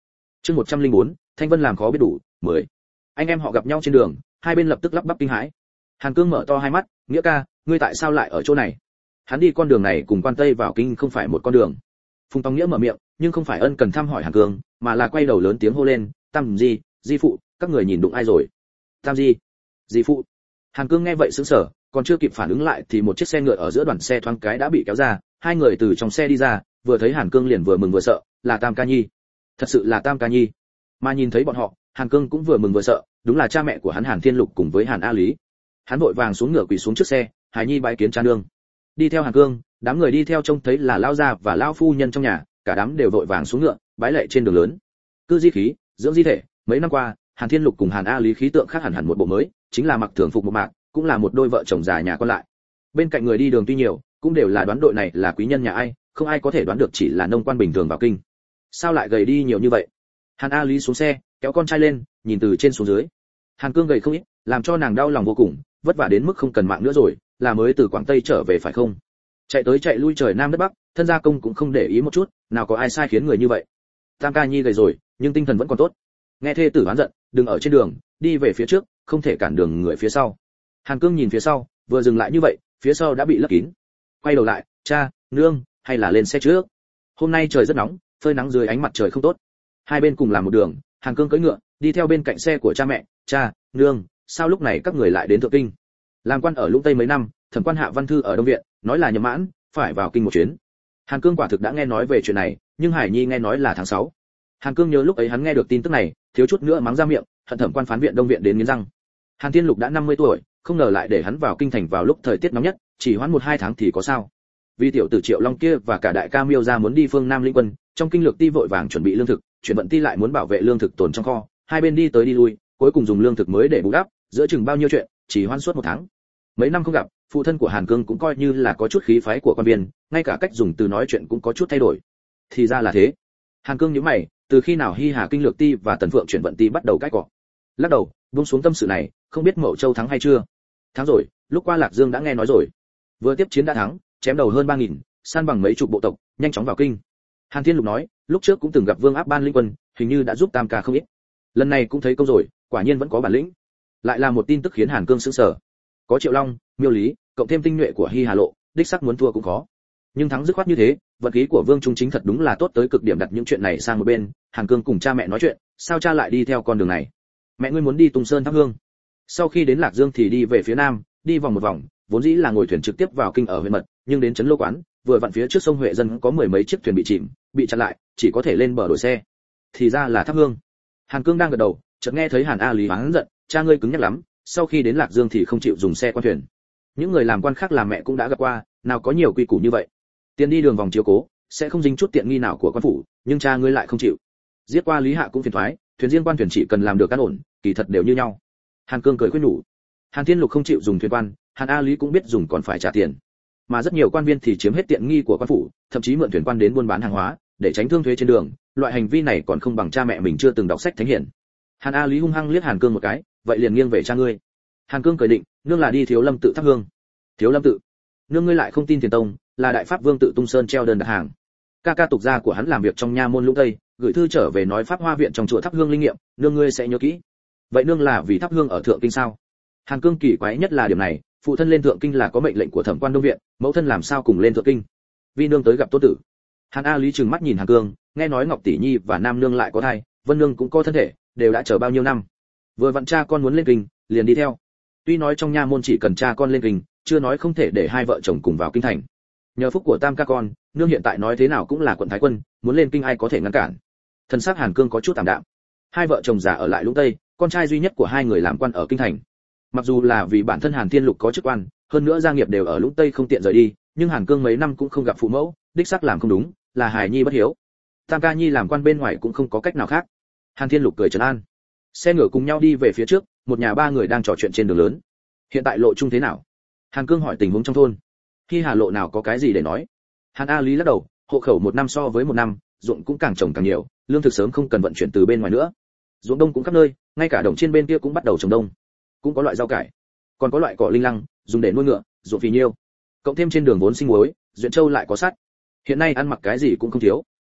Chương 104, Thanh Vân làm khó biết đủ, 10. Anh em họ gặp nhau trên đường, hai bên lập tức lắp bắp kinh hãi. Hàn Cương mở to hai mắt, "Nghĩa ca, ngươi tại sao lại ở chỗ này?" Hắn đi con đường này cùng Quan Tây vào kinh không phải một con đường. Phùng Tòng Nghĩa mở miệng, nhưng không phải ân cần thăm hỏi Hàn Cương, mà là quay đầu lớn tiếng hô lên, "Tam Di, Di phụ, các người nhìn đụng ai rồi?" "Tam Di, Di phụ." Hàn Cương nghe vậy sững sờ, còn chưa kịp phản ứng lại thì một chiếc xe ngựa ở giữa đoàn xe thoáng cái đã bị kéo ra, hai người từ trong xe đi ra, vừa thấy Hàn Cương liền vừa mừng vừa sợ, là Tam Ca Nhi. Thật sự là Tam Ca Nhi. Mà nhìn thấy bọn họ, Hàn Cương cũng vừa mừng vừa sợ, đúng là cha mẹ của hắn Hàn Thiên Lục cùng với Hàn A Lý. Hắn vội vàng xuống ngựa quỳ xuống trước xe, Hải Nhi bái kiến cha nương. Đi theo Hàn Cương, đám người đi theo trông thấy là lão gia và lão phu nhân trong nhà, cả đám đều vội vàng xuống ngựa, bái lạy trên đường lớn. Cư di khí, dưỡng di thể, mấy năm qua, Hàn Thiên Lục cùng Hàn A Lý khí tượng khác hẳn hẳn một bộ mới, chính là mặc thường phục một mạc, cũng là một đôi vợ chồng già nhà con lại. Bên cạnh người đi đường tuy nhiều, cũng đều là đoán đội này là quý nhân nhà ai, không ai có thể đoán được chỉ là nông quan bình thường vào kinh. Sao lại gầy đi nhiều như vậy? Hàn A Lý xuống xe, kéo con trai lên, nhìn từ trên xuống dưới. Hàn Cương gầy không ít, làm cho nàng đau lòng vô cùng, vất vả đến mức không cần mạng nữa rồi, là mới từ Quảng Tây trở về phải không? Chạy tới chạy lui trời nam đất bắc, thân gia công cũng không để ý một chút, nào có ai sai khiến người như vậy. Tam Ca Nhi gầy rồi, nhưng tinh thần vẫn còn tốt. Nghe thê tử oán giận, đừng ở trên đường, đi về phía trước, không thể cản đường người phía sau. Hàn Cương nhìn phía sau, vừa dừng lại như vậy, phía sau đã bị lấp kín. Quay đầu lại, cha, nương, hay là lên xe trước. Hôm nay trời rất nóng, phơi nắng dưới ánh mặt trời không tốt. Hai bên cùng làm một đường, Hàn Cương cưỡi ngựa, đi theo bên cạnh xe của cha mẹ, cha, nương, sao lúc này các người lại đến Thượng Kinh? Làm quan ở Lũng Tây mấy năm, thẩm quan hạ văn thư ở Đông Viện, nói là nhậm mãn, phải vào kinh một chuyến. Hàn Cương quả thực đã nghe nói về chuyện này, nhưng Hải Nhi nghe nói là tháng 6. Hàn Cương nhớ lúc ấy hắn nghe được tin tức này, thiếu chút nữa mắng ra miệng, hận thẩm quan phán viện Đông Viện đến nghiến răng. Hàn Thiên Lục đã 50 tuổi, không ngờ lại để hắn vào kinh thành vào lúc thời tiết nóng nhất, chỉ hoãn 1-2 tháng thì có sao? Vì tiểu tử Triệu Long kia và cả đại ca Miêu gia muốn đi phương Nam lĩnh quân, trong kinh lược ti vội vàng chuẩn bị lương thực, chuyển vận ti lại muốn bảo vệ lương thực tồn trong kho, hai bên đi tới đi lui, cuối cùng dùng lương thực mới để bù đắp, giữa chừng bao nhiêu chuyện, chỉ hoãn suốt 1 tháng. Mấy năm không gặp, phụ thân của Hàn Cương cũng coi như là có chút khí phái của quan viên, ngay cả cách dùng từ nói chuyện cũng có chút thay đổi. Thì ra là thế. Hàn Cương nhíu mày, từ khi nào Hi Hà kinh lược ti và Tần Phượng chuyển vận ti bắt đầu cãi cọ? Lắc đầu, buông xuống tâm sự này, không biết Mậu Châu thắng hay chưa? Thắng rồi, lúc qua Lạc Dương đã nghe nói rồi. Vừa tiếp chiến đã thắng, chém đầu hơn 3000, san bằng mấy chục bộ tộc, nhanh chóng vào kinh. Hàn Thiên Lục nói, lúc trước cũng từng gặp Vương Áp Ban linh quân, hình như đã giúp Tam Ca không ít. Lần này cũng thấy công rồi, quả nhiên vẫn có bản lĩnh. Lại là một tin tức khiến Hàn Cương sửng sở. Có Triệu Long, Miêu Lý, cộng thêm tinh nhuệ của Hi Hà Lộ, đích xác muốn thua cũng khó. Nhưng thắng dứt khoát như thế, vận khí của Vương Trung Chính thật đúng là tốt tới cực điểm, đặt những chuyện này sang một bên. Hàn Cương cùng cha mẹ nói chuyện, sao cha lại đi theo con đường này? Mẹ ngươi muốn đi Tùng Sơn thắp hương. Sau khi đến Lạc Dương thì đi về phía nam, đi vòng một vòng, vốn dĩ là ngồi thuyền trực tiếp vào kinh ở huyện Mật, nhưng đến trấn Lô Quán, vừa vặn phía trước sông Huệ Dân có 10 mấy chiếc thuyền bị chìm, bị chặn lại, chỉ có thể lên bờ đổi xe. Thì ra là thắp hương. Hàn Cương đang gật đầu, chợt nghe thấy Hàn A Lý oán giận, cha ngươi cứng nhắc lắm, sau khi đến Lạc Dương thì không chịu dùng xe quan thuyền. Những người làm quan khác làm mẹ cũng đã gặp qua, nào có nhiều quy củ như vậy. Tiền đi đường vòng chiếu cố, sẽ không dính chút tiện nghi nào của quan phủ, nhưng cha ngươi lại không chịu. Giết qua Lý Hạ cũng phiền toái, thuyền riêng quan thuyền chỉ cần làm được an ổn, kỳ thật đều như nhau. Hàn Cương cười khuyên nhủ. Hàn Thiên Lục không chịu dùng thuyền quan, Hàn A Lý cũng biết dùng còn phải trả tiền. Mà rất nhiều quan viên thì chiếm hết tiện nghi của quan phủ, thậm chí mượn thuyền quan đến buôn bán hàng hóa, để tránh thương thuế trên đường, loại hành vi này còn không bằng cha mẹ mình chưa từng đọc sách thánh hiển. Hàn A Lý hung hăng liếc Hàn Cương một cái, vậy liền nghiêng về cha ngươi. Hàn Cương cười định, nương là đi Thiếu Lâm tự thắp hương. Thiếu Lâm tự? Nương ngươi lại không tin Tiền Tông, là đại pháp vương tự Tung Sơn treo đơn đặt hàng. Ca ca tục gia của hắn làm việc trong nha môn Lũng Tây, gửi thư trở về nói pháp hoa viện trong chùa thắp hương linh nghiệm, nương ngươi sẽ nhớ kỹ. Vậy nương là vì thắp hương ở Thượng Kinh sao? Hàn Cương kỳ quái nhất là điểm này, phụ thân lên Thượng Kinh là có mệnh lệnh của Thẩm quan Đông viện, mẫu thân làm sao cùng lên Thượng Kinh? Vi nương tới gặp Tô tử. Hàn A Lý trừng mắt nhìn Hàn Cương, nghe nói Ngọc tỷ nhi và Nam nương lại có thai, Vân nương cũng có thân thể, đều đã chờ bao nhiêu năm. Vừa vặn cha con muốn lên kinh, liền đi theo. Tuy nói trong nha môn chỉ cần cha con lên kinh, chưa nói không thể để hai vợ chồng cùng vào kinh thành. Nhờ phúc của Tam ca con, nương hiện tại nói thế nào cũng là quận thái quân, muốn lên kinh ai có thể ngăn cản. Thân xác Hàn Cương có chút tạm đạm. Hai vợ chồng già ở lại Lũng Tây, con trai duy nhất của hai người làm quan ở kinh thành. Mặc dù là vì bản thân Hàn Thiên Lục có chức quan, hơn nữa gia nghiệp đều ở Lũng Tây không tiện rời đi, nhưng Hàn Cương mấy năm cũng không gặp phụ mẫu, đích xác làm không đúng, là hài nhi bất hiếu. Tam ca nhi làm quan bên ngoài cũng không có cách nào khác. Hàn Thiên Lục cười trấn an. Xe ngựa cùng nhau đi về phía trước, một nhà ba người đang trò chuyện trên đường lớn. Hiện tại lộ trung thế nào? Hàn Cương hỏi tình huống trong thôn. Khi Hà Lộ nào có cái gì để nói? Hàn A Lý lắc đầu, hộ khẩu một năm so với một năm, ruộng cũng càng trồng càng nhiều, lương thực sớm không cần vận chuyển từ bên ngoài nữa. Ruộng đông cũng khắp nơi, ngay cả đồng trên bên kia cũng bắt đầu trồng đông. Cũng có loại rau cải, còn có loại cỏ linh lăng, dùng để nuôi ngựa, ruộng phì nhiêu. Cộng thêm trên đường vốn sinh muối, Duyện Châu lại có sắt. Hiện nay ăn mặc cái gì cũng không thiếu.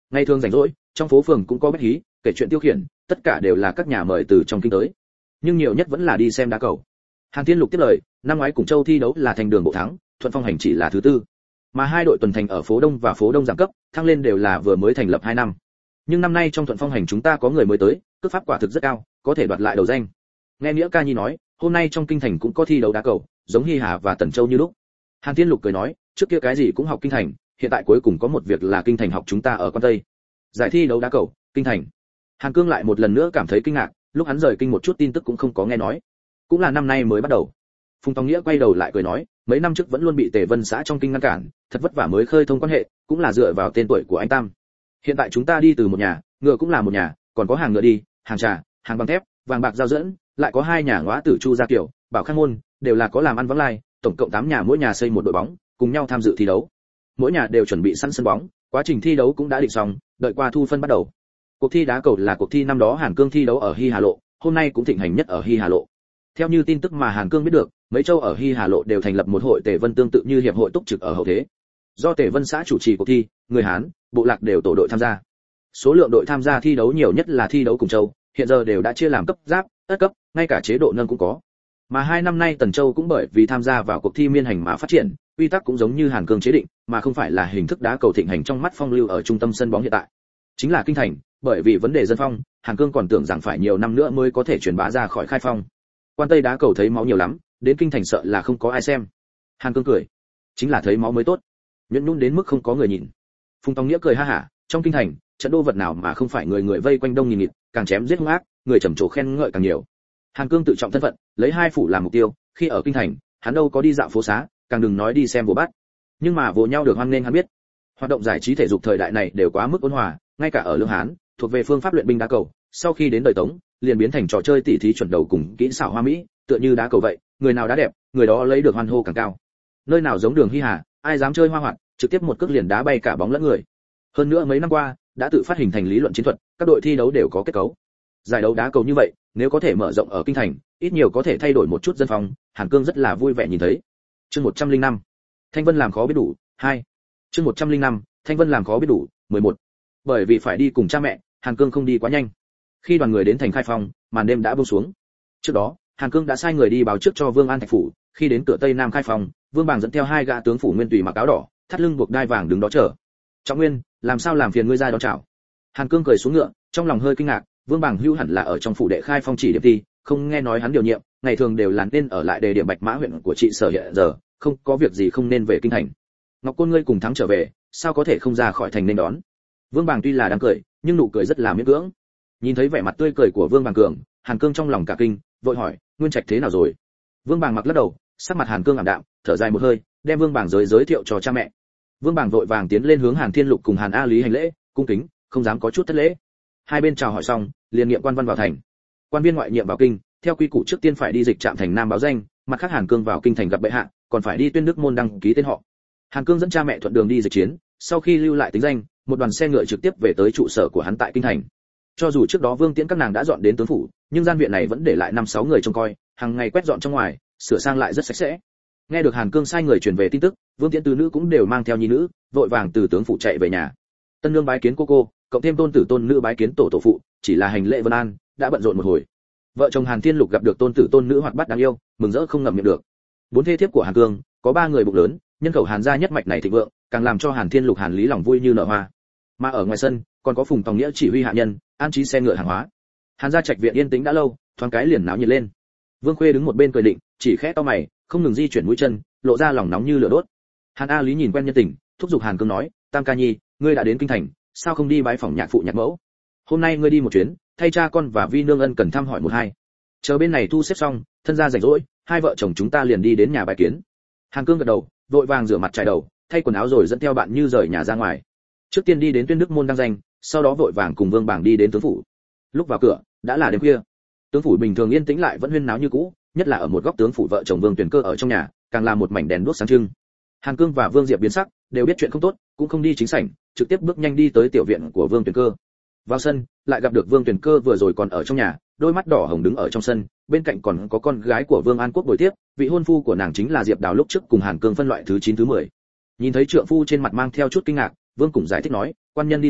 Ngày thường rảnh rỗi, trong phố phường cũng có bách hí, kể chuyện tiêu khiển, tất cả đều là các nhà mời từ trong kinh tới. Nhưng nhiều nhất vẫn là đi xem đá cầu. Hàn Thiên Lục tiếp lời, năm ngoái cùng Châu thi đấu là thành đường bộ thắng, Thuận Phong hành chỉ là thứ tư. Mà hai đội tuần thành ở phố Đông và phố Đông giảm cấp, thăng lên đều là vừa mới thành lập 2 năm. Nhưng năm nay trong Thuận Phong hành chúng ta có người mới tới, cước pháp quả thực rất cao, có thể đoạt lại đầu danh. Nghe Nghĩa Ca Nhi nói, hôm nay trong kinh thành cũng có thi đấu đá cầu, giống Hy Hà và Tần Châu như lúc. Hàn Thiên Lục cười nói, trước kia cái gì cũng học kinh thành, hiện tại cuối cùng có một việc là kinh thành học chúng ta ở Quan Tây. Giải thi đấu đá cầu, kinh thành. Hàn Cương lại một lần nữa cảm thấy kinh ngạc, lúc hắn rời kinh một chút tin tức cũng không có nghe nói, cũng là năm nay mới bắt đầu. Phùng Tòng Nghĩa quay đầu lại cười nói, mấy năm trước vẫn luôn bị Tề Vân xã trong kinh ngăn cản, thật vất vả mới khơi thông quan hệ, cũng là dựa vào tên tuổi của anh Tam. Hiện tại chúng ta đi từ một nhà, ngựa cũng là một nhà, còn có hàng ngựa đi, hàng trà, hàng bằng thép, vàng bạc giao dẫn, lại có 2 nhà ngóa tử Chu Gia Kiều, Bảo Khang môn, đều là có làm ăn vắng lai, tổng cộng 8 nhà mỗi nhà xây một đội bóng, cùng nhau tham dự thi đấu. Mỗi nhà đều chuẩn bị sẵn sân bóng, quá trình thi đấu cũng đã định xong, đợi qua thu phân bắt đầu. Cuộc thi đá cầu là cuộc thi năm đó Hàn Cương thi đấu ở Hy Hà Lộ, hôm nay cũng thịnh hành nhất ở Hy Hà Lộ. Theo như tin tức mà Hàn Cương biết được, mấy châu ở Hy Hà Lộ đều thành lập một hội Tề Vân tương tự như hiệp hội túc trực ở hậu thế. Do Tề Vân xã chủ trì cuộc thi, người Hán, bộ lạc đều tổ đội tham gia. Số lượng đội tham gia thi đấu nhiều nhất là thi đấu cùng châu, hiện giờ đều đã chia làm cấp giáp, ất cấp, ngay cả chế độ nâng cũng có. Mà 2 năm nay Tần Châu cũng bởi vì tham gia vào cuộc thi miên hành mà phát triển, quy tắc cũng giống như Hàn Cương chế định, mà không phải là hình thức đá cầu thịnh hành trong mắt phong lưu ở trung tâm sân bóng hiện tại. Chính là kinh thành, bởi vì vấn đề dân phong, Hàn Cương còn tưởng rằng phải nhiều năm nữa mới có thể truyền bá ra khỏi khai phong. Quan Tây đá cầu thấy máu nhiều lắm, đến kinh thành sợ là không có ai xem. Hàn Cương cười, chính là thấy máu mới tốt, nhẫn nhún đến mức không có người nhìn. Phùng Tòng Nghĩa cười ha hả, trong kinh thành, trận đô vật nào mà không phải người người vây quanh đông nghìn nghịt, càng chém giết hung ác, người trầm trồ khen ngợi càng nhiều. Hàn Cương tự trọng thân phận, lấy 2 phủ làm mục tiêu, khi ở kinh thành, hắn đâu có đi dạo phố xá, càng đừng nói đi xem vồ bắt. Nhưng mà vồ nhau được hoan nghênh hắn biết. Hoạt động giải trí thể dục thời đại này đều quá mức ôn hòa, ngay cả ở Lương Hán, thuộc về phương pháp luyện binh đá cầu, sau khi đến đời Tống, liền biến thành trò chơi tỉ thí chuẩn đầu cùng kỹ xảo hoa mỹ, tựa như đá cầu vậy, người nào đá đẹp, người đó lấy được hoan hô càng cao. Nơi nào giống đường Hy Hà, ai dám chơi hoa hoạt, trực tiếp một cước liền đá bay cả bóng lẫn người. Hơn nữa mấy năm qua, đã tự phát hình thành lý luận chiến thuật, các đội thi đấu đều có kết cấu. Giải đấu đá cầu như vậy, nếu có thể mở rộng ở kinh thành, ít nhiều có thể thay đổi một chút dân phong, Hàn Cương rất là vui vẻ nhìn thấy. Chương 105. Thanh Vân làm khó biết đủ, 2. Chương 105. Thanh Vân làm khó biết đủ, 11. Bởi vì phải đi cùng cha mẹ, Hàn Cương không đi quá nhanh. Khi đoàn người đến thành Khai Phong, màn đêm đã buông xuống. Trước đó, Hàn Cương đã sai người đi báo trước cho Vương An Thạch phủ, khi đến cửa Tây Nam Khai Phong, Vương Bàng dẫn theo 2 gã tướng phủ nguyên tùy mặc áo đỏ, thắt lưng buộc đai vàng đứng đó chờ. Trọng Nguyên, làm sao làm phiền ngươi ra đón chào? Hàn Cương cười xuống ngựa, trong lòng hơi kinh ngạc, Vương Bàng hưu hẳn là ở trong phủ đệ Khai Phong chỉ điểm thi, không nghe nói hắn điều nhiệm, ngày thường đều là nên ở lại đề điểm Bạch Mã huyện của trị sở hiện giờ, không có việc gì không nên về kinh thành. Ngọc Côn ngươi cùng thắng trở về, sao có thể không ra khỏi thành nên đón? Vương Bàng tuy là đang cười, nhưng nụ cười rất là miễn cưỡng. Nhìn thấy vẻ mặt tươi cười của Vương Bàng cường, Hàn Cương trong lòng cả kinh, vội hỏi, Nguyên Trạch thế nào rồi? Vương Bàng mặc lắc đầu, sắc mặt Hàn Cương ảm đạm, thở dài một hơi, đem Vương Bàng giới thiệu cho cha mẹ. Vương Bàng vội vàng tiến lên hướng Hàn Thiên Lục cùng Hàn A Lý hành lễ, cung kính, không dám có chút thất lễ. Hai bên chào hỏi xong, liền nghiệm quan văn vào thành. Quan viên ngoại nhiệm vào kinh, theo quy củ trước tiên phải đi dịch trạm thành Nam báo danh, mặt khác Hàn Cương vào kinh thành gặp bệ hạ, còn phải đi Tuyên Đức môn đăng ký tên họ. Hàn Cương dẫn cha mẹ thuận đường đi dịch chiến, sau khi lưu lại tính danh, một đoàn xe ngựa trực tiếp về tới trụ sở của hắn tại kinh thành. Cho dù trước đó Vương Tiễn các nàng đã dọn đến tướng phủ, nhưng gian viện này vẫn để lại 5-6 người trông coi, hàng ngày quét dọn trong ngoài, sửa sang lại rất sạch sẽ. Nghe được Hàn Cương sai người truyền về tin tức, Vương Tiễn tứ nữ cũng đều mang theo nhi nữ, vội vàng từ tướng phủ chạy về nhà. Tân nương bái kiến cô, cộng thêm tôn tử tôn nữ bái kiến tổ phụ, chỉ là hành lễ vân an, đã bận rộn một hồi. Vợ chồng Hàn Thiên Lục gặp được tôn tử tôn nữ hoạt bát đáng yêu, mừng rỡ không ngậm miệng được. 4 thê thiếp của Hàn Cương, có 3 người bụng lớn, nhân khẩu Hàn gia nhất mạch này thịnh vượng, càng làm cho Hàn Thiên Lục Hàn Lý lòng vui như nở hoa. Mà ở ngoài sân, còn có Phùng Tòng Nghĩa chỉ huy hạ nhân, an trí xe ngựa hàng hóa. Hàn gia trạch viện yên tĩnh đã lâu, thoáng cái liền náo nhiệt lên. Vương Khuê đứng một bên cười định, chỉ khẽ cau mày, không ngừng di chuyển mũi chân, lộ ra lòng nóng như lửa đốt. Hàn A Lý nhìn quen nhân tình, thúc giục Hàn Cương nói, Tam ca nhi, ngươi đã đến kinh thành, sao không đi bái phỏng nhạc phụ nhạc mẫu? Hôm nay ngươi đi một chuyến, thay cha con và Vi nương ân cần thăm hỏi một hai. Chờ bên này thu xếp xong, thân gia rảnh rỗi, hai vợ chồng chúng ta liền đi đến nhà bài kiến. Hàn Cương gật đầu, vội vàng rửa mặt chải đầu, thay quần áo rồi dẫn theo bạn Như rời nhà ra ngoài. Trước tiên đi đến Tuyên Đức môn đăng danh, sau đó vội vàng cùng Vương Bảng đi đến tướng phủ. Lúc vào cửa, đã là đêm khuya. Tướng phủ bình thường yên tĩnh lại vẫn huyên náo như cũ, nhất là ở một góc tướng phủ vợ chồng Vương Tuyển Cơ ở trong nhà, càng là một mảnh đèn đuốc sáng trưng. Hàn Cương và Vương Diệp biến sắc, đều biết chuyện không tốt, cũng không đi chính sảnh, trực tiếp bước nhanh đi tới tiểu viện của Vương Tuyển Cơ. Vào sân, lại gặp được Vương Tuyển Cơ vừa rồi còn ở trong nhà, đôi mắt đỏ hồng đứng ở trong sân, bên cạnh còn có con gái của Vương An Quốc bồi tiếp, vị hôn phu của nàng chính là Diệp Đào lúc trước cùng Hàn Cương phân loại thứ 9 thứ 10. Nhìn thấy trượng phu trên mặt mang theo chút kinh ngạc, Vương cũng giải thích nói, quan nhân đi rồi,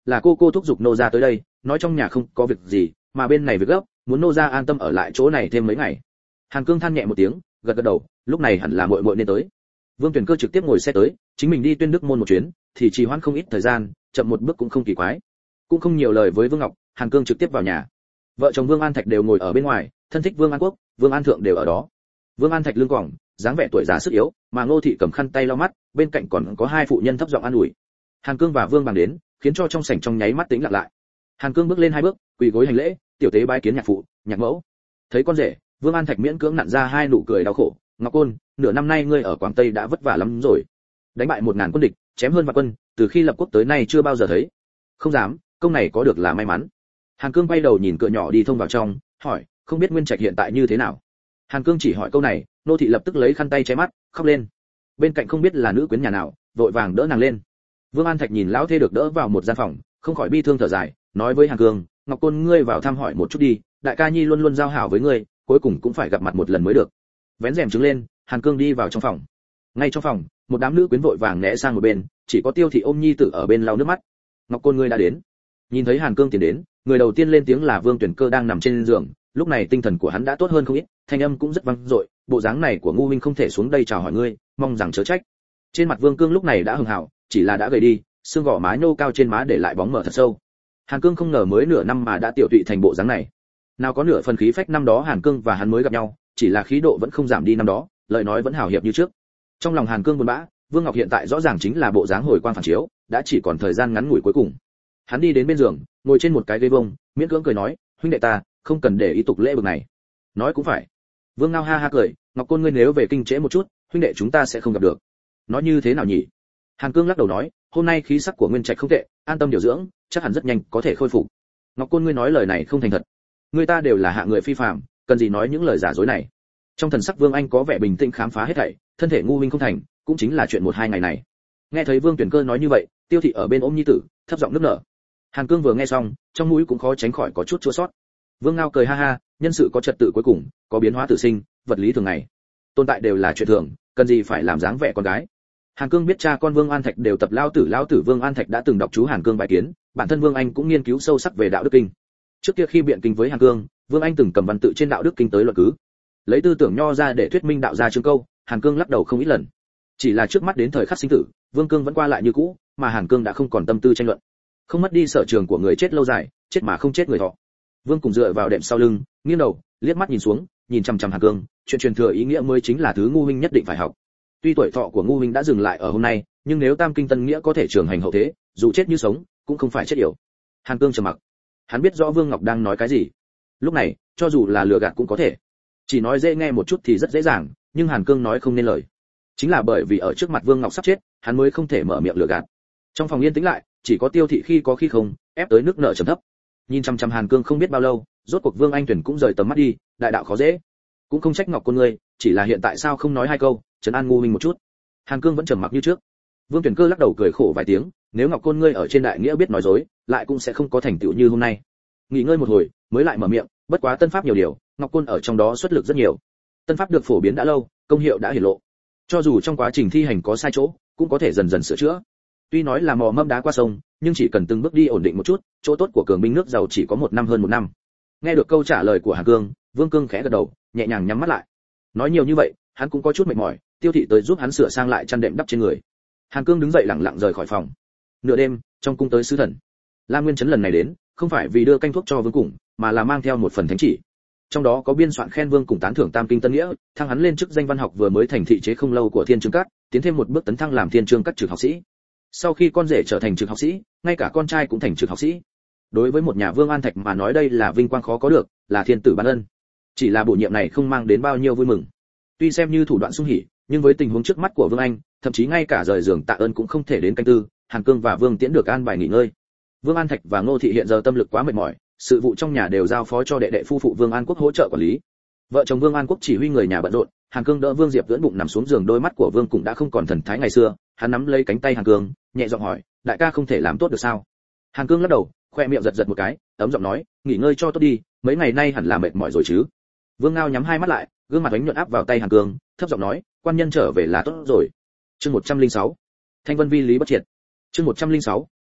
là cô thúc giục nô gia tới đây, nói trong nhà không có việc gì, mà bên này việc gấp, muốn nô gia an tâm ở lại chỗ này thêm mấy ngày. Hàn Cương than nhẹ một tiếng, gật đầu, lúc này hẳn là muội muội nên tới. Vương Tuyển Cơ trực tiếp ngồi xe tới, chính mình đi Tuyên Đức môn một chuyến, thì trì hoãn không ít thời gian, chậm một bước cũng không kỳ quái. Cũng không nhiều lời với Vương Ngọc, Hàn Cương trực tiếp vào nhà. Vợ chồng Vương An Thạch đều ngồi ở bên ngoài, thân thích Vương An Quốc, Vương An Thượng đều ở đó. Vương An Thạch lưng còng, dáng vẻ tuổi già sức yếu, mà Ngô thị cầm khăn tay lau mắt, bên cạnh còn có hai phụ nhân thấp giọng an ủi. Hàn Cương và Vương Bằng đến, khiến cho trong sảnh trong nháy mắt tĩnh lặng lại. Hàn Cương bước lên hai bước, quỳ gối hành lễ, tiểu tế bái kiến nhạc phụ, nhạc mẫu. Thấy con rể, Vương An Thạch miễn cưỡng nặn ra hai nụ cười đau khổ. Ngọc Côn, nửa năm nay ngươi ở Quảng Tây đã vất vả lắm rồi. Đánh bại 1000 quân địch, chém hơn vạn quân, từ khi lập quốc tới nay chưa bao giờ thấy. Không dám, công này có được là may mắn. Hàn Cương quay đầu nhìn cửa nhỏ đi thông vào trong, hỏi, không biết Nguyên Trạch hiện tại như thế nào. Hàn Cương chỉ hỏi câu này, nô thị lập tức lấy khăn tay che mắt, khóc lên. Bên cạnh không biết là nữ quyến nhà nào, vội vàng đỡ nàng lên. Vương An Thạch nhìn lão thê được đỡ vào một gian phòng, không khỏi bi thương thở dài, nói với Hàn Cương, Ngọc Côn ngươi vào thăm hỏi một chút đi, đại ca nhi luôn luôn giao hảo với ngươi, cuối cùng cũng phải gặp mặt một lần mới được. Vén rèm trứng lên, Hàn Cương đi vào trong phòng. Ngay trong phòng, một đám nữ quyến vội vàng né sang một bên, chỉ có Tiêu thị ôm nhi tử ở bên lau nước mắt. Ngọc Côn ngươi đã đến. Nhìn thấy Hàn Cương tiến đến, người đầu tiên lên tiếng là Vương Tuyển Cơ đang nằm trên giường, lúc này tinh thần của hắn đã tốt hơn không ít, thanh âm cũng rất vang dội, bộ dáng này của ngu huynh không thể xuống đây chào hỏi ngươi, mong rằng chớ trách. Trên mặt Vương Cương lúc này đã hưng hào, chỉ là đã gầy đi, xương gò má nhô cao trên má để lại bóng mờ thật sâu. Hàn Cương không ngờ mới nửa năm mà đã tiểu tụy thành bộ dáng này. Nào có nửa phần khí phách năm đó Hàn Cương và hắn mới gặp nhau, chỉ là khí độ vẫn không giảm đi năm đó, lời nói vẫn hào hiệp như trước. Trong lòng Hàn Cương buồn bã, Vương Ngọc hiện tại rõ ràng chính là bộ dáng hồi quang phản chiếu, đã chỉ còn thời gian ngắn ngủi cuối cùng. Hắn đi đến bên giường, ngồi trên một cái ghế vông, miễn cưỡng cười nói, huynh đệ ta, không cần để ý tục lễ bực này. Nói cũng phải. Vương Ngao ha ha cười, Ngọc Côn ngươi nếu về kinh trễ một chút, huynh đệ chúng ta sẽ không gặp được. Nói như thế nào nhỉ? Hàn Cương lắc đầu nói, hôm nay khí sắc của Nguyên Trạch không tệ, an tâm điều dưỡng, chắc hẳn rất nhanh có thể khôi phục. Ngọc Côn ngươi nói lời này không thành thật. Người ta đều là hạ người phi phàm, cần gì nói những lời giả dối này. Trong thần sắc Vương Anh có vẻ bình tĩnh khám phá hết thảy, thân thể ngu huynh không thành, cũng chính là chuyện 1-2 ngày này. Nghe thấy Vương Tuyển Cơ nói như vậy, Tiêu thị ở bên ôm nhi tử, thấp giọng nức nở. Hàn Cương vừa nghe xong, trong mũi cũng khó tránh khỏi có chút chua xót. Vương Ngao cười ha ha, nhân sự có trật tự cuối cùng, có biến hóa tự sinh, vật lý thường ngày. Tồn tại đều là chuyện thường, cần gì phải làm dáng vẻ con gái. Hàn Cương biết cha con Vương An Thạch đều tập lao tử Vương An Thạch đã từng đọc chú Hàn Cương bài kiến, bản thân Vương Anh cũng nghiên cứu sâu sắc về đạo đức kinh. Trước kia khi biện kinh với Hàn Cương, Vương Anh từng cầm văn tự trên đạo đức kinh tới luận cứ, lấy tư tưởng nho ra để thuyết minh đạo gia chương câu, Hàn Cương lắc đầu không ít lần. Chỉ là trước mắt đến thời khắc sinh tử, Vương Cương vẫn qua lại như cũ, mà Hàn Cương đã không còn tâm tư tranh luận. Không mất đi sở trường của người chết lâu dài, chết mà không chết người thọ. Vương cùng dựa vào đệm sau lưng, nghiêng đầu, liếc mắt nhìn xuống, nhìn chằm chằm Hàn Cương, chuyện truyền thừa ý nghĩa mới chính là thứ ngu huynh nhất định phải học. Tuy tuổi thọ của ngu huynh đã dừng lại ở hôm nay, nhưng nếu tam kinh tân nghĩa có thể trường hành hậu thế, dù chết như sống, cũng không phải chết yểu. Hàn Cương trầm mặc. Hắn biết rõ Vương Ngọc đang nói cái gì. Lúc này, cho dù là lừa gạt cũng có thể. Chỉ nói dễ nghe một chút thì rất dễ dàng, nhưng Hàn Cương nói không nên lời. Chính là bởi vì ở trước mặt Vương Ngọc sắp chết, hắn mới không thể mở miệng lừa gạt. Trong phòng yên tĩnh lại, chỉ có Tiêu thị khi có khi không, ép tới nước nợ trầm thấp. Nhìn chăm chăm Hàn Cương không biết bao lâu, rốt cuộc Vương Anh Tuyển cũng rời tầm mắt đi, đại đạo khó dễ. Cũng không trách Ngọc Côn ngươi, chỉ là hiện tại sao không nói hai câu, trấn an ngu minh một chút. Hàn Cương vẫn trầm mặc như trước. Vương Tuyển Cơ lắc đầu cười khổ vài tiếng, nếu Ngọc Côn ngươi ở trên đại nghĩa biết nói dối, lại cũng sẽ không có thành tựu như hôm nay. Nghỉ ngơi một hồi, mới lại mở miệng, bất quá tân pháp nhiều điều, Ngọc Côn ở trong đó xuất lực rất nhiều. Tân pháp được phổ biến đã lâu, công hiệu đã hiển lộ. Cho dù trong quá trình thi hành có sai chỗ, cũng có thể dần dần sửa chữa. Tuy nói là mò mâm đá qua sông, nhưng chỉ cần từng bước đi ổn định một chút, chỗ tốt của cường binh nước giàu chỉ có 1 năm hơn 1 năm. Nghe được câu trả lời của Hàn Cương, Vương Cương khẽ gật đầu, nhẹ nhàng nhắm mắt lại. Nói nhiều như vậy, hắn cũng có chút mệt mỏi, Tiêu thị tới giúp hắn sửa sang lại chăn đệm đắp trên người. Hàn Cương đứng dậy lặng lặng rời khỏi phòng. Nửa đêm, trong cung tới sứ thần. Lam Nguyên Chấn lần này đến, không phải vì đưa canh thuốc cho Vương Củng, mà là mang theo một phần thánh chỉ. Trong đó có biên soạn khen Vương Củng tán thưởng tam kinh tân nghĩa, thăng hắn lên chức danh văn học vừa mới thành thị chế không lâu của Thiên Chương Các, tiến thêm một bước tấn thăng làm Thiên Chương Các trực học sĩ. Sau khi con rể trở thành trực học sĩ, ngay cả con trai cũng thành trực học sĩ. Đối với một nhà Vương An Thạch mà nói đây là vinh quang khó có được, là thiên tử ban ân. Chỉ là bổ nhiệm này không mang đến bao nhiêu vui mừng. Tuy xem như thủ đoạn sung hỉ, nhưng với tình huống trước mắt của Vương Anh, thậm chí ngay cả rời giường tạ ơn cũng không thể đến canh tư. Hàn Cương và Vương Tiễn được an bài nghỉ ngơi. Vương An Thạch và Ngô thị hiện giờ tâm lực quá mệt mỏi, sự vụ trong nhà đều giao phó cho đệ đệ phu phụ Vương An Quốc hỗ trợ quản lý. Vợ chồng Vương An Quốc chỉ huy người nhà bận rộn, Hàn Cương đỡ Vương Diệp ưỡn bụng nằm xuống giường, đôi mắt của Vương cũng đã không còn thần thái ngày xưa. Hắn nắm lấy cánh tay Hàn Cương, nhẹ giọng hỏi, đại ca không thể làm tốt được sao? Hàn Cương lắc đầu, khoe miệng giật giật một cái, ấm giọng nói, nghỉ ngơi cho tốt đi, mấy ngày nay hẳn là mệt mỏi rồi chứ. Vương Ngao nhắm hai mắt lại, gương mặt ánh nhuận áp vào tay Hàn Cương, thấp giọng nói, quan nhân trở về là tốt rồi. Chương 106. Thanh Vân vi lý bất triệt. Chương 106.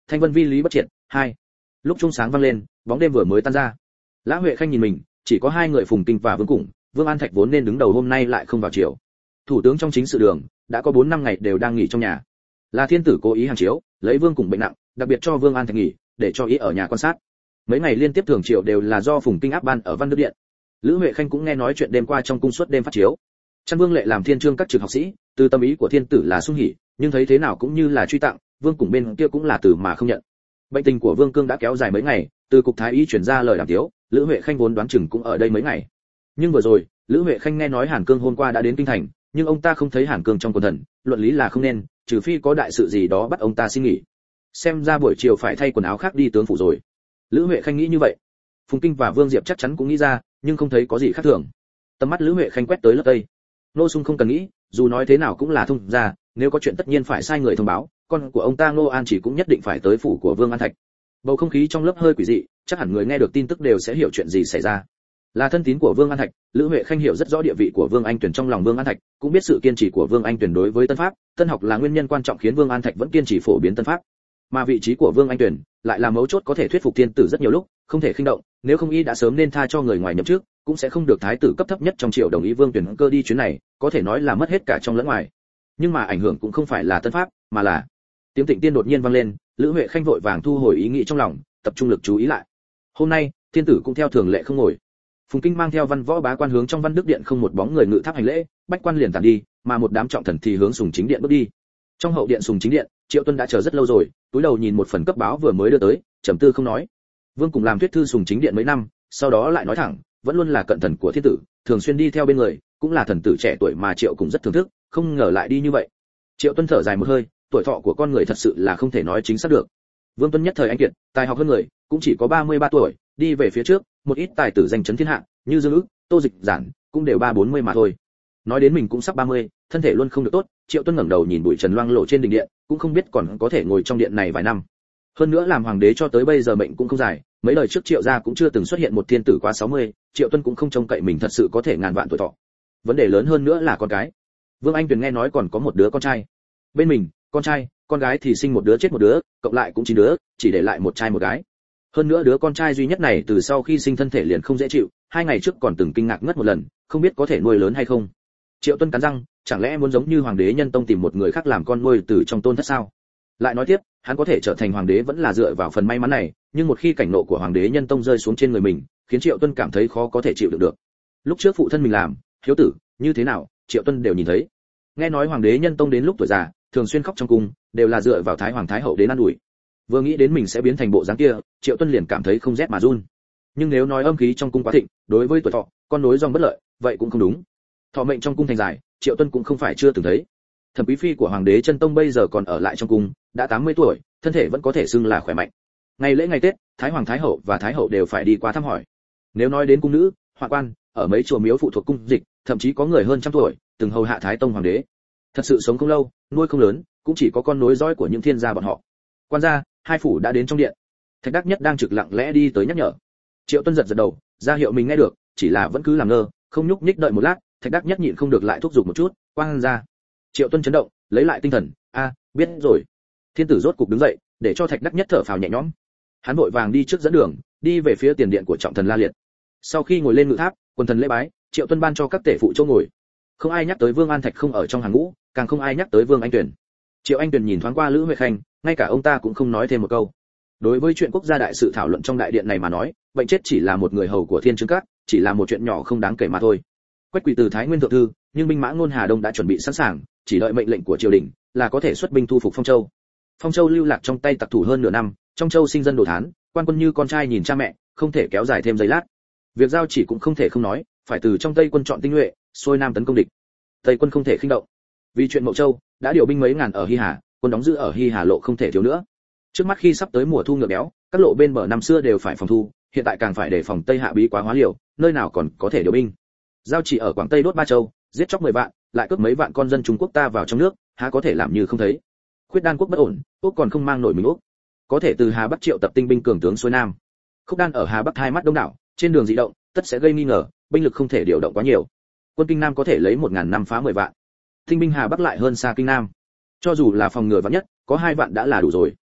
thanh vân vi lý bất triệt. 2. Lúc trung sáng vang lên, bóng đêm vừa mới tan ra. Lã Huệ Khanh nhìn mình, chỉ có hai người Phùng Kinh và Vương Củng, Vương An Thạch vốn nên đứng đầu hôm nay lại không vào chiều. Thủ tướng trong chính sự đường đã có 4 năm ngày đều đang nghỉ trong nhà. Là thiên tử cố ý hàng chiếu, lấy Vương Củng bệnh nặng, đặc biệt cho Vương An Thạch nghỉ, để cho ý ở nhà quan sát. Mấy ngày liên tiếp thường chiều đều là do Phùng Kinh áp ban ở Văn Đức Điện. Lữ Huệ Khanh cũng nghe nói chuyện đêm qua trong cung suốt đêm phát chiếu. Trăn Vương Lệ làm thiên chương các trực học sĩ, từ tâm ý của thiên tử là sung hỉ, nhưng thấy thế nào cũng như là truy tặng, Vương Củng bên kia cũng là từ mà không nhận. Bệnh tình của Vương Cương đã kéo dài mấy ngày, từ cục thái y chuyển ra lời đàm tiếu, Lữ Huệ Khanh vốn đoán chừng cũng ở đây mấy ngày. Nhưng vừa rồi, Lữ Huệ Khanh nghe nói Hàn Cương hôm qua đã đến kinh thành, nhưng ông ta không thấy Hàn Cương trong quần thần, luận lý là không nên, trừ phi có đại sự gì đó bắt ông ta xin nghỉ. Xem ra buổi chiều phải thay quần áo khác đi tướng phủ rồi. Lữ Huệ Khanh nghĩ như vậy. Phùng Kinh và Vương Diệp chắc chắn cũng nghĩ ra, nhưng không thấy có gì khác thường. Tầm mắt Lữ Huệ Khanh quét tới lớp tây. Ngô Sung không cần nghĩ, dù nói thế nào cũng là thông gia, nếu có chuyện tất nhiên phải sai người thông báo, con của ông ta Ngô An chỉ cũng nhất định phải tới phủ của Vương An Thạch. Bầu không khí trong lớp hơi quỷ dị, chắc hẳn người nghe được tin tức đều sẽ hiểu chuyện gì xảy ra. Là thân tín của Vương An Thạch, Lữ Huệ Khanh hiểu rất rõ địa vị của Vương Anh Tuyển trong lòng Vương An Thạch, cũng biết sự kiên trì của Vương Anh Tuyển đối với tân pháp, tân học là nguyên nhân quan trọng khiến Vương An Thạch vẫn kiên trì phổ biến tân pháp. Mà vị trí của Vương Anh Tuyển lại là mấu chốt có thể thuyết phục thiên tử rất nhiều lúc, không thể khinh động, nếu không y đã sớm nên tha cho người ngoài nhậm chức, cũng sẽ không được thái tử cấp thấp nhất trong triều đồng ý Vương Tuyển cơ đi chuyến này, có thể nói là mất hết cả trong lẫn ngoài. Nhưng mà ảnh hưởng cũng không phải là tân pháp, mà là tiếng Tịnh Tiên đột nhiên vang lên, Lữ Huệ Khanh vội vàng thu hồi ý nghĩ trong lòng, tập trung lực chú ý lại. Hôm nay, thiên tử cũng theo thường lệ không ngồi. Phùng Kinh mang theo văn võ bá quan hướng trong Văn Đức Điện không một bóng người ngự tháp hành lễ, bách quan liền tản đi, mà một đám trọng thần thì hướng Sùng Chính Điện bước đi. Trong hậu điện Sùng Chính Điện, Triệu Tuân đã chờ rất lâu rồi, túi đầu nhìn một phần cấp báo vừa mới đưa tới, trầm tư không nói. Vương cùng làm thuyết thư Sùng Chính Điện mấy năm, sau đó lại nói thẳng, vẫn luôn là cận thần của thiên tử, thường xuyên đi theo bên người, cũng là thần tử trẻ tuổi mà Triệu cũng rất thưởng thức, không ngờ lại đi như vậy. Triệu Tuân thở dài một hơi, tuổi thọ của con người thật sự là không thể nói chính xác được. Vương Tuân nhất thời anh kiệt, tài học hơn người, cũng chỉ có 33 tuổi, đi về phía trước, một ít tài tử danh chấn thiên hạ, như Dương Ức, Tô Dịch Giản, cũng đều 30-40 mà thôi. Nói đến mình cũng sắp 30, thân thể luôn không được tốt, Triệu Tuân ngẩng đầu nhìn bụi trần loang lổ trên đình điện, cũng không biết còn có thể ngồi trong điện này vài năm. Hơn nữa làm hoàng đế cho tới bây giờ mệnh cũng không dài, mấy đời trước Triệu gia cũng chưa từng xuất hiện một thiên tử quá 60, Triệu Tuân cũng không trông cậy mình thật sự có thể ngàn vạn tuổi thọ. Vấn đề lớn hơn nữa là con cái. Vương Anh Tuyền nghe nói còn có một đứa con trai. Bên mình, con trai, con gái thì sinh một đứa chết một đứa, cộng lại cũng 9 đứa, chỉ để lại một trai một gái. Hơn nữa đứa con trai duy nhất này từ sau khi sinh thân thể liền không dễ chịu, 2 ngày trước còn từng kinh ngạc ngất một lần, không biết có thể nuôi lớn hay không. Triệu Tuân cắn răng, chẳng lẽ muốn giống như hoàng đế Nhân Tông tìm một người khác làm con nuôi từ trong tôn thất sao? Lại nói tiếp, hắn có thể trở thành hoàng đế vẫn là dựa vào phần may mắn này, nhưng một khi cảnh nộ của hoàng đế Nhân Tông rơi xuống trên người mình, khiến Triệu Tuân cảm thấy khó có thể chịu đựng được. Lúc trước phụ thân mình làm, hiếu tử, như thế nào, Triệu Tuân đều nhìn thấy. Nghe nói hoàng đế Nhân Tông đến lúc tuổi già, thường xuyên khóc trong cung, đều là dựa vào thái hoàng thái hậu đến ăn ủi. Vừa nghĩ đến mình sẽ biến thành bộ dáng kia, Triệu Tuân liền cảm thấy không rét mà run. Nhưng nếu nói âm khí trong cung quá thịnh, đối với tuổi thọ, con nối dòng bất lợi, vậy cũng không đúng. Thọ mệnh trong cung thành dài, Triệu Tuân cũng không phải chưa từng thấy. Thẩm quý phi của hoàng đế Chân Tông bây giờ còn ở lại trong cung, đã 80 tuổi, thân thể vẫn có thể xưng là khỏe mạnh. Ngày lễ ngày Tết, thái hoàng thái hậu và thái hậu đều phải đi qua thăm hỏi. Nếu nói đến cung nữ, hoạn quan, ở mấy chùa miếu phụ thuộc cung dịch, thậm chí có người hơn trăm tuổi, từng hầu hạ thái tông hoàng đế. Thật sự sống không lâu, nuôi không lớn, cũng chỉ có con nối dõi của những thiên gia bọn họ. Quan gia, hai phủ đã đến trong điện. Thạch Đắc Nhất đang trực lặng lẽ đi tới nhắc nhở. Triệu Tuân giật đầu, ra hiệu mình nghe được, chỉ là vẫn cứ làm ngơ, không nhúc nhích đợi một lát, Thạch Đắc Nhất nhịn không được lại thúc giục một chút, quan gia. Triệu Tuân chấn động, lấy lại tinh thần, biết rồi. Thiên tử rốt cục đứng dậy, để cho Thạch Đắc Nhất thở phào nhẹ nhõm. Hắn vội vàng đi trước dẫn đường, đi về phía tiền điện của trọng thần La Liệt. Sau khi ngồi lên ngự tháp, quần thần lễ bái, Triệu Tuân ban cho các tể phụ chỗ ngồi. Không ai nhắc tới Vương An Thạch không ở trong hàng ngũ, càng không ai nhắc tới Vương Anh Tuyển. Triệu Anh Tuyển nhìn thoáng qua Lữ Huệ Khanh, ngay cả ông ta cũng không nói thêm một câu. Đối với chuyện quốc gia đại sự thảo luận trong đại điện này mà nói, bệnh chết chỉ là một người hầu của Thiên Chương Các, chỉ là một chuyện nhỏ không đáng kể mà thôi. Quách Quỳ từ Thái Nguyên thượng thư, nhưng binh mã Ngôn Hà Đông đã chuẩn bị sẵn sàng, chỉ đợi mệnh lệnh của triều đình là có thể xuất binh thu phục Phong Châu. Phong Châu lưu lạc trong tay tặc thủ hơn nửa năm, trong châu sinh dân đồ thán, quan quân như con trai nhìn cha mẹ, không thể kéo dài thêm giây lát. Việc giao chỉ cũng không thể không nói, phải từ trong Tây quân chọn tinh nhuệ, xuôi nam tấn công địch. Tây quân không thể khinh động. Vì chuyện Mậu Châu, đã điều binh mấy ngàn ở Hy Hà, quân đóng giữ ở Hy Hà lộ không thể thiếu nữa. Trước mắt khi sắp tới mùa thu ngựa béo, các lộ bên bờ năm xưa đều phải phòng thu, hiện tại càng phải đề phòng Tây Hạ bí quá hóa liều, nơi nào còn có thể điều binh. Giao chỉ ở Quảng Tây đốt 3 châu, giết chóc 10 vạn, lại cướp mấy vạn con dân Trung Quốc ta vào trong nước, há có thể làm như không thấy. Khuyết Đan quốc bất ổn, Úc còn không mang nổi mình Úc. Có thể từ Hà Bắc triệu tập tinh binh cường tướng xuôi nam. Khúc Đan ở Hà Bắc hai mắt đông đảo, trên đường di động, tất sẽ gây nghi ngờ, binh lực không thể điều động quá nhiều. Quân Kinh Nam có thể lấy 1000 năm phá 10 vạn. Tinh binh Hà Bắc lại hơn xa Kinh Nam. Cho dù là phòng ngừa vạn nhất, có 2 vạn đã là đủ rồi.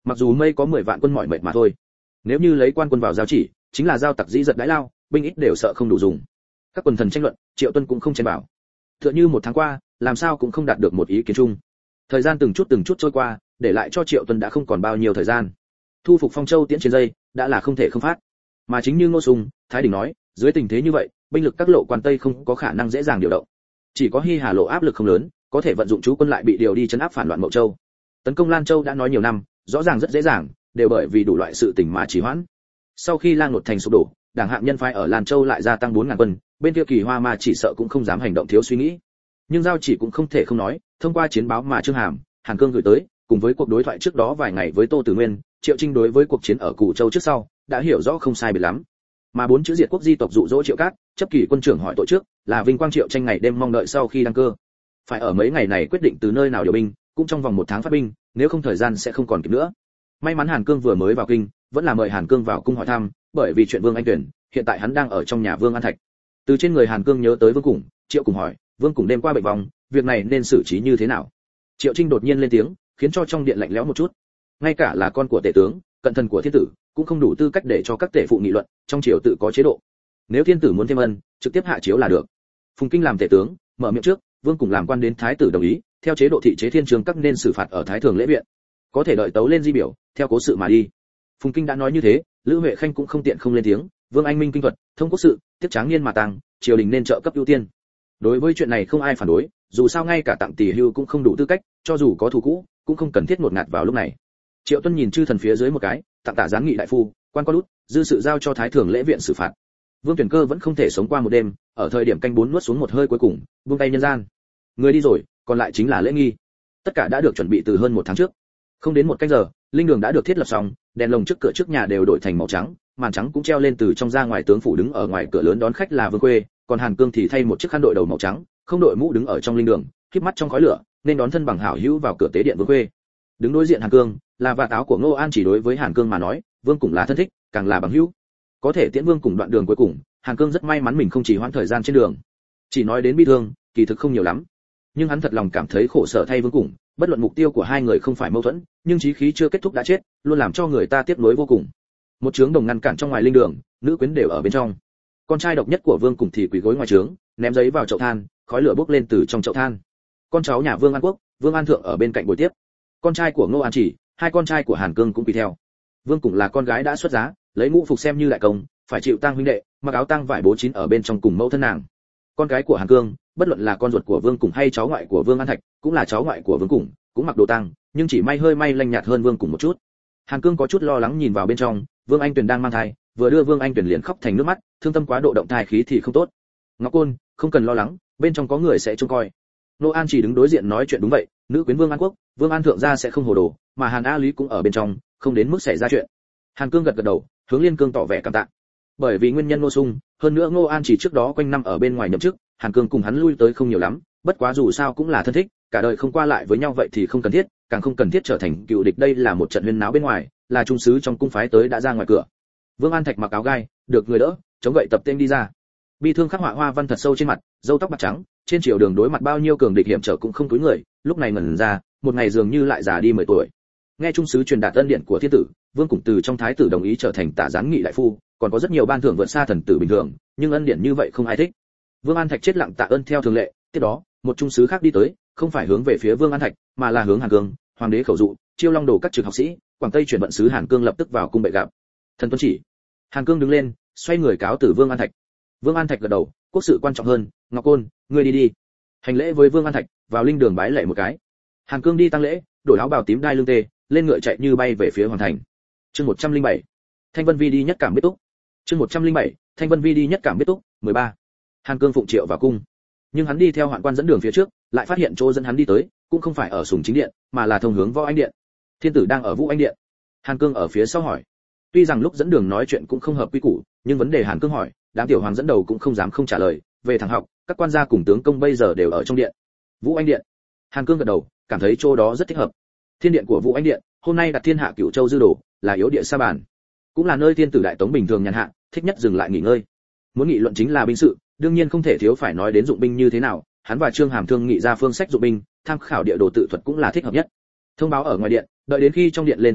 Mặc dù mây có 10 vạn quân mỏi mệt mà thôi, nếu như lấy quan quân vào giao chỉ, chính là giao tặc dĩ giật đãi lao, binh ít đều sợ không đủ dùng. Các quần thần tranh luận, Triệu Tuân cũng không chen bảo. Tựa như một tháng qua, làm sao cũng không đạt được một ý kiến chung. Thời gian từng chút trôi qua, để lại cho Triệu Tuân đã không còn bao nhiêu thời gian. Thu phục Phong Châu tiễn trên dây, đã là không thể không phát. Mà chính như Ngô Sung, Thái Đình nói, dưới tình thế như vậy, binh lực các lộ quan tây không có khả năng dễ dàng điều động. Chỉ có Hi Hà lộ áp lực không lớn, có thể vận dụng chú quân lại bị điều đi trấn áp phản loạn Mậu Châu. Tấn công Lan Châu đã nói nhiều năm, rõ ràng rất dễ dàng, đều bởi vì đủ loại sự tình mà trì hoãn. Sau khi Lang Nột thành sụp đổ, Đảng hạng nhân phái ở Lan Châu lại gia tăng 4000 quân, bên kia Kỳ Hoa mà chỉ sợ cũng không dám hành động thiếu suy nghĩ. Nhưng giao chỉ cũng không thể không nói, thông qua chiến báo mà Trương Hàm, Hàn Cương gửi tới, cùng với cuộc đối thoại trước đó vài ngày với Tô Tử Nguyên, Triệu Trinh đối với cuộc chiến ở Cù Châu trước sau, đã hiểu rõ không sai biệt lắm. Mà 4 chữ diệt quốc di tộc dụ dỗ Triệu Cát, chấp kỳ quân trưởng hỏi tội trước, là Vinh Quang Triệu Tranh ngày đêm mong đợi sau khi đăng cơ. Phải ở mấy ngày này quyết định từ nơi nào điều binh, cũng trong vòng 1 tháng phát binh, nếu không thời gian sẽ không còn kịp nữa. May mắn Hàn Cương vừa mới vào kinh, vẫn là mời Hàn Cương vào cung hỏi thăm, bởi vì chuyện Vương Anh Tuyển, hiện tại hắn đang ở trong nhà Vương An Thạch. Từ trên người Hàn Cương nhớ tới Vương Củng, Triệu Cùng hỏi, Vương Củng đêm qua bệnh vong, việc này nên xử trí như thế nào? Triệu Trinh đột nhiên lên tiếng, khiến cho trong điện lạnh lẽo một chút. Ngay cả là con của tể tướng, cận thần của thiên tử, cũng không đủ tư cách để cho các tể phụ nghị luận, trong triều tự có chế độ. Nếu thiên tử muốn thêm ân, trực tiếp hạ chiếu là được. Phùng Kinh làm tể tướng, mở miệng trước, Vương Củng làm quan đến thái tử đồng ý, theo chế độ thị chế thiên trường các nên xử phạt ở thái thường lễ viện. Có thể đợi tấu lên di biểu, theo cố sự mà đi. Phùng Kinh đã nói như thế, Lữ Huệ Khanh cũng không tiện không lên tiếng, Vương Anh Minh kinh thuật, thông quốc sự, tiếp tráng niên mà tăng, triều đình nên trợ cấp ưu tiên. Đối với chuyện này không ai phản đối, dù sao ngay cả tặng tỷ hưu cũng không đủ tư cách, cho dù có thù cũ, cũng không cần thiết ngột ngạt vào lúc này. Triệu Tuân nhìn chư thần phía dưới một cái, tặng tả giáng nghị đại phu, quan con út, dư sự giao cho thái thường lễ viện xử phạt. Vương Tuyển Cơ vẫn không thể sống qua một đêm, ở thời điểm canh 4 nuốt xuống một hơi cuối cùng, buông tay nhân gian. Người đi rồi, còn lại chính là lễ nghi. Tất cả đã được chuẩn bị từ hơn 1 tháng trước. Không đến 1 canh giờ, linh đường đã được thiết lập xong, đèn lồng trước cửa trước nhà đều đổi thành màu trắng, màn trắng cũng treo lên từ trong ra ngoài. Tướng phủ đứng ở ngoài cửa lớn đón khách là Vương Khuê, còn Hàn Cương thì thay một chiếc khăn đội đầu màu trắng, không đội mũ đứng ở trong linh đường, khép mắt trong khói lửa, nên đón thân bằng hảo hữu vào cửa tế điện Vương Khuê. Đứng đối diện Hàn Cương, là vạt áo của Ngô An chỉ đối với Hàn Cương mà nói, Vương cũng là thân thích, càng là bằng hữu. Có thể tiễn Vương cùng đoạn đường cuối cùng, Hàn Cương rất may mắn mình không chỉ hoãn thời gian trên đường. Chỉ nói đến bi thương, kỳ thực không nhiều lắm, nhưng hắn thật lòng cảm thấy khổ sở thay Vương cùng, bất luận mục tiêu của hai người không phải mâu thuẫn, nhưng chí khí chưa kết thúc đã chết, luôn làm cho người ta tiếc nuối vô cùng. Một trướng đồng ngăn cản trong ngoài linh đường, nữ quyến đều ở bên trong. Con trai độc nhất của Vương cùng thì quỳ gối ngoài trướng, ném giấy vào chậu than, khói lửa bốc lên từ trong chậu than. Con cháu nhà Vương An Quốc, Vương An Thượng ở bên cạnh buổi tiếp. Con trai của Ngô An Chỉ, hai con trai của Hàn Cương cũng quỳ theo. Vương cũng là con gái đã xuất giá, lấy ngũ phục xem như đại công, phải chịu tang huynh đệ, mặc áo tang vải bố chín ở bên trong cùng mẫu thân nàng. Con gái của Hàn Cương, bất luận là con ruột của Vương Cùng hay cháu ngoại của Vương An Thạch, cũng là cháu ngoại của Vương Cùng, cũng mặc đồ tang, nhưng chỉ may hơi may lanh nhạt hơn Vương Cùng một chút. Hàn Cương có chút lo lắng nhìn vào bên trong, Vương Anh Tuyền đang mang thai, vừa đưa Vương Anh Tuyền liền khóc thành nước mắt, thương tâm quá độ động thai khí thì không tốt. Ngọc Côn, không cần lo lắng, bên trong có người sẽ trông coi. Nô An chỉ đứng đối diện nói chuyện đúng vậy, nữ quyến Vương An Quốc, Vương An Thượng gia sẽ không hồ đồ, mà Hàn A Lý cũng ở bên trong, không đến mức xảy ra chuyện. Hàn Cương gật gật đầu, hướng Liên Cương tỏ vẻ cảm tạ. Bởi vì nguyên nhân Ngô Sung, hơn nữa Ngô An chỉ trước đó quanh năm ở bên ngoài nhậm chức, Hàn Cương cùng hắn lui tới không nhiều lắm, bất quá dù sao cũng là thân thích, cả đời không qua lại với nhau vậy thì không cần thiết, càng không cần thiết trở thành cựu địch. Đây là một trận huyên náo bên ngoài, là trung sứ trong cung phái tới đã ra ngoài cửa. Vương An Thạch mặc áo gai, được người đỡ, chống gậy tập tên đi ra. Bi thương khắc họa hoa văn thật sâu trên mặt, râu tóc bạc trắng, trên chiều đường đối mặt bao nhiêu cường địch hiểm trở cũng không túi người, lúc này ngẩn ra, một ngày dường như lại già đi 10 tuổi. Nghe trung sứ truyền đạt ân điện của thiên tử, Vương Củng từ trong thái tử đồng ý trở thành tả giáng nghị đại phu, còn có rất nhiều ban thưởng vượt xa thần tử bình thường, nhưng ân điển như vậy không ai thích. Vương An Thạch chết lặng tạ ơn theo thường lệ, tiếp đó, một trung sứ khác đi tới, không phải hướng về phía Vương An Thạch, mà là hướng Hàn Cương, hoàng đế khẩu dụ, chiêu long đồ các trực học sĩ, Quảng Tây chuyển vận sứ Hàn Cương lập tức vào cung bệ gặp. Thần tuân chỉ. Hàn Cương đứng lên, xoay người cáo từ Vương An Thạch. Vương An Thạch gật đầu, quốc sự quan trọng hơn, Ngọc Côn, ngươi đi đi. Hành lễ với Vương An Thạch, vào linh đường bái lạy một cái. Hàn Cương đi tăng lễ, đổi áo bào tím đai lưng tê, lên ngựa chạy như bay về phía hoàng thành. Chương 107. Thanh Vân Vi đi nhất cảm biết túc. Chương 107. Thanh Vân Vi đi nhất cảm biết túc. 13. Hàn Cương phụng triệu vào cung, nhưng hắn đi theo hoạn quan dẫn đường phía trước, lại phát hiện chỗ dẫn hắn đi tới, cũng không phải ở Sùng Chính điện, mà là thông hướng Võ Anh điện. Thiên tử đang ở Vũ Anh điện. Hàn Cương ở phía sau hỏi. Tuy rằng lúc dẫn đường nói chuyện cũng không hợp quy củ, nhưng vấn đề Hàn Cương hỏi, đám tiểu hoàng dẫn đầu cũng không dám không trả lời, về thằng học, các quan gia cùng tướng công bây giờ đều ở trong điện. Vũ Anh điện. Hàn Cương gật đầu, cảm thấy chỗ đó rất thích hợp. Thiên điện của Vũ Anh điện, hôm nay đặt thiên hạ Cửu Châu dư đồ, là yếu địa sa bàn, cũng là nơi thiên tử đại tống bình thường nhàn hạ, thích nhất dừng lại nghỉ ngơi. Muốn nghị luận chính là binh sự, đương nhiên không thể thiếu phải nói đến dụng binh như thế nào, hắn và Trương Hàm thương nghị ra phương sách dụng binh, tham khảo địa đồ tự thuật cũng là thích hợp nhất. Thông báo ở ngoài điện, đợi đến khi trong điện lên tiếng gọi,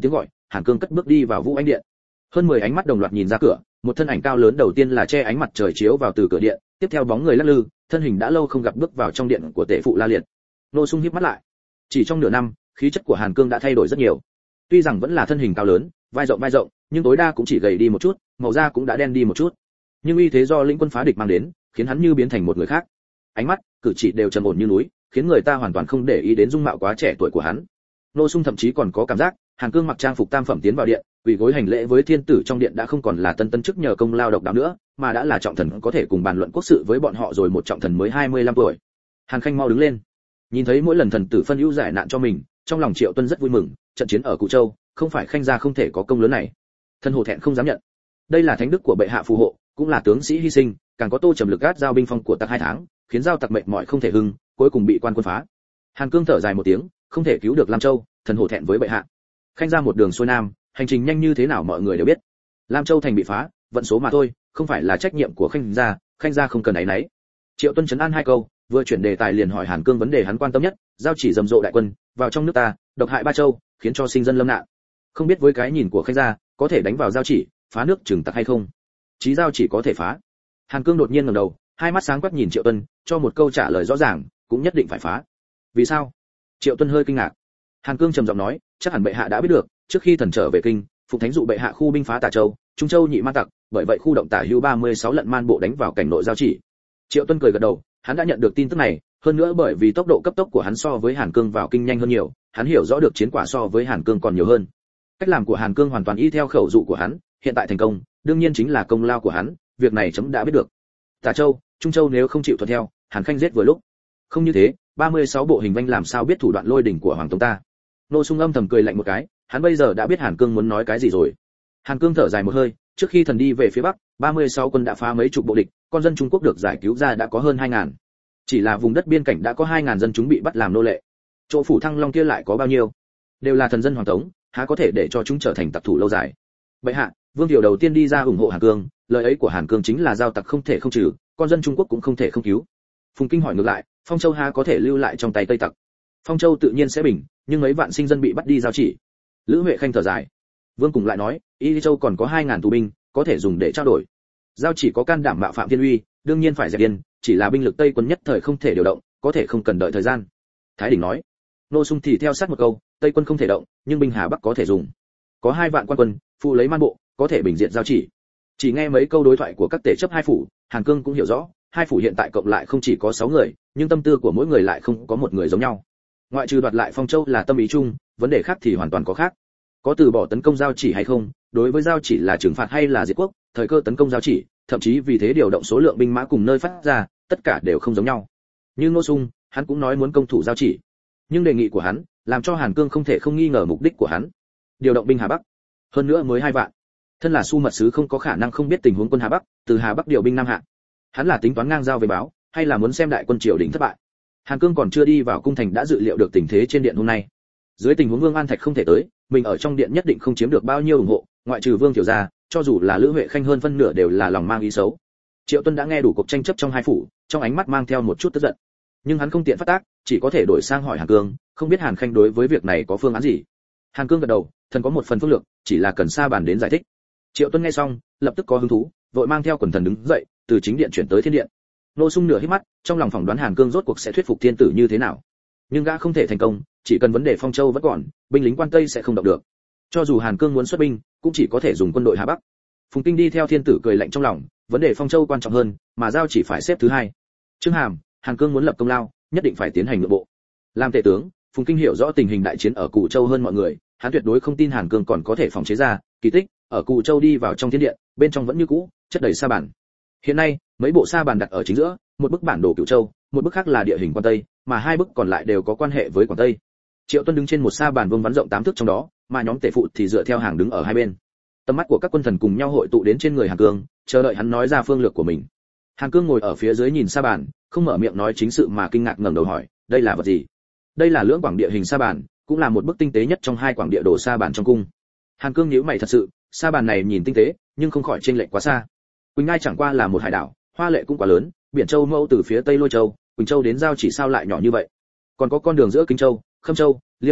Hàn Cương cất bước đi vào Vũ Anh điện. Hơn 10 ánh mắt đồng loạt nhìn ra cửa, một thân ảnh cao lớn đầu tiên là che ánh mặt trời chiếu vào từ cửa điện, tiếp theo bóng người lắc lư, thân hình đã lâu không gặp bước vào trong điện của tể phụ La Liệt. Nô Sung híp mắt lại. Chỉ trong nửa năm, khí chất của Hàn Cương đã thay đổi rất nhiều. Tuy rằng vẫn là thân hình cao lớn, vai rộng, nhưng tối đa cũng chỉ gầy đi một chút, màu da cũng đã đen đi một chút. Nhưng uy thế do lĩnh quân phá địch mang đến, khiến hắn như biến thành một người khác. Ánh mắt, cử chỉ đều trầm ổn như núi, khiến người ta hoàn toàn không để ý đến dung mạo quá trẻ tuổi của hắn. Nô Sung thậm chí còn có cảm giác, Hàn Cương mặc trang phục tam phẩm tiến vào điện, quỳ gối hành lễ với thiên tử trong điện đã không còn là tân chức nhờ công lao độc đạo nữa, mà đã là trọng thần có thể cùng bàn luận quốc sự với bọn họ rồi, một trọng thần mới 25 tuổi. Hàn Khanh mau đứng lên. Nhìn thấy mỗi lần thần tử phân ưu giải nạn cho mình, trong lòng Triệu Tuân rất vui mừng, trận chiến ở Cụ Châu, không phải Khanh gia không thể có công lớn này. Thân hổ thẹn không dám nhận. Đây là thánh đức của bệ hạ phù hộ, cũng là tướng sĩ hy sinh, càng có Tô Trầm lực gác giao binh phong của Tặc 2 tháng, khiến giao Tặc mệt mỏi không thể hưng, cuối cùng bị quan quân phá. Hàn Cương thở dài một tiếng, không thể cứu được Lam Châu, thần hổ thẹn với bệ hạ. Khanh gia một đường xuôi nam, hành trình nhanh như thế nào mọi người đều biết. Lam Châu thành bị phá, vận số mà thôi, không phải là trách nhiệm của Khanh gia không cần áy náy. Triệu Tuân trấn an 2 câu, vừa chuyển đề tài liền hỏi Hàn Cương vấn đề hắn quan tâm nhất, giao chỉ rầm rộ đại quân vào trong nước ta, độc hại 3 châu, khiến cho sinh dân lâm nạn. Không biết với cái nhìn của Khanh gia, có thể đánh vào giao chỉ, phá nước trừng Tặc hay không? Chí giao chỉ có thể phá. Hàn Cương đột nhiên ngẩng đầu, hai mắt sáng quắc nhìn Triệu Tuân, cho một câu trả lời rõ ràng, cũng nhất định phải phá. Vì sao? Triệu Tuân hơi kinh ngạc. Hàn Cương trầm giọng nói, chắc hẳn bệ hạ đã biết được, trước khi thần trở về kinh, Phục Thánh dụ bệ hạ khu binh phá Tả Châu, Trung Châu nhị man Tặc, bởi vậy khu động Tả Hữu 36 lận man bộ đánh vào cảnh nội giao chỉ. Triệu Tuân cười gật đầu, hắn đã nhận được tin tức này, hơn nữa bởi vì tốc độ cấp tốc của hắn so với Hàn Cương vào kinh nhanh hơn nhiều, hắn hiểu rõ được chiến quả so với Hàn Cương còn nhiều hơn. Cách làm của Hàn Cương hoàn toàn y theo khẩu dụ của hắn, hiện tại thành công, đương nhiên chính là công lao của hắn, việc này chấm đã biết được. Tả Châu, Trung Châu nếu không chịu thuận theo, Hàn Khanh giết vừa lúc. Không như thế, 36 bộ hình vanh làm sao biết thủ đoạn lôi đỉnh của Hoàng Tông ta. Nô Sung âm thầm cười lạnh một cái, hắn bây giờ đã biết Hàn Cương muốn nói cái gì rồi. Hàn Cương thở dài một hơi, trước khi thần đi về phía bắc, 36 quân đã phá mấy chục bộ địch, con dân Trung Quốc được giải cứu ra đã có hơn 2000. Chỉ là vùng đất biên cảnh đã có 2000 dân chúng bị bắt làm nô lệ. Chỗ phủ Thăng Long kia lại có bao nhiêu? Đều là thần dân Hoàng Tống, há có thể để cho chúng trở thành tặc thủ lâu dài. Bệ hạ, Vương Tiểu đầu tiên đi ra ủng hộ Hàn Cương, lời ấy của Hàn Cương chính là giao tặc không thể không trừ, con dân Trung Quốc cũng không thể không cứu. Phùng Kinh hỏi ngược lại, Phong Châu há có thể lưu lại trong tay Tây tặc? Phong Châu tự nhiên sẽ bình, nhưng mấy vạn sinh dân bị bắt đi giao chỉ. Lữ Huệ Khanh thở dài. Vương cùng lại nói, Y Châu còn có 2000 tù binh, có thể dùng để trao đổi. Giao chỉ có can đảm mạo phạm thiên uy, đương nhiên phải dẹp yên, chỉ là binh lực Tây quân nhất thời không thể điều động, có thể không cần đợi thời gian. Thái Đỉnh nói. Nô Sung thì theo sát một câu, Tây quân không thể động, nhưng binh Hà Bắc có thể dùng. Có 2 vạn quan quân, phụ lấy man bộ, có thể bình diện giao chỉ. Chỉ nghe mấy câu đối thoại của các tể chấp 2 phủ, Hàn Cương cũng hiểu rõ, 2 phủ hiện tại cộng lại không chỉ có 6 người, nhưng tâm tư của mỗi người lại không có một người giống nhau. Ngoại trừ đoạt lại Phong Châu là tâm ý chung, vấn đề khác thì hoàn toàn có khác. Có từ bỏ tấn công giao chỉ hay không, đối với giao chỉ là trừng phạt hay là diệt quốc, thời cơ tấn công giao chỉ, thậm chí vì thế điều động số lượng binh mã cùng nơi phát ra, tất cả đều không giống nhau. Như Ngô Sung, hắn cũng nói muốn công thủ giao chỉ, nhưng đề nghị của hắn làm cho Hàn Cương không thể không nghi ngờ mục đích của hắn. Điều động binh Hà Bắc, hơn nữa mới 2 vạn. Thân là Su mật sứ không có khả năng không biết tình huống quân Hà Bắc, từ Hà Bắc điều binh Nam Hạ. Hắn là tính toán ngang giao về báo, hay là muốn xem đại quân triều đình thất bại? Hàn Cương còn chưa đi vào cung thành đã dự liệu được tình thế trên điện hôm nay. Dưới tình huống Vương An Thạch không thể tới, mình ở trong điện nhất định không chiếm được bao nhiêu ủng hộ, ngoại trừ Vương tiểu gia, cho dù là Lữ Huệ Khanh hơn phân nửa đều là lòng mang ý xấu. Triệu Tuân đã nghe đủ cuộc tranh chấp trong 2 phủ, trong ánh mắt mang theo một chút tức giận. Nhưng hắn không tiện phát tác, chỉ có thể đổi sang hỏi Hàn Cương, không biết Hàn Khanh đối với việc này có phương án gì. Hàn Cương gật đầu, thần có một phần phương lược, chỉ là cần Sa Bàn đến giải thích. Triệu Tuân nghe xong, lập tức có hứng thú, vội mang theo quần thần đứng dậy, từ chính điện chuyển tới thiên điện. Nô Sung nửa hít mắt, trong lòng phỏng đoán Hàn Cương rốt cuộc sẽ thuyết phục thiên tử như thế nào. Nhưng gã không thể thành công, chỉ cần vấn đề Phong Châu vẫn còn, binh lính quan Tây sẽ không động được. Cho dù Hàn Cương muốn xuất binh, cũng chỉ có thể dùng quân đội Hà Bắc. Phùng Kinh đi theo thiên tử cười lạnh trong lòng, vấn đề Phong Châu quan trọng hơn, mà giao chỉ phải xếp thứ 2. Trương Hàm, Hàn Cương muốn lập công lao, nhất định phải tiến hành nội bộ. Làm tể tướng, Phùng Kinh hiểu rõ tình hình đại chiến ở Cù Châu hơn mọi người, hắn tuyệt đối không tin Hàn Cương còn có thể phòng chế ra kỳ tích, ở Cù Châu đi vào trong thiên điện, bên trong vẫn như cũ, chất đầy sa bàn. Hiện nay, mấy bộ sa bàn đặt ở chính giữa, một bức bản đồ Cửu Châu, một bức khác là địa hình quan Tây, mà 2 bức còn lại đều có quan hệ với Quảng Tây. Triệu Tuân đứng trên một sa bàn vuông vắn rộng 8 thước trong đó, mà nhóm tể phụ thì dựa theo hàng đứng ở 2 bên. Tầm mắt của các quân thần cùng nhau hội tụ đến trên người Hàn Cương, chờ đợi hắn nói ra phương lược của mình. Hàn Cương ngồi ở phía dưới nhìn sa bàn, không mở miệng nói chính sự mà kinh ngạc ngẩng đầu hỏi, đây là vật gì? Đây là lưỡng quảng địa hình sa bàn, cũng là một bức tinh tế nhất trong 2 quảng địa đồ sa bàn trong cung. Hàn Cương nhíu mày thật sự, sa bàn này nhìn tinh tế, nhưng không khỏi chênh lệch quá xa. Quỳnh Ngai chẳng qua là một hải đảo, hoa lệ cũng quá lớn, biển Châu Mâu từ phía tây Lôi Châu, Quỳnh Châu đến giao chỉ sao lại nhỏ như vậy? Còn có con đường giữa Kinh Châu, Khâm Châu, Liêm Châu,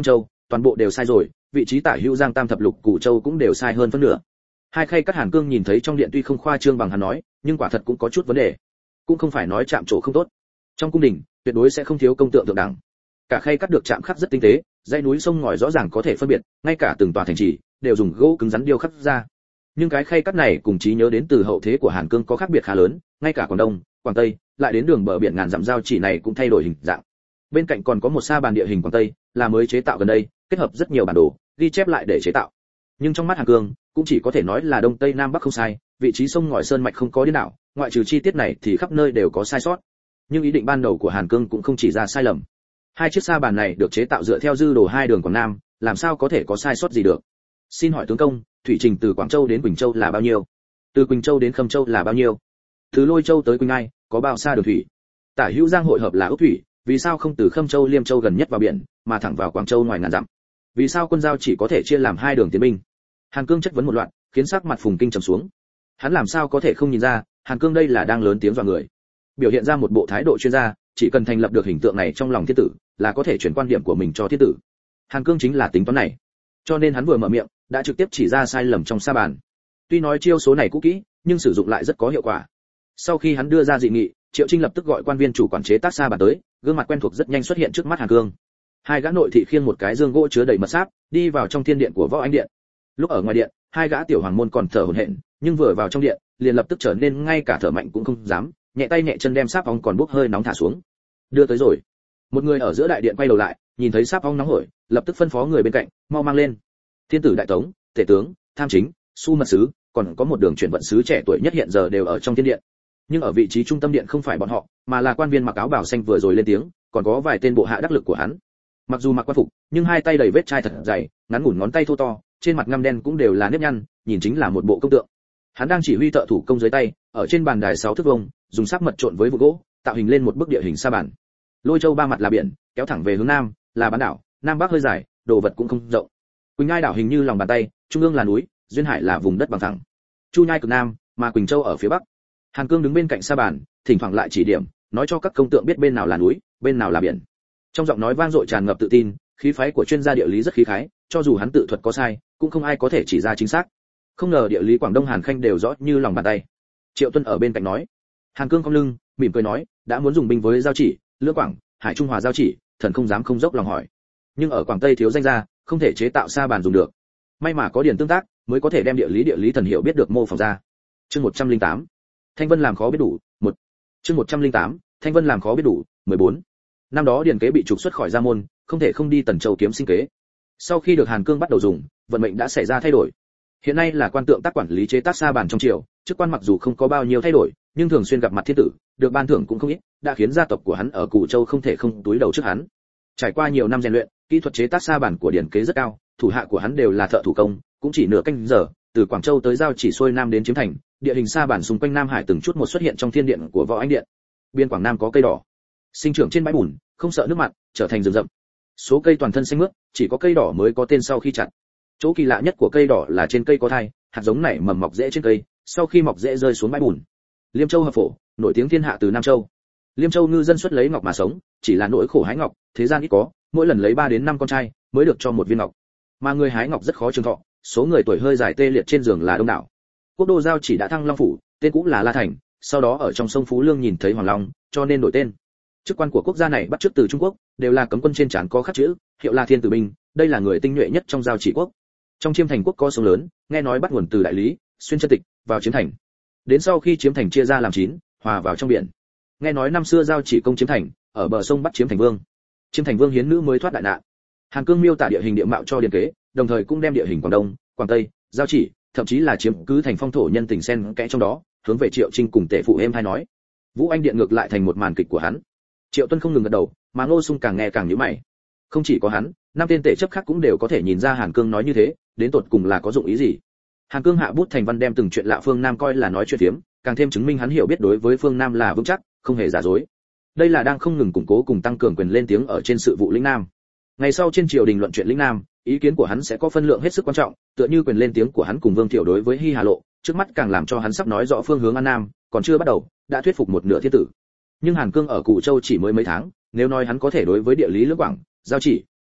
toàn bộ đều sai rồi, vị trí tả hữu Giang Tam thập lục Củ Châu cũng đều sai hơn phân nửa. Hai khay cắt Hàn Cương nhìn thấy trong điện tuy không khoa trương bằng hắn nói, nhưng quả thật cũng có chút vấn đề. Cũng không phải nói chạm trổ không tốt. Trong cung đình, tuyệt đối sẽ không thiếu công tượng thượng đẳng. Cả khay cắt được chạm khắc rất tinh tế, dãy núi sông ngòi rõ ràng có thể phân biệt, ngay cả từng tòa thành trì đều dùng gỗ cứng rắn điêu khắc ra. Nhưng cái khay cắt này cùng trí nhớ đến từ hậu thế của Hàn Cương có khác biệt khá lớn, ngay cả Quảng Đông, Quảng Tây, lại đến đường bờ biển ngàn dặm giao chỉ này cũng thay đổi hình dạng. Bên cạnh còn có một sa bàn địa hình Quảng Tây, là mới chế tạo gần đây, kết hợp rất nhiều bản đồ, ghi chép lại để chế tạo. Nhưng trong mắt Hàn Cương, cũng chỉ có thể nói là đông tây nam bắc không sai, vị trí sông ngòi sơn mạch không có điên đảo, ngoại trừ chi tiết này thì khắp nơi đều có sai sót. Nhưng ý định ban đầu của Hàn Cương cũng không chỉ ra sai lầm. Hai chiếc sa bàn này được chế tạo dựa theo dư đồ hai đường Quảng Nam, làm sao có thể có sai sót gì được? Xin hỏi tướng công, thủy trình từ Quảng Châu đến Quỳnh Châu là bao nhiêu? Từ Quỳnh Châu đến Khâm Châu là bao nhiêu? Từ Lôi Châu tới Quỳnh Ai, có bao xa đường thủy? Tả hữu Giang hội hợp là ốc thủy, vì sao không từ Khâm Châu Liêm Châu gần nhất vào biển, mà thẳng vào Quảng Châu ngoài ngàn dặm? Vì sao quân giao chỉ có thể chia làm hai đường tiến binh? Hàn Cương chất vấn một loạt, khiến sắc mặt Phùng Kinh trầm xuống. Hắn làm sao có thể không nhìn ra, Hàn Cương đây là đang lớn tiếng dọa người. Biểu hiện ra một bộ thái độ chuyên gia, chỉ cần thành lập được hình tượng này trong lòng thiên tử, là có thể chuyển quan điểm của mình cho thiên tử. Hàn Cương chính là tính toán này. Cho nên hắn vừa mở miệng, đã trực tiếp chỉ ra sai lầm trong sa bàn. Tuy nói chiêu số này cũ kỹ, nhưng sử dụng lại rất có hiệu quả. Sau khi hắn đưa ra dị nghị, Triệu Trinh lập tức gọi quan viên chủ quản chế tác sa bàn tới, gương mặt quen thuộc rất nhanh xuất hiện trước mắt Hàn Cương. Hai gã nội thị khiêng một cái dương gỗ chứa đầy mật sáp, đi vào trong thiên điện của Võ Anh điện. Lúc ở ngoài điện, hai gã tiểu hoàng môn còn thở hổn hển, nhưng vừa vào trong điện, liền lập tức trở nên ngay cả thở mạnh cũng không dám, nhẹ tay nhẹ chân đem sáp ong còn bốc hơi nóng thả xuống. Đưa tới rồi. Một người ở giữa đại điện quay đầu lại, nhìn thấy sáp ong nóng hổi, lập tức phân phó người bên cạnh, mau mang lên. Thiên tử đại tống, tể tướng, tham chính, su mật sứ, còn có một đường chuyển vận sứ trẻ tuổi nhất hiện giờ đều ở trong thiên điện. Nhưng ở vị trí trung tâm điện không phải bọn họ, mà là quan viên mặc áo bào xanh vừa rồi lên tiếng, còn có vài tên bộ hạ đắc lực của hắn. Mặc dù mặc quan phục, nhưng hai tay đầy vết chai thật dày, ngắn ngủn ngón tay thô to, trên mặt ngăm đen cũng đều là nếp nhăn, nhìn chính là một bộ công tượng. Hắn đang chỉ huy thợ thủ công dưới tay, ở trên bàn đài 6 thước vuông, dùng sáp mật trộn với vụ gỗ, tạo hình lên một bức địa hình sa bàn. Lôi Châu ba mặt là biển, kéo thẳng về hướng nam, là bán đảo, nam bắc hơi dài, đồ vật cũng không rộng. Quỳnh Nhai đảo hình như lòng bàn tay, trung ương là núi, duyên hải là vùng đất bằng phẳng. Chu Nhai cực nam, mà Quỳnh Châu ở phía bắc. Hàn Cương đứng bên cạnh sa bàn, thỉnh thoảng lại chỉ điểm, nói cho các công tượng biết bên nào là núi, bên nào là biển. Trong giọng nói vang dội tràn ngập tự tin, khí phái của chuyên gia địa lý rất khí khái, cho dù hắn tự thuật có sai, cũng không ai có thể chỉ ra chính xác. Không ngờ địa lý Quảng Đông Hàn Khanh đều rõ như lòng bàn tay. Triệu Tuân ở bên cạnh nói. Hàn Cương cong lưng, mỉm cười nói, đã muốn dùng binh với giao chỉ, Lưỡng Quảng, Hải Trung Hòa giao chỉ, thần không dám không dốc lòng hỏi. Nhưng ở Quảng Tây thiếu danh gia, không thể chế tạo sa bàn dùng được. May mà có điển tương tác, mới có thể đem địa lý thần hiểu biết được mô phỏng ra. Chương 108. Thanh Vân làm khó biết đủ, 1. Chương 108. Thanh Vân làm khó biết đủ, 14. Năm đó Điền Kế bị trục xuất khỏi gia môn, không thể không đi Tần Châu kiếm sinh kế. Sau khi được Hàn Cương bắt đầu dùng, vận mệnh đã xảy ra thay đổi. Hiện nay là quan tượng tác quản lý chế tác sa bàn trong triều, chức quan mặc dù không có bao nhiêu thay đổi, nhưng thường xuyên gặp mặt thiên tử, được ban thưởng cũng không ít, đã khiến gia tộc của hắn ở Củ Châu không thể không túi đầu trước hắn. Trải qua nhiều năm rèn luyện, kỹ thuật chế tác sa bàn của Điền Kế rất cao, thủ hạ của hắn đều là thợ thủ công, cũng chỉ nửa canh giờ, từ Quảng Châu tới giao chỉ xuôi nam đến chiếm thành, địa hình sa bàn xung quanh Nam Hải từng chút một xuất hiện trong thiên điện của Võ Anh điện. Biên Quảng Nam có cây đỏ, sinh trưởng trên bãi bùn, không sợ nước mặn, trở thành rừng rậm. Số cây toàn thân xanh mướt, chỉ có cây đỏ mới có tên sau khi chặt. Chỗ kỳ lạ nhất của cây đỏ là trên cây có thai, hạt giống nảy mầm mọc rễ trên cây, sau khi mọc rễ rơi xuống bãi bùn. Liêm Châu hợp phổ, nổi tiếng thiên hạ từ Nam Châu. Liêm Châu ngư dân xuất lấy ngọc mà sống, chỉ là nỗi khổ hái ngọc, thế gian ít có, mỗi lần lấy 3 đến 5 con trai mới được cho một viên ngọc. Mà người hái ngọc rất khó trường thọ, số người tuổi hơi dài tê liệt trên giường là đông đảo. Quốc đô giao chỉ đã thăng Long phủ, tên cũ là La Thành, sau đó ở trong sông Phú Lương nhìn thấy Hoàng Long, cho nên đổi tên. Chức quan của quốc gia này bắt chước từ Trung Quốc, đều là cấm quân trên trán có khắc chữ, hiệu là Thiên Tử binh, đây là người tinh nhuệ nhất trong giao chỉ quốc. Trong Chiêm Thành quốc có sông lớn, nghe nói bắt nguồn từ Đại Lý, xuyên chân tịch, vào Chiếm Thành. Đến sau khi Chiếm Thành chia ra làm 9, hòa vào trong biển. Nghe nói năm xưa giao chỉ công Chiếm Thành, ở bờ sông bắt Chiếm Thành Vương. Chiêm Thành Vương hiến nữ mới thoát đại nạn. Hàn Cương miêu tả địa hình địa mạo cho Điền Kế, đồng thời cũng đem địa hình Quảng Đông, Quảng Tây, giao chỉ, thậm chí là chiếm cứ thành phong thổ nhân tình xen kẽ trong đó, hướng về Triệu Trinh cùng Tể phụ êm hay nói. Vũ Anh điện ngược lại thành một màn kịch của hắn. Triệu Tuân không ngừng gật đầu, mà Ngô Sung càng nghe càng nhíu mày. Không chỉ có hắn, 5 tên tể chấp khác cũng đều có thể nhìn ra Hàn Cương nói như thế, đến tột cùng là có dụng ý gì. Hàn Cương hạ bút thành văn đem từng chuyện lạ phương Nam coi là nói chuyện phiếm, càng thêm chứng minh hắn hiểu biết đối với phương Nam là vững chắc, không hề giả dối. Đây là đang không ngừng củng cố cùng tăng cường quyền lên tiếng ở trên sự vụ lĩnh Nam. Ngày sau trên triều đình luận chuyện lĩnh Nam, ý kiến của hắn sẽ có phân lượng hết sức quan trọng, tựa như quyền lên tiếng của hắn cùng Vương Thiệu đối với Hi Hà Lộ, trước mắt càng làm cho hắn sắp nói rõ phương hướng An Nam, còn chưa bắt đầu, đã thuyết phục một nửa thiên tử. Nhưng Hàn Cương ở Củ Châu chỉ mới mấy tháng, nếu nói hắn có thể đối với địa lý Lưỡng Quảng, giao chỉ,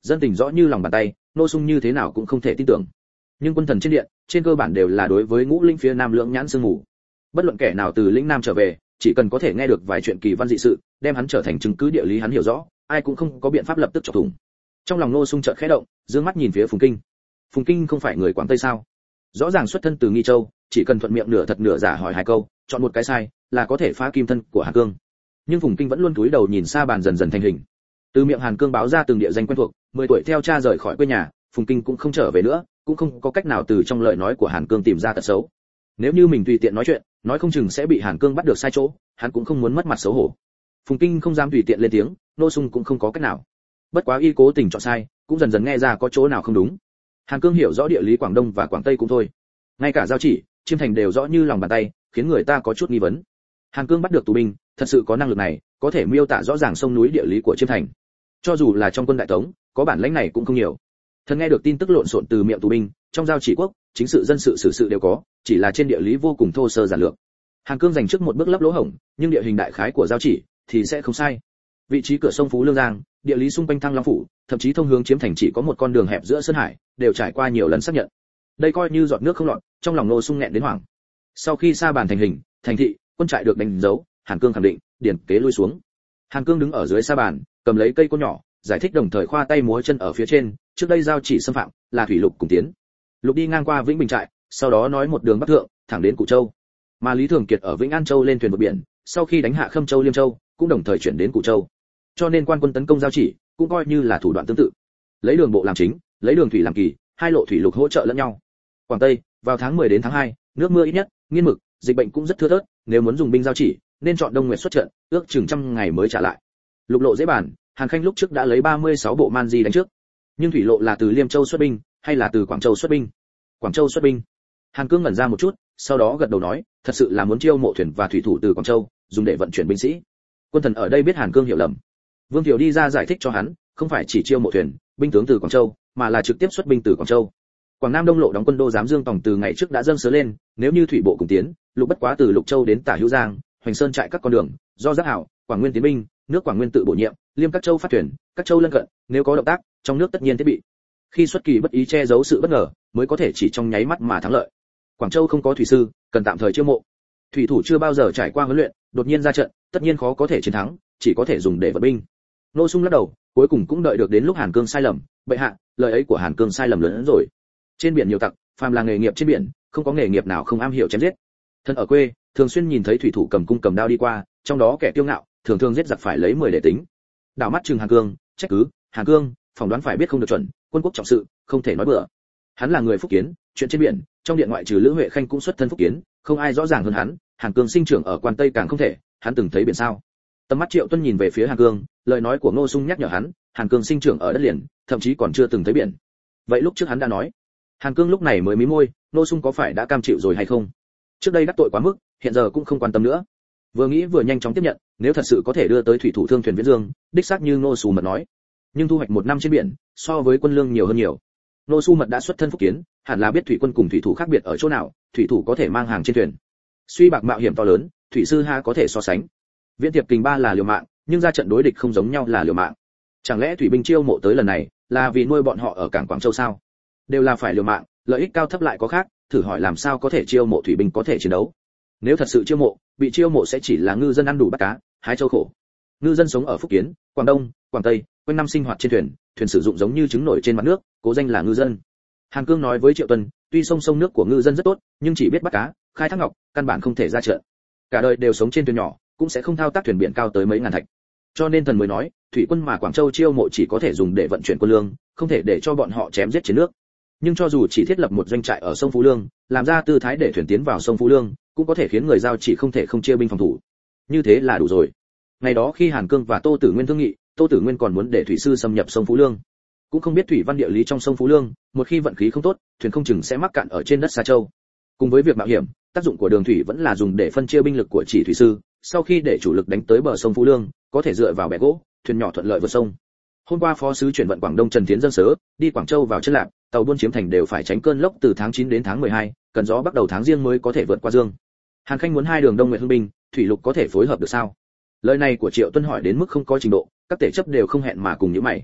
dân tình rõ như lòng bàn tay, Ngô Sung như thế nào cũng không thể tin tưởng. Nhưng quân thần trên điện, trên cơ bản đều là đối với ngũ linh phía nam lưỡng nhãn sương mù. Bất luận kẻ nào từ lĩnh nam trở về, chỉ cần có thể nghe được vài chuyện kỳ văn dị sự, đem hắn trở thành chứng cứ địa lý hắn hiểu rõ, ai cũng không có biện pháp lập tức chọc thủng. Trong lòng Ngô Sung chợt khẽ động, dương mắt nhìn phía Phùng Kinh. Phùng Kinh không phải người Quảng Tây sao? Rõ ràng xuất thân từ Nghi Châu, chỉ cần thuận miệng nửa thật nửa giả hỏi hai câu, chọn một cái sai, là có thể phá kim thân của Hàn Cương. Nhưng Phùng Kinh vẫn luôn cúi đầu nhìn xa bàn dần dần thành hình. Từ miệng Hàn Cương báo ra từng địa danh quen thuộc, 10 tuổi theo cha rời khỏi quê nhà, Phùng Kinh cũng không trở về nữa, cũng không có cách nào từ trong lời nói của Hàn Cương tìm ra tật xấu. Nếu như mình tùy tiện nói chuyện, nói không chừng sẽ bị Hàn Cương bắt được sai chỗ, hắn cũng không muốn mất mặt xấu hổ. Phùng Kinh không dám tùy tiện lên tiếng, Ngô Sung cũng không có cách nào. Bất quá y cố tình chọn sai, cũng dần dần nghe ra có chỗ nào không đúng. Hàn Cương hiểu rõ địa lý Quảng Đông và Quảng Tây cũng thôi, ngay cả giao chỉ, Chiêm Thành đều rõ như lòng bàn tay, khiến người ta có chút nghi vấn. Hàn Cương bắt được tù binh, thật sự có năng lực này, có thể miêu tả rõ ràng sông núi địa lý của Chiêm Thành. Cho dù là trong quân đại tống, có bản lĩnh này cũng không nhiều. Thần nghe được tin tức lộn xộn từ miệng tù binh, trong giao chỉ quốc, chính sự dân sự xử sự đều có, chỉ là trên địa lý vô cùng thô sơ giản lược. Hàn Cương dành trước một bước lấp lỗ hổng, nhưng địa hình đại khái của giao chỉ thì sẽ không sai. Vị trí cửa sông Phú Lương Giang, địa lý xung quanh Thăng Long phủ, thậm chí thông hướng Chiếm Thành chỉ có một con đường hẹp giữa sơn hải, đều trải qua nhiều lần xác nhận. Đây coi như giọt nước không lọt, trong lòng Ngô Sung nghẹn đến hoảng. Sau khi sa bàn thành hình, thành thị, quân trại được đánh dấu, Hàn Cương khẳng định, điển kế lui xuống. Hàn Cương đứng ở dưới sa bàn, cầm lấy cây côn nhỏ, giải thích đồng thời khoa tay múa chân ở phía trên, trước đây giao chỉ xâm phạm, là thủy lục cùng tiến. Lục đi ngang qua Vĩnh Bình trại, sau đó nói một đường bắc thượng, thẳng đến Cụ Châu. Mà Lý Thường Kiệt ở Vĩnh An Châu lên thuyền vượt biển, sau khi đánh hạ Khâm Châu Liêm Châu, cũng đồng thời chuyển đến Cụ Châu. Cho nên quan quân tấn công giao chỉ, cũng coi như là thủ đoạn tương tự. Lấy đường bộ làm chính, lấy đường thủy làm kỳ, hai lộ thủy lục hỗ trợ lẫn nhau. Quảng Tây, vào tháng 10 đến tháng 2, nước mưa ít nhất, nghiên mực, dịch bệnh cũng rất thưa thớt, nếu muốn dùng binh giao chỉ, nên chọn Đông Nguyệt xuất trận, ước chừng trăm ngày mới trả lại. Lục lộ dễ bàn, Hàn Khanh lúc trước đã lấy 36 bộ man di đánh trước. Nhưng thủy lộ là từ Liêm Châu xuất binh, hay là từ Quảng Châu xuất binh? Quảng Châu xuất binh. Hàn Cương ngẩn ra một chút, sau đó gật đầu nói, thật sự là muốn chiêu mộ thuyền và thủy thủ từ Quảng Châu, dùng để vận chuyển binh sĩ. Quân thần ở đây biết Hàn Cương hiểu lầm. Vương Thiệu đi ra giải thích cho hắn, không phải chỉ chiêu mộ thuyền, binh tướng từ Quảng Châu, mà là trực tiếp xuất binh từ Quảng Châu. Quảng Nam Đông lộ đóng quân đô giám Dương Tòng từ ngày trước đã dâng sớ lên, nếu như thủy bộ cùng tiến, lục bất quá từ Lục Châu đến Tả Hữu Giang, Hoành Sơn trại các con đường, do Giác Hảo, Quảng Nguyên tiến binh, nước Quảng Nguyên tự bổ nhiệm, Liêm các châu phát thuyền, các châu lân cận, nếu có động tác, trong nước tất nhiên thiết bị. Khi xuất kỳ bất ý che giấu sự bất ngờ, mới có thể chỉ trong nháy mắt mà thắng lợi. Quảng Châu không có thủy sư, cần tạm thời chiêu mộ. Thủy thủ chưa bao giờ trải qua huấn luyện, đột nhiên ra trận, tất nhiên khó có thể chiến thắng, chỉ có thể dùng để vận binh. Ngô Sung lắc đầu, cuối cùng cũng đợi được đến lúc Hàn Cương sai lầm, bệ hạ, lời ấy của Hàn Cương sai lầm lớn hơn rồi. Trên biển nhiều tặc, phàm là nghề nghiệp trên biển, không có nghề nghiệp nào không am hiểu chém giết. Thân ở quê, thường xuyên nhìn thấy thủy thủ cầm cung cầm đao đi qua, trong đó kẻ kiêu ngạo, thường thường giết giặc phải lấy 10 để tính. Đảo mắt chừng Hàn Cương, trách cứ, Hàn Cương, phỏng đoán phải biết không được chuẩn, quân quốc trọng sự, không thể nói bừa. Hắn là người Phúc Kiến, chuyện trên biển, trong điện ngoại trừ Lữ Huệ Khanh cũng xuất thân Phúc Kiến, không ai rõ ràng hơn hắn. Hàn Cương sinh trưởng ở quan Tây càng không thể, hắn từng thấy biển sao? Tầm mắt Triệu Tuân nhìn về phía Hàn Cương, lời nói của Ngô Sung nhắc nhở hắn, Hàn Cương sinh trưởng ở đất liền, thậm chí còn chưa từng thấy biển. Vậy lúc trước hắn đã nói. Hàn Cương lúc này mới mí môi, Ngô Sung có phải đã cam chịu rồi hay không? Trước đây đắc tội quá mức, hiện giờ cũng không quan tâm nữa. Vừa nghĩ vừa nhanh chóng tiếp nhận, nếu thật sự có thể đưa tới thủy thủ thương thuyền Viễn Dương, đích xác như Ngô Sung mật nói. Nhưng thu hoạch một năm trên biển, so với quân lương nhiều hơn nhiều. Ngô Sung mật đã xuất thân Phúc Kiến, hẳn là biết thủy quân cùng thủy thủ khác biệt ở chỗ nào, thủy thủ có thể mang hàng trên thuyền. Suy bạc mạo hiểm to lớn, thủy sư ha có thể so sánh. Viễn Tiệp Kình ba là liều mạng, nhưng ra trận đối địch không giống nhau là liều mạng. Chẳng lẽ thủy binh chiêu mộ tới lần này là vì nuôi bọn họ ở cảng Quảng Châu sao? Đều là phải liều mạng, lợi ích cao thấp lại có khác, thử hỏi làm sao có thể chiêu mộ thủy binh có thể chiến đấu? Nếu thật sự chiêu mộ, bị chiêu mộ sẽ chỉ là ngư dân ăn đủ bắt cá, hái châu khổ. Ngư dân sống ở Phúc Kiến, Quảng Đông, Quảng Tây, quanh năm sinh hoạt trên thuyền, thuyền sử dụng giống như trứng nổi trên mặt nước, cố danh là ngư dân. Hàn Cương nói với Triệu Tuân, tuy sông nước của ngư dân rất tốt, nhưng chỉ biết bắt cá, khai thác ngọc, căn bản không thể ra trận. Cả đời đều sống trên thuyền nhỏ, cũng sẽ không thao tác thuyền biển cao tới mấy ngàn thạch. Cho nên thần mới nói, thủy quân mà Quảng Châu chiêu mộ chỉ có thể dùng để vận chuyển quân lương, không thể để cho bọn họ chém giết trên nước. Nhưng cho dù chỉ thiết lập một doanh trại ở sông Phú Lương, làm ra tư thái để thuyền tiến vào sông Phú Lương, cũng có thể khiến người giao chỉ không thể không chia binh phòng thủ. Như thế là đủ rồi. Ngày đó khi Hàn Cương và Tô Tử Nguyên thương nghị, Tô Tử Nguyên còn muốn để thủy sư xâm nhập sông Phú Lương. Cũng không biết thủy văn địa lý trong sông Phú Lương, một khi vận khí không tốt, thuyền không chừng sẽ mắc cạn ở trên đất Sa Châu. Cùng với việc mạo hiểm, tác dụng của đường thủy vẫn là dùng để phân chia binh lực của chỉ thủy sư, sau khi để chủ lực đánh tới bờ sông Phú Lương, có thể dựa vào bè gỗ, thuyền nhỏ thuận lợi vượt sông. Hôm qua phó sứ chuyển vận Quảng Đông Trần Tiến dân sớ, đi Quảng Châu vào chân Lạp, tàu buôn Chiếm Thành đều phải tránh cơn lốc từ tháng 9 đến tháng 12, cần gió bắt đầu tháng Giêng mới có thể vượt qua Dương. Hàn Khanh muốn hai đường Đông Nguyệt Hưng binh, thủy lục có thể phối hợp được sao? Lời này của Triệu Tuân hỏi đến mức không có trình độ, các tể chấp đều không hẹn mà cùng nhíu mày.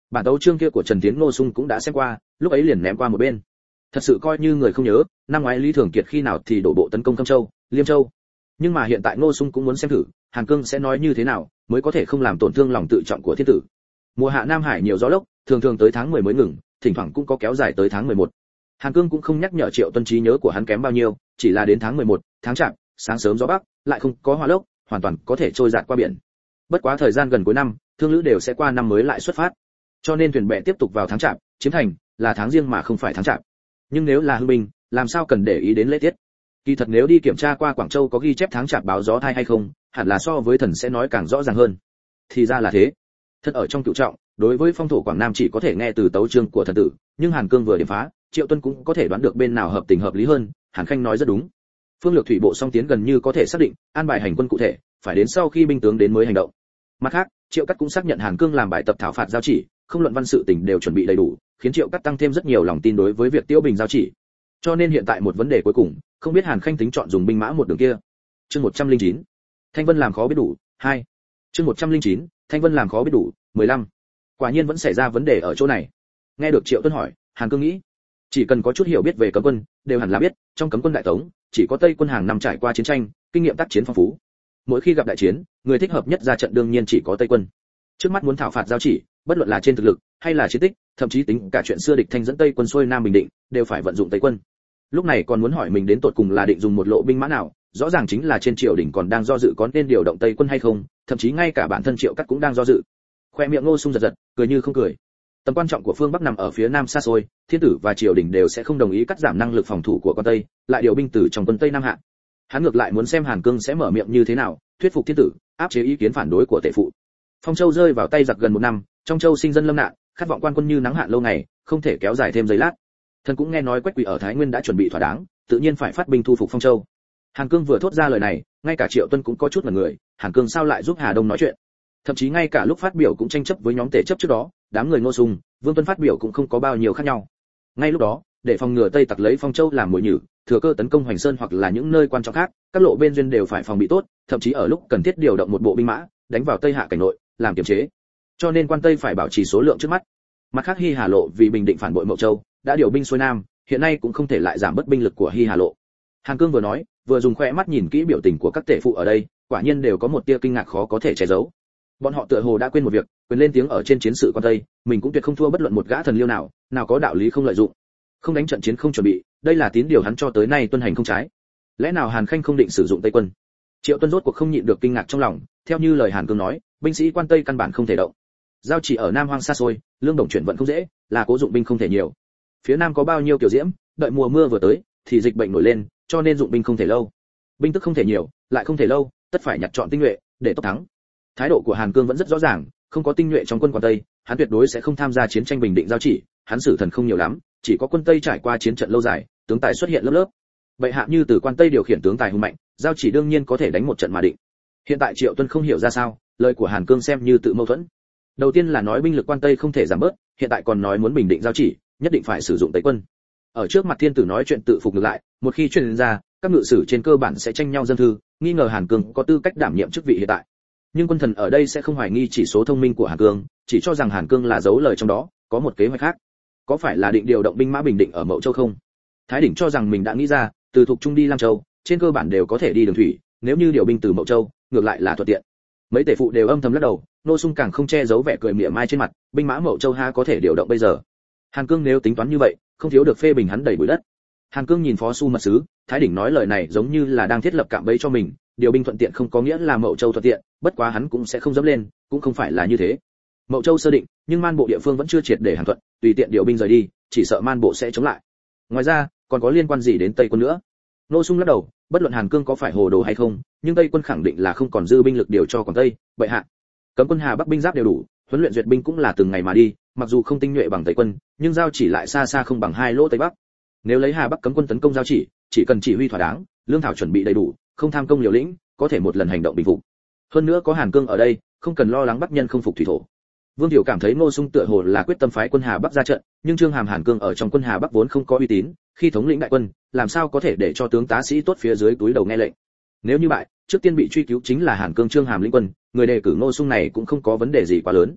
Bản tấu chương kia của Trần Tiến Ngô Sung cũng đã xem qua, lúc ấy liền ném qua một bên. Thật sự coi như người không nhớ, năm ngoái Lý Thường Kiệt khi nào thì đổ bộ tấn công Câm Châu, Liêm Châu. Nhưng mà hiện tại Ngô Sung cũng muốn xem thử, Hàn Cương sẽ nói như thế nào, mới có thể không làm tổn thương lòng tự trọng của thiên tử. Mùa hạ Nam Hải nhiều gió lốc, thường thường tới tháng 10 mới ngừng, thỉnh thoảng cũng có kéo dài tới tháng 11. Hàn Cương cũng không nhắc nhở Triệu Tuân trí nhớ của hắn kém bao nhiêu, chỉ là đến tháng 11, tháng Chạp, sáng sớm gió bắc, lại không có hoa lốc, hoàn toàn có thể trôi dạt qua biển. Bất quá thời gian gần cuối năm, thương lữ đều sẽ qua năm mới lại xuất phát. Cho nên thuyền bè tiếp tục vào tháng Chạp, chiếm thành là tháng riêng mà không phải tháng Chạp. Nhưng nếu là hưng binh, làm sao cần để ý đến lễ tiết. Kỳ thật nếu đi kiểm tra qua Quảng Châu có ghi chép tháng Chạp báo gió thai hay không, hẳn là so với thần sẽ nói càng rõ ràng hơn. Thì ra là thế. Thật ở trong cựu trọng, đối với phong thổ Quảng Nam chỉ có thể nghe từ tấu chương của thần tử, nhưng Hàn Cương vừa điểm phá, Triệu Tuân cũng có thể đoán được bên nào hợp tình hợp lý hơn. Hàn Khanh nói rất đúng. Phương lược thủy bộ song tiến gần như có thể xác định, an bài hành quân cụ thể, phải đến sau khi binh tướng đến mới hành động. Mặt khác, Triệu Cắt cũng xác nhận Hàn Cương làm bài tập thảo phạt giao chỉ, không luận văn sự tình đều chuẩn bị đầy đủ, khiến Triệu Cắt tăng thêm rất nhiều lòng tin đối với việc Tiêu Bình giao chỉ. Cho nên hiện tại một vấn đề cuối cùng, không biết Hàn Khanh tính chọn dùng binh mã một đường kia. Chương 109. Thanh Vân làm khó biết đủ, 2. Chương 109. Thanh Vân làm khó biết đủ, 15. Quả nhiên vẫn xảy ra vấn đề ở chỗ này. Nghe được Triệu Tuân hỏi, Hàn Cương nghĩ, chỉ cần có chút hiểu biết về cấm quân, đều hẳn là biết, trong cấm quân đại tống, chỉ có Tây quân hàng năm trải qua chiến tranh, kinh nghiệm tác chiến phong phú. Mỗi khi gặp đại chiến, người thích hợp nhất ra trận đương nhiên chỉ có Tây quân. Trước mắt muốn thảo phạt giao chỉ, bất luận là trên thực lực hay là chiến tích, thậm chí tính cả chuyện xưa địch Thanh dẫn Tây quân xuôi Nam Bình Định, đều phải vận dụng Tây quân. Lúc này còn muốn hỏi mình đến tột cùng là định dùng một lộ binh mã nào, rõ ràng chính là trên triều đình còn đang do dự có nên điều động Tây quân hay không, thậm chí ngay cả bản thân Triệu Cắt cũng đang do dự. Khoe miệng Ngô Sung giật giật, cười như không cười. Tầm quan trọng của phương Bắc nằm ở phía Nam xa xôi, thiên tử và triều đình đều sẽ không đồng ý cắt giảm năng lực phòng thủ của con Tây, lại điều binh từ trong quân Tây Nam hạ. Hắn ngược lại muốn xem Hàn Cương sẽ mở miệng như thế nào, thuyết phục thiên tử, áp chế ý kiến phản đối của tể phụ. Phong Châu rơi vào tay giặc gần một năm, trong châu sinh dân lâm nạn, khát vọng quan quân như nắng hạn lâu ngày, không thể kéo dài thêm giây lát. Thần cũng nghe nói Quách Quỳ ở Thái Nguyên đã chuẩn bị thỏa đáng, tự nhiên phải phát binh thu phục Phong Châu. Hàn Cương vừa thốt ra lời này, ngay cả Triệu Tuân cũng có chút ngẩn người, Hàn Cương sao lại giúp Hà Đông nói chuyện? Thậm chí ngay cả lúc phát biểu cũng tranh chấp với nhóm tể chấp trước đó, đám người Ngô Sung, Vương Tuân phát biểu cũng không có bao nhiêu khác nhau. Ngay lúc đó, để phòng ngừa Tây tặc lấy Phong Châu làm mồi nhử, thừa cơ tấn công Hoành Sơn hoặc là những nơi quan trọng khác, các lộ bên duyên đều phải phòng bị tốt, thậm chí ở lúc cần thiết điều động một bộ binh mã, đánh vào Tây Hạ cảnh nội, làm kiềm chế. Cho nên quan Tây phải bảo trì số lượng trước mắt. Mặt khác Hy Hà Lộ vì bình định phản bội Mậu Châu, đã điều binh xuôi Nam, hiện nay cũng không thể lại giảm bớt binh lực của Hy Hà Lộ. Hàn Cương vừa nói, vừa dùng khóe mắt nhìn kỹ biểu tình của các tể phụ ở đây, quả nhiên đều có một tia kinh ngạc khó có thể che giấu. Bọn họ tựa hồ đã quên một việc, quyền lên tiếng ở trên chiến sự quan Tây, mình cũng tuyệt không thua bất luận một gã thần liêu nào, nào có đạo lý không lợi dụng. Không đánh trận chiến không chuẩn bị, đây là tín điều hắn cho tới nay tuân hành không trái. Lẽ nào Hàn Khanh không định sử dụng Tây quân? Triệu Tuân rốt cuộc không nhịn được kinh ngạc trong lòng, theo như lời Hàn Cương nói, binh sĩ quan Tây căn bản không thể động. Giao chỉ ở Nam Hoang xa xôi, lương đồng chuyển vận không dễ, là cố dụng binh không thể nhiều. Phía Nam có bao nhiêu kiểu diễm, đợi mùa mưa vừa tới, thì dịch bệnh nổi lên, cho nên dụng binh không thể lâu. Binh tức không thể nhiều, lại không thể lâu, tất phải nhặt chọn tinh nhuệ để tốc thắng. Thái độ của Hàn Cương vẫn rất rõ ràng, không có tinh nhuệ trong quân quan Tây, hắn tuyệt đối sẽ không tham gia chiến tranh bình định giao chỉ, hắn sử thần không nhiều lắm, chỉ có quân Tây trải qua chiến trận lâu dài, tướng tài xuất hiện lớp lớp. Bệ hạ như từ quan Tây điều khiển tướng tài hùng mạnh, giao chỉ đương nhiên có thể đánh một trận mà định. Hiện tại Triệu Tuân không hiểu ra sao, lời của Hàn Cương xem như tự mâu thuẫn. Đầu tiên là nói binh lực quan Tây không thể giảm bớt, hiện tại còn nói muốn bình định giao chỉ, nhất định phải sử dụng Tây quân. Ở trước mặt thiên tử nói chuyện tự phục ngược lại, một khi truyền ra, các ngự sử trên cơ bản sẽ tranh nhau dân thư, nghi ngờ Hàn Cương có tư cách đảm nhiệm chức vị hiện tại. Nhưng quân thần ở đây sẽ không hoài nghi chỉ số thông minh của Hàn Cương, chỉ cho rằng Hàn Cương là giấu lời trong đó, có một kế hoạch khác. Có phải là định điều động binh mã bình định ở Mậu Châu không? Thái đỉnh cho rằng mình đã nghĩ ra, từ Thục Trung đi Lam Châu, trên cơ bản đều có thể đi đường thủy, nếu như điều binh từ Mậu Châu, ngược lại là thuận tiện. Mấy tể phụ đều âm thầm lắc đầu, Nô Sung càng không che giấu vẻ cười mỉa mai trên mặt, binh mã Mậu Châu ha có thể điều động bây giờ. Hàn Cương nếu tính toán như vậy, không thiếu được phê bình hắn đầy bụi đất. Hàn Cương nhìn Phó Su mật sứ, Thái đỉnh nói lời này giống như là đang thiết lập cạm bẫy cho mình, điều binh thuận tiện không có nghĩa là Mậu Châu thuận tiện, bất quá hắn cũng sẽ không dẫm lên, cũng không phải là như thế. Mậu Châu sơ định, nhưng man bộ địa phương vẫn chưa triệt để hàn thuận, tùy tiện điều binh rời đi, chỉ sợ man bộ sẽ chống lại. Ngoài ra, còn có liên quan gì đến Tây quân nữa? Nô Sung lắc đầu, bất luận Hàn Cương có phải hồ đồ hay không, nhưng Tây quân khẳng định là không còn dư binh lực điều cho Quảng Tây, bệ hạ. Cấm quân Hà Bắc binh giáp đều đủ, huấn luyện duyệt binh cũng là từng ngày mà đi, mặc dù không tinh nhuệ bằng Tây quân, nhưng giao chỉ lại xa xa không bằng hai lỗ Tây Bắc. Nếu lấy Hà Bắc cấm quân tấn công giao chỉ cần chỉ huy thỏa đáng, lương thảo chuẩn bị đầy đủ, không tham công liều lĩnh, có thể một lần hành động bình phục. Hơn nữa có Hàn Cương ở đây, không cần lo lắng Bắc nhân không phục thủy thổ. Vương Thiệu cảm thấy Ngô Sung tựa hồ là quyết tâm phái quân Hà Bắc ra trận, nhưng Trương Hàm Hàn Cương ở trong quân Hà Bắc vốn không có uy tín, khi thống lĩnh đại quân, làm sao có thể để cho tướng tá sĩ tốt phía dưới túi đầu nghe lệnh. Nếu như vậy, trước tiên bị truy cứu chính là Hàn Cương Trương Hàm lĩnh quân, người đề cử Ngô Sung này cũng không có vấn đề gì quá lớn.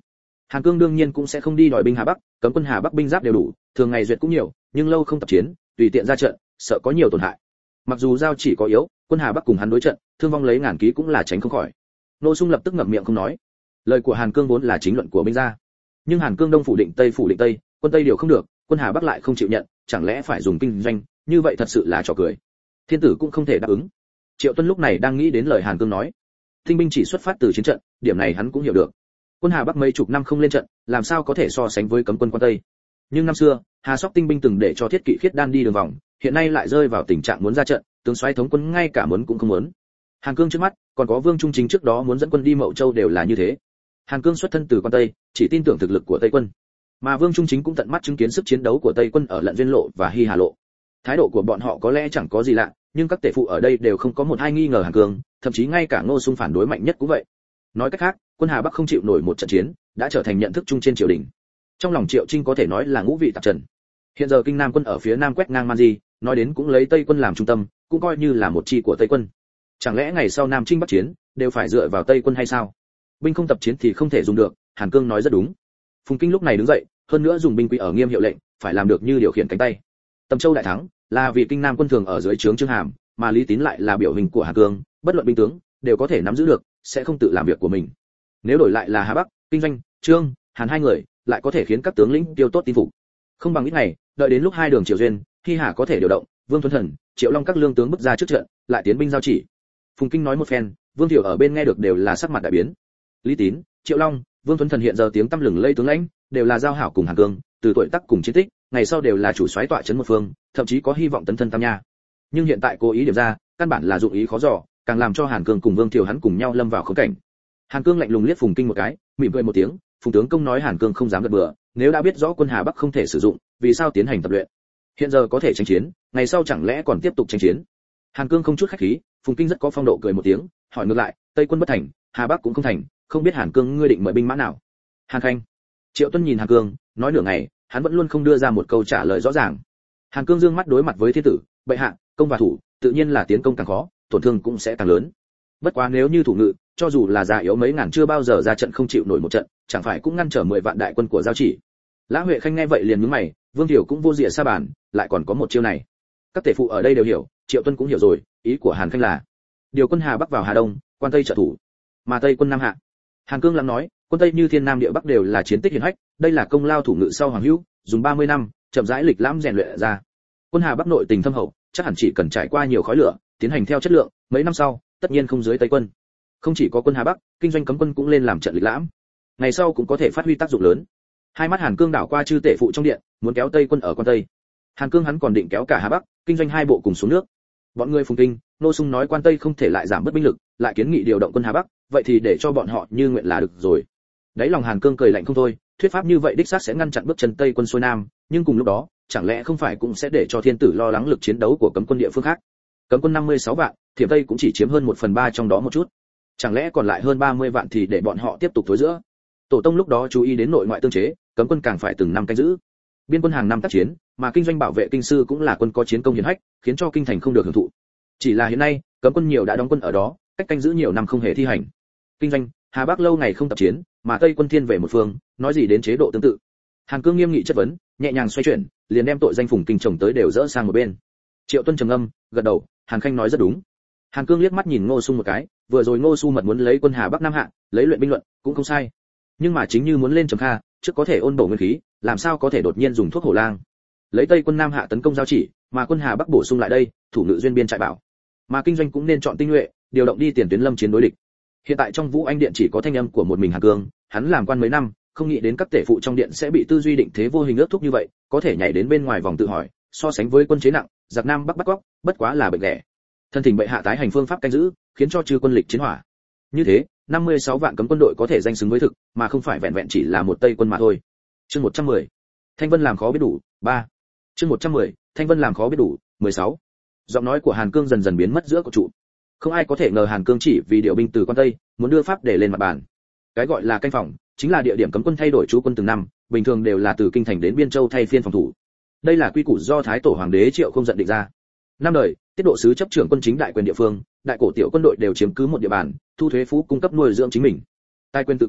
Hàn Cương đương nhiên cũng sẽ không đi đòi binh Hà Bắc, cấm quân Hà Bắc binh giáp đều đủ, thường ngày duyệt cũng nhiều, nhưng lâu không tập chiến, tùy tiện ra trận, sợ có nhiều tổn hại. Mặc dù giao chỉ có yếu, quân Hà Bắc cùng hắn đối trận, thương vong lấy ngàn ký cũng là tránh không khỏi. Ngô Sung lập tức ngậm miệng không nói. Lời của Hàn Cương vốn là chính luận của binh gia, nhưng Hàn Cương đông phủ định tây, quân tây điều không được, quân Hà Bắc lại không chịu nhận, chẳng lẽ phải dùng kinh doanh, như vậy thật sự là trò cười. Thiên tử cũng không thể đáp ứng. Triệu Tuân lúc này đang nghĩ đến lời Hàn Cương nói. Tinh binh chỉ xuất phát từ chiến trận, điểm này hắn cũng hiểu được. Quân Hà Bắc mấy chục năm không lên trận, làm sao có thể so sánh với cấm quân quan Tây. Nhưng năm xưa, Hà Sóc tinh binh từng để cho Thiết Kỵ Khiết Đan đi đường vòng, hiện nay lại rơi vào tình trạng muốn ra trận, tướng soái thống quân ngay cả muốn cũng không muốn. Hàn Cương trước mắt, còn có Vương Trung Chính trước đó muốn dẫn quân đi Mậu Châu đều là như thế. Hàn Cương xuất thân từ quan Tây, chỉ tin tưởng thực lực của Tây quân. Mà Vương Trung Chính cũng tận mắt chứng kiến sức chiến đấu của Tây quân ở Lận Duyên Lộ và Hy Hà Lộ. Thái độ của bọn họ có lẽ chẳng có gì lạ, nhưng các tể phụ ở đây đều không có một ai nghi ngờ Hàn Cương, thậm chí ngay cả Ngô Sung phản đối mạnh nhất cũng vậy. Nói cách khác, quân Hà Bắc không chịu nổi một trận chiến, đã trở thành nhận thức chung trên triều đình. Trong lòng Triệu Trinh có thể nói là ngũ vị tạp trần. Hiện giờ Kinh Nam quân ở phía nam quét ngang Man Di, nói đến cũng lấy Tây quân làm trung tâm, cũng coi như là một chi của Tây quân. Chẳng lẽ ngày sau Nam Trinh Bắc chiến đều phải dựa vào Tây quân hay sao? Binh không tập chiến thì không thể dùng được, Hàn Cương nói rất đúng. Phùng Kinh lúc này đứng dậy, hơn nữa dùng binh quy ở nghiêm hiệu lệnh, phải làm được như điều khiển cánh tay. Tầm Châu đại thắng, là vì Kinh Nam quân thường ở dưới trướng Trương Hàm, mà Lý Tín lại là biểu hình của Hàn Cương, bất luận binh tướng đều có thể nắm giữ được, sẽ không tự làm việc của mình. Nếu đổi lại là Hà Bắc, Kinh Doanh, Trương, Hàn hai người, lại có thể khiến các tướng lĩnh tiêu tốt tin phục. Không bằng ít ngày, đợi đến lúc hai đường triều duyên, khi Hà có thể điều động, Vương Thuấn Thần, Triệu Long các lương tướng bước ra trước trận, lại tiến binh giao chỉ. Phùng Kinh nói một phen, Vương Thiệu ở bên nghe được đều là sắc mặt đại biến. Lý Tín, Triệu Long, Vương Thuấn Thần hiện giờ tiếng tăm lừng lây tướng lãnh, đều là giao hảo cùng Hàn Cương, từ tuổi tác cùng chiến tích, ngày sau đều là chủ soái tọa trấn một phương, thậm chí có hy vọng tấn thân Tam Nha. Nhưng hiện tại cố ý điểm ra, căn bản là dụng ý khó dò, càng làm cho Hàn Cương cùng Vương Thiệu hắn cùng nhau lâm vào khốn cảnh. Hàn Cương lạnh lùng liếc Phùng Kinh một cái, mỉm cười một tiếng, Phùng tướng công nói Hàn Cương không dám gật bừa, nếu đã biết rõ quân Hà Bắc không thể sử dụng, vì sao tiến hành tập luyện? Hiện giờ có thể tranh chiến, ngày sau chẳng lẽ còn tiếp tục tranh chiến? Hàn Cương không chút khách khí, Phùng Kinh rất có phong độ cười một tiếng, hỏi ngược lại, Tây quân bất thành, Hà Bắc cũng không thành, không biết Hàn Cương ngươi định mời binh mã nào? Hàn Khanh. Triệu Tuân nhìn Hàn Cương, nói nửa ngày, hắn vẫn luôn không đưa ra một câu trả lời rõ ràng. Hàn Cương dương mắt đối mặt với thiên tử, bệ hạ, công và thủ, tự nhiên là tiến công càng khó, tổn thương cũng sẽ càng lớn. Bất quá nếu như thủ ngự, cho dù là già yếu mấy ngàn chưa bao giờ ra trận không chịu nổi một trận, chẳng phải cũng ngăn trở 10 vạn đại quân của giao chỉ. Lã Huệ Khanh nghe vậy liền nhướng mày, Vương Thiệu cũng vô dịa sa bàn, lại còn có một chiêu này. Các tể phụ ở đây đều hiểu, Triệu Tuân cũng hiểu rồi, ý của Hàn Khanh là điều quân Hà Bắc vào Hà Đông, quan Tây trợ thủ, mà Tây quân Nam hạ. Hàn Cương lắm nói, quân Tây như Thiên Nam địa Bắc đều là chiến tích hiển hách, đây là công lao thủ ngự sau Hoàng Hữu, dùng 30 năm, chậm rãi lịch lãm rèn luyện ra. Quân Hà Bắc nội tình thâm hậu, chắc hẳn chỉ cần trải qua nhiều khói lửa, tiến hành theo chất lượng, mấy năm sau, tất nhiên không dưới Tây quân. Không chỉ có quân Hà Bắc, Kinh Doanh cấm quân cũng lên làm trận lịch lãm. Ngày sau cũng có thể phát huy tác dụng lớn. Hai mắt Hàn Cương đảo qua chư tể phụ trong điện, muốn kéo Tây quân ở quan Tây. Hàn Cương hắn còn định kéo cả Hà Bắc, Kinh Doanh hai bộ cùng xuống nước. Bọn người Phùng Kinh, Ngô Sung nói quan Tây không thể lại giảm bớt binh lực, lại kiến nghị điều động quân Hà Bắc, vậy thì để cho bọn họ như nguyện là được rồi. Đấy lòng Hàn Cương cười lạnh không thôi, thuyết pháp như vậy đích xác sẽ ngăn chặn bước chân Tây quân xuôi nam, nhưng cùng lúc đó, chẳng lẽ không phải cũng sẽ để cho thiên tử lo lắng lực chiến đấu của cấm quân địa phương khác? Cấm quân 56 vạn, Thiểm Tây cũng chỉ chiếm hơn 1/3 trong đó một chút. Chẳng lẽ còn lại hơn 30 vạn thì để bọn họ tiếp tục thối giữa? Tổ tông lúc đó chú ý đến nội ngoại tương chế, cấm quân càng phải từng năm canh giữ. Biên quân hàng năm tác chiến, mà Kinh Doanh bảo vệ kinh sư cũng là quân có chiến công hiển hách, khiến cho kinh thành không được hưởng thụ. Chỉ là hiện nay, cấm quân nhiều đã đóng quân ở đó, cách canh giữ nhiều năm không hề thi hành. Kinh Doanh, Hà Bắc lâu ngày không tập chiến, mà Tây quân thiên về một phương, nói gì đến chế độ tương tự. Hàn Cương nghiêm nghị chất vấn, nhẹ nhàng xoay chuyển, liền đem tội danh Phùng Kinh chồng tới đều dỡ sang một bên. Triệu Tuân trầm ngâm, gật đầu, Hàn Khanh nói rất đúng. Hàn Cương liếc mắt nhìn Ngô Sung một cái, vừa rồi Ngô Sung mật muốn lấy quân Hà Bắc Nam hạ, lấy luyện binh luận, cũng không sai. Nhưng mà chính như muốn lên Trầm Kha, trước có thể ôn bổ nguyên khí, làm sao có thể đột nhiên dùng thuốc hổ lang. Lấy Tây quân Nam hạ tấn công giao chỉ, mà quân Hà Bắc bổ sung lại đây, thủ ngự duyên biên trại bảo. Mà Kinh Doanh cũng nên chọn tinh nhuệ, điều động đi tiền tuyến lâm chiến đối địch. Hiện tại trong Vũ Anh điện chỉ có thanh âm của một mình Hàn Cương, hắn làm quan mấy năm, không nghĩ đến các tể phụ trong điện sẽ bị tư duy định thế vô hình ước thúc như vậy, có thể nhảy đến bên ngoài vòng tự hỏi, so sánh với quân chế nặng, giặc Nam Bắc bắt cóc, bất quá là bệnh lẻ. Thân thỉnh bệ hạ tái hành phương pháp canh giữ, khiến cho chư quân lịch chiến hỏa. Như thế, 56 vạn cấm quân đội có thể danh xứng với thực, mà không phải vẹn vẹn chỉ là một Tây quân mà thôi. Chương 110. Thanh Vân làm khó biết đủ, 3. Chương 110. Thanh Vân làm khó biết đủ, 16. Giọng nói của Hàn Cương dần dần biến mất giữa cổ trụ. Không ai có thể ngờ Hàn Cương chỉ vì điều binh từ quan Tây, muốn đưa pháp để lên mặt bàn. Cái gọi là canh phòng, chính là địa điểm cấm quân thay đổi trú quân từng năm, bình thường đều là từ kinh thành đến Biên Châu thay phiên phòng thủ. Đây là quy củ do Thái tổ hoàng đế Triệu không giận định ra. Năm đời, tiết độ sứ chấp trưởng quân chính đại quyền địa phương, đại cổ tiểu quân đội đều chiếm cứ một địa bàn, thu thuế phú cung cấp nuôi dưỡng chính mình. Tài quyền tự có,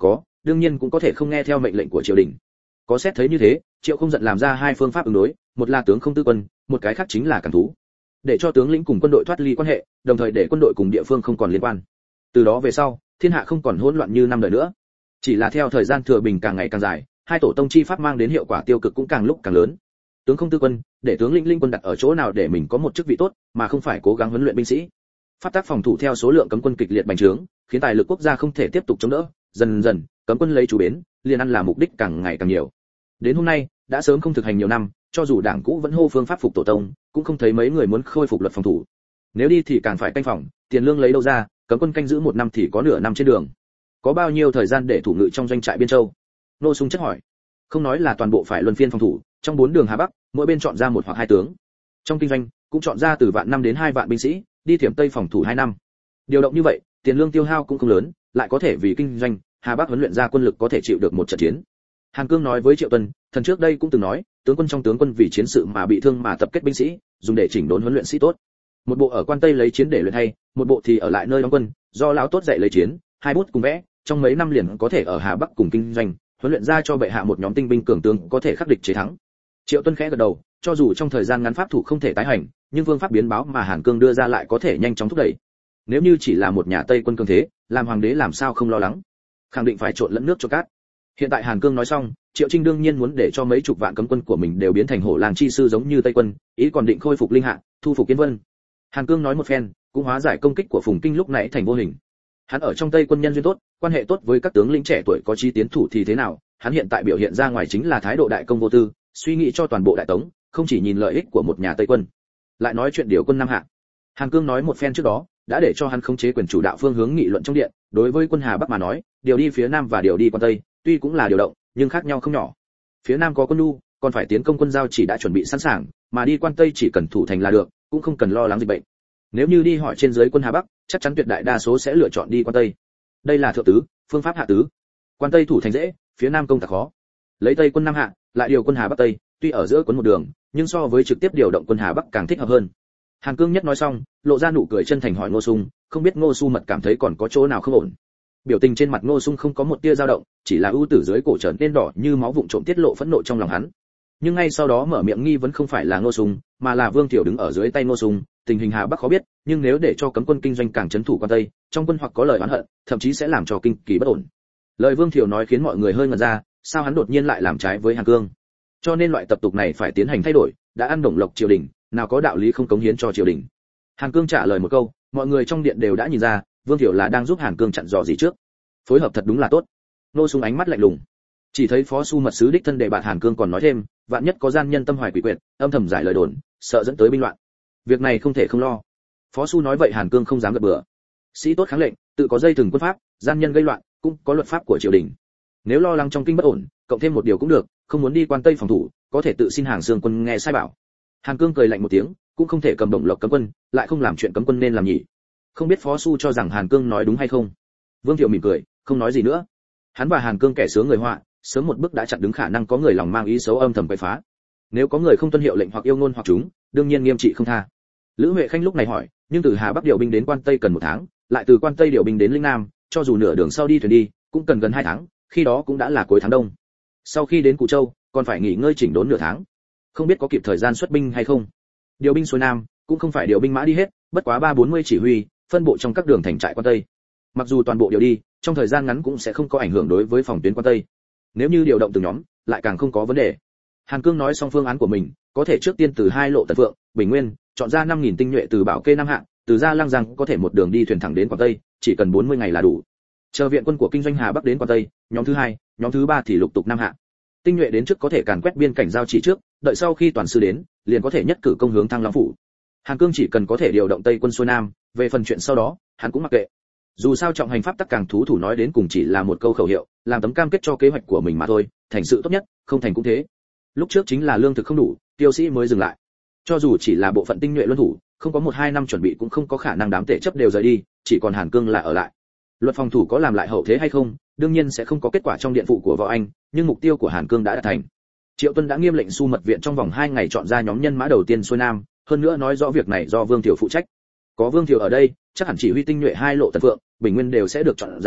đương nhiên cũng có thể không nghe theo mệnh lệnh của triều đình. Có xét thấy như thế, Triệu không giận làm ra hai phương pháp ứng đối, một là tướng không tư quân, một cái khác chính là cản thú, để cho tướng lĩnh cùng quân đội thoát ly quan hệ, đồng thời để quân đội cùng địa phương không còn liên quan. Từ đó về sau, thiên hạ không còn hỗn loạn như năm đời nữa. Chỉ là theo thời gian thừa bình càng ngày càng dài, hai tổ tông chi pháp mang đến hiệu quả tiêu cực cũng càng lúc càng lớn. Tướng không tư quân, để tướng lĩnh linh quân đặt ở chỗ nào để mình có một chức vị tốt, mà không phải cố gắng huấn luyện binh sĩ. Pháp tác phòng thủ theo số lượng cấm quân kịch liệt bành trướng, khiến tài lực quốc gia không thể tiếp tục chống đỡ, dần dần, cấm quân lấy chủ bến, liền ăn là mục đích càng ngày càng nhiều. Đến hôm nay, đã sớm không thực hành nhiều năm, cho dù đảng cũ vẫn hô phương pháp phục tổ tông, cũng không thấy mấy người muốn khôi phục luật phòng thủ. Nếu đi thì càng phải canh phòng, tiền lương lấy đâu ra, cấm quân canh giữ một năm thì có nửa năm trên đường. Có bao nhiêu thời gian để thủ ngự trong doanh trại Biên Châu? Nô Sung chất hỏi. Không nói là toàn bộ phải luân phiên phòng thủ, trong 4 đường Hà Bắc, mỗi bên chọn ra một hoặc hai tướng. Trong kinh doanh, cũng chọn ra từ vạn năm đến 2 vạn binh sĩ, đi thiểm Tây phòng thủ 2 năm. Điều động như vậy, tiền lương tiêu hao cũng không lớn, lại có thể vì kinh doanh, Hà Bắc huấn luyện ra quân lực có thể chịu được một trận chiến. Hàn Cương nói với Triệu Tuân, thần trước đây cũng từng nói, tướng quân trong tướng quân vì chiến sự mà bị thương mà tập kết binh sĩ, dùng để chỉnh đốn huấn luyện sĩ tốt. Một bộ ở quan Tây lấy chiến để luyện hay, một bộ thì ở lại nơi đóng quân, do lão tốt dạy lấy chiến, hai bút cùng vẽ, trong mấy năm liền có thể ở Hà Bắc cùng kinh doanh, huấn luyện ra cho bệ hạ một nhóm tinh binh cường tướng có thể khắc địch chế thắng. Triệu Tuân khẽ gật đầu, cho dù trong thời gian ngắn pháp thủ không thể tái hành, nhưng phương pháp biến báo mà Hàn Cương đưa ra lại có thể nhanh chóng thúc đẩy. Nếu như chỉ là một nhà Tây quân cường thế, làm hoàng đế làm sao không lo lắng, khẳng định phải trộn lẫn nước cho cát. Hiện tại Hàn Cương nói xong, Triệu Trinh đương nhiên muốn để cho mấy chục vạn cấm quân của mình đều biến thành hổ làng chi sư giống như Tây quân, ý còn định khôi phục Linh Hạ, thu phục Kiến Vân. Hàn Cương nói một phen, cũng hóa giải công kích của Phùng Kinh lúc nãy thành vô hình. Hắn ở trong Tây quân nhân duyên tốt, quan hệ tốt với các tướng lĩnh trẻ tuổi có chí tiến thủ thì thế nào, hắn hiện tại biểu hiện ra ngoài chính là thái độ đại công vô tư, suy nghĩ cho toàn bộ đại tống, không chỉ nhìn lợi ích của một nhà Tây quân. Lại nói chuyện điều quân Nam Hạ. Hàn Cương nói một phen trước đó, đã để cho hắn khống chế quyền chủ đạo phương hướng nghị luận trong điện, đối với quân Hà Bắc mà nói, điều đi phía Nam và điều đi quan Tây, tuy cũng là điều động, nhưng khác nhau không nhỏ. Phía Nam có quân nhu, còn phải tiến công quân giao chỉ đã chuẩn bị sẵn sàng, mà đi quan Tây chỉ cần thủ thành là được, cũng không cần lo lắng dịch bệnh. Nếu như đi hỏi trên dưới quân Hà Bắc, chắc chắn tuyệt đại đa số sẽ lựa chọn đi quan Tây. Đây là thượng tứ, phương pháp hạ tứ. Quan Tây thủ thành dễ, phía Nam công tác khó. Lấy Tây quân Nam hạ, lại điều quân Hà Bắc Tây, tuy ở giữa quân một đường, nhưng so với trực tiếp điều động quân Hà Bắc càng thích hợp hơn. Hàn Cương nhất nói xong, lộ ra nụ cười chân thành hỏi Ngô Sung, không biết Ngô Su Mật cảm thấy còn có chỗ nào không ổn. Biểu tình trên mặt Ngô Sung không có một tia dao động, chỉ là ưu tử dưới cổ trở nên đỏ như máu vụng trộm tiết lộ phẫn nộ trong lòng hắn. Nhưng ngay sau đó mở miệng nghi vấn không phải là Ngô Sung, mà là Vương Thiểu đứng ở dưới tay Ngô Sung, tình hình Hà Bắc khó biết, nhưng nếu để cho cấm quân kinh doanh càng trấn thủ quan Tây, trong quân hoặc có lời oán hận, thậm chí sẽ làm cho kinh kỳ bất ổn. Lời Vương Thiểu nói khiến mọi người hơi ngẩn ra, sao hắn đột nhiên lại làm trái với Hàn Cương? Cho nên loại tập tục này phải tiến hành thay đổi, đã ăn đồng lộc triều đình, nào có đạo lý không cống hiến cho triều đình. Hàn Cương trả lời một câu, mọi người trong điện đều đã nhìn ra, Vương Thiểu là đang giúp Hàn Cương chặn dò gì trước. Phối hợp thật đúng là tốt. Ngô Sung ánh mắt lạnh lùng. Chỉ thấy Phó Su Mật sứ đích thân đề bạt Hàn Cương còn nói thêm, vạn nhất có gian nhân tâm hoài quỷ quyệt, âm thầm giải lời đồn, sợ dẫn tới binh loạn. Việc này không thể không lo. Phó Su nói vậy Hàn Cương không dám gật bừa. Sĩ tốt kháng lệnh, tự có dây thừng quân pháp, gian nhân gây loạn, cũng có luật pháp của triều đình. Nếu lo lắng trong kinh bất ổn, cộng thêm một điều cũng được, không muốn đi quan Tây phòng thủ, có thể tự xin hàng xương quân nghe sai bảo. Hàn Cương cười lạnh một tiếng, cũng không thể cầm đồng lộc cấm quân, lại không làm chuyện cấm quân nên làm nhỉ. Không biết Phó Su cho rằng Hàn Cương nói đúng hay không. Vương Thiệu mỉm cười, không nói gì nữa. Hắn và Hàn Cương kẻ sướng người họa, sớm một bước đã chặn đứng khả năng có người lòng mang ý xấu âm thầm quậy phá. Nếu có người không tuân hiệu lệnh hoặc yêu ngôn hoặc chúng, đương nhiên nghiêm trị không tha. Lữ Huệ Khanh lúc này hỏi, nhưng từ Hà Bắc điều binh đến quan Tây cần 1 tháng, lại từ quan Tây điều binh đến Linh Nam, cho dù nửa đường sau đi thuyền đi, cũng cần gần 2 tháng, khi đó cũng đã là cuối tháng đông. Sau khi đến Cù Châu, còn phải nghỉ ngơi chỉnh đốn nửa tháng. Không biết có kịp thời gian xuất binh hay không. Điều binh xuôi Nam, cũng không phải điều binh mã đi hết, bất quá 3-40 chỉ huy, phân bộ trong các đường thành trại quan Tây. Mặc dù toàn bộ điều đi, trong thời gian ngắn cũng sẽ không có ảnh hưởng đối với phòng tuyến quan Tây. Nếu như điều động từng nhóm, lại càng không có vấn đề. Hàn Cương nói xong phương án của mình, có thể trước tiên từ 2 lộ Tần Phượng, Bình Nguyên, chọn ra 5000 tinh nhuệ từ Bảo Kê Nam Hạ, từ Gia Lăng Giang có thể một đường đi thuyền thẳng đến Quảng Tây, chỉ cần 40 ngày là đủ. Chờ viện quân của kinh doanh Hà Bắc đến Quảng Tây, nhóm thứ 2, nhóm thứ 3 thì lục tục Nam Hạ. Tinh nhuệ đến trước có thể càn quét biên cảnh giao chỉ trước, đợi sau khi toàn sư đến, liền có thể nhất cử công hướng Thăng Long phủ. Hàn Cương chỉ cần có thể điều động Tây quân xuôi Nam, về phần chuyện sau đó, hắn cũng mặc kệ. Dù sao trọng hành pháp tắc càng thú thủ nói đến cùng chỉ là một câu khẩu hiệu, làm tấm cam kết cho kế hoạch của mình mà thôi, thành sự tốt nhất, không thành cũng thế. Lúc trước chính là lương thực không đủ, tiêu sĩ mới dừng lại. Cho dù chỉ là bộ phận tinh nhuệ luân thủ, không có 1-2 năm chuẩn bị cũng không có khả năng đám tể chấp đều rời đi, chỉ còn Hàn Cương là ở lại. Luật phòng thủ có làm lại hậu thế hay không, đương nhiên sẽ không có kết quả trong điện phụ của võ anh, nhưng mục tiêu của Hàn Cương đã đạt thành. Triệu Tuân đã nghiêm lệnh Su Mật viện trong vòng 2 ngày chọn ra nhóm nhân mã đầu tiên xuôi Nam, hơn nữa nói rõ việc này do Vương Thiệu phụ trách. Có Vương Thiệu ở đây, chắc hẳn chỉ huy tinh nhuệ 2 lộ Tần Phượng, Bình Nguyên đều sẽ được chọn ra,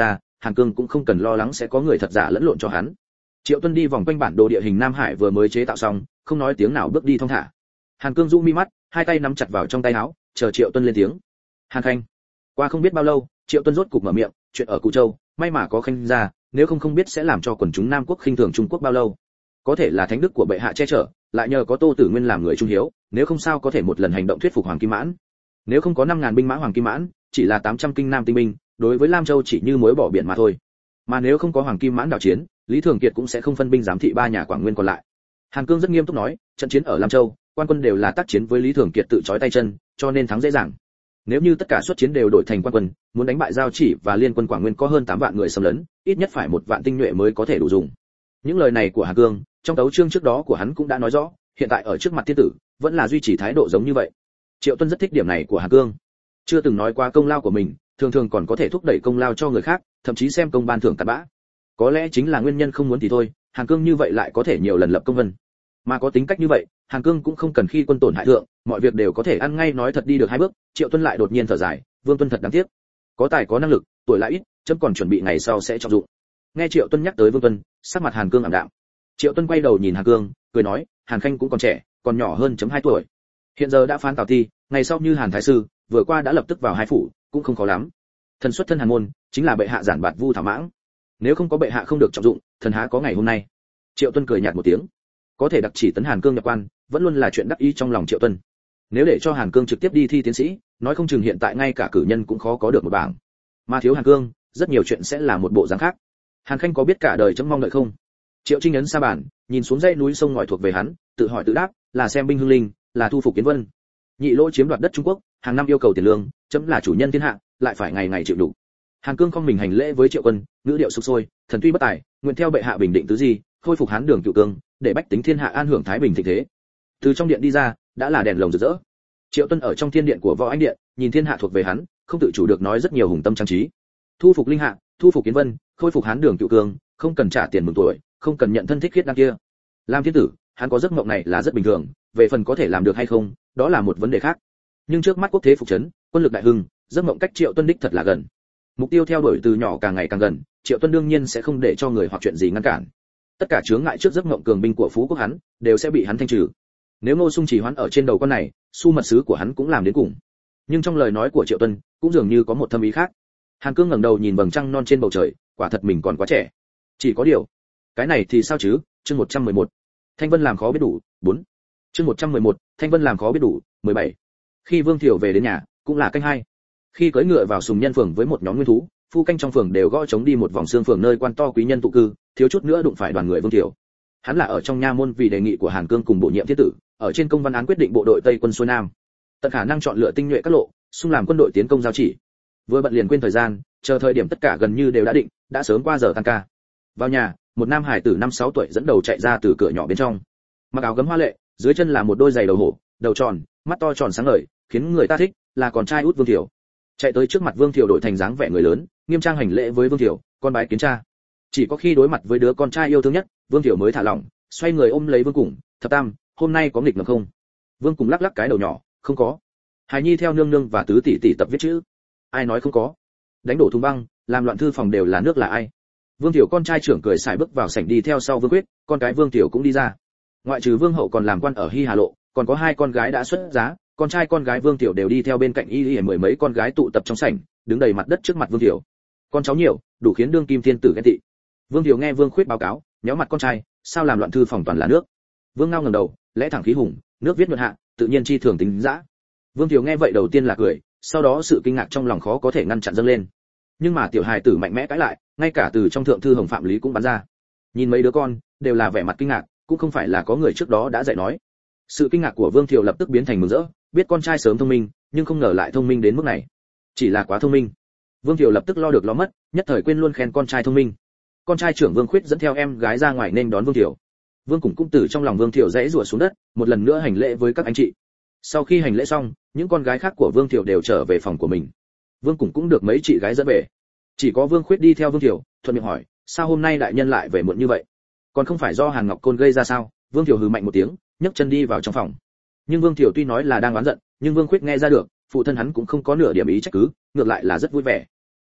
Hàn Cương cũng không cần lo lắng sẽ có người thật giả lẫn lộn cho hắn. Triệu Tuân đi vòng quanh bản đồ địa hình Nam Hải vừa mới chế tạo xong, không nói tiếng nào bước đi thong thả. Hàn Cương rũ mi mắt, hai tay nắm chặt vào trong tay áo, chờ Triệu Tuân lên tiếng. Hàn Khanh. Qua không biết bao lâu, Triệu Tuân rốt cục mở miệng, chuyện ở Cù Châu, may mà có Khanh ra, nếu không biết sẽ làm cho quần chúng Nam Quốc khinh thường Trung Quốc bao lâu. Có thể là thánh đức của bệ hạ che chở, lại nhờ có Tô Tử Nguyên làm người trung hiếu, nếu không sao có thể một lần hành động thuyết phục Hoàng Kim Mãn. Nếu không có 5000 binh mã Hoàng Kim Mãn, chỉ là 800 kinh nam tinh binh, đối với Lam Châu chỉ như muối bỏ biển mà thôi. Mà nếu không có Hoàng Kim Mãn đảo chiến, Lý Thường Kiệt cũng sẽ không phân binh giám thị ba nhà Quảng Nguyên còn lại. Hàn Cương rất nghiêm túc nói, trận chiến ở Lam Châu, quan quân đều là tác chiến với Lý Thường Kiệt tự chói tay chân, cho nên thắng dễ dàng. Nếu như tất cả xuất chiến đều đổi thành quan quân, muốn đánh bại Giao Chỉ và liên quân Quảng Nguyên có hơn 8 vạn người xâm lấn, ít nhất phải 1 vạn tinh nhuệ mới có thể đủ dùng. Những lời này của Hàn Cương, trong tấu chương trước đó của hắn cũng đã nói rõ, hiện tại ở trước mặt thiên tử, vẫn là duy trì thái độ giống như vậy. Triệu Tuân rất thích điểm này của Hàn Cương. Chưa từng nói qua công lao của mình, thường thường còn có thể thúc đẩy công lao cho người khác, thậm chí xem công ban thưởng tạt bã. Có lẽ chính là nguyên nhân không muốn thì thôi, Hàn Cương như vậy lại có thể nhiều lần lập công vân. Mà có tính cách như vậy, Hàn Cương cũng không cần khi quân tổn hại thượng, mọi việc đều có thể ăn ngay nói thật đi được 2 bước. Triệu Tuân lại đột nhiên thở dài, Vương Tuân thật đáng tiếc. Có tài có năng lực, tuổi lại ít, chấm còn chuẩn bị ngày sau sẽ trọng dụng. Nghe Triệu Tuân nhắc tới Vương Tuân, sắc mặt Hàn Cương ảm đạm. Triệu Tuân quay đầu nhìn Hàn Cương, cười nói, Hàn Khanh cũng còn trẻ, còn nhỏ hơn chấm 2 tuổi. Hiện giờ đã phán Tào Thi, ngày sau như Hàn thái sư, vừa qua đã lập tức vào hai phủ, cũng không khó lắm. Thần xuất thân Hàn môn, chính là bệ hạ giản bạt Vu Thảo Mãng. Nếu không có bệ hạ không được trọng dụng, thần há có ngày hôm nay. Triệu Tuân cười nhạt một tiếng. Có thể đặc chỉ tấn Hàn Cương nhập quan, vẫn luôn là chuyện đắc ý trong lòng Triệu Tuân. Nếu để cho Hàn Cương trực tiếp đi thi tiến sĩ, nói không chừng hiện tại ngay cả cử nhân cũng khó có được một bảng. Mà thiếu Hàn Cương, rất nhiều chuyện sẽ là một bộ dáng khác. Hàn Khanh có biết cả đời chấm mong đợi không? Triệu Trinh ấn sa bàn, nhìn xuống dãy núi sông ngòi thuộc về hắn, tự hỏi tự đáp, là xem binh hưng linh, là thu phục Kiến Vân. Nhị Lỗ chiếm đoạt đất Trung Quốc, hàng năm yêu cầu tiền lương, chấm là chủ nhân thiên hạ, lại phải ngày ngày chịu đủ. Hàn Cương không mình hành lễ với Triệu Quân, ngữ điệu sục sôi, thần tuy bất tài, nguyện theo bệ hạ bình định tứ di, khôi phục Hán Đường cựu cương, để bách tính thiên hạ an hưởng thái bình thịnh thế. Từ trong điện đi ra, đã là đèn lồng rực rỡ. Triệu Tuân ở trong thiên điện của Võ Anh điện, nhìn thiên hạ thuộc về hắn, không tự chủ được nói rất nhiều hùng tâm trang trí. Thu phục linh hạ, thu phục Kiến Vân, khôi phục Hán Đường cựu cương, không cần trả tiền mừng tuổi, không cần nhận thân thích khiết đăng kia. Làm thiên tử, hắn có giấc mộng này là rất bình thường, về phần có thể làm được hay không, đó là một vấn đề khác. Nhưng trước mắt quốc thế phục trấn, quân lực đại hưng, giấc mộng cách Triệu Tuân đích thật là gần. Mục tiêu theo đuổi từ nhỏ càng ngày càng gần, Triệu Tuân đương nhiên sẽ không để cho người hoặc chuyện gì ngăn cản. Tất cả chướng ngại trước giấc mộng cường binh của phú quốc hắn, đều sẽ bị hắn thanh trừ. Nếu Ngô Sung chỉ hoãn ở trên đầu con này, su mật sứ của hắn cũng làm đến cùng. Nhưng trong lời nói của Triệu Tuân, cũng dường như có một thâm ý khác. Hàn Cương ngẩng đầu nhìn vầng trăng non trên bầu trời, quả thật mình còn quá trẻ. Chỉ có điều, cái này thì sao chứ? Chương 111. Thanh Vân làm khó biết đủ, 4. Chương 111, Thanh Vân làm khó biết đủ, 17. Khi Vương Thiểu về đến nhà, cũng là canh 2. Khi cưỡi ngựa vào Sùng Nhân phường với một nhóm nguyên thú, phu canh trong phường đều gõ trống đi một vòng xương phường nơi quan to quý nhân tụ cư, thiếu chút nữa đụng phải đoàn người Vương Thiểu. Hắn là ở trong nha môn vì đề nghị của Hàn Cương cùng bổ nhiệm thiết tử, ở trên công văn án quyết định bộ đội Tây quân xuôi nam, tận khả năng chọn lựa tinh nhuệ các lộ, xung làm quân đội tiến công Giao Chỉ. Vừa bận liền quên thời gian, chờ thời điểm tất cả gần như đều đã định, đã sớm qua giờ tan ca. Vào nhà, một nam hải tử 5-6 tuổi dẫn đầu chạy ra từ cửa nhỏ bên trong, mặc áo gấm hoa lệ, dưới chân là một đôi giày đầu hổ, đầu tròn, mắt to tròn sáng ngời, khiến người ta thích, là con trai út Vương Thiểu. Chạy tới trước mặt Vương Thiểu đổi thành dáng vẻ người lớn, nghiêm trang hành lễ với Vương Thiểu, con bái kiến cha. Chỉ có khi đối mặt với đứa con trai yêu thương nhất, Vương Thiểu mới thả lỏng, xoay người ôm lấy Vương Củng, thập tam, hôm nay có nghịch ngợm không? Vương Củng lắc lắc cái đầu nhỏ, không có. Hải Nhi theo nương nương và tứ tỷ tỷ tập viết chữ. Ai nói không có? Đánh đổ thùng băng, làm loạn thư phòng đều là nước là ai? Vương Thiểu con trai trưởng cười xài bước vào sảnh đi theo sau Vương Quyết, con cái Vương Thiểu cũng đi ra. Ngoại trừ Vương Hậu còn làm quan ở Hy Hà Lộ, còn có 2 con gái đã xuất giá, con trai con gái Vương Thiểu đều đi theo bên cạnh y mười mấy con gái tụ tập trong sảnh, đứng đầy mặt đất trước mặt Vương Thiểu. Con cháu nhiều, đủ khiến đương kim thiên tử ghen tị. Vương Thiểu nghe Vương Khuyết báo cáo, nhéo mặt con trai, sao làm loạn thư phòng toàn là nước. Vương Ngao ngẩng đầu, lẽ thẳng khí hùng, nước viết nhuận hạ, tự nhiên chi thường tính dã. Vương Thiểu nghe vậy đầu tiên là cười, sau đó sự kinh ngạc trong lòng khó có thể ngăn chặn dâng lên. Nhưng mà tiểu hài tử mạnh mẽ cãi lại, ngay cả từ trong thượng thư Hồng Phạm Lý cũng bắn ra. Nhìn mấy đứa con, đều là vẻ mặt kinh ngạc, cũng không phải là có người trước đó đã dạy nói. Sự kinh ngạc của Vương Thiểu lập tức biến thành mừng rỡ, biết con trai sớm thông minh, nhưng không ngờ lại thông minh đến mức này. Chỉ là quá thông minh. Vương Thiểu lập tức lo được lo mất, nhất thời quên luôn khen con trai thông minh. Con trai trưởng Vương Khuyết dẫn theo em gái ra ngoài nên đón Vương Thiểu. Vương Củng cũng từ trong lòng Vương Thiểu dãy rủa xuống đất, một lần nữa hành lễ với các anh chị. Sau khi hành lễ xong, những con gái khác của Vương Thiểu đều trở về phòng của mình. Vương Củng cũng được mấy chị gái dẫn về. Chỉ có Vương Khuyết đi theo Vương Thiểu, thuận miệng hỏi, sao hôm nay đại nhân lại về muộn như vậy? Còn không phải do Hàn Ngọc Côn gây ra sao? Vương Thiểu hừ mạnh một tiếng, nhấc chân đi vào trong phòng. Nhưng Vương Thiểu tuy nói là đang oán giận, nhưng Vương Khuyết nghe ra được, phụ thân hắn cũng không có nửa điểm ý trách cứ, ngược lại là rất vui vẻ.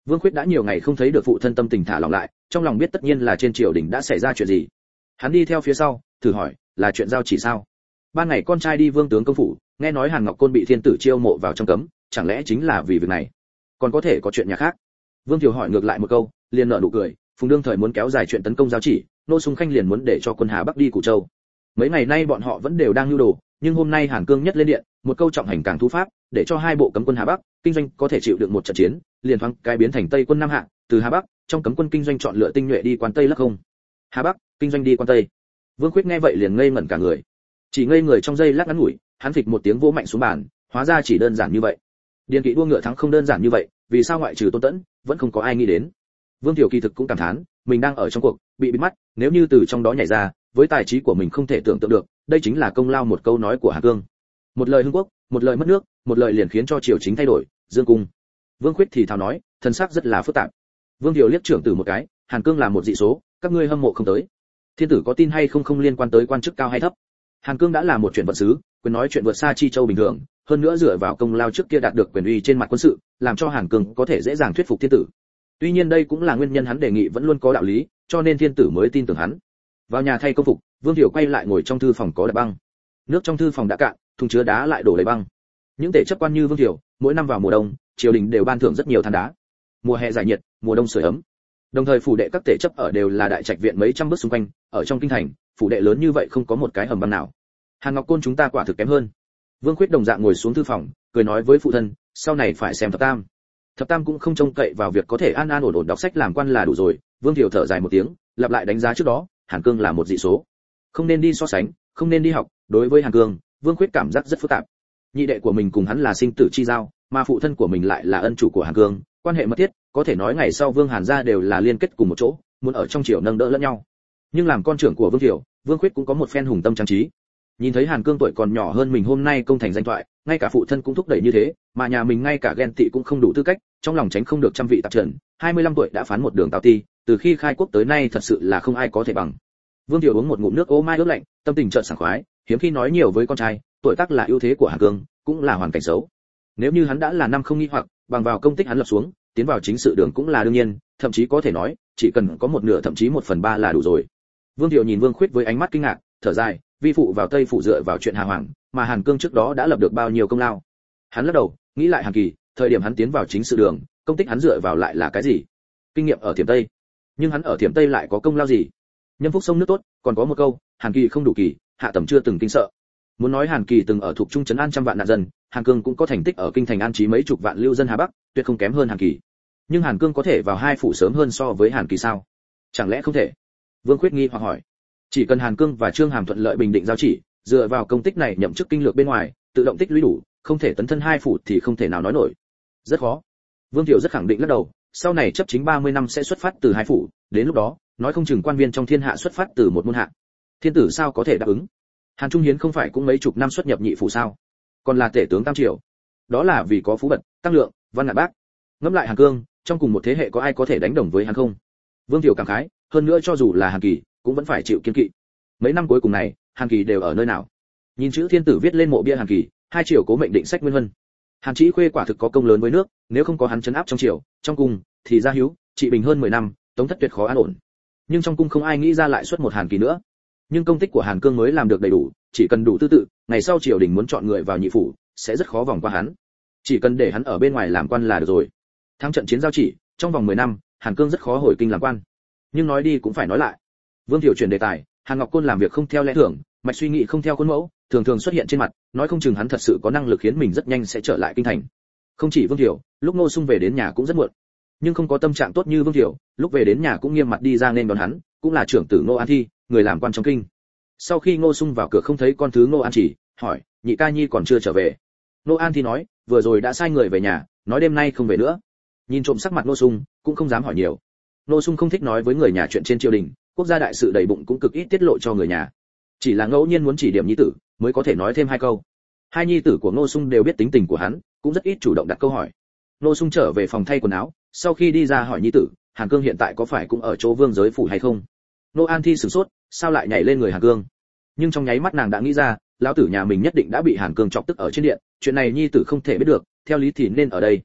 Vương Khuyết đã nhiều ngày không thấy được phụ thân, tâm tình thả lỏng lại, trong lòng biết tất nhiên là trên triều đình đã xảy ra chuyện gì. Hắn đi theo phía sau, thử hỏi, là chuyện giao chỉ sao? Ban ngày con trai đi Vương tướng công phủ, nghe nói Hàn Ngọc Côn bị thiên tử chiêu mộ vào trong cấm, chẳng lẽ chính là vì việc này? Còn có thể có chuyện nhà khác? Vương Thiều hỏi ngược lại một câu, liền nở nụ cười, Phùng đương thời muốn kéo dài chuyện tấn công giao chỉ, Nô Sung Khanh liền muốn để cho quân Hà Bắc đi Củ Châu. Mấy ngày nay bọn họ vẫn đều đang lưu đồ, nhưng hôm nay Hàn Cương nhất lên điện, một câu trọng hành càng thú pháp, để cho hai bộ cấm quân Hà Bắc, kinh doanh có thể chịu đựng một trận chiến, liền thoáng cái biến thành Tây quân Nam Hạ, từ Hà Bắc, trong cấm quân kinh doanh chọn lựa tinh nhuệ đi quan Tây lắc không. Hà Bắc, kinh doanh đi quan Tây. Vương Khuyết nghe vậy liền ngây ngẩn cả người. Chỉ ngây người trong giây lát ngắn ngủi, hắn phịch một tiếng vỗ mạnh xuống bàn, hóa ra chỉ đơn giản như vậy. Điền kỵ đua ngựa thắng không đơn giản như vậy, vì sao ngoại trừ Tôn Tẫn, vẫn không có ai nghĩ đến. Vương Tiểu kỳ thực cũng cảm thán, mình đang ở trong cuộc, bị bịt mắt, nếu như từ trong đó nhảy ra, với tài trí của mình không thể tưởng tượng được, đây chính là công lao một câu nói của Hà Cương. Một lời hưng quốc, một lời mất nước, một lời liền khiến cho triều chính thay đổi, dương cung. Vương Khuyết thì thào nói, thân sắc rất là phức tạp. Vương Tiểu liếc trưởng tử một cái, Hàn Cương là một dị số, các ngươi hâm mộ không tới. Thiên tử có tin hay không không liên quan tới quan chức cao hay thấp. Hàn Cương đã là một chuyện vận sứ, quyền nói chuyện vượt xa chi châu bình thường, hơn nữa dựa vào công lao trước kia đạt được quyền uy trên mặt quân sự, làm cho Hàn Cương có thể dễ dàng thuyết phục thiên tử. Tuy nhiên đây cũng là nguyên nhân hắn đề nghị vẫn luôn có đạo lý, cho nên thiên tử mới tin tưởng hắn. Vào nhà thay công phục, Vương Thiểu quay lại ngồi trong thư phòng có đặt băng. Nước trong thư phòng đã cạn, thùng chứa đá lại đổ đầy băng. Những tể chấp quan như Vương Thiểu, mỗi năm vào mùa đông, triều đình đều ban thưởng rất nhiều than đá. Mùa hè giải nhiệt, mùa đông sưởi ấm. Đồng thời phủ đệ các tể chấp ở đều là đại trạch viện mấy trăm bước xung quanh, ở trong kinh thành, phủ đệ lớn như vậy không có một cái hầm băng nào. Hàn Ngọc Côn chúng ta quả thực kém hơn. Vương Khuyết đồng dạng ngồi xuống thư phòng, cười nói với phụ thân, sau này phải xem Thập Tam. Thập Tam cũng không trông cậy vào việc có thể an an ổn ổn đọc sách làm quan là đủ rồi. Vương Thiểu thở dài một tiếng, lặp lại đánh giá trước đó, Hàn Cương là một dị số, không nên đi so sánh, không nên đi học. Đối với Hàn Cương, Vương Khuyết cảm giác rất phức tạp. Nhị đệ của mình cùng hắn là sinh tử chi giao, mà phụ thân của mình lại là ân chủ của Hàn Cương, quan hệ mật thiết, có thể nói ngày sau Vương Hàn gia đều là liên kết cùng một chỗ, muốn ở trong triều nâng đỡ lẫn nhau. Nhưng làm con trưởng của Vương Thiểu, Vương Khuyết cũng có một phen hùng tâm trang trí. Nhìn thấy Hàn Cương tuổi còn nhỏ hơn mình hôm nay công thành danh thoại, ngay cả phụ thân cũng thúc đẩy như thế, mà nhà mình ngay cả ghen tị cũng không đủ tư cách, trong lòng tránh không được trăm vị tạp trần. 25 tuổi đã phán một đường tào ti, từ khi khai quốc tới nay thật sự là không ai có thể bằng. Vương Thiểu uống một ngụm nước ô mai ướp lạnh, tâm tình chợt sảng khoái, hiếm khi nói nhiều với con trai, tuổi tác là ưu thế của Hàn Cương, cũng là hoàn cảnh xấu. Nếu như hắn đã là năm không nghi hoặc, bằng vào công tích hắn lập xuống, tiến vào chính sự đường cũng là đương nhiên, thậm chí có thể nói, chỉ cần có một nửa thậm chí 1/3 là đủ rồi. Vương Thiệu nhìn Vương Khuyết với ánh mắt kinh ngạc, thở dài, vi phụ vào Tây phủ dựa vào chuyện Hà Hoàng, mà Hàn Cương trước đó đã lập được bao nhiêu công lao. Hắn lắc đầu, nghĩ lại Hàn Kỳ, thời điểm hắn tiến vào chính sự đường, công tích hắn dựa vào lại là cái gì? Kinh nghiệm ở Thiểm Tây. Nhưng hắn ở Thiểm Tây lại có công lao gì? Nhân phúc sông nước tốt, còn có một câu, Hàn Kỳ không đủ kỳ, hạ tầm chưa từng kinh sợ. Muốn nói Hàn Kỳ từng ở thuộc trung trấn an trăm vạn nạn dân, Hàn Cương cũng có thành tích ở kinh thành an trí mấy chục vạn lưu dân Hà Bắc, tuyệt không kém hơn Hàn Kỳ. Nhưng Hàn Cương có thể vào hai phủ sớm hơn so với Hàn Kỳ sao? Chẳng lẽ không thể? Vương Khuyết nghi hoặc hỏi. Chỉ cần Hàn Cương và Trương Hàm thuận lợi bình định giao chỉ, dựa vào công tích này nhậm chức kinh lược bên ngoài, tự động tích lũy đủ, không thể tấn thân hai phủ thì không thể nào nói nổi. Rất khó. Vương Thiệu rất khẳng định lắc đầu, sau này chấp chính 30 năm sẽ xuất phát từ hai phủ, đến lúc đó, nói không chừng quan viên trong thiên hạ xuất phát từ một môn hạ. Thiên tử sao có thể đáp ứng? Hàn Trung Hiến không phải cũng mấy chục năm xuất nhập nhị phủ sao? Còn là tể tướng tam triều. Đó là vì có Phú Bật, Tăng Lượng, Văn Ngạn Bác. Ngẫm lại Hàn Cương, trong cùng một thế hệ có ai có thể đánh đồng với hắn không? Vương Thiệu cảm khái, hơn nữa cho dù là Hàn Kỳ, cũng vẫn phải chịu kiên kỵ. Mấy năm cuối cùng này, Hàn Kỳ đều ở nơi nào? Nhìn chữ thiên tử viết lên mộ bia Hàn Kỳ, hai triều cố mệnh định sách nguyên huân. Hàn Chí Khuê quả thực có công lớn với nước, nếu không có hắn trấn áp trong triều, trong cung thì gia hiếu, trị bình hơn 10 năm, Tống Thất tuyệt khó an ổn. Nhưng trong cung không ai nghĩ ra lại xuất một Hàn Kỳ nữa. Nhưng công tích của Hàn Cương mới làm được đầy đủ, chỉ cần đủ tư tự, ngày sau triều đình muốn chọn người vào nhị phủ, sẽ rất khó vòng qua hắn. Chỉ cần để hắn ở bên ngoài làm quan là được rồi. Thắng trận chiến giao chỉ, trong vòng 10 năm, Hàn Cương rất khó hồi kinh làm quan. Nhưng nói đi cũng phải nói lại. Vương Thiệu chuyển đề tài, Hàn Ngọc Côn làm việc không theo lẽ thường, mạch suy nghĩ không theo khuôn mẫu, thường thường xuất hiện trên mặt, nói không chừng hắn thật sự có năng lực khiến mình rất nhanh sẽ trở lại kinh thành. Không chỉ Vương Thiệu, lúc Ngô Sung về đến nhà cũng rất muộn, nhưng không có tâm trạng tốt như Vương Thiệu, lúc về đến nhà cũng nghiêm mặt đi ra nên đón hắn, cũng là trưởng tử Ngô An Thi, người làm quan trong kinh. Sau khi Ngô Sung vào cửa không thấy con thứ Ngô An Chỉ, hỏi, nhị ca nhi còn chưa trở về. Ngô An Thi nói, vừa rồi đã sai người về nhà, nói đêm nay không về nữa. Nhìn trộm sắc mặt Ngô Sung, cũng không dám hỏi nhiều. Ngô Sung không thích nói với người nhà chuyện trên triều đình, quốc gia đại sự đầy bụng cũng cực ít tiết lộ cho người nhà. Chỉ là ngẫu nhiên muốn chỉ điểm nhi tử, mới có thể nói thêm hai câu. Hai nhi tử của Ngô Sung đều biết tính tình của hắn, cũng rất ít chủ động đặt câu hỏi. Ngô Sung trở về phòng thay quần áo, sau khi đi ra hỏi nhi tử, Hàn Cương hiện tại có phải cũng ở chỗ Vương giới phủ hay không? Ngô An Thi sửng sốt, sao lại nhảy lên người Hàn Cương? Nhưng trong nháy mắt nàng đã nghĩ ra, lão tử nhà mình nhất định đã bị Hàn Cương chọc tức ở trên điện, chuyện này nhi tử không thể biết được, theo lý thì nên ở đây.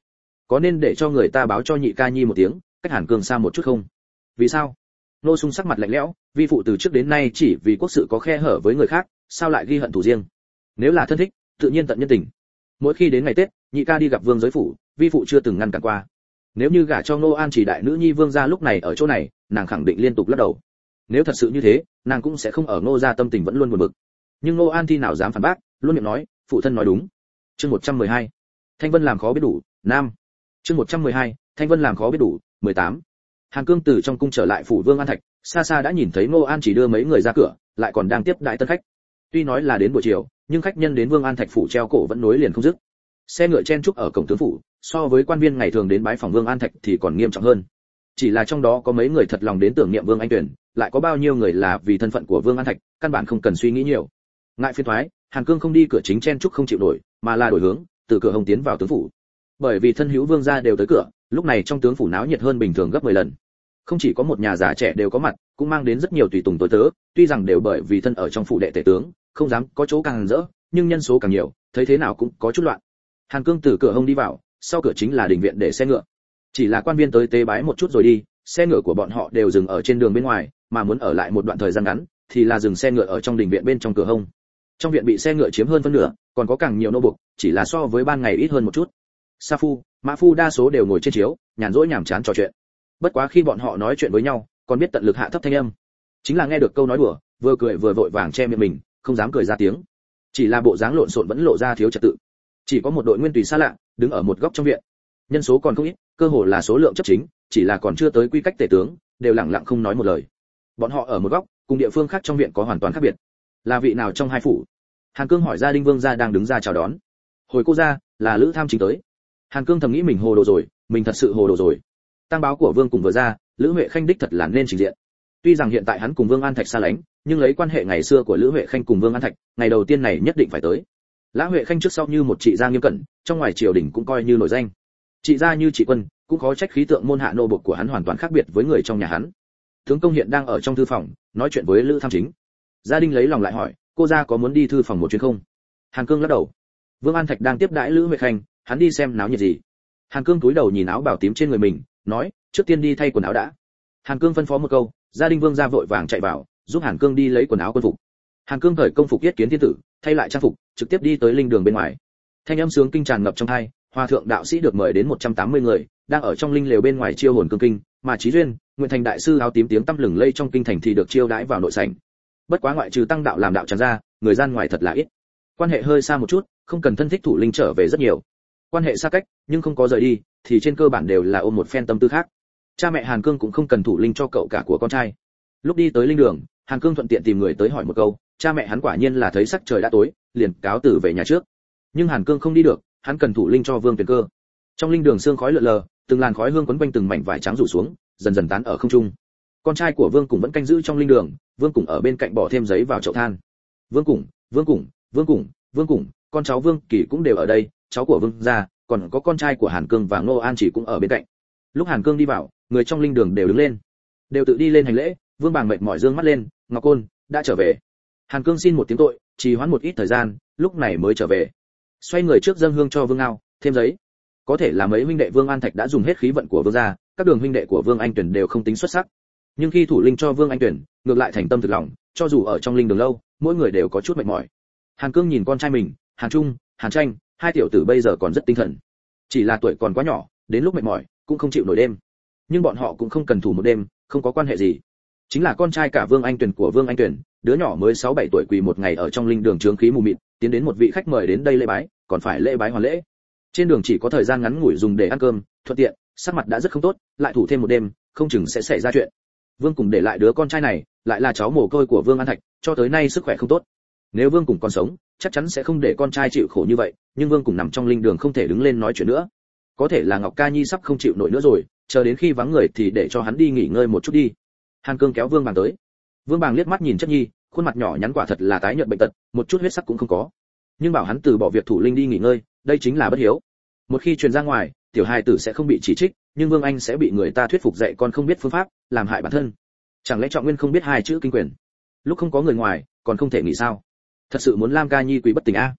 có nên để cho người ta báo cho nhị ca nhi một tiếng, cách Hàn Cương xa một chút không? Vì sao? Ngô Sung sắc mặt lạnh lẽo, vi phụ từ trước đến nay chỉ vì quốc sự có khe hở với người khác, sao lại ghi hận thù riêng? Nếu là thân thích, tự nhiên tận nhân tình. Mỗi khi đến ngày Tết, nhị ca đi gặp vương giới phủ, vi phụ chưa từng ngăn cản qua. Nếu như gả cho Ngô An chỉ đại nữ nhi vương gia lúc này ở chỗ này, nàng khẳng định liên tục lắc đầu. Nếu thật sự như thế, nàng cũng sẽ không ở Ngô gia tâm tình vẫn luôn buồn bực. Nhưng Ngô An thi nào dám phản bác, luôn miệng nói, phụ thân nói đúng. Chương 112. Thanh Vân làm khó biết đủ, nam. Chương 112. Thanh Vân làm khó biết đủ, 18. Hàn Cương từ trong cung trở lại phủ Vương An Thạch, xa xa đã nhìn thấy Ngô An chỉ đưa mấy người ra cửa, lại còn đang tiếp đại tân khách. Tuy nói là đến buổi chiều, nhưng khách nhân đến Vương An Thạch phủ treo cổ vẫn nối liền không dứt. Xe ngựa chen chúc ở cổng tướng phủ, so với quan viên ngày thường đến bái phòng Vương An Thạch thì còn nghiêm trọng hơn. Chỉ là trong đó có mấy người thật lòng đến tưởng niệm Vương Anh Tuyển, lại có bao nhiêu người là vì thân phận của Vương An Thạch, căn bản không cần suy nghĩ nhiều. Ngại phiền toái, Hàn Cương không đi cửa chính chen chúc không chịu nổi, mà là đổi hướng, từ cửa hồng tiến vào tướng phủ. Bởi vì thân hữu vương gia đều tới cửa, lúc này trong tướng phủ náo nhiệt hơn bình thường gấp 10 lần. Không chỉ có một nhà già trẻ đều có mặt, cũng mang đến rất nhiều tùy tùng tối tớ, tuy rằng đều bởi vì thân ở trong phủ đệ tể tướng, không dám có chỗ càng rỡ, nhưng nhân số càng nhiều, thấy thế nào cũng có chút loạn. Hàn Cương từ cửa hông đi vào, sau cửa chính là đình viện để xe ngựa. Chỉ là quan viên tới tế bái một chút rồi đi, xe ngựa của bọn họ đều dừng ở trên đường bên ngoài, mà muốn ở lại một đoạn thời gian ngắn, thì là dừng xe ngựa ở trong đình viện bên trong cửa hông. Trong viện bị xe ngựa chiếm hơn phân nửa, còn có càng nhiều nô buộc, chỉ là so với ban ngày ít hơn một chút. Sa phu, mã phu đa số đều ngồi trên chiếu, nhàn rỗi nhàm chán trò chuyện. Bất quá khi bọn họ nói chuyện với nhau, còn biết tận lực hạ thấp thanh âm. Chính là nghe được câu nói đùa, vừa cười vừa vội vàng che miệng mình, không dám cười ra tiếng. Chỉ là bộ dáng lộn xộn vẫn lộ ra thiếu trật tự. Chỉ có một đội nguyên tùy xa lạ, đứng ở một góc trong viện. Nhân số còn không ít, cơ hồ là số lượng chấp chính, chỉ là còn chưa tới quy cách tể tướng, đều lặng lặng không nói một lời. Bọn họ ở một góc, cùng địa phương khác trong viện có hoàn toàn khác biệt. Là vị nào trong hai phủ? Hàn Cương hỏi ra Đinh Vương gia đang đứng ra chào đón. Hồi cô gia, là Lữ Tham chính tới. Hàn Cương thầm nghĩ mình hồ đồ rồi, mình thật sự hồ đồ rồi. Tang báo của Vương cùng vừa ra, Lữ Huệ Khanh đích thật là nên trình diện. Tuy rằng hiện tại hắn cùng Vương An Thạch xa lánh, nhưng lấy quan hệ ngày xưa của Lữ Huệ Khanh cùng Vương An Thạch, ngày đầu tiên này nhất định phải tới. Lã Huệ Khanh trước sau như một chị gia nghiêm cẩn, trong ngoài triều đình cũng coi như nổi danh. Chị gia như chị Quân, cũng khó trách khí tượng môn hạ nô bộc của hắn hoàn toàn khác biệt với người trong nhà hắn. Tướng công hiện đang ở trong thư phòng, nói chuyện với Lữ Tham chính. Gia Đình lấy lòng lại hỏi, cô gia có muốn đi thư phòng một chuyến không? Hàn Cương lắc đầu. Vương An Thạch đang tiếp đãi Lữ Huệ Khanh, hắn đi xem náo nhiệt gì. Hàn Cương cúi đầu nhìn áo bào tím trên người mình, nói, trước tiên đi thay quần áo đã. Hàn Cương phân phó một câu, Gia Đình Vương gia vội vàng chạy vào, giúp Hàn Cương đi lấy quần áo quân phục. Hàn Cương cởi công phục yết kiến thiên tử, thay lại trang phục, trực tiếp đi tới linh đường bên ngoài. Thanh âm sướng kinh tràn ngập trong tai, hòa thượng đạo sĩ được mời đến 180 người, đang ở trong linh lều bên ngoài chiêu hồn cương kinh, mà Chí Duyên, Nguyện Thành đại sư áo tím tiếng tăm lừng lây trong kinh thành thì được chiêu đãi vào nội sảnh. Bất quá ngoại trừ tăng đạo làm đạo tràn ra, người gian ngoài thật là ít. Quan hệ hơi xa một chút, không cần thân thích thủ linh trở về rất nhiều. Quan hệ xa cách, nhưng không có rời đi, thì trên cơ bản đều là ôm một phen tâm tư khác. Cha mẹ Hàn Cương cũng không cần thủ linh cho cậu cả của con trai. Lúc đi tới linh đường, Hàn Cương thuận tiện tìm người tới hỏi một câu, cha mẹ hắn quả nhiên là thấy sắc trời đã tối, liền cáo từ về nhà trước. Nhưng Hàn Cương không đi được, hắn cần thủ linh cho Vương Tuyền Cơ. Trong linh đường sương khói lượn lờ, từng làn khói hương quấn quanh từng mảnh vải trắng rủ xuống, dần dần tán ở không trung. Con trai của Vương Cùng vẫn canh giữ trong linh đường, Vương Cùng ở bên cạnh bỏ thêm giấy vào chậu than. Vương Cùng, Vương Cùng, Vương Cùng, Vương Cùng, con cháu Vương Kỳ cũng đều ở đây, cháu của Vương gia, còn có con trai của Hàn Cương và Ngô An chỉ cũng ở bên cạnh. Lúc Hàn Cương đi vào, người trong linh đường đều đứng lên, đều tự đi lên hành lễ. Vương Bàng mệt mỏi dương mắt lên, Ngọc Côn đã trở về. Hàn Cương xin một tiếng tội, trì hoãn một ít thời gian, lúc này mới trở về. Xoay người trước dâng hương cho Vương Ngao, thêm giấy. Có thể là mấy huynh đệ Vương An Thạch đã dùng hết khí vận của Vương gia, các đường huynh đệ của Vương Anh Tuyển đều không tính xuất sắc. Nhưng khi thủ linh cho Vương Anh Tuyển, ngược lại thành tâm thực lòng, cho dù ở trong linh đường lâu, mỗi người đều có chút mệt mỏi. Hàn Cương nhìn con trai mình, Hàn Trung, Hàn Tranh, hai tiểu tử bây giờ còn rất tinh thần. Chỉ là tuổi còn quá nhỏ, đến lúc mệt mỏi, cũng không chịu nổi đêm. Nhưng bọn họ cũng không cần thủ một đêm, không có quan hệ gì. Chính là con trai cả Vương Anh Tuyển của Vương Anh Tuyển, đứa nhỏ mới 6-7 tuổi quỳ một ngày ở trong linh đường chướng khí mù mịt, tiến đến một vị khách mời đến đây lễ bái, còn phải lễ bái hoàn lễ. Trên đường chỉ có thời gian ngắn ngủi dùng để ăn cơm, thuận tiện, sắc mặt đã rất không tốt, lại thủ thêm một đêm, không chừng sẽ xảy ra chuyện. Vương Cùng để lại đứa con trai này, lại là cháu mồ côi của Vương An Thạch, cho tới nay sức khỏe không tốt. Nếu Vương Cùng còn sống, chắc chắn sẽ không để con trai chịu khổ như vậy, nhưng Vương Cùng nằm trong linh đường không thể đứng lên nói chuyện nữa. Có thể là Ngọc Ca Nhi sắp không chịu nổi nữa rồi, chờ đến khi vắng người thì để cho hắn đi nghỉ ngơi một chút đi. Hàn Cương kéo Vương Bàng tới. Vương Bàng liếc mắt nhìn Chất Nhi, khuôn mặt nhỏ nhắn quả thật là tái nhợt bệnh tật, một chút huyết sắc cũng không có. Nhưng bảo hắn từ bỏ việc thủ linh đi nghỉ ngơi, đây chính là bất hiếu. Một khi truyền ra ngoài, tiểu hài tử sẽ không bị chỉ trích, nhưng Vương Anh sẽ bị người ta thuyết phục dạy con không biết phương pháp, làm hại bản thân. Chẳng lẽ Trọng Nguyên không biết hai chữ kinh quyền? Lúc không có người ngoài, còn không thể nghỉ sao? Thật sự muốn Lam Ca Nhi quý bất tỉnh a?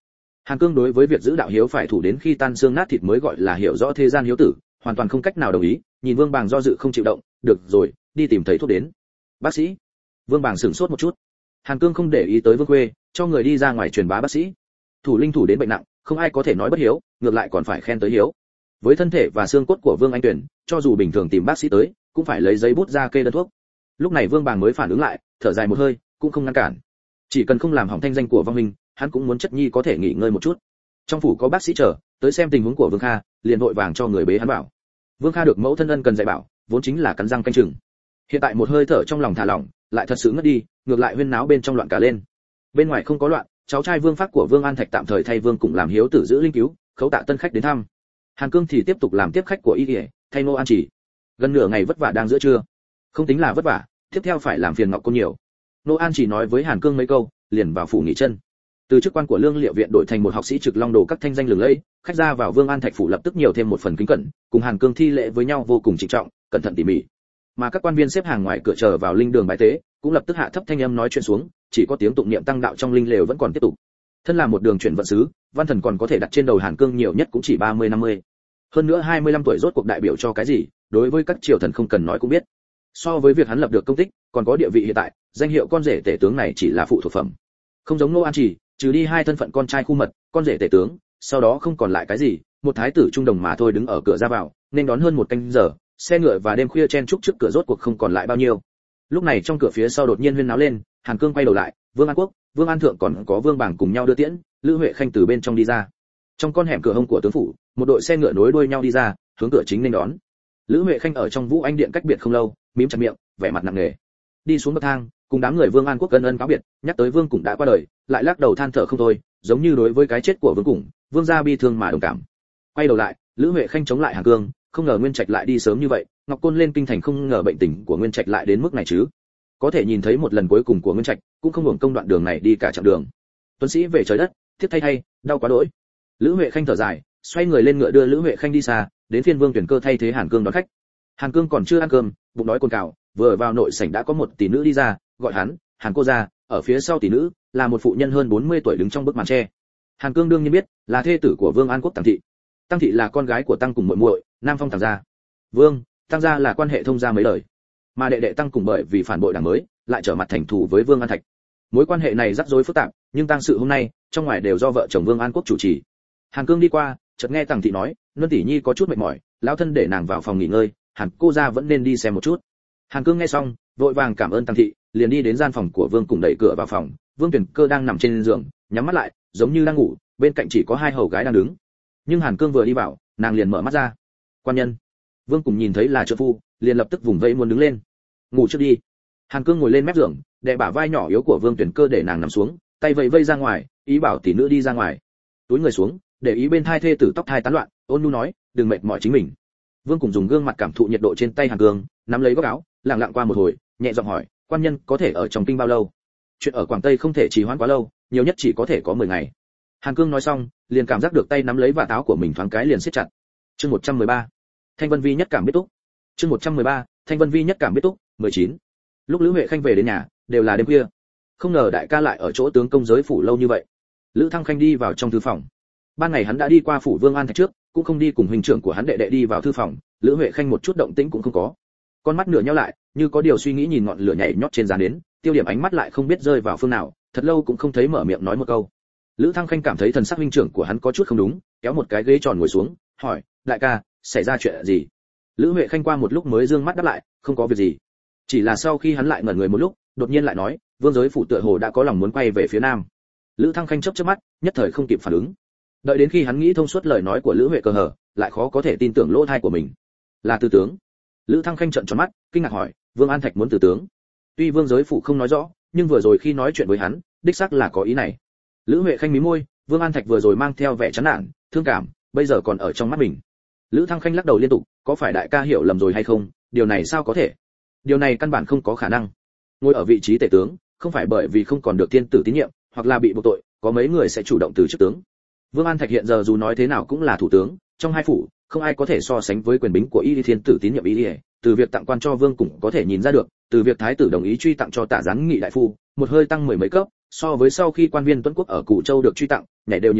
Hàn Cương đối với việc giữ đạo hiếu phải thủ đến khi tan xương nát thịt mới gọi là hiểu rõ thế gian hiếu tử, hoàn toàn không cách nào đồng ý, nhìn Vương Bàng do dự không chịu động, được rồi, đi tìm thầy thuốc đến. Bác sĩ. Vương Bàng sửng sốt một chút. Hàn Cương không để ý tới Vương Khuê, cho người đi ra ngoài truyền bá bác sĩ. Thủ linh thủ đến bệnh nặng, không ai có thể nói bất hiếu, ngược lại còn phải khen tới hiếu. Với thân thể và xương cốt của Vương Anh Tuyển, cho dù bình thường tìm bác sĩ tới, cũng phải lấy giấy bút ra kê đơn thuốc. Lúc này Vương Bàng mới phản ứng lại, thở dài một hơi, cũng không ngăn cản. Chỉ cần không làm hỏng thanh danh của Vong Minh, hắn cũng muốn chất nhi có thể nghỉ ngơi một chút. Trong phủ có bác sĩ chờ, tới xem tình huống của Vương Kha, liền vội vàng cho người bế hắn bảo. Vương Kha được mẫu thân ân cần dạy bảo, vốn chính là cắn răng canh chừng. Hiện tại một hơi thở trong lòng thả lỏng, lại thật sự ngất đi, ngược lại huyên náo bên trong loạn cả lên. Bên ngoài không có loạn, cháu trai Vương Phác của Vương An Thạch tạm thời thay Vương cùng làm hiếu tử giữ linh cứu, khấu tạ tân khách đến thăm. Hàn Cương thì tiếp tục làm tiếp khách của y y, thay Nô An Chỉ. Gần nửa ngày vất vả đang giữa trưa, không tính là vất vả, tiếp theo phải làm phiền Ngọc Côn nhiều. Nô An Chỉ nói với Hàn Cương mấy câu, liền vào phủ nghỉ chân. Từ chức quan của Lương Liệu viện đổi thành một học sĩ trực long đồ các thanh danh lừng lẫy, khách ra vào Vương An Thạch phủ lập tức nhiều thêm một phần kính cẩn, cùng Hàn Cương thi lễ với nhau vô cùng trịnh trọng, cẩn thận tỉ mỉ. Mà các quan viên xếp hàng ngoài cửa chờ vào linh đường bái tế, cũng lập tức hạ thấp thanh âm nói chuyện xuống, chỉ có tiếng tụng niệm tăng đạo trong linh lều vẫn còn tiếp tục. Thân là một đường chuyển vận sứ, văn thần còn có thể đặt trên đầu Hàn Cương nhiều nhất cũng chỉ 30-50. Hơn nữa 25 tuổi rốt cuộc đại biểu cho cái gì, đối với các triều thần không cần nói cũng biết. So với việc hắn lập được công tích, còn có địa vị hiện tại, danh hiệu con rể tể tướng này chỉ là phụ thuộc phẩm. Không giống Nô An Chỉ, trừ đi hai thân phận con trai khu mật, con rể tể tướng, sau đó không còn lại cái gì, một thái tử trung đồng mà thôi, đứng ở cửa ra vào, nên đón hơn một canh giờ, xe ngựa và đêm khuya chen chúc trước cửa rốt cuộc không còn lại bao nhiêu. Lúc này trong cửa phía sau đột nhiên huyên náo lên, Hàn Cương quay đầu lại, Vương An Quốc, Vương An Thượng còn có Vương Bàng cùng nhau đưa tiễn, Lữ Huệ Khanh từ bên trong đi ra. Trong con hẻm cửa hông của tướng phủ, một đội xe ngựa nối đuôi nhau đi ra, hướng cửa chính nên đón. Lữ Huệ Khanh ở trong Vũ Anh điện cách biệt không lâu, mím chặt miệng, vẻ mặt nặng nề. Đi xuống bậc thang, cùng đám người Vương An Quốc ân ân cáo biệt, nhắc tới Vương cũng đã qua đời, lại lắc đầu than thở không thôi, giống như đối với cái chết của Vương Cũng, Vương gia bi thương mà đồng cảm. Quay đầu lại, Lữ Huệ Khanh chống lại Hàn Cương, không ngờ Nguyên Trạch lại đi sớm như vậy, Ngọc Côn lên kinh thành không ngờ bệnh tình của Nguyên Trạch lại đến mức này chứ. Có thể nhìn thấy một lần cuối cùng của Nguyên Trạch, cũng không hưởng công đoạn đường này đi cả chặng đường. Tuấn sĩ về trời đất, thiết thay, đau quá đỗi. Lữ Huệ Khanh thở dài, xoay người lên ngựa đưa Lữ Huệ Khanh đi xa, đến phiên Vương Tuyển Cơ thay thế Hàn Cương đón khách. Hàn Cương còn chưa ăn cơm, bụng đói cồn cào, vừa vào nội sảnh đã có một tỷ nữ đi ra, gọi hắn, Hàn cô ra, ở phía sau tỷ nữ là một phụ nhân hơn 40 tuổi đứng trong bức màn tre. Hàn Cương đương nhiên biết, là thê tử của Vương An Quốc Tăng thị. Tăng thị là con gái của Tăng cùng muội muội, Nam Phong Tăng gia. Vương, Tăng gia là quan hệ thông gia mấy đời, mà đệ đệ Tăng cùng bởi vì phản bội đảng mới, lại trở mặt thành thù với Vương An Thạch. Mối quan hệ này rắc rối phức tạp, nhưng tang sự hôm nay, trong ngoài đều do vợ chồng Vương An Quốc chủ trì. Hàn Cương đi qua, chợt nghe Tăng thị nói, Luân tỷ nhi có chút mệt mỏi, lão thân để nàng vào phòng nghỉ ngơi, Hàn cô gia vẫn nên đi xem một chút. Hàn Cương nghe xong, vội vàng cảm ơn Tăng thị, liền đi đến gian phòng của Vương cùng đẩy cửa vào phòng. Vương Tuyển Cơ đang nằm trên giường, nhắm mắt lại, giống như đang ngủ, bên cạnh chỉ có hai hầu gái đang đứng. Nhưng Hàn Cương vừa đi vào, nàng liền mở mắt ra. Quan nhân. Vương cùng nhìn thấy là trợ phu, liền lập tức vùng vẫy muốn đứng lên. Ngủ trước đi. Hàn Cương ngồi lên mép giường, đè bả vai nhỏ yếu của Vương Tuyển Cơ để nàng nằm xuống, tay vẫy vây ra ngoài, ý bảo tỷ nữ đi ra ngoài. Túi người xuống, để ý bên thai thê tử tóc thai tán loạn, ôn nhu nói, đừng mệt mỏi chính mình. Vương cùng dùng gương mặt cảm thụ nhiệt độ trên tay Hàn Cương, nắm lấy góc áo, lặng lặng qua một hồi, nhẹ giọng hỏi, quan nhân có thể ở trong kinh bao lâu? Chuyện ở Quảng Tây không thể trì hoãn quá lâu, nhiều nhất chỉ có thể có 10 ngày. Hàn Cương nói xong, liền cảm giác được tay nắm lấy vạt áo của mình thoáng cái liền siết chặt. Chương 113. Thanh Vân Vi nhất cảm biết túc. Chương 113. Thanh Vân Vi nhất cảm biết túc. 19. Lúc Lữ Huệ Khanh về đến nhà, đều là đêm khuya. Không ngờ đại ca lại ở chỗ tướng công giới phủ lâu như vậy. Lữ Thăng Khanh đi vào trong thư phòng. Ban ngày hắn đã đi qua phủ Vương An Thạch trước, cũng không đi cùng huynh trưởng của hắn đệ đệ đi vào thư phòng, Lữ Huệ Khanh một chút động tĩnh cũng không có. Con mắt nửa nheo lại, như có điều suy nghĩ nhìn ngọn lửa nhảy nhót trên giàn nến, tiêu điểm ánh mắt lại không biết rơi vào phương nào, thật lâu cũng không thấy mở miệng nói một câu. Lữ Thăng Khanh cảm thấy thần sắc huynh trưởng của hắn có chút không đúng, kéo một cái ghế tròn ngồi xuống, hỏi, đại ca, xảy ra chuyện gì? Lữ Huệ Khanh qua một lúc mới dương mắt đáp lại, không có việc gì. Chỉ là sau khi hắn lại ngẩn người một lúc, đột nhiên lại nói, Vương giới phủ tựa hồ đã có lòng muốn quay về phía nam. Lữ Thăng Khanh chớp chớp mắt, nhất thời không kịp phản ứng. Đợi đến khi hắn nghĩ thông suốt lời nói của Lữ Huệ Cơ hở, lại khó có thể tin tưởng lỗ tai của mình. Là từ tướng. Lữ Thăng Khanh trợn tròn mắt, kinh ngạc hỏi, Vương An Thạch muốn từ tướng? Tuy Vương giới phủ không nói rõ, nhưng vừa rồi khi nói chuyện với hắn, đích xác là có ý này. Lữ Huệ Khanh mím môi, Vương An Thạch vừa rồi mang theo vẻ chán nản, thương cảm, bây giờ còn ở trong mắt mình. Lữ Thăng Khanh lắc đầu liên tục, có phải đại ca hiểu lầm rồi hay không? Điều này sao có thể? Điều này căn bản không có khả năng. Ngồi ở vị trí tể tướng, không phải bởi vì không còn được thiên tử tín nhiệm, hoặc là bị buộc tội, có mấy người sẽ chủ động từ chức tướng. Vương An Thạch hiện giờ dù nói thế nào cũng là thủ tướng, trong hai phủ, không ai có thể so sánh với quyền bính của Y Thiên tử tín nhiệm Y. Từ việc tặng quan cho Vương cũng có thể nhìn ra được, từ việc thái tử đồng ý truy tặng cho Tạ Giáng Nghị đại phu, một hơi tăng 10 mấy cấp, so với sau khi quan viên Tuấn Quốc ở Củ Châu được truy tặng, nhảy đều nhiều cấp,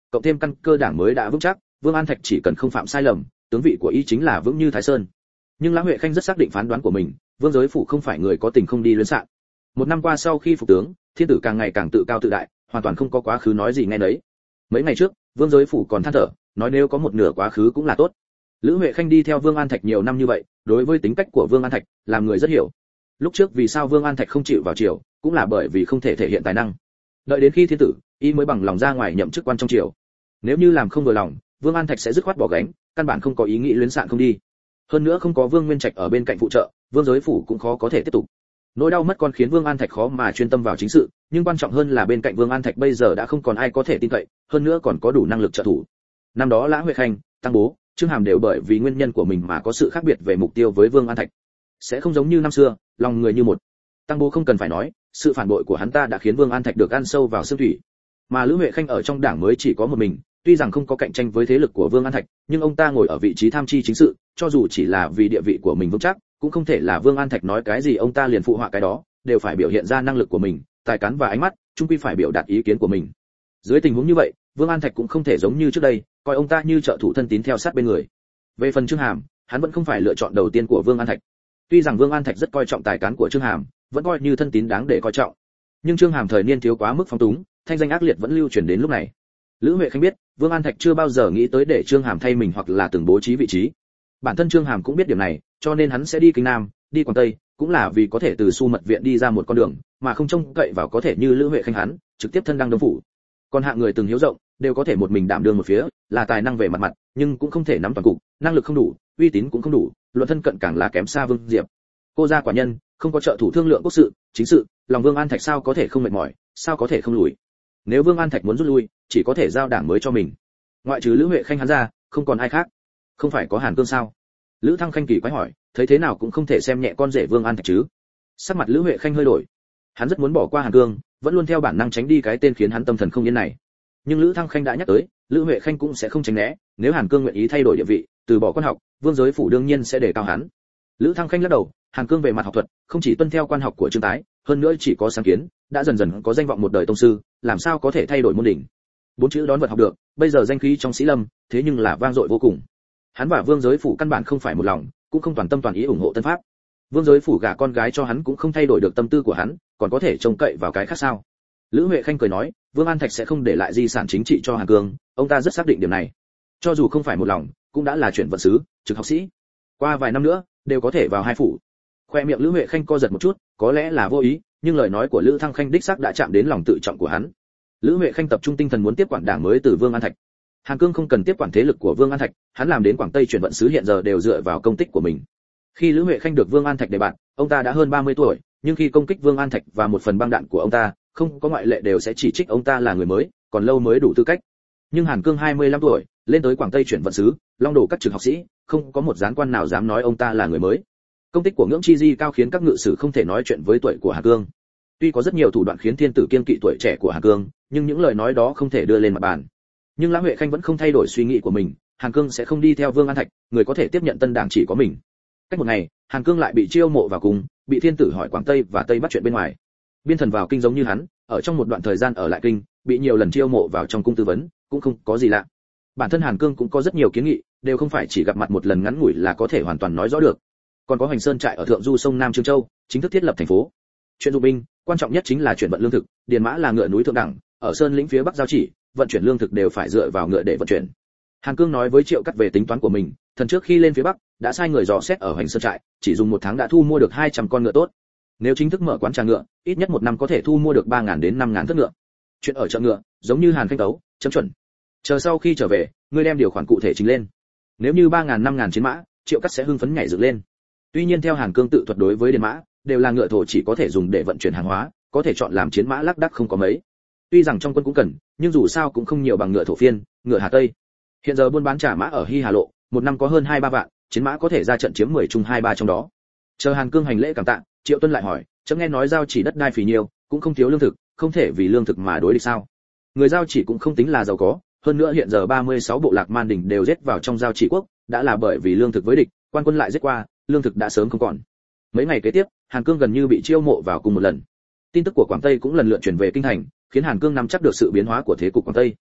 cộng thêm căn cơ đảng mới đã vững chắc, Vương An Thạch chỉ cần không phạm sai lầm, tướng vị của y chính là vững như Thái Sơn. Nhưng Lã Huệ Khanh rất xác định phán đoán của mình, Vương Giới Phủ không phải người có tình không đi luyến sạn. Một năm qua sau khi phục tướng, thiên tử càng ngày càng tự cao tự đại, hoàn toàn không có quá khứ nói gì nghe nấy. Mấy ngày trước, Vương Giới Phủ còn than thở, nói nếu có một nửa quá khứ cũng là tốt. Lữ Huệ Khanh đi theo Vương An Thạch nhiều năm như vậy, đối với tính cách của Vương An Thạch, làm người rất hiểu. Lúc trước vì sao Vương An Thạch không chịu vào triều, cũng là bởi vì không thể thể hiện tài năng. Đợi đến khi thiên tử, y mới bằng lòng ra ngoài nhậm chức quan trong triều. Nếu như làm không vừa lòng, Vương An Thạch sẽ dứt khoát bỏ gánh, căn bản không có ý nghĩ luyến sạn không đi. Hơn nữa không có Vương Nguyên Trạch ở bên cạnh phụ trợ, Vương Giới Phủ cũng khó có thể tiếp tục. Nỗi đau mất con khiến Vương An Thạch khó mà chuyên tâm vào chính sự, nhưng quan trọng hơn là bên cạnh Vương An Thạch bây giờ đã không còn ai có thể tin cậy, hơn nữa còn có đủ năng lực trợ thủ. Năm đó Lã Huệ Khanh, Tăng Bố, Trương Hàm đều bởi vì nguyên nhân của mình mà có sự khác biệt về mục tiêu với Vương An Thạch. Sẽ không giống như năm xưa, lòng người như một. Tăng Bố không cần phải nói, sự phản bội của hắn ta đã khiến Vương An Thạch được ăn sâu vào xương thủy. Mà Lữ Huệ Khanh ở trong đảng mới chỉ có một mình, tuy rằng không có cạnh tranh với thế lực của Vương An Thạch, nhưng ông ta ngồi ở vị trí tham chi chính sự, cho dù chỉ là vì địa vị của mình vững chắc, cũng không thể là Vương An Thạch nói cái gì ông ta liền phụ họa cái đó, đều phải biểu hiện ra năng lực của mình, tài cán và ánh mắt, chung quy phải biểu đạt ý kiến của mình. Dưới tình huống như vậy, Vương An Thạch cũng không thể giống như trước đây, coi ông ta như trợ thủ thân tín theo sát bên người. Về phần Trương Hàm, hắn vẫn không phải lựa chọn đầu tiên của Vương An Thạch. Tuy rằng Vương An Thạch rất coi trọng tài cán của Trương Hàm, vẫn coi như thân tín đáng để coi trọng, nhưng Trương Hàm thời niên thiếu quá mức phóng túng, thanh danh ác liệt vẫn lưu truyền đến lúc này. Lữ Huệ Khanh biết, Vương An Thạch chưa bao giờ nghĩ tới để Trương Hàm thay mình hoặc là từng bố trí vị trí. Bản thân Trương Hàm cũng biết điểm này, cho nên hắn sẽ đi Kinh Nam, đi Quảng Tây, cũng là vì có thể từ Su Mật viện đi ra một con đường, mà không trông cậy vào có thể như Lữ Huệ Khanh hắn, trực tiếp thân đăng Đông phủ. Còn hạng người từng hiếu rộng, đều có thể một mình đảm đương một phía, là tài năng về mặt, nhưng cũng không thể nắm toàn cục, năng lực không đủ, uy tín cũng không đủ, luận thân cận càng là kém xa Vương Diệp. Cô gia quả nhân, không có trợ thủ thương lượng quốc sự, chính sự, lòng Vương An Thạch sao có thể không mệt mỏi, sao có thể không lùi. Nếu Vương An Thạch muốn rút lui, chỉ có thể giao đảng mới cho mình. Ngoại trừ Lữ Huệ Khanh hắn ra, không còn ai khác. Không phải có Hàn Cương sao? Lữ Thăng Khanh kỳ quái hỏi, thấy thế nào cũng không thể xem nhẹ con rể Vương An Thạch chứ. Sắc mặt Lữ Huệ Khanh hơi đổi. Hắn rất muốn bỏ qua Hàn Cương, vẫn luôn theo bản năng tránh đi cái tên khiến hắn tâm thần không yên này. Nhưng Lữ Thăng Khanh đã nhắc tới, Lữ Huệ Khanh cũng sẽ không tránh né, nếu Hàn Cương nguyện ý thay đổi địa vị, từ bỏ quan học, Vương Giới Phủ đương nhiên sẽ đề cao hắn. Lữ Thăng Khanh lắc đầu, Hàn Cương về mặt học thuật, không chỉ tuân theo quan học của Trương Tái, hơn nữa chỉ có sáng kiến, đã dần dần có danh vọng một đời tông sư, làm sao có thể thay đổi môn đỉnh. Bốn chữ đón vật học được, bây giờ danh khí trong Sĩ Lâm, thế nhưng là vang dội vô cùng. Hắn và Vương Giới Phủ căn bản không phải một lòng, cũng không toàn tâm toàn ý ủng hộ Tân Pháp. Vương Giới Phủ gả con gái cho hắn cũng không thay đổi được tâm tư của hắn, còn có thể trông cậy vào cái khác sao? Lữ Huệ Khanh cười nói, Vương An Thạch sẽ không để lại di sản chính trị cho Hàn Cương, ông ta rất xác định điểm này. Cho dù không phải một lòng, cũng đã là chuyển vận sứ, trực học sĩ. Qua vài năm nữa, đều có thể vào hai phủ. Khoe miệng Lữ Huệ Khanh co giật một chút, có lẽ là vô ý, nhưng lời nói của Lữ Thăng Khanh đích xác đã chạm đến lòng tự trọng của hắn. Lữ Huệ Khanh tập trung tinh thần muốn tiếp quản đảng mới từ Vương An Thạch. Hàn Cương không cần tiếp quản thế lực của Vương An Thạch, hắn làm đến Quảng Tây chuyển vận sứ hiện giờ đều dựa vào công tích của mình. Khi Lữ Huệ Khanh được Vương An Thạch đề bạt, ông ta đã hơn 30 tuổi, nhưng khi công kích Vương An Thạch và một phần băng đạn của ông ta, không có ngoại lệ đều sẽ chỉ trích ông ta là người mới, còn lâu mới đủ tư cách. Nhưng Hàn Cương 25 tuổi, lên tới Quảng Tây chuyển vận sứ, long đổ các trường học sĩ, không có một gián quan nào dám nói ông ta là người mới. Công tích của Ngưỡng Chi Di cao khiến các ngự sử không thể nói chuyện với tuổi của Hàn Cương. Tuy có rất nhiều thủ đoạn khiến thiên tử kiêng kỵ tuổi trẻ của Hàn Cương, nhưng những lời nói đó không thể đưa lên mặt bàn. Nhưng Lã Huệ Khanh vẫn không thay đổi suy nghĩ của mình, Hàn Cương sẽ không đi theo Vương An Thạch, người có thể tiếp nhận tân đảng chỉ có mình. Cách một ngày, Hàn Cương lại bị chiêu mộ vào cung, bị thiên tử hỏi Quảng Tây và Tây Bắc chuyện bên ngoài. Biên thần vào kinh giống như hắn, ở trong một đoạn thời gian ở lại kinh, bị nhiều lần chiêu mộ vào trong cung tư vấn, cũng không có gì lạ. Bản thân Hàn Cương cũng có rất nhiều kiến nghị, đều không phải chỉ gặp mặt một lần ngắn ngủi là có thể hoàn toàn nói rõ được. Còn có Hoành Sơn trại ở thượng du sông Nam Trương Châu, chính thức thiết lập thành phố. Chuyện dụng binh, quan trọng nhất chính là chuyển vận lương thực, điền mã là ngựa núi thượng đẳng, ở sơn lĩnh phía bắc giao chỉ, vận chuyển lương thực đều phải dựa vào ngựa để vận chuyển. Hàn Cương nói với Triệu Cắt về tính toán của mình, thần trước khi lên phía bắc, đã sai người dò xét ở Hoành Sơn trại, chỉ dùng một tháng đã thu mua được 200 con ngựa tốt. Nếu chính thức mở quán trà ngựa, ít nhất một năm có thể thu mua được 3.000 đến 5.000 thớt ngựa. Chuyện ở chợ ngựa, giống như Hàn Khanh tấu, chấm chuẩn. Chờ sau khi trở về, ngươi đem điều khoản cụ thể trình lên. Nếu như 3.000 5.000 chiến mã, Triệu Cắt sẽ hưng phấn nhảy dựng lên. Tuy nhiên theo Hàn Cương tự thuật đối với điền mã, đều là ngựa thổ chỉ có thể dùng để vận chuyển hàng hóa, có thể chọn làm chiến mã lác đác không có mấy. Tuy rằng trong quân cũng cần, nhưng dù sao cũng không nhiều bằng ngựa thổ phiên, ngựa Hà Tây. Hiện giờ buôn bán trả mã ở Hy Hà Lộ, một năm có hơn 2-3 vạn, chiến mã có thể ra trận chiếm 10 chung 2-3 trong đó. Chờ Hàn Cương hành lễ cảm tạ, Triệu Tuân lại hỏi, chấm nghe nói giao chỉ đất đai phì nhiều, cũng không thiếu lương thực, không thể vì lương thực mà đối địch sao? Người giao chỉ cũng không tính là giàu có, hơn nữa hiện giờ 36 bộ lạc man đỉnh đều giết vào trong giao chỉ quốc, đã là bởi vì lương thực với địch, quan quân lại giết qua, lương thực đã sớm không còn. Mấy ngày kế tiếp, Hàn Cương gần như bị chiêu mộ vào cùng một lần. Tin tức của Quảng Tây cũng lần lượt truyền về kinh thành, khiến Hàn Cương nắm chắc được sự biến hóa của thế cục Quảng Tây.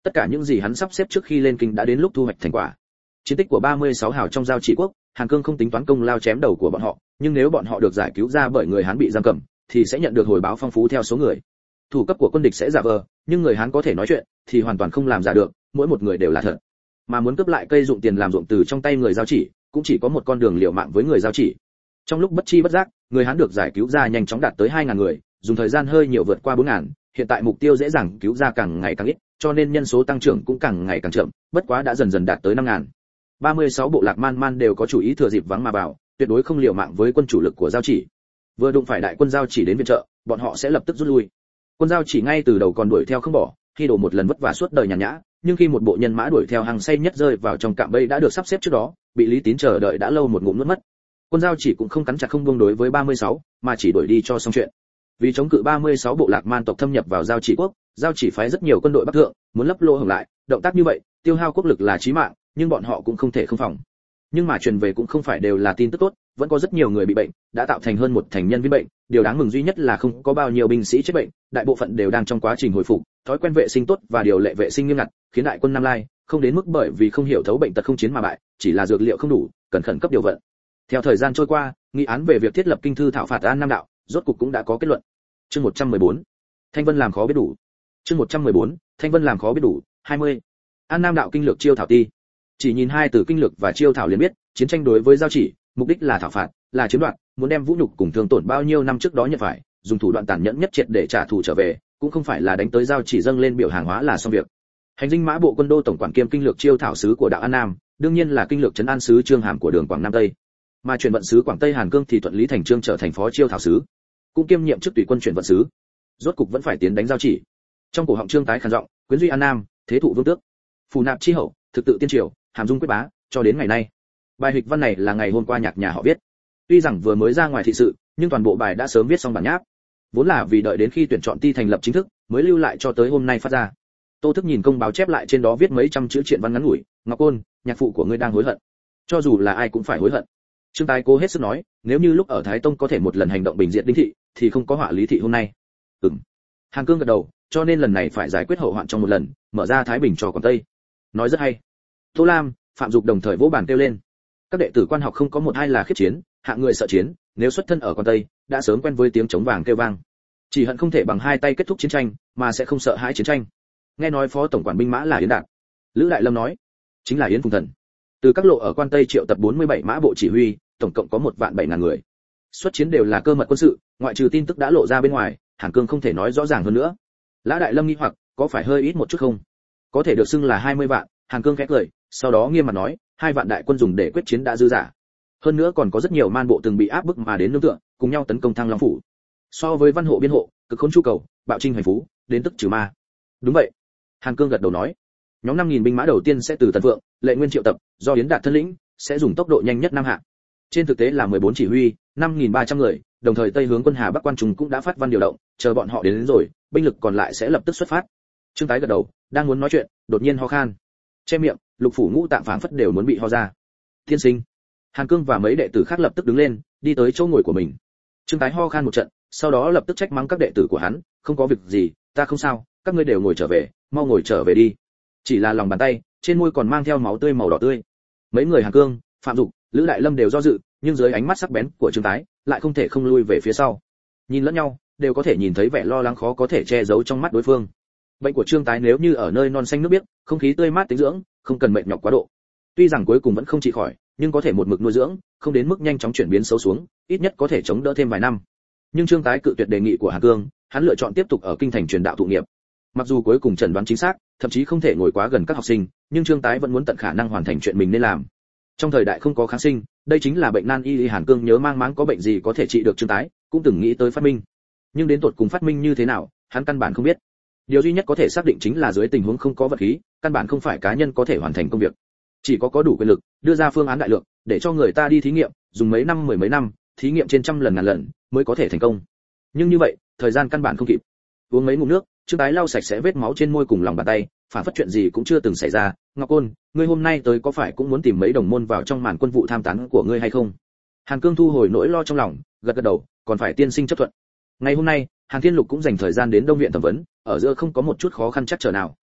Tất cả những gì hắn sắp xếp trước khi lên kinh đã đến lúc thu hoạch thành quả. Chiến tích của 36 hào trong giao chỉ quốc, Hàn Cương không tính toán công lao chém đầu của bọn họ, nhưng nếu bọn họ được giải cứu ra bởi người Hán bị giam cầm, thì sẽ nhận được hồi báo phong phú theo số người. Thủ cấp của quân địch sẽ giả vờ, nhưng người Hán có thể nói chuyện, thì hoàn toàn không làm giả được, mỗi một người đều là thật. Mà muốn cướp lại cây dụng tiền làm ruộng từ trong tay người giao chỉ, cũng chỉ có một con đường liều mạng với người giao chỉ. Trong lúc bất chi bất giác, người Hán được giải cứu ra nhanh chóng đạt tới 2000 người, dùng thời gian hơi nhiều vượt qua 4000, hiện tại mục tiêu dễ dàng cứu ra càng ngày càng ít, cho nên nhân số tăng trưởng cũng càng ngày càng chậm, bất quá đã dần dần đạt tới 5000. 36 bộ lạc man man đều có chủ ý thừa dịp vắng mà vào, tuyệt đối không liều mạng với quân chủ lực của giao chỉ. Vừa đụng phải đại quân giao chỉ đến viện trợ, bọn họ sẽ lập tức rút lui. Quân giao chỉ ngay từ đầu còn đuổi theo không bỏ, khi đổ một lần vất vả suốt đời nhàn nhã, nhưng khi một bộ nhân mã đuổi theo hàng say nhất rơi vào trong cạm bẫy đã được sắp xếp trước đó, bị Lý Tín chờ đợi đã lâu một ngụm nuốt mất. Quân giao chỉ cũng không cắn chặt không buông đối với 36, mà chỉ đuổi đi cho xong chuyện. Vì chống cự 36 bộ lạc man tộc thâm nhập vào giao chỉ quốc, giao chỉ phái rất nhiều quân đội bắc thượng, muốn lấp lỗ hổng lại, động tác như vậy, tiêu hao quốc lực là chí mạng, nhưng bọn họ cũng không thể không phòng. Nhưng mà truyền về cũng không phải đều là tin tức tốt, vẫn có rất nhiều người bị bệnh, đã tạo thành hơn một thành nhân viên bệnh, điều đáng mừng duy nhất là không có bao nhiêu binh sĩ chết bệnh, đại bộ phận đều đang trong quá trình hồi phục, thói quen vệ sinh tốt và điều lệ vệ sinh nghiêm ngặt, khiến đại quân Nam Lai không đến mức bởi vì không hiểu thấu bệnh tật không chiến mà bại, chỉ là dược liệu không đủ, cần khẩn cấp điều vận. Theo thời gian trôi qua, nghị án về việc thiết lập kinh thư thảo phạt An Nam đạo, rốt cục cũng đã có kết luận. Chương 114. Thanh Vân làm khó biết đủ. Chương 114. Thanh Vân làm khó biết đủ. 20. An Nam đạo kinh lược chiêu thảo ti. Chỉ nhìn hai từ kinh lược và chiêu thảo liền biết, chiến tranh đối với giao chỉ, mục đích là thảo phạt, là chiếm đoạt, muốn đem vũ nhục cùng thương tổn bao nhiêu năm trước đó nhận phải, dùng thủ đoạn tàn nhẫn nhất triệt để trả thù trở về, cũng không phải là đánh tới giao chỉ dâng lên biểu hàng hóa là xong việc. Hành dinh mã bộ quân đô tổng quản kiêm kinh lược chiêu thảo sứ của đạo An Nam, đương nhiên là kinh lược trấn an sứ Trương Hàm của đường Quảng Nam Tây. Mà chuyển vận sứ Quảng Tây Hàn Cương thì thuận lý thành trương trở thành phó chiêu thảo sứ, cũng kiêm nhiệm chức tùy quân chuyển vận sứ. Rốt cục vẫn phải tiến đánh giao chỉ. Trong cổ họng Trương tái khàn giọng, quyến duy An Nam, thế thụ vương tước, phù nạp chi hậu, thực tự tiên triều, hàm dung quyết bá, cho đến ngày nay. Bài hịch văn này là ngày hôm qua nhạc nhà họ viết. Tuy rằng vừa mới ra ngoài thị sự, nhưng toàn bộ bài đã sớm viết xong bản nháp. Vốn là vì đợi đến khi tuyển chọn ti thành lập chính thức, mới lưu lại cho tới hôm nay phát ra. Tô Thức nhìn công báo chép lại trên đó viết mấy trăm chữ truyện văn ngắn ngủi, "Ngọc Côn, nhạc phụ của ngươi đang hối hận." Cho dù là ai cũng phải hối hận. Trương Tái cố hết sức nói, nếu như lúc ở Thái Tông có thể một lần hành động bình diện Đinh thị, thì không có họa Lý thị hôm nay. Hàn Cương gật đầu, cho nên lần này phải giải quyết hậu hoạn trong một lần, mở ra Thái Bình cho Quảng Tây. Nói rất hay. Tô Lam, Phạm Dục đồng thời vỗ bàn kêu lên. Các đệ tử quan học không có một ai là khiếp chiến, hạng người sợ chiến, nếu xuất thân ở Quảng Tây, đã sớm quen với tiếng trống vàng kêu vang. Chỉ hận không thể bằng hai tay kết thúc chiến tranh, mà sẽ không sợ hãi chiến tranh. Nghe nói phó tổng quản binh mã là Yến Đạt. Lữ Đại Lâm nói, chính là Yến Phùng Thần. Từ các lộ ở Quan Tây triệu tập 47 mã bộ chỉ huy, tổng cộng có 1.700.000 người. Xuất chiến đều là cơ mật quân sự, ngoại trừ tin tức đã lộ ra bên ngoài, Hàn Cương không thể nói rõ ràng hơn nữa. Lã Đại Lâm nghi hoặc, có phải hơi ít một chút không? Có thể được xưng là 20 vạn, Hàn Cương khẽ cười, sau đó nghiêm mặt nói, 2 vạn đại quân dùng để quyết chiến đã dư giả. Hơn nữa còn có rất nhiều man bộ từng bị áp bức mà đến nương tựa, cùng nhau tấn công Thăng Long phủ. So với văn hộ biên hộ, cực khôn chu cầu, bạo trinh hành phú, đến tức trừ ma. Đúng vậy. Hàn Cương gật đầu nói, nhóm 5000 binh mã đầu tiên sẽ từ Tần Vượng, Lệ Nguyên triệu tập, do Yến Đạt thân lĩnh, sẽ dùng tốc độ nhanh nhất Nam Hạ. Trên thực tế là 14 chỉ huy, 5300 người, đồng thời Tây hướng quân Hà Bắc quan trùng cũng đã phát văn điều động, chờ bọn họ đến rồi, binh lực còn lại sẽ lập tức xuất phát. Trương Tái gật đầu, đang muốn nói chuyện, đột nhiên ho khan. Che miệng, lục phủ ngũ tạng phảng phất đều muốn bị ho ra. Tiên sinh. Hàn Cương và mấy đệ tử khác lập tức đứng lên, đi tới chỗ ngồi của mình. Trương Tái ho khan một trận, sau đó lập tức trách mắng các đệ tử của hắn, không có việc gì, ta không sao, các ngươi đều ngồi trở về, mau ngồi trở về đi. Chỉ là lòng bàn tay, trên môi còn mang theo máu tươi màu đỏ tươi. Mấy người Hàn Cương, Phạm Dục, Lữ Đại Lâm đều do dự, nhưng dưới ánh mắt sắc bén của Trương Tái, lại không thể không lui về phía sau. Nhìn lẫn nhau, đều có thể nhìn thấy vẻ lo lắng khó có thể che giấu trong mắt đối phương. Bệnh của Trương Tái nếu như ở nơi non xanh nước biếc, không khí tươi mát tĩnh dưỡng, không cần mệt nhọc quá độ. Tuy rằng cuối cùng vẫn không trị khỏi, nhưng có thể một mực nuôi dưỡng, không đến mức nhanh chóng chuyển biến xấu xuống, ít nhất có thể chống đỡ thêm vài năm. Nhưng Trương Tái cự tuyệt đề nghị của Hàn Cương, hắn lựa chọn tiếp tục ở kinh thành truyền đạo thụ nghiệp. Mặc dù cuối cùng chẩn đoán chính xác, thậm chí không thể ngồi quá gần các học sinh, nhưng Trương Tái vẫn muốn tận khả năng hoàn thành chuyện mình nên làm. Trong thời đại không có kháng sinh, đây chính là bệnh nan y. Hàn Cương nhớ mang máng có bệnh gì có thể trị được Trương Tái, cũng từng nghĩ tới phát minh. Nhưng đến tột cùng phát minh như thế nào, hắn căn bản không biết. Điều duy nhất có thể xác định chính là dưới tình huống không có vật khí, căn bản không phải cá nhân có thể hoàn thành công việc. Chỉ có đủ quyền lực, đưa ra phương án đại lượng, để cho người ta đi thí nghiệm, dùng mấy năm mười mấy năm, thí nghiệm trên trăm lần ngàn lần, mới có thể thành công. Nhưng như vậy, thời gian căn bản không kịp. Uống mấy ngụm nước, Trương Tái lau sạch sẽ vết máu trên môi cùng lòng bàn tay, phản phất chuyện gì cũng chưa từng xảy ra. Ngọc Côn, ngươi hôm nay tới có phải cũng muốn tìm mấy đồng môn vào trong màn quân vụ tham tán của ngươi hay không? Hàn Cương thu hồi nỗi lo trong lòng, gật gật đầu, còn phải tiên sinh chấp thuận. Ngày hôm nay, Hàn Thiên Lục cũng dành thời gian đến Đông viện thẩm vấn, ở giữa không có một chút khó khăn chắc trở nào.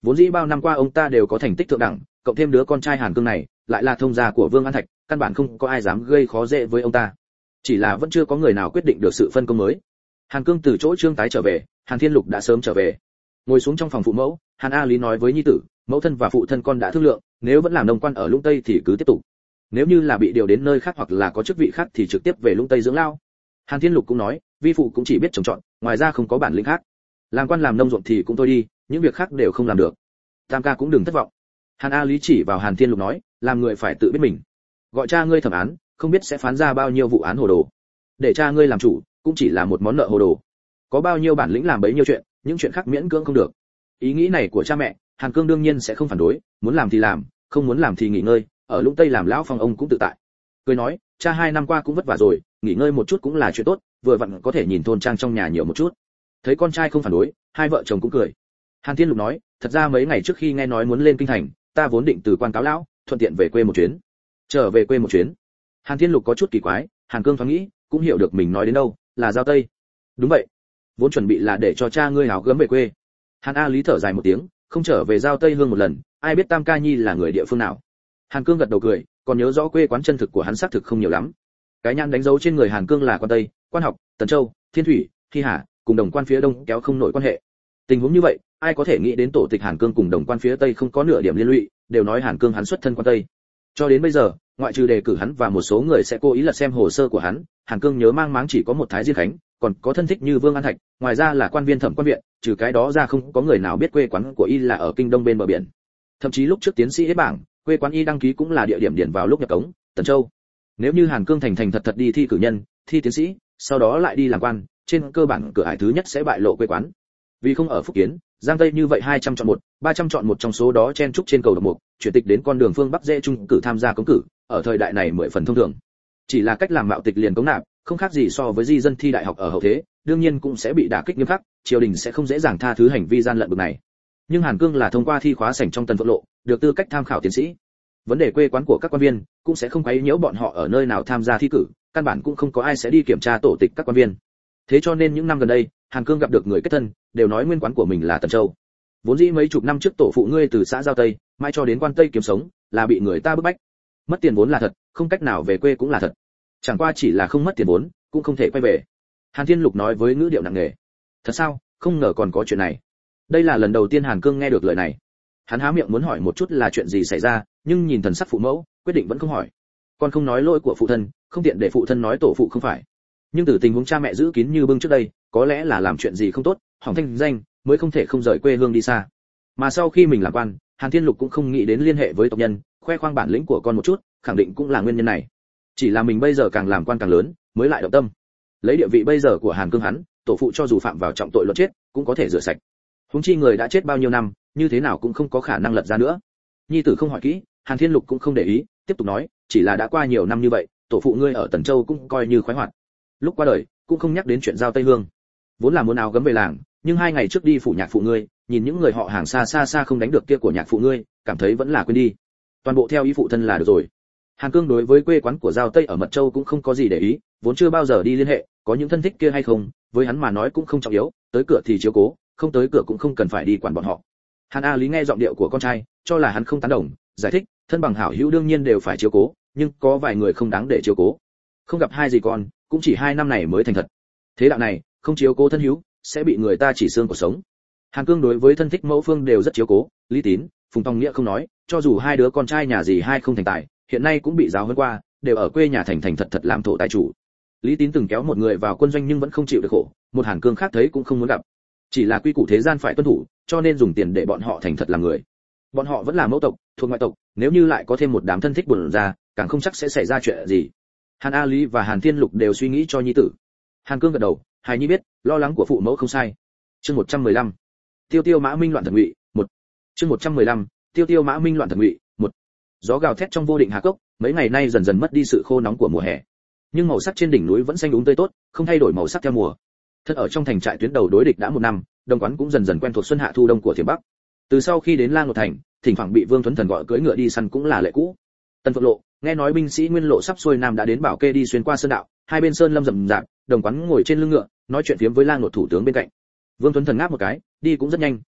Vốn dĩ bao năm qua ông ta đều có thành tích thượng đẳng, cộng thêm đứa con trai Hàn Cương này, lại là thông gia của Vương An Thạch, căn bản không có ai dám gây khó dễ với ông ta. Chỉ là vẫn chưa có người nào quyết định được sự phân công mới. Hàn Cương từ chỗ Trương Tái trở về, Hàn Thiên Lục đã sớm trở về. Ngồi xuống trong phòng phụ mẫu, Hàn A Lý nói với nhi tử, mẫu thân và phụ thân con đã thương lượng, nếu vẫn làm nông quan ở Lũng Tây thì cứ tiếp tục. Nếu như là bị điều đến nơi khác hoặc là có chức vị khác thì trực tiếp về Lũng Tây dưỡng lao. Hàn Thiên Lục cũng nói, vi phụ cũng chỉ biết trồng trọt, ngoài ra không có bản lĩnh khác. Làm quan làm nông ruộng thì cũng thôi đi, những việc khác đều không làm được. Tam ca cũng đừng thất vọng. Hàn A Lý chỉ vào Hàn Thiên Lục nói, làm người phải tự biết mình. Gọi cha ngươi thẩm án, không biết sẽ phán ra bao nhiêu vụ án hồ đồ. Để cha ngươi làm chủ, cũng chỉ là một món nợ hồ đồ. Có bao nhiêu bản lĩnh làm bấy nhiêu chuyện, những chuyện khác miễn cưỡng không được. Ý nghĩ này của cha mẹ, Hàn Cương đương nhiên sẽ không phản đối, muốn làm thì làm, không muốn làm thì nghỉ ngơi, ở Lũng Tây làm lão phong ông cũng tự tại. Cười nói, cha 2 năm qua cũng vất vả rồi, nghỉ ngơi một chút cũng là chuyện tốt, vừa vặn có thể nhìn thôn trang trong nhà nhiều một chút. Thấy con trai không phản đối, hai vợ chồng cũng cười. Hàn Thiên Lục nói, thật ra mấy ngày trước khi nghe nói muốn lên kinh thành, ta vốn định từ quan cáo lão, thuận tiện về quê một chuyến. Trở về quê một chuyến. Hàn Thiên Lục có chút kỳ quái, Hàn Cương thoáng nghĩ, cũng hiểu được mình nói đến đâu, là giao Tây. Đúng vậy, vốn chuẩn bị là để cho cha ngươi hào gấm về quê. Hàn A Lý thở dài một tiếng, không trở về giao Tây Hương một lần, ai biết Tam ca nhi là người địa phương nào. Hàn Cương gật đầu cười, còn nhớ rõ quê quán chân thực của hắn xác thực không nhiều lắm. Cái nhãn đánh dấu trên người Hàn Cương là quan Tây, quan học, Tần Châu, Thiên Thủy, Thi Hà, cùng đồng quan phía đông kéo không nổi quan hệ. Tình huống như vậy, ai có thể nghĩ đến tổ tịch Hàn Cương cùng đồng quan phía tây không có nửa điểm liên lụy, đều nói Hàn Cương hắn xuất thân quan Tây. Cho đến bây giờ, ngoại trừ đề cử hắn và một số người sẽ cố ý lật xem hồ sơ của hắn, Hàn Cương nhớ mang máng chỉ có một Thái Diên Khánh, còn có thân thích như Vương An Thạch, ngoài ra là quan viên thẩm quan viện, trừ cái đó ra không có người nào biết quê quán của y là ở kinh đông bên bờ biển. Thậm chí lúc trước tiến sĩ hết bảng, quê quán y đăng ký cũng là địa điểm điền vào lúc nhập cống, Tần Châu. Nếu như Hàn Cương thành thật thật đi thi cử nhân, thi tiến sĩ, sau đó lại đi làm quan, trên cơ bản cửa ải thứ nhất sẽ bại lộ quê quán. Vì không ở Phúc Kiến, Giang Tây như vậy 200 chọn 1, 300 chọn 1 trong số đó chen trúc trên cầu độc mục, chuyển tịch đến con đường phương Bắc dễ trung cử tham gia cống cử, ở thời đại này 10 phần thông thường. Chỉ là cách làm mạo tịch liền cống nạp, không khác gì so với di dân thi đại học ở hậu thế, đương nhiên cũng sẽ bị đả kích nghiêm khắc, triều đình sẽ không dễ dàng tha thứ hành vi gian lận bực này. Nhưng Hàn Cương là thông qua thi khóa sảnh trong Tần Phượng Lộ, được tư cách tham khảo tiến sĩ. Vấn đề quê quán của các quan viên cũng sẽ không quấy nhiễu bọn họ ở nơi nào tham gia thi cử, căn bản cũng không có ai sẽ đi kiểm tra tổ tịch các quan viên. Thế cho nên những năm gần đây, Hàn Cương gặp được người kết thân, đều nói nguyên quán của mình là Tần Châu. Vốn dĩ mấy chục năm trước tổ phụ ngươi từ xã Giao Tây, mai cho đến quan Tây kiếm sống, là bị người ta bức bách. Mất tiền vốn là thật, không cách nào về quê cũng là thật. Chẳng qua chỉ là không mất tiền vốn, cũng không thể quay về. Hàn Thiên Lục nói với ngữ điệu nặng nề. Thật sao, không ngờ còn có chuyện này. Đây là lần đầu tiên Hàn Cương nghe được lời này. Hắn há miệng muốn hỏi một chút là chuyện gì xảy ra, nhưng nhìn thần sắc phụ mẫu, quyết định vẫn không hỏi. Con không nói lỗi của phụ thân, không tiện để phụ thân nói tổ phụ không phải. Nhưng từ tình huống cha mẹ giữ kín như bưng trước đây, có lẽ là làm chuyện gì không tốt, hỏng thanh danh, mới không thể không rời quê hương đi xa. Mà sau khi mình làm quan, Hàn Thiên Lục cũng không nghĩ đến liên hệ với tộc nhân, khoe khoang bản lĩnh của con một chút, khẳng định cũng là nguyên nhân này. Chỉ là mình bây giờ càng làm quan càng lớn, mới lại động tâm. Lấy địa vị bây giờ của Hàn Cương hắn, tổ phụ cho dù phạm vào trọng tội luật chết, cũng có thể rửa sạch. Huống chi người đã chết bao nhiêu năm, như thế nào cũng không có khả năng lật ra nữa. Nhi tử không hỏi kỹ, Hàn Thiên Lục cũng không để ý, tiếp tục nói, chỉ là đã qua nhiều năm như vậy, tổ phụ ngươi ở Tần Châu cũng coi như khoái hoạt. Lúc qua đời, cũng không nhắc đến chuyện giao Tây Hương. Vốn là muốn áo gấm về làng, nhưng 2 ngày trước đi phủ nhạc phụ ngươi, nhìn những người họ hàng xa xa không đánh được kia của nhạc phụ ngươi, cảm thấy vẫn là quên đi. Toàn bộ theo ý phụ thân là được rồi. Hàn Cương đối với quê quán của giao Tây ở Mật Châu cũng không có gì để ý, vốn chưa bao giờ đi liên hệ, có những thân thích kia hay không, với hắn mà nói cũng không trọng yếu, tới cửa thì chiếu cố, không tới cửa cũng không cần phải đi quản bọn họ. Hàn A Lý nghe giọng điệu của con trai, cho là hắn không tán đồng, giải thích, thân bằng hảo hữu đương nhiên đều phải chiếu cố, nhưng có vài người không đáng để chiếu cố. Không gặp hai gì con, cũng chỉ 2 năm này mới thành thật. Thế đạo này, không chiếu cố thân hữu, sẽ bị người ta chỉ xương cuộc sống. Hàn Cương đối với thân thích mẫu phương đều rất chiếu cố, Lý Tín, Phùng Tòng Nghĩa không nói, cho dù 2 đứa con trai nhà gì hai không thành tài, hiện nay cũng bị giáo huấn qua, đều ở quê nhà thành thật làm thổ tài chủ. Lý Tín từng kéo một người vào quân doanh nhưng vẫn không chịu được khổ, một Hàn Cương khác thấy cũng không muốn gặp. Chỉ là quy củ thế gian phải tuân thủ, cho nên dùng tiền để bọn họ thành thật làm người. Bọn họ vẫn là mẫu tộc, thuộc ngoại tộc, nếu như lại có thêm một đám thân thích buồn ra, càng không chắc sẽ xảy ra chuyện gì. Hàn A Lý và Hàn Thiên Lục đều suy nghĩ cho nhi tử. Hàn Cương gật đầu, hài nhi biết, lo lắng của phụ mẫu không sai. Chương 115. Tiêu Tiêu Mã Minh loạn thần ngụy, 1. Chương 115. Tiêu Tiêu Mã Minh loạn thần ngụy, 1. Gió gào thét trong vô định hà cốc, mấy ngày nay dần dần mất đi sự khô nóng của mùa hè. Nhưng màu sắc trên đỉnh núi vẫn xanh úng tươi tốt, không thay đổi màu sắc theo mùa. Thật ở trong thành trại tuyến đầu đối địch đã 1 năm, đồng quán cũng dần dần quen thuộc xuân hạ thu đông của Thiểm Bắc. Từ sau khi đến Lang Ngột thành, thỉnh thoảng bị Vương Tuấn Thần gọi cưỡi ngựa đi săn cũng là lệ cũ. Tân Phượng Lộ, nghe nói binh sĩ Nguyên Lộ sắp xuôi nam đã đến Bảo Kê đi xuyên qua sơn đạo, hai bên sơn lâm rậm rạp, đồng quán ngồi trên lưng ngựa, nói chuyện phiếm với Lang Ngột thủ tướng bên cạnh. Vương Tuấn Thần ngáp một cái, đi cũng rất nhanh,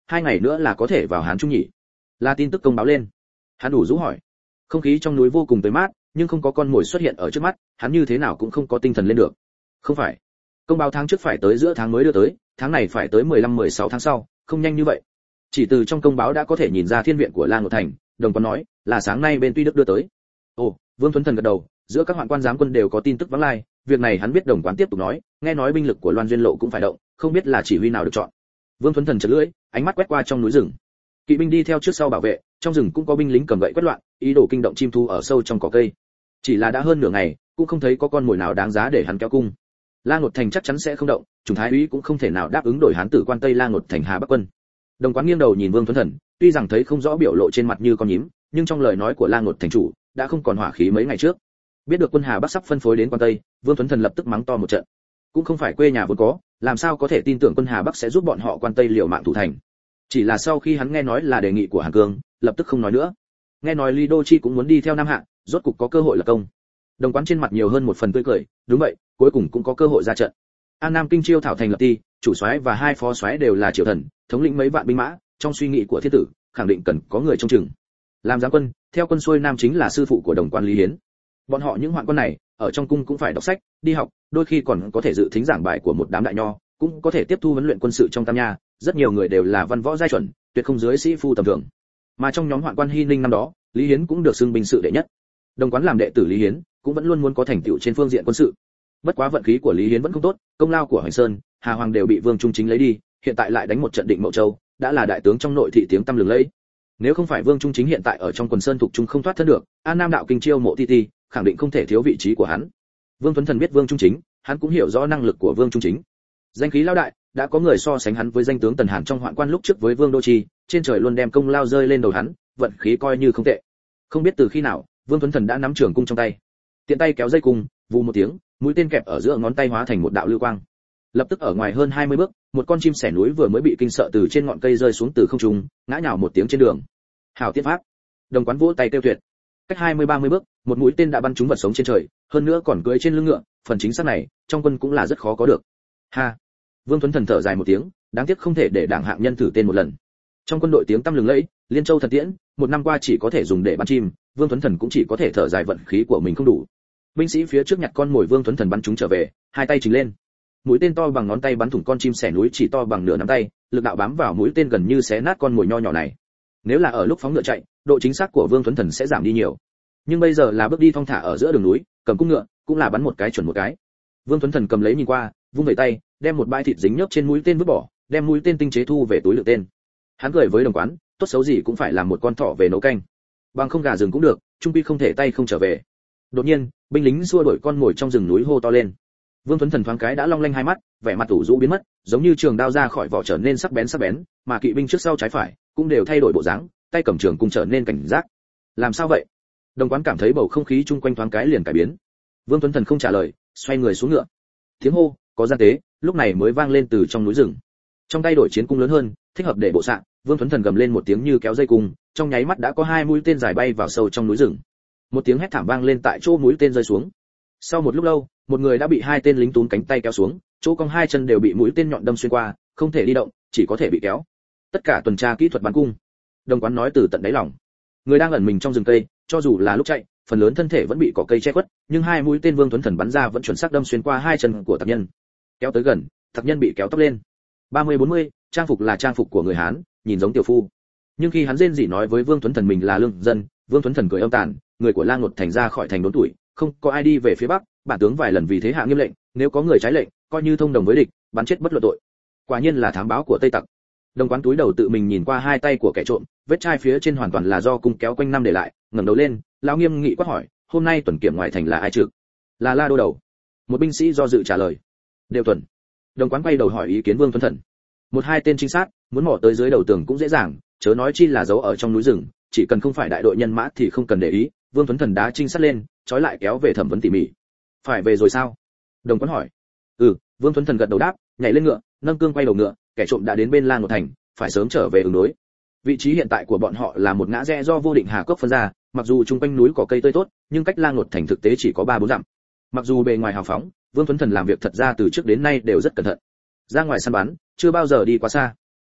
2 ngày nữa là có thể vào Hán Trung nhỉ? Là tin tức công báo lên. Hắn đủ rũ hỏi. Không khí trong núi vô cùng tươi mát, nhưng không có con mồi xuất hiện ở trước mắt, hắn như thế nào cũng không có tinh thần lên được. Không phải, công báo tháng trước phải tới giữa tháng mới đưa tới, tháng này phải tới 15-16 tháng sau, không nhanh như vậy. Chỉ từ trong công báo đã có thể nhìn ra thiên viện của La Ngột Thành, Đồng Quán nói, là sáng nay bên Tuy Đức đưa tới. Ồ, Vương Tuấn Thần gật đầu, giữa các hoạn quan giám quân đều có tin tức vắng lai, việc này hắn biết. Đồng Quán tiếp tục nói, nghe nói binh lực của Loan Duyên Lộ cũng phải động, không biết là chỉ huy nào được chọn. Vương Tuấn Thần chợt lưỡi, ánh mắt quét qua trong núi rừng. Kỵ binh đi theo trước sau bảo vệ, trong rừng cũng có binh lính cầm gậy quét loạn, ý đồ kinh động chim thu ở sâu trong cỏ cây. Chỉ là đã hơn nửa ngày, cũng không thấy có con mồi nào đáng giá để hắn kéo cung. La Ngột Thành chắc chắn sẽ không động, Trùng Thái úy cũng không thể nào đáp ứng đổi Hán tử quan Tây La Ngột Thành Hà Bắc quân. Đồng Quán nghiêng đầu nhìn Vương Tuấn Thần, tuy rằng thấy không rõ biểu lộ trên mặt như con nhím, nhưng trong lời nói của La Ngột Thành chủ đã không còn hỏa khí mấy ngày trước. Biết được quân Hà Bắc sắp phân phối đến quan Tây, Vương Tuấn Thần lập tức mắng to một trận. Cũng không phải quê nhà vốn có, làm sao có thể tin tưởng quân Hà Bắc sẽ giúp bọn họ quan Tây liều mạng thủ thành. Chỉ là sau khi hắn nghe nói là đề nghị của Hàn Cương, lập tức không nói nữa. Nghe nói Lý Đô Chi cũng muốn đi theo Nam Hạ, rốt cục có cơ hội lập công. Đồng Quán trên mặt nhiều hơn một phần tươi cười, đúng vậy, cuối cùng cũng có cơ hội ra trận. An Nam Kinh Chiêu thảo thành lập ty, chủ soái và 2 phó soái đều là triều thần, thống lĩnh mấy vạn binh mã, trong suy nghĩ của thiên tử, khẳng định cần có người trông chừng. Làm giám quân, theo quân xuôi Nam chính là sư phụ của Đồng Quán Lý Hiến. Bọn họ những hoạn quan này, ở trong cung cũng phải đọc sách, đi học, đôi khi còn có thể dự thính giảng bài của một đám đại nho, cũng có thể tiếp thu huấn luyện quân sự trong Tam Nha, rất nhiều người đều là văn võ giai chuẩn, tuyệt không dưới sĩ phu tầm thường. Mà trong nhóm hoạn quan Hy Ninh năm đó, Lý Hiến cũng được xưng binh sự đệ nhất. Đồng Quán làm đệ tử Lý Hiến, cũng vẫn luôn muốn có thành tựu trên phương diện quân sự. Bất quá vận khí của Lý Hiến vẫn không tốt, công lao của Hoành Sơn, Hà Hoàng đều bị Vương Trung Chính lấy đi, hiện tại lại đánh một trận Định Mậu Châu, đã là đại tướng trong nội thị tiếng tăm lừng lẫy. Nếu không phải Vương Trung Chính hiện tại ở trong quần sơn thuộc trung không thoát thân được, An Nam đạo kinh chiêu mộ ti ti, khẳng định không thể thiếu vị trí của hắn. Vương Tuấn Thần biết Vương Trung Chính, hắn cũng hiểu rõ năng lực của Vương Trung Chính. Danh khí lao đại, đã có người so sánh hắn với danh tướng Tần Hàn trong hoạn quan lúc trước với Vương Đô Chi, trên trời luôn đem công lao rơi lên đầu hắn, vận khí coi như không tệ. Không biết từ khi nào, Vương Tuấn Thần đã nắm trường cung trong tay. Tiện tay kéo dây cung, vù một tiếng, mũi tên kẹp ở giữa ngón tay hóa thành một đạo lưu quang. Lập tức ở ngoài hơn 20 bước, một con chim sẻ núi vừa mới bị kinh sợ từ trên ngọn cây rơi xuống từ không trung, ngã nhào một tiếng trên đường. Hảo tiết pháp. Đồng Quán vỗ tay kêu tuyệt. Cách 20-30 bước, một mũi tên đã bắn trúng vật sống trên trời, hơn nữa còn cưỡi trên lưng ngựa, phần chính xác này, trong quân cũng là rất khó có được. Ha. Vương Tuấn Thần thở dài một tiếng, đáng tiếc không thể để đảng hạng nhân thử tên một lần. Trong quân đội tiếng tăm lừng lẫy, Liên Châu Thần Tiễn, một năm qua chỉ có thể dùng để bắn chim, Vương Tuấn Thần cũng chỉ có thể thở dài vận khí của mình không đủ. Binh sĩ phía trước nhặt con mồi Vương Tuấn Thần bắn chúng trở về, hai tay chỉnh lên. Mũi tên to bằng ngón tay bắn thủng con chim sẻ núi chỉ to bằng nửa nắm tay, lực đạo bám vào mũi tên gần như xé nát con mồi nho nhỏ này. Nếu là ở lúc phóng ngựa chạy, độ chính xác của Vương Tuấn Thần sẽ giảm đi nhiều. Nhưng bây giờ là bước đi thong thả ở giữa đường núi, cầm cung ngựa, cũng là bắn một cái chuẩn một cái. Vương Tuấn Thần cầm lấy nhìn qua, vung vẩy tay, đem một bãi thịt dính nhớp trên mũi tên vứt bỏ, đem mũi tên tinh chế thu về túi lượng tên. Hắn cười với Đồng Quán, tốt xấu gì cũng phải làm một con thỏ về nấu canh. Bằng không gà rừng cũng được, trung quy không thể tay không trở về. Đột nhiên, binh lính xua đuổi con mồi trong rừng núi hô to lên. Vương Tuấn Thần thoáng cái đã long lanh hai mắt, vẻ mặt ủ rũ biến mất, giống như trường đao ra khỏi vỏ trở nên sắc bén, mà kỵ binh trước sau trái phải cũng đều thay đổi bộ dáng, tay cầm trường cùng trở nên cảnh giác. Làm sao vậy? Đồng Quán cảm thấy bầu không khí chung quanh thoáng cái liền cải biến. Vương Tuấn Thần không trả lời, xoay người xuống ngựa. Tiếng hô, có gian tế, lúc này mới vang lên từ trong núi rừng. Trong tay đổi chiến cung lớn hơn, thích hợp để bộ sạng, Vương Tuấn Thần gầm lên một tiếng như kéo dây cung, trong nháy mắt đã có 2 mũi tên dài bay vào sâu trong núi rừng. Một tiếng hét thảm vang lên tại chỗ mũi tên rơi xuống. Sau một lúc lâu, một người đã bị 2 tên lính túm cánh tay kéo xuống, chỗ cong 2 chân đều bị mũi tên nhọn đâm xuyên qua, không thể đi động, chỉ có thể bị kéo. Tất cả tuần tra kỹ thuật bắn cung. Đồng Quán nói từ tận đáy lòng. Người đang ẩn mình trong rừng cây, cho dù là lúc chạy, phần lớn thân thể vẫn bị cỏ cây che khuất, nhưng 2 mũi tên Vương Tuấn Thần bắn ra vẫn chuẩn xác đâm xuyên qua 2 chân của tặc nhân. Kéo tới gần, tặc nhân bị kéo tóc lên. 30-40, trang phục là trang phục của người Hán, nhìn giống tiểu phu. Nhưng khi hắn rên rỉ nói với Vương Tuấn Thần mình là lương dân, Vương Tuấn Thần cười âm tàn, người của La Ngột Thành ra khỏi thành đốn tuổi, không có ai đi về phía bắc, bản tướng vài lần vì thế hạ nghiêm lệnh, nếu có người trái lệnh, coi như thông đồng với địch, bắn chết bất luận tội. Quả nhiên là thám báo của Tây tặc. Đồng Quán túi đầu tự mình nhìn qua 2 tay của kẻ trộm, vết chai phía trên hoàn toàn là do cung kéo quanh năm để lại, ngẩng đầu lên, lão nghiêm nghị quát hỏi, hôm nay tuần kiểm ngoại thành là ai trực? Là La đô đầu. Một binh sĩ do dự trả lời. Đều tuần. Đồng Quán quay đầu hỏi ý kiến Vương Tuấn Thần. 1-2 tên trinh sát, muốn mò tới dưới đầu tường cũng dễ dàng, chớ nói chi là giấu ở trong núi rừng, chỉ cần không phải đại đội nhân mã thì không cần để ý. Vương Tuấn Thần đá trinh sát lên, trói lại kéo về thẩm vấn tỉ mỉ. Phải về rồi sao? Đồng Quán hỏi. Vương Tuấn Thần gật đầu đáp, nhảy lên ngựa, nâng cương quay đầu ngựa, kẻ trộm đã đến bên La Ngột Thành, phải sớm trở về ứng đối. Vị trí hiện tại của bọn họ là một ngã rẽ do Vô Định Hà Cốc phân ra, mặc dù chung quanh núi có cây tươi tốt, nhưng cách La Ngột Thành thực tế chỉ có 3-4 dặm. Mặc dù bề ngoài hào phóng, Vương Tuấn Thần làm việc thật ra từ trước đến nay đều rất cẩn thận. Ra ngoài săn bắn, chưa bao giờ đi quá xa.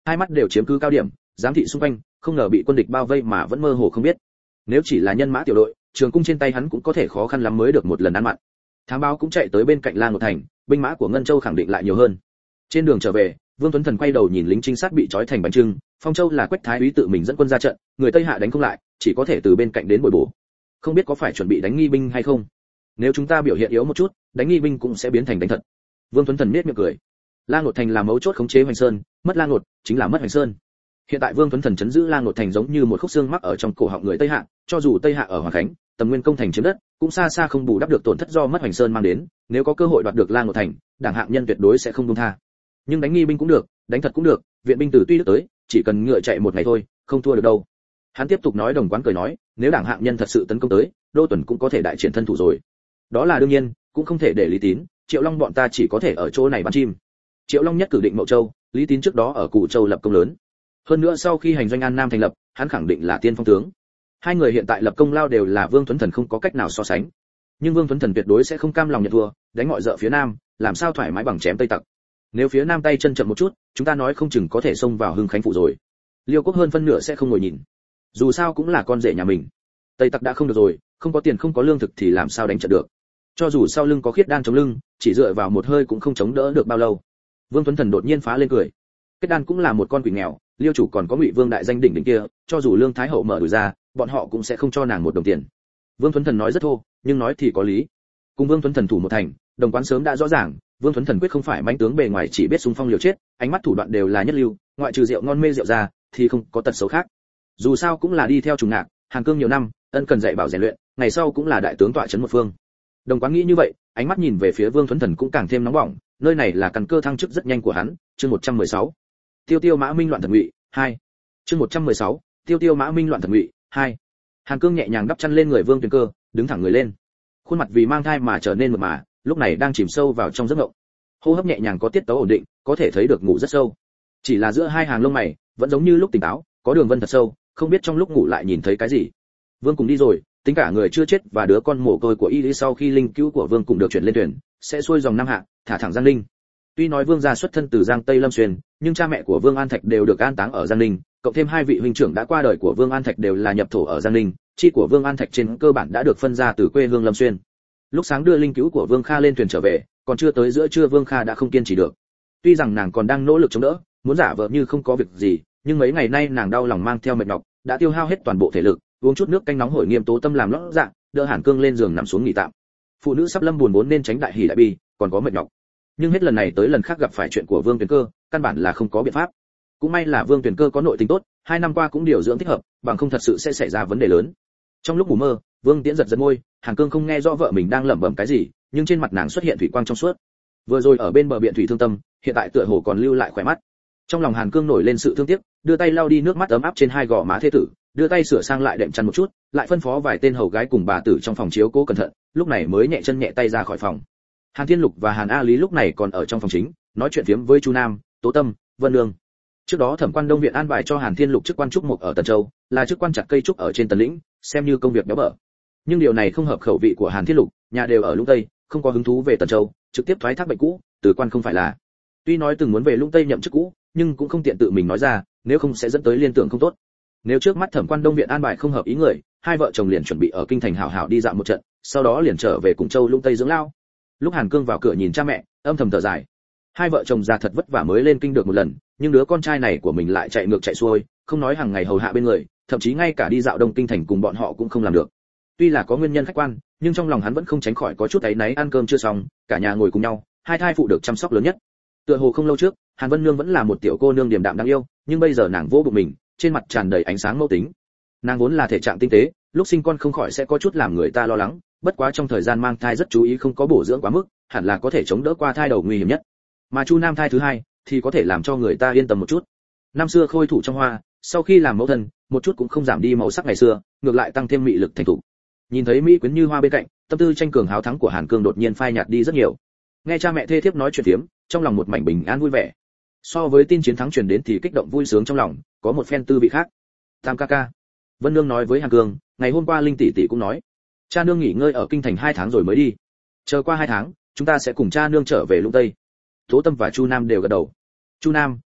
hai mắt đều chiếm cứ cao điểm, giám thị xung quanh, không ngờ bị quân địch bao vây mà vẫn mơ hồ không biết. Nếu chỉ là nhân mã tiểu đội, trường cung trên tay hắn cũng có thể khó khăn lắm mới được một lần ăn mặn. Thám báo cũng chạy tới bên cạnh Lang Ngột Thành, binh mã của Ngân Châu khẳng định lại nhiều hơn. Trên đường trở về, Vương Tuấn Thần quay đầu nhìn lính trinh sát bị trói thành bánh trưng, Phong Châu là Quách Thái úy tự mình dẫn quân ra trận, người Tây Hạ đánh không lại, chỉ có thể từ bên cạnh đến bồi bổ. Không biết có phải chuẩn bị đánh nghi binh hay không? Nếu chúng ta biểu hiện yếu một chút, đánh nghi binh cũng sẽ biến thành đánh thật. Vương Tuấn Thần nhếch miệng cười. Lang Ngột Thành là mấu chốt khống chế Hoành Sơn, mất Lang Ngột chính là mất Hoành Sơn. Hiện tại Vương Tuấn Thần chấn giữ Lang Ngột Thành giống như một khúc xương mắc ở trong cổ họng người Tây Hạ, cho dù Tây Hạ ở Hoàng Khánh, tầm nguyên công thành chiếm đất, cũng xa xa không bù đắp được tổn thất do mất Hoành Sơn mang đến, nếu có cơ hội đoạt được Lang Ngột Thành, Đảng hạng nhân tuyệt đối sẽ không buông tha. Nhưng đánh nghi binh cũng được, đánh thật cũng được, viện binh từ Tuy Đức tới, chỉ cần ngựa chạy một ngày thôi, không thua được đâu. Hắn tiếp tục nói, Đồng Quán cười nói, nếu Đảng hạng nhân thật sự tấn công tới, Đô Tuần cũng có thể đại triển thân thủ rồi. Đó là đương nhiên, cũng không thể để Lý Tín, Triệu Long bọn ta chỉ có thể ở chỗ này bắn chim. Triệu Long nhất cử định Mậu Châu, Lý Tín trước đó ở Cù Châu lập công lớn. Hơn nữa sau khi hành doanh An Nam thành lập, hắn khẳng định là tiên phong tướng. Hai người hiện tại lập công lao đều là Vương Tuấn Thần không có cách nào so sánh. Nhưng Vương Tuấn Thần tuyệt đối sẽ không cam lòng nhận thua, đánh mọi dợ phía Nam, làm sao thoải mái bằng chém Tây Tặc. Nếu phía Nam tay chân chậm một chút, chúng ta nói không chừng có thể xông vào Hưng Khánh phủ rồi. Liêu Quốc hơn phân nửa sẽ không ngồi nhìn. Dù sao cũng là con rể nhà mình. Tây Tặc đã không được rồi, không có tiền không có lương thực thì làm sao đánh trận được. Cho dù sau lưng có Khiết Đan chống lưng, chỉ dựa vào một hơi cũng không chống đỡ được bao lâu. Vương Tuấn Thần đột nhiên phá lên cười. Khiết Đan cũng là một con quỷ nghèo, Liêu chủ còn có Ngụy Vương đại danh đỉnh đỉnh kia, cho dù Lương Thái hậu mở đuổi ra, bọn họ cũng sẽ không cho nàng một đồng tiền. Vương Tuấn Thần nói rất thô, nhưng nói thì có lý. Cùng Vương Tuấn Thần thủ một thành, Đồng Quán sớm đã rõ ràng, Vương Tuấn Thần quyết không phải mãnh tướng bề ngoài chỉ biết xung phong liều chết, ánh mắt thủ đoạn đều là nhất lưu, ngoại trừ rượu ngon mê rượu ra, thì không có tật xấu khác. Dù sao cũng là đi theo trùng ngạc, Hàn Cương nhiều năm, ân cần dạy bảo rèn luyện, ngày sau cũng là đại tướng tọa trấn một phương. Đồng Quán nghĩ như vậy, ánh mắt nhìn về phía Vương Tuấn Thần cũng càng thêm nóng bỏng, nơi này là căn cơ thăng chức rất nhanh của hắn. Chương 116. Tiêu Tiêu Mã Minh loạn thần ngụy 2. Chương 116. Tiêu Tiêu Mã Minh loạn thần ngụy 2. Hàn Cương nhẹ nhàng đắp chăn lên người Vương Tuyền Cơ, đứng thẳng người lên. Khuôn mặt vì mang thai mà trở nên mượt mà, lúc này đang chìm sâu vào trong giấc ngộng. Hô hấp nhẹ nhàng có tiết tấu ổn định, có thể thấy được ngủ rất sâu. Chỉ là giữa hai hàng lông mày, vẫn giống như lúc tỉnh táo, có đường vân thật sâu, không biết trong lúc ngủ lại nhìn thấy cái gì. Vương cùng đi rồi, tính cả người chưa chết và đứa con mồ côi của y sau khi linh cứu của Vương cùng được chuyển lên thuyền, sẽ xuôi dòng Nam Hạ, thả thẳng Giang Ninh. Tuy nói Vương gia xuất thân từ Giang Tây Lâm Xuyên, nhưng cha mẹ của Vương An Thạch đều được an táng ở Giang Ninh, cộng thêm hai vị huynh trưởng đã qua đời của Vương An Thạch đều là nhập thổ ở Giang Ninh, chi của Vương An Thạch trên cơ bản đã được phân ra từ quê hương Lâm Xuyên. Lúc sáng đưa linh cứu của Vương Kha lên thuyền trở về, còn chưa tới giữa trưa Vương Kha đã không kiên trì được. Tuy rằng nàng còn đang nỗ lực chống đỡ, muốn giả vờ như không có việc gì, nhưng mấy ngày nay nàng đau lòng mang theo mệt nhọc, đã tiêu hao hết toàn bộ thể lực, uống chút nước canh nóng hổi Nghiêm Tố Tâm làm lót dạ, đỡ Hàn Cương lên giường nằm xuống nghỉ tạm. Phụ nữ sắp lâm buồn vốn nên tránh đại hỉ đại bi, còn có mệt nhọc. Nhưng hết lần này tới lần khác gặp phải chuyện của Vương Tuyền Cơ, căn bản là không có biện pháp. Cũng may là Vương Tuyền Cơ có nội tình tốt, 2 năm qua cũng điều dưỡng thích hợp, bằng không thật sự sẽ xảy ra vấn đề lớn. Trong lúc ngủ mơ, Vương Tiễn giật giật môi, Hàn Cương không nghe rõ vợ mình đang lẩm bẩm cái gì, nhưng trên mặt nàng xuất hiện thủy quang trong suốt. Vừa rồi ở bên bờ biển thủy thương tâm, hiện tại tựa hồ còn lưu lại khỏe mắt. Trong lòng Hàn Cương nổi lên sự thương tiếc, đưa tay lau đi nước mắt ấm áp trên hai gò má thế tử, đưa tay sửa sang lại đệm chăn một chút, lại phân phó vài tên hầu gái cùng bà tử trong phòng chiếu cố cẩn thận, lúc này mới nhẹ chân nhẹ tay ra khỏi phòng. Hàn Thiên Lục và Hàn A Lý lúc này còn ở trong phòng chính, nói chuyện phiếm với Chu Nam, Tố Tâm, Vân Nương. Trước đó Thẩm Quan Đông viện an bài cho Hàn Thiên Lục chức quan trúc mục ở Tần Châu, là chức quan chặt cây trúc ở trên Tần lĩnh, xem như công việc béo bở. Nhưng điều này không hợp khẩu vị của Hàn Thiên Lục, nhà đều ở Lũng Tây, không có hứng thú về Tần Châu, trực tiếp thoái thác bệnh cũ, từ quan không phải là. Tuy nói từng muốn về Lũng Tây nhậm chức cũ, nhưng cũng không tiện tự mình nói ra, nếu không sẽ dẫn tới liên tưởng không tốt. Nếu trước mắt Thẩm Quan Đông viện an bài không hợp ý người, hai vợ chồng liền chuẩn bị ở kinh thành hảo hảo đi dạo một trận, sau đó liền trở về cùng Châu Lũng Tây dưỡng lao. Lúc Hàn Cương vào cửa nhìn cha mẹ, âm thầm thở dài. Hai vợ chồng già thật vất vả mới lên kinh được một lần, nhưng đứa con trai này của mình lại chạy ngược chạy xuôi, không nói hàng ngày hầu hạ bên người, thậm chí ngay cả đi dạo Đông kinh thành cùng bọn họ cũng không làm được. Tuy là có nguyên nhân khách quan, nhưng trong lòng hắn vẫn không tránh khỏi có chút áy náy. Ăn cơm chưa xong, cả nhà ngồi cùng nhau, hai thai phụ được chăm sóc lớn nhất. Tựa hồ không lâu trước, Hàn Vân Nương vẫn là một tiểu cô nương điềm đạm đáng yêu, nhưng bây giờ nàng vô bụng mình, trên mặt tràn đầy ánh sáng mẫu tính. Nàng vốn là thể trạng tinh tế, lúc sinh con không khỏi sẽ có chút làm người ta lo lắng, bất quá trong thời gian mang thai rất chú ý không có bổ dưỡng quá mức, hẳn là có thể chống đỡ qua thai đầu nguy hiểm nhất. Mà Chu Nam thai thứ hai thì có thể làm cho người ta yên tâm một chút. Năm xưa khôi thủ trong hoa, sau khi làm mẫu thân, một chút cũng không giảm đi màu sắc ngày xưa, ngược lại tăng thêm mị lực thành thủ. Nhìn thấy mỹ quyến như hoa bên cạnh, tâm tư tranh cường háo thắng của Hàn Cương đột nhiên phai nhạt đi rất nhiều. Nghe cha mẹ thê thiếp nói chuyện phiếm, trong lòng một mảnh bình an vui vẻ. So với tin chiến thắng truyền đến thì kích động vui sướng trong lòng, có một phen tư vị khác. Tam ca ca, Vân Nương nói với Hàn Cương, ngày hôm qua Linh tỷ tỷ cũng nói, cha nương nghỉ ngơi ở kinh thành 2 tháng rồi mới đi. Chờ qua 2 tháng, chúng ta sẽ cùng cha nương trở về Lũng Tây. Tố Tâm và Chu Nam đều gật đầu. Chu Nam,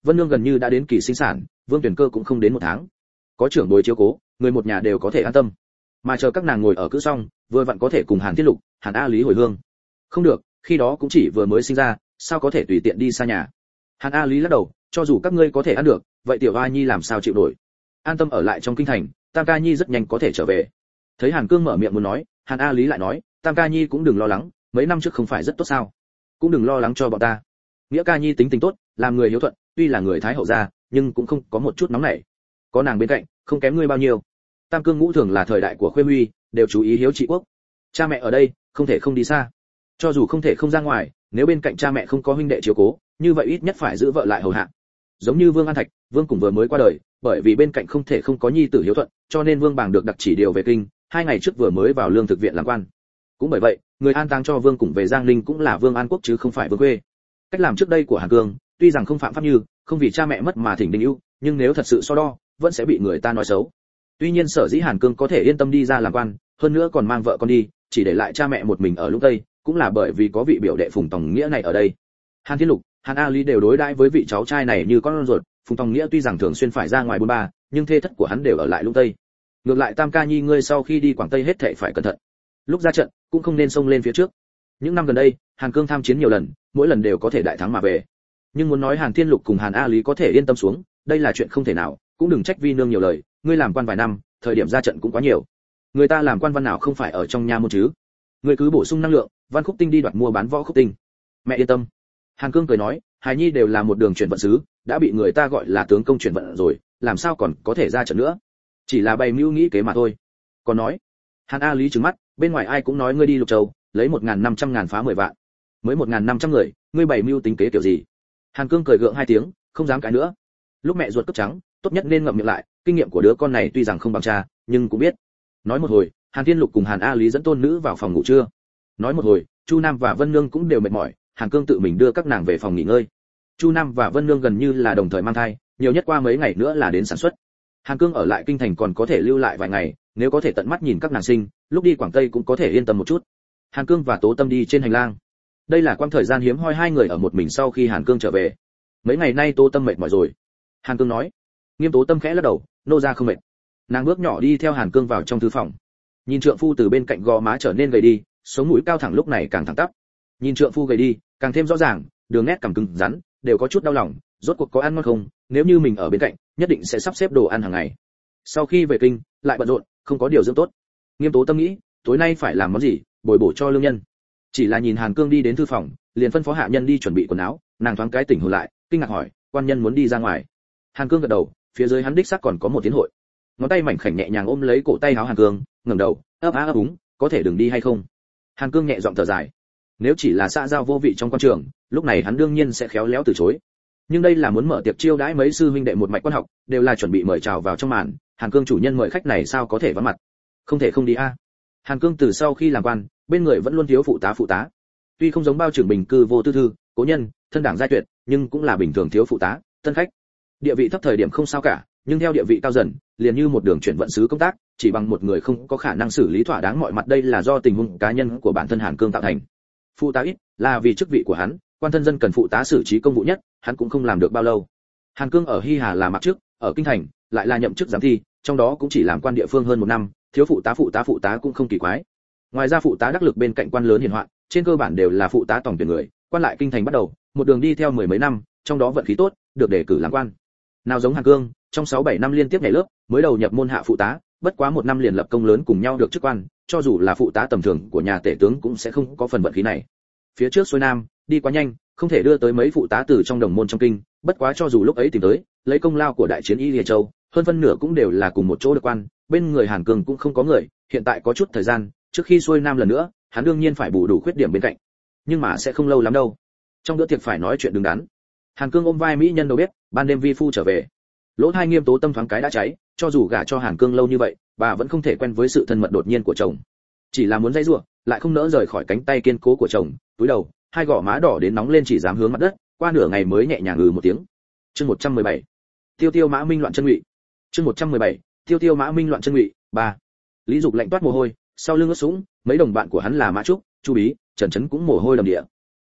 Vân Nương gần như đã đến kỳ sinh sản, Vương Tuyển Cơ cũng không đến 1 tháng. Có trưởng bối chiếu cố, người một nhà đều có thể an tâm. Mà chờ các nàng ngồi ở cữ xong, vừa vặn có thể cùng Hàn Thiết Lục, Hàn A Lý hồi hương. Không được, khi đó cũng chỉ vừa mới sinh ra, sao có thể tùy tiện đi xa nhà. Hàn A Lý lắc đầu, cho dù các ngươi có thể ăn được, vậy tiểu A Nhi làm sao chịu nổi. An tâm ở lại trong kinh thành, Tam Ca Nhi rất nhanh có thể trở về. Thấy Hàn Cương mở miệng muốn nói, Hàn A Lý lại nói, Tam Ca Nhi cũng đừng lo lắng, mấy năm trước không phải rất tốt sao? Cũng đừng lo lắng cho bọn ta. Nghĩa Ca Nhi tính tình tốt, làm người hiếu thuận, tuy là người Thái hậu gia, nhưng cũng không có một chút nóng nảy. Có nàng bên cạnh, không kém ngươi bao nhiêu. Tam Cương Ngũ thường là thời đại của Khuê Huy, đều chú ý hiếu trị quốc. Cha mẹ ở đây, không thể không đi xa. Cho dù không thể không ra ngoài, nếu bên cạnh cha mẹ không có huynh đệ chiếu cố, như vậy ít nhất phải giữ vợ lại hầu hạ. Giống như Vương An Thạch, Vương Cùng vừa mới qua đời, bởi vì bên cạnh không thể không có nhi tử hiếu thuận, cho nên Vương Bàng được đặc chỉ điều về kinh, 2 ngày trước vừa mới vào lương thực viện làm quan. Cũng bởi vậy, người an táng cho Vương Cùng về Giang Ninh cũng là Vương An Quốc chứ không phải Vương Quê. Cách làm trước đây của Hàn Cương, tuy rằng không phạm pháp như, không vì cha mẹ mất mà thỉnh đình ưu, nhưng nếu thật sự so đo, vẫn sẽ bị người ta nói xấu. Tuy nhiên sở dĩ Hàn Cương có thể yên tâm đi ra làm quan, hơn nữa còn mang vợ con đi, chỉ để lại cha mẹ một mình ở Lũng Tây, cũng là bởi vì có vị biểu đệ Phùng Tòng Nghĩa này ở đây. Hàn Thiên Lục, Hàn A Lý đều đối đãi với vị cháu trai này như con ruột, Phùng Tòng Nghĩa tuy rằng thường xuyên phải ra ngoài buôn ba, nhưng thê thất của hắn đều ở lại Lũng Tây. Ngược lại Tam Ca Nhi ngươi sau khi đi Quảng Tây hết thảy phải cẩn thận. Lúc ra trận, cũng không nên xông lên phía trước. Những năm gần đây, Hàn Cương tham chiến nhiều lần, mỗi lần đều có thể đại thắng mà về. Nhưng muốn nói Hàn Thiên Lục cùng Hàn A Lý có thể yên tâm xuống, đây là chuyện không thể nào, cũng đừng trách Vi nương nhiều lời, ngươi làm quan vài năm, thời điểm ra trận cũng quá nhiều. Người ta làm quan văn nào không phải ở trong nha môn chứ? Ngươi cứ bổ sung năng lượng, Văn Khúc Tinh đi đoạt mua bán võ khúc tinh. Mẹ yên tâm. Hàn Cương cười nói, Hải Nhi đều là một đường chuyển vận sứ, đã bị người ta gọi là tướng công chuyển vận rồi, làm sao còn có thể ra trận nữa? Chỉ là bày mưu nghĩ kế mà thôi. Còn nói, Hàn A Lý trừng mắt, bên ngoài ai cũng nói ngươi đi Lục Châu, lấy 1.500.000 phá 10 vạn. Mới 1.500 người, ngươi bày mưu tính kế kiểu gì? Hàn Cương cười gượng 2 tiếng, không dám cãi nữa. Lúc mẹ ruột cướp trắng, tốt nhất nên ngậm miệng lại, kinh nghiệm của đứa con này tuy rằng không bằng cha, nhưng cũng biết. Nói một hồi, Hàn Thiên Lục cùng Hàn A Lý dẫn tôn nữ vào phòng ngủ trưa. Nói một hồi, Chu Nam và Vân Nương cũng đều mệt mỏi, Hàn Cương tự mình đưa các nàng về phòng nghỉ ngơi. Chu Nam và Vân Nương gần như là đồng thời mang thai, nhiều nhất qua mấy ngày nữa là đến sản xuất. Hàn Cương ở lại kinh thành còn có thể lưu lại vài ngày, nếu có thể tận mắt nhìn các nàng sinh, lúc đi Quảng Tây cũng có thể yên tâm một chút. Hàn Cương và Tố Tâm đi trên hành lang. Đây là quãng thời gian hiếm hoi hai người ở một mình sau khi Hàn Cương trở về. Mấy ngày nay Tố Tâm mệt mỏi rồi. Hàn Cương nói. Nghiêm Tố Tâm khẽ lắc đầu, nô ra không mệt. Nàng bước nhỏ đi theo Hàn Cương vào trong thư phòng. Nhìn trượng phu từ bên cạnh gò má trở nên gầy đi, sống mũi cao thẳng lúc này càng thẳng tắp. Nhìn trượng phu gầy đi, càng thêm rõ ràng, đường nét cằm cứng rắn, đều có chút đau lòng, rốt cuộc có ăn ngon không, nếu như mình ở bên cạnh, nhất định sẽ sắp xếp đồ ăn hàng ngày. Sau khi về kinh, lại bận rộn, không có điều dưỡng tốt. Nghiêm Tố Tâm nghĩ, tối nay phải làm món gì, bồi bổ cho lương nhân. Chỉ là nhìn Hàn Cương đi đến thư phòng, liền phân phó hạ nhân đi chuẩn bị quần áo, nàng thoáng cái tỉnh hồn lại, kinh ngạc hỏi, quan nhân muốn đi ra ngoài. Hàn Cương gật đầu, phía dưới hắn đích xác còn có một tiến hội. Ngón tay mảnh khảnh nhẹ nhàng ôm lấy cổ tay áo Hàn Cương, ngẩng đầu, ấp á ấp úng, có thể đừng đi hay không? Hàn Cương nhẹ giọng thở dài. Nếu chỉ là xã giao vô vị trong quan trường, lúc này hắn đương nhiên sẽ khéo léo từ chối. Nhưng đây là muốn mở tiệc chiêu đãi mấy sư huynh đệ một mạch quan học, đều là chuẩn bị mời chào vào trong màn, Hàn Cương chủ nhân mời khách này sao có thể vắng mặt? Không thể không đi a. Hàn Cương từ sau khi làm quan, bên người vẫn luôn thiếu phụ tá. Tuy không giống bao trưởng bình cư vô tư thư, cố nhân, thân đảng giai tuyệt, nhưng cũng là bình thường thiếu phụ tá, tân khách. Địa vị thấp thời điểm không sao cả, nhưng theo địa vị cao dần, liền như một đường chuyển vận sứ công tác, chỉ bằng một người không có khả năng xử lý thỏa đáng mọi mặt, đây là do tình huống cá nhân của bản thân Hàn Cương tạo thành. Phụ tá ít, là vì chức vị của hắn, quan thân dân cần phụ tá xử trí công vụ nhất, hắn cũng không làm được bao lâu. Hàn Cương ở Hy Hà là mặc chức, ở kinh thành lại là nhậm chức giám thi, trong đó cũng chỉ làm quan địa phương hơn 1 năm, thiếu phụ tá cũng không kỳ quái. Ngoài ra phụ tá đắc lực bên cạnh quan lớn hiển hoạn, trên cơ bản đều là phụ tá tổng tuyển người, quan lại kinh thành bắt đầu, một đường đi theo 10 mấy năm, trong đó vận khí tốt, được đề cử làm quan. Nào giống Hàn Cương, trong 6-7 năm liên tiếp nhảy lớp, mới đầu nhập môn hạ phụ tá, bất quá 1 năm liền lập công lớn cùng nhau được chức quan, cho dù là phụ tá tầm thường của nhà tể tướng cũng sẽ không có phần vận khí này. Phía trước xuôi nam, đi quá nhanh, không thể đưa tới mấy phụ tá từ trong đồng môn trong kinh, bất quá cho dù lúc ấy tìm tới, lấy công lao của đại chiến Y Lìa Châu, hơn phân nửa cũng đều là cùng một chỗ được quan, bên người Hàn Cương cũng không có người, hiện tại có chút thời gian, trước khi xuôi nam lần nữa, hắn đương nhiên phải bù đủ khuyết điểm bên cạnh. Nhưng mà sẽ không lâu lắm đâu. Trong bữa tiệc phải nói chuyện đứng đắn. Hàn Cương ôm vai mỹ nhân đâu biết, ban đêm vi phu trở về. Lỗ hai Nghiêm Tố Tâm thoáng cái đã cháy, cho dù gả cho Hàn Cương lâu như vậy, bà vẫn không thể quen với sự thân mật đột nhiên của chồng. Chỉ là muốn dây rủa, lại không nỡ rời khỏi cánh tay kiên cố của chồng, túi đầu, hai gò má đỏ đến nóng lên chỉ dám hướng mặt đất, qua nửa ngày mới nhẹ nhàng một tiếng. Chương 117. Tiêu Tiêu Mã Minh loạn chân ngụy. Chương 117. Tiêu Tiêu Mã Minh loạn chân ngụy. 3. Lý Dục lạnh toát mồ hôi, sau lưng ướt sũng, mấy đồng bạn của hắn là Mã Trúc, Chu Bí, Trần Chấn cũng mồ hôi đầm địa.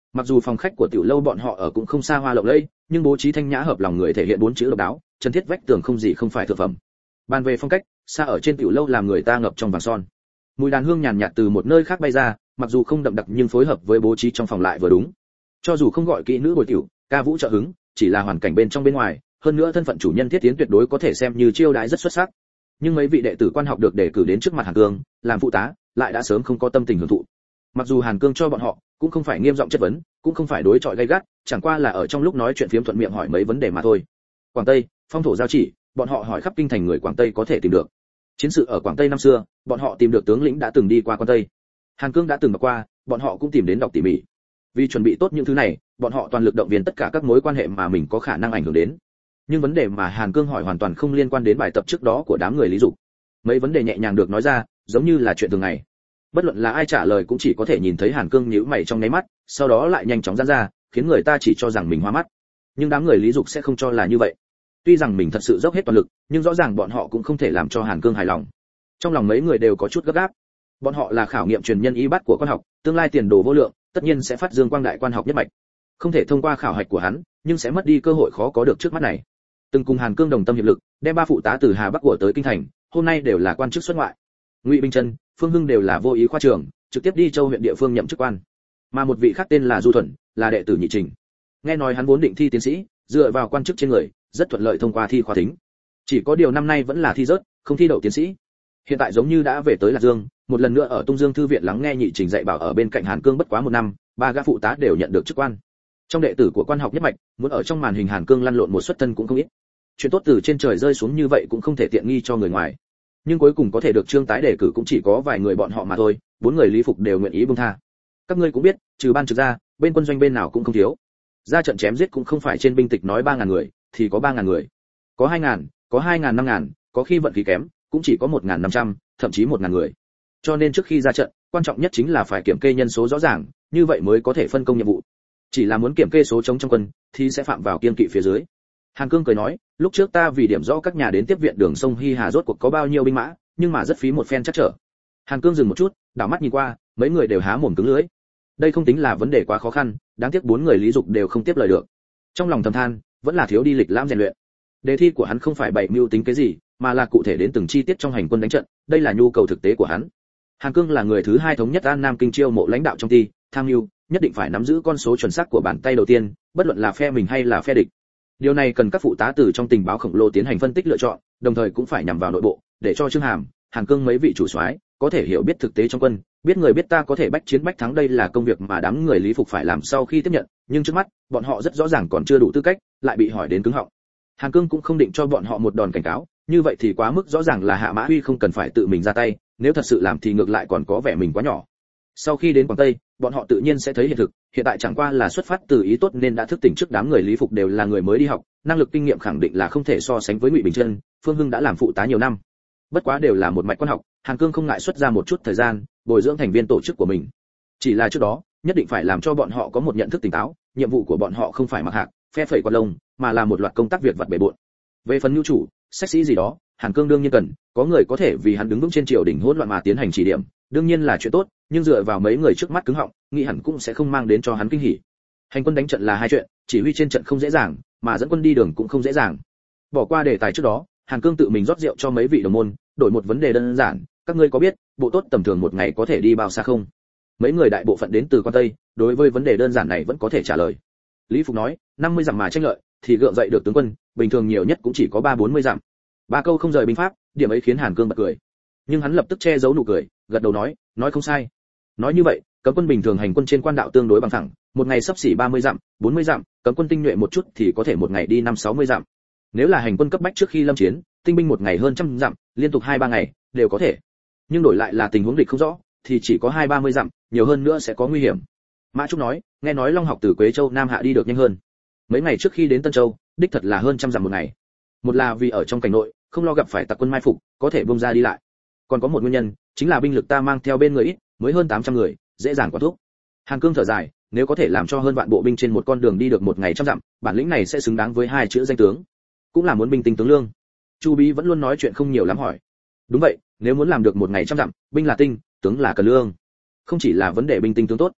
Mặc dù phòng khách của tiểu lâu bọn họ ở cũng không xa hoa lộng lẫy, nhưng bố trí thanh nhã hợp lòng người thể hiện 4 chữ độc đáo, chân thiết vách tường không gì không phải thượng phẩm. Bàn về phong cách, xa ở trên tiểu lâu làm người ta ngập trong vàng son. Mùi đàn hương nhàn nhạt từ một nơi khác bay ra, mặc dù không đậm đặc nhưng phối hợp với bố trí trong phòng lại vừa đúng. Cho dù không gọi kỹ nữ bồi tiểu, ca vũ trợ hứng, chỉ là hoàn cảnh bên trong bên ngoài, hơn nữa thân phận chủ nhân Thiết Tiến tuyệt đối có thể xem như chiêu đãi rất xuất sắc. Nhưng mấy vị đệ tử quan học được đề cử đến trước mặt Hàn Cương, làm phụ tá, lại đã sớm không có tâm tình hưởng thụ. Mặc dù Hàn Cương cho bọn họ, cũng không phải nghiêm giọng chất vấn, cũng không phải đối chọi gay gắt, chẳng qua là ở trong lúc nói chuyện phiếm thuận miệng hỏi mấy vấn đề mà thôi. Quảng Tây, phong thổ giao chỉ, bọn họ hỏi khắp kinh thành người Quảng Tây có thể tìm được. Chiến sự ở Quảng Tây năm xưa, bọn họ tìm được tướng lĩnh đã từng đi qua Quảng Tây. Hàn Cương đã từng đọc qua, bọn họ cũng tìm đến đọc tỉ mỉ. Vì chuẩn bị tốt những thứ này, bọn họ toàn lực động viên tất cả các mối quan hệ mà mình có khả năng ảnh hưởng đến. Nhưng vấn đề mà Hàn Cương hỏi hoàn toàn không liên quan đến bài tập trước đó của đám người Lý Dục. Mấy vấn đề nhẹ nhàng được nói ra, giống như là chuyện thường ngày. Bất luận là ai trả lời cũng chỉ có thể nhìn thấy Hàn Cương nhíu mày trong nháy mắt, sau đó lại nhanh chóng giãn ra, khiến người ta chỉ cho rằng mình hoa mắt. Nhưng đám người Lý Dục sẽ không cho là như vậy. Tuy rằng mình thật sự dốc hết toàn lực, nhưng rõ ràng bọn họ cũng không thể làm cho Hàn Cương hài lòng. Trong lòng mấy người đều có chút gấp gáp. Bọn họ là khảo nghiệm truyền nhân y bát của quan học, tương lai tiền đồ vô lượng, tất nhiên sẽ phát dương quang đại quan học nhất mạch. Không thể thông qua khảo hạch của hắn, nhưng sẽ mất đi cơ hội khó có được trước mắt này. Từng cùng Hàn Cương đồng tâm hiệp lực, đem 3 phụ tá từ Hà Bắc của tới kinh thành, hôm nay đều là quan chức xuất ngoại. Ngụy Bình Chân, Phương Hưng đều là vô ý khoa trường, trực tiếp đi Châu huyện địa phương nhậm chức quan. Mà một vị khác tên là Du Thuần, là đệ tử Nhị Trình. Nghe nói hắn vốn định thi tiến sĩ, dựa vào quan chức trên người, rất thuận lợi thông qua thi khoa thính. Chỉ có điều năm nay vẫn là thi rớt, không thi đậu tiến sĩ. Hiện tại giống như đã về tới Lạc Dương, một lần nữa ở Tung Dương thư viện lắng nghe Nhị Trình dạy bảo ở bên cạnh Hàn Cương bất quá 1 năm, 3 gã phụ tá đều nhận được chức quan. Trong đệ tử của quan học nhất mạch, muốn ở trong màn hình Hàn Cương lăn lộn một xuất thân cũng không ít. Chuyện tốt từ trên trời rơi xuống như vậy cũng không thể tiện nghi cho người ngoài. Nhưng cuối cùng có thể được Trương tái đề cử cũng chỉ có vài người bọn họ mà thôi, 4 người Lý Phục đều nguyện ý buông tha. Các ngươi cũng biết, trừ ban trực ra, bên quân doanh bên nào cũng không thiếu. Ra trận chém giết cũng không phải trên binh tịch nói 3000 người, thì có 3000 người. Có 2000, có 2000 5000, có khi vận khí kém, cũng chỉ có 1500, thậm chí 1000 người. Cho nên trước khi ra trận, quan trọng nhất chính là phải kiểm kê nhân số rõ ràng, như vậy mới có thể phân công nhiệm vụ. Chỉ là muốn kiểm kê số trống trong quân, thì sẽ phạm vào kiêng kỵ phía dưới. Hàn Cương cười nói, lúc trước ta vì điểm rõ các nhà đến tiếp viện đường sông Hy Hà rốt cuộc có bao nhiêu binh mã, nhưng mà rất phí một phen chắc trở. Hàn Cương dừng một chút, đảo mắt nhìn qua, mấy người đều há mồm cứng lưỡi. Đây không tính là vấn đề quá khó khăn, đáng tiếc 4 người Lý Dục đều không tiếp lời được. Trong lòng thầm than, vẫn là thiếu đi lịch lãm rèn luyện. Đề thi của hắn không phải bày mưu tính cái gì, mà là cụ thể đến từng chi tiết trong hành quân đánh trận, đây là nhu cầu thực tế của hắn. Hàn Cương là người thứ 2 thống nhất An Nam Kinh chiêu mộ lãnh đạo trong ty, tham mưu, nhất định phải nắm giữ con số chuẩn xác của bàn tay đầu tiên, bất luận là phe mình hay là phe địch. Điều này cần các phụ tá từ trong tình báo khổng lồ tiến hành phân tích lựa chọn, đồng thời cũng phải nhằm vào nội bộ, để cho Trương Hàm, Hàn Cương mấy vị chủ soái có thể hiểu biết thực tế trong quân, biết người biết ta có thể bách chiến bách thắng, đây là công việc mà đám người Lý Phục phải làm sau khi tiếp nhận, nhưng trước mắt, bọn họ rất rõ ràng còn chưa đủ tư cách, lại bị hỏi đến cứng họng. Hàn Cương cũng không định cho bọn họ một đòn cảnh cáo, như vậy thì quá mức rõ ràng là Hạ Mã Huy không cần phải tự mình ra tay, nếu thật sự làm thì ngược lại còn có vẻ mình quá nhỏ. Sau khi đến Quảng Tây, bọn họ tự nhiên sẽ thấy hiện thực, hiện tại chẳng qua là xuất phát từ ý tốt nên đã thức tỉnh, trước đám người Lý Phục đều là người mới đi học, năng lực kinh nghiệm khẳng định là không thể so sánh với Ngụy Bình Chân, Phương Hưng đã làm phụ tá nhiều năm. Bất quá đều là một mạch quan học, Hàn Cương không ngại xuất ra một chút thời gian, bồi dưỡng thành viên tổ chức của mình. Chỉ là trước đó, nhất định phải làm cho bọn họ có một nhận thức tỉnh táo, nhiệm vụ của bọn họ không phải mặc hạc, phe phẩy quạt lông, mà là một loạt công tác việc vặt bề bộn. Về phần nhu chủ, sách sĩ gì đó, Hàn Cương đương nhiên cần, có người có thể vì hắn đứng vững trên triều đình hỗn loạn mà tiến hành chỉ điểm, đương nhiên là chuyện tốt, nhưng dựa vào mấy người trước mắt cứng họng, nghĩ hẳn cũng sẽ không mang đến cho hắn kinh hỉ. Hành quân đánh trận là hai chuyện, chỉ huy trên trận không dễ dàng, mà dẫn quân đi đường cũng không dễ dàng. Bỏ qua đề tài trước đó, Hàn Cương tự mình rót rượu cho mấy vị đồng môn, đổi một vấn đề đơn giản, các ngươi có biết, bộ tốt tầm thường một ngày có thể đi bao xa không? Mấy người đại bộ phận đến từ quan Tây, đối với vấn đề đơn giản này vẫn có thể trả lời. Lý Phục nói, 50 dặm mà tranh lợi, thì gượng dậy được tướng quân, bình thường nhiều nhất cũng chỉ có 30-40 dặm. 3 câu không rời binh pháp, điểm ấy khiến Hàn Cương bật cười. Nhưng hắn lập tức che giấu nụ cười, gật đầu nói không sai. Nói như vậy, cấm quân bình thường hành quân trên quan đạo tương đối bằng phẳng, một ngày sắp xỉ 30 dặm, 40 dặm, cấm quân tinh nhuệ một chút thì có thể một ngày đi 5-60 dặm. Nếu là hành quân cấp bách trước khi lâm chiến, tinh binh một ngày hơn 100 dặm, liên tục 2-3 ngày đều có thể. Nhưng đổi lại là tình huống địch không rõ, thì chỉ có 20-30 dặm, nhiều hơn nữa sẽ có nguy hiểm. Mã Trúc nói, nghe nói Long Học từ Quế Châu Nam Hạ đi được nhanh hơn. Mấy ngày trước khi đến Tân Châu, đích thật là hơn 100 dặm một ngày. Một là vì ở trong cảnh nội, không lo gặp phải tặc quân mai phục, có thể bung ra đi lại. Còn có một nguyên nhân, chính là binh lực ta mang theo bên người ít, mới hơn 800 người, dễ dàng quản thúc. Hàn Cương thở dài, nếu có thể làm cho hơn vạn bộ binh trên một con đường đi được một ngày 100 dặm, bản lĩnh này sẽ xứng đáng với 2 chữ danh tướng. Cũng là muốn binh tinh tướng lương. Chu Bí vẫn luôn nói chuyện không nhiều lắm hỏi. Đúng vậy, nếu muốn làm được một ngày 100 dặm, binh là tinh, tướng là cần lương. Không chỉ là vấn đề binh tinh tướng tốt,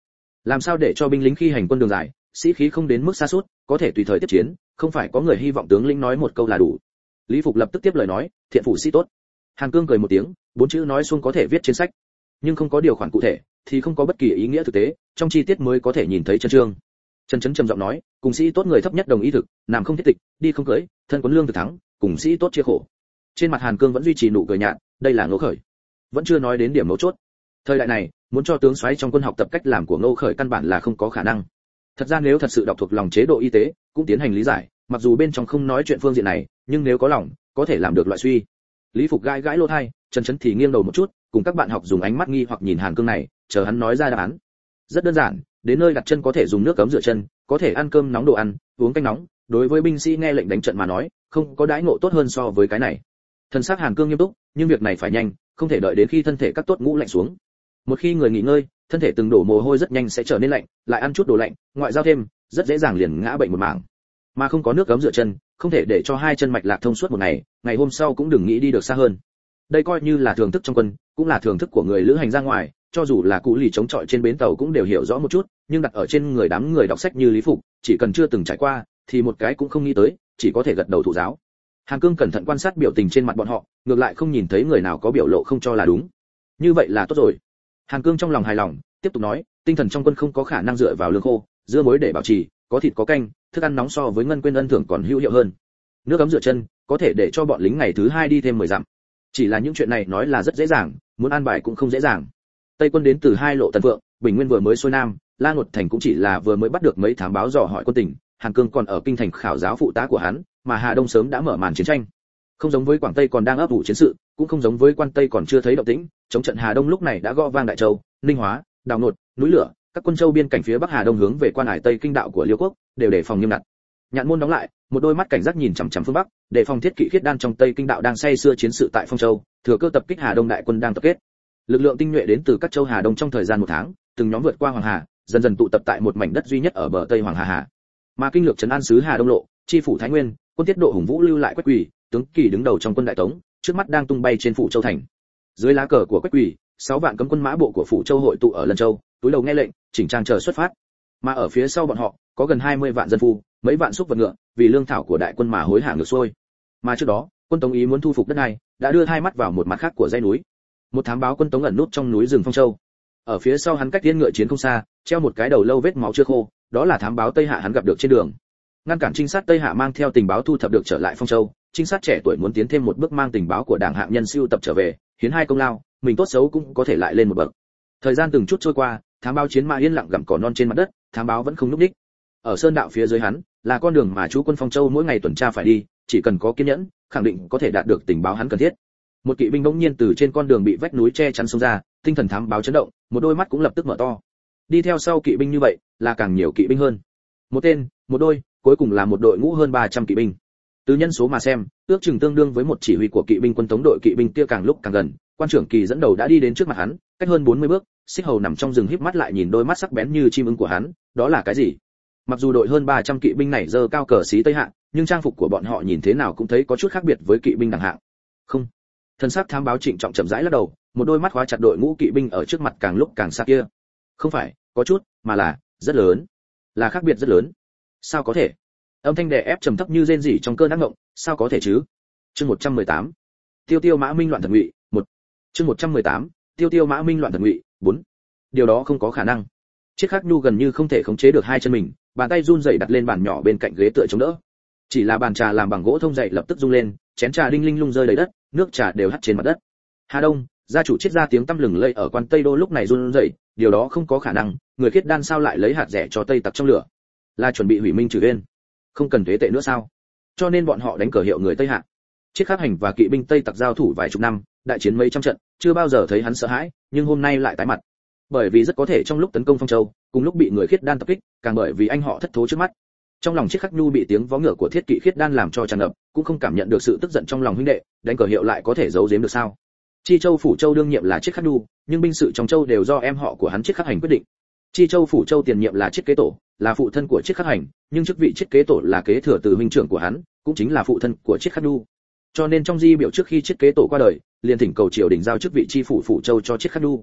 Làm sao để cho binh lính khi hành quân đường dài, sĩ khí không đến mức sa sút, có thể tùy thời tiếp chiến, không phải có người hy vọng tướng lĩnh nói một câu là đủ. Lý Phục lập tức tiếp lời nói, thiện phủ sĩ tốt. Hàn Cương cười một tiếng, 4 chữ nói xuông có thể viết trên sách, nhưng không có điều khoản cụ thể thì không có bất kỳ ý nghĩa thực tế, trong chi tiết mới có thể nhìn thấy chân chương. Trần Chấn trầm giọng nói, cùng sĩ tốt người thấp nhất đồng ý thực, làm không thiết tịch, đi không cưới, thân quấn lương thực thắng, cùng sĩ tốt chia khổ. Trên mặt Hàn Cương vẫn duy trì nụ cười nhạt, đây là Ngô Khởi. Vẫn chưa nói đến điểm mấu chốt. Thời đại này, muốn cho tướng soái trong quân học tập cách làm của Ngô Khởi căn bản là không có khả năng. Thật ra nếu thật sự đọc thuộc lòng chế độ y tế, cũng tiến hành lý giải, mặc dù bên trong không nói chuyện phương diện này, nhưng nếu có lòng, có thể làm được loại suy. Lý Phục gãi gãi lỗ tai, Trần Chấn thì nghiêng đầu một chút, cùng các bạn học dùng ánh mắt nghi hoặc nhìn Hàn Cương này, chờ hắn nói ra đáp án. Rất đơn giản, đến nơi đặt chân có thể dùng nước cấm rửa chân, có thể ăn cơm nóng đồ ăn, uống canh nóng, đối với binh sĩ nghe lệnh đánh trận mà nói, không có đãi ngộ tốt hơn so với cái này. Thân xác Hàn Cương nghiêm túc, nhưng việc này phải nhanh, không thể đợi đến khi thân thể các tốt ngũ lạnh xuống. Một khi người nghỉ ngơi, thân thể từng đổ mồ hôi rất nhanh sẽ trở nên lạnh, lại ăn chút đồ lạnh, ngoại giao thêm, rất dễ dàng liền ngã bệnh một mảng. Mà không có nước cấm rửa chân, không thể để cho hai chân mạch lạc thông suốt một ngày, ngày hôm sau cũng đừng nghĩ đi được xa hơn. Đây coi như là thưởng thức trong quân, cũng là thưởng thức của người lữ hành ra ngoài, cho dù là cụ lì chống chọi trên bến tàu cũng đều hiểu rõ một chút, nhưng đặt ở trên người đám người đọc sách như Lý Phục, chỉ cần chưa từng trải qua, thì một cái cũng không nghĩ tới, chỉ có thể gật đầu thụ giáo. Hàn Cương cẩn thận quan sát biểu tình trên mặt bọn họ, ngược lại không nhìn thấy người nào có biểu lộ không cho là đúng. Như vậy là tốt rồi. Hàn Cương trong lòng hài lòng, tiếp tục nói, tinh thần trong quân không có khả năng dựa vào lương khô, dưa muối để bảo trì, có thịt có canh, thức ăn nóng so với ngân quên ân thưởng còn hữu hiệu hơn. Nước ấm rửa chân, có thể để cho bọn lính ngày thứ 2 đi thêm 10 dặm. Chỉ là những chuyện này nói là rất dễ dàng, muốn an bài cũng không dễ dàng. Tây quân đến từ 2 lộ Tần Vượng, Bình Nguyên vừa mới xuôi nam, La Ngột Thành cũng chỉ là vừa mới bắt được mấy thám báo dò hỏi quân tình, Hàn Cương còn ở kinh thành khảo giáo phụ tá của hắn, mà Hà Đông sớm đã mở màn chiến tranh. Không giống với Quảng Tây còn đang ấp ủ chiến sự, cũng không giống với Quan Tây còn chưa thấy động tĩnh, chống trận Hà Đông lúc này đã gõ vang Đại Châu, Ninh Hóa, Đào Nột, núi lửa, các quân châu biên cảnh phía Bắc Hà Đông hướng về quan hải Tây kinh đạo của Liêu quốc, đều đề phòng nghiêm ngặt. Nhạn môn đóng lại, một đôi mắt cảnh giác nhìn chằm chằm phương Bắc, đề phòng thiết kỵ khiết đan trong Tây kinh đạo đang say sưa chiến sự tại Phong Châu, thừa cơ tập kích Hà Đông đại quân đang tập kết. Lực lượng tinh nhuệ đến từ các châu Hà Đông trong thời gian 1 tháng, từng nhóm vượt qua Hoàng Hà, dần dần tụ tập tại một mảnh đất duy nhất ở bờ Tây Hoàng Hà. Mà kinh lược trấn an sứ Hà Đông lộ, chi phủ Thái Nguyên, quân tiết độ Hùng Vũ lưu lại Quách Quỳ, tướng Kỳ đứng đầu trong quân đại tống, trước mắt đang tung bay trên phủ Châu thành. Dưới lá cờ của Quách Quỳ, 6 vạn cấm quân mã bộ của phủ Châu hội tụ ở Lân Châu, túi đầu nghe lệnh, chỉnh trang chờ xuất phát. Mà ở phía sau bọn họ, có gần 20 vạn dân phu, mấy vạn súc vật ngựa, vì lương thảo của đại quân mà hối hả ngược xuôi. Mà trước đó, quân Tống ý muốn thu phục đất này, đã đưa hai mắt vào một mặt khác của dãy núi. Một thám báo quân Tống ẩn nút trong núi rừng Phong Châu. Ở phía sau hắn cách tiên ngựa chiến không xa, treo một cái đầu lâu vết máu chưa khô, đó là thám báo Tây Hạ hắn gặp được trên đường. Ngăn cản trinh sát Tây Hạ mang theo tình báo thu thập được trở lại Phong Châu, trinh sát trẻ tuổi muốn tiến thêm một bước mang tình báo của đảng hạng nhân siêu tập trở về, hiến hai công lao, mình tốt xấu cũng có thể lại lên một bậc. Thời gian từng chút trôi qua, thám báo chiến mã yên lặng gặm cỏ non trên mặt đất, thám báo vẫn không lúc đích. Ở sơn đạo phía dưới hắn, là con đường mà chú quân Phong Châu mỗi ngày tuần tra phải đi, chỉ cần có kiên nhẫn, khẳng định có thể đạt được tình báo hắn cần thiết. Một kỵ binh bỗng nhiên từ trên con đường bị vách núi che chắn xông ra, tinh thần thám báo chấn động, một đôi mắt cũng lập tức mở to. Đi theo sau kỵ binh như vậy, là càng nhiều kỵ binh hơn. Một tên, một đôi, cuối cùng là một đội ngũ hơn 300 kỵ binh. Từ nhân số mà xem, ước chừng tương đương với một chỉ huy của kỵ binh quân Tống đội kỵ binh kia càng lúc càng gần, quan trưởng Kỳ dẫn đầu đã đi đến trước mặt hắn, cách hơn 40 bước, Xích Hầu nằm trong rừng híp mắt lại nhìn đôi mắt sắc bén như chim ưng của hắn, đó là cái gì? Mặc dù đội hơn 300 kỵ binh này giơ cao cờ xí Tây Hạ, nhưng trang phục của bọn họ nhìn thế nào cũng thấy có chút khác biệt với kỵ binh đẳng hạng. Không. Thân sắc thám báo trịnh trọng chậm rãi lắc đầu, một đôi mắt khóa chặt đội ngũ kỵ binh ở trước mặt càng lúc càng xa kia. Không phải, có chút, mà là rất lớn. Là khác biệt rất lớn. Sao có thể? Âm thanh đè ép trầm thấp như rên rỉ trong cơn ác ngộng, sao có thể chứ? Chương 118. Tiêu Tiêu Mã Minh loạn thần ngụy, 1. Chương 118. Tiêu Tiêu Mã Minh loạn thần ngụy, 4. Điều đó không có khả năng. Chiếc Khắc Nhu gần như không thể khống chế được hai chân mình, bàn tay run rẩy đặt lên bàn nhỏ bên cạnh ghế tựa chống đỡ. Chỉ là bàn trà làm bằng gỗ thông dày lập tức rung lên, chén trà đinh linh lung rơi đầy đất, nước trà đều hắt trên mặt đất. Hà Đông, gia chủ triết ra tiếng tăm lừng lây ở quan Tây Đô lúc này run rẩy, điều đó không có khả năng, người khiết đan sao lại lấy hạt rẻ cho Tây tặc trong lửa? Là chuẩn bị hủy Minh trừ Uyên? Không cần thuế tệ nữa sao? Cho nên bọn họ đánh cờ hiệu người Tây Hạ. Chiết Khắc Hành và kỵ binh Tây tặc giao thủ vài chục năm, đại chiến mấy trăm trận, chưa bao giờ thấy hắn sợ hãi, nhưng hôm nay lại tái mặt. Bởi vì rất có thể trong lúc tấn công Phong Châu, cùng lúc bị người khiết đan tập kích, càng bởi vì anh họ thất thố trước mắt. Trong lòng Chiết Khắc Nhu bị tiếng vó ngựa của thiết kỵ khiết đan làm cho tràn ngập, cũng không cảm nhận được sự tức giận trong lòng huynh đệ, đánh cờ hiệu lại có thể giấu giếm được sao? Chi Châu phủ Châu đương nhiệm là Chiết Khắc Nhu, nhưng binh sự trong Châu đều do em họ của hắn Chiết Khắc Hành quyết định. Chi Châu phủ Châu tiền nhiệm là Chiết Kế Tổ, là phụ thân của Chiết Khắc Hành, nhưng chức vị Chiết Kế Tổ là kế thừa từ huynh trưởng của hắn, cũng chính là phụ thân của Chiết Khắc Nhu. Cho nên trong di biểu trước khi Chiết Kế Tổ qua đời, liền thỉnh cầu triều đình giao chức vị chi phủ phủ Châu cho Chiết Khắc Nhu.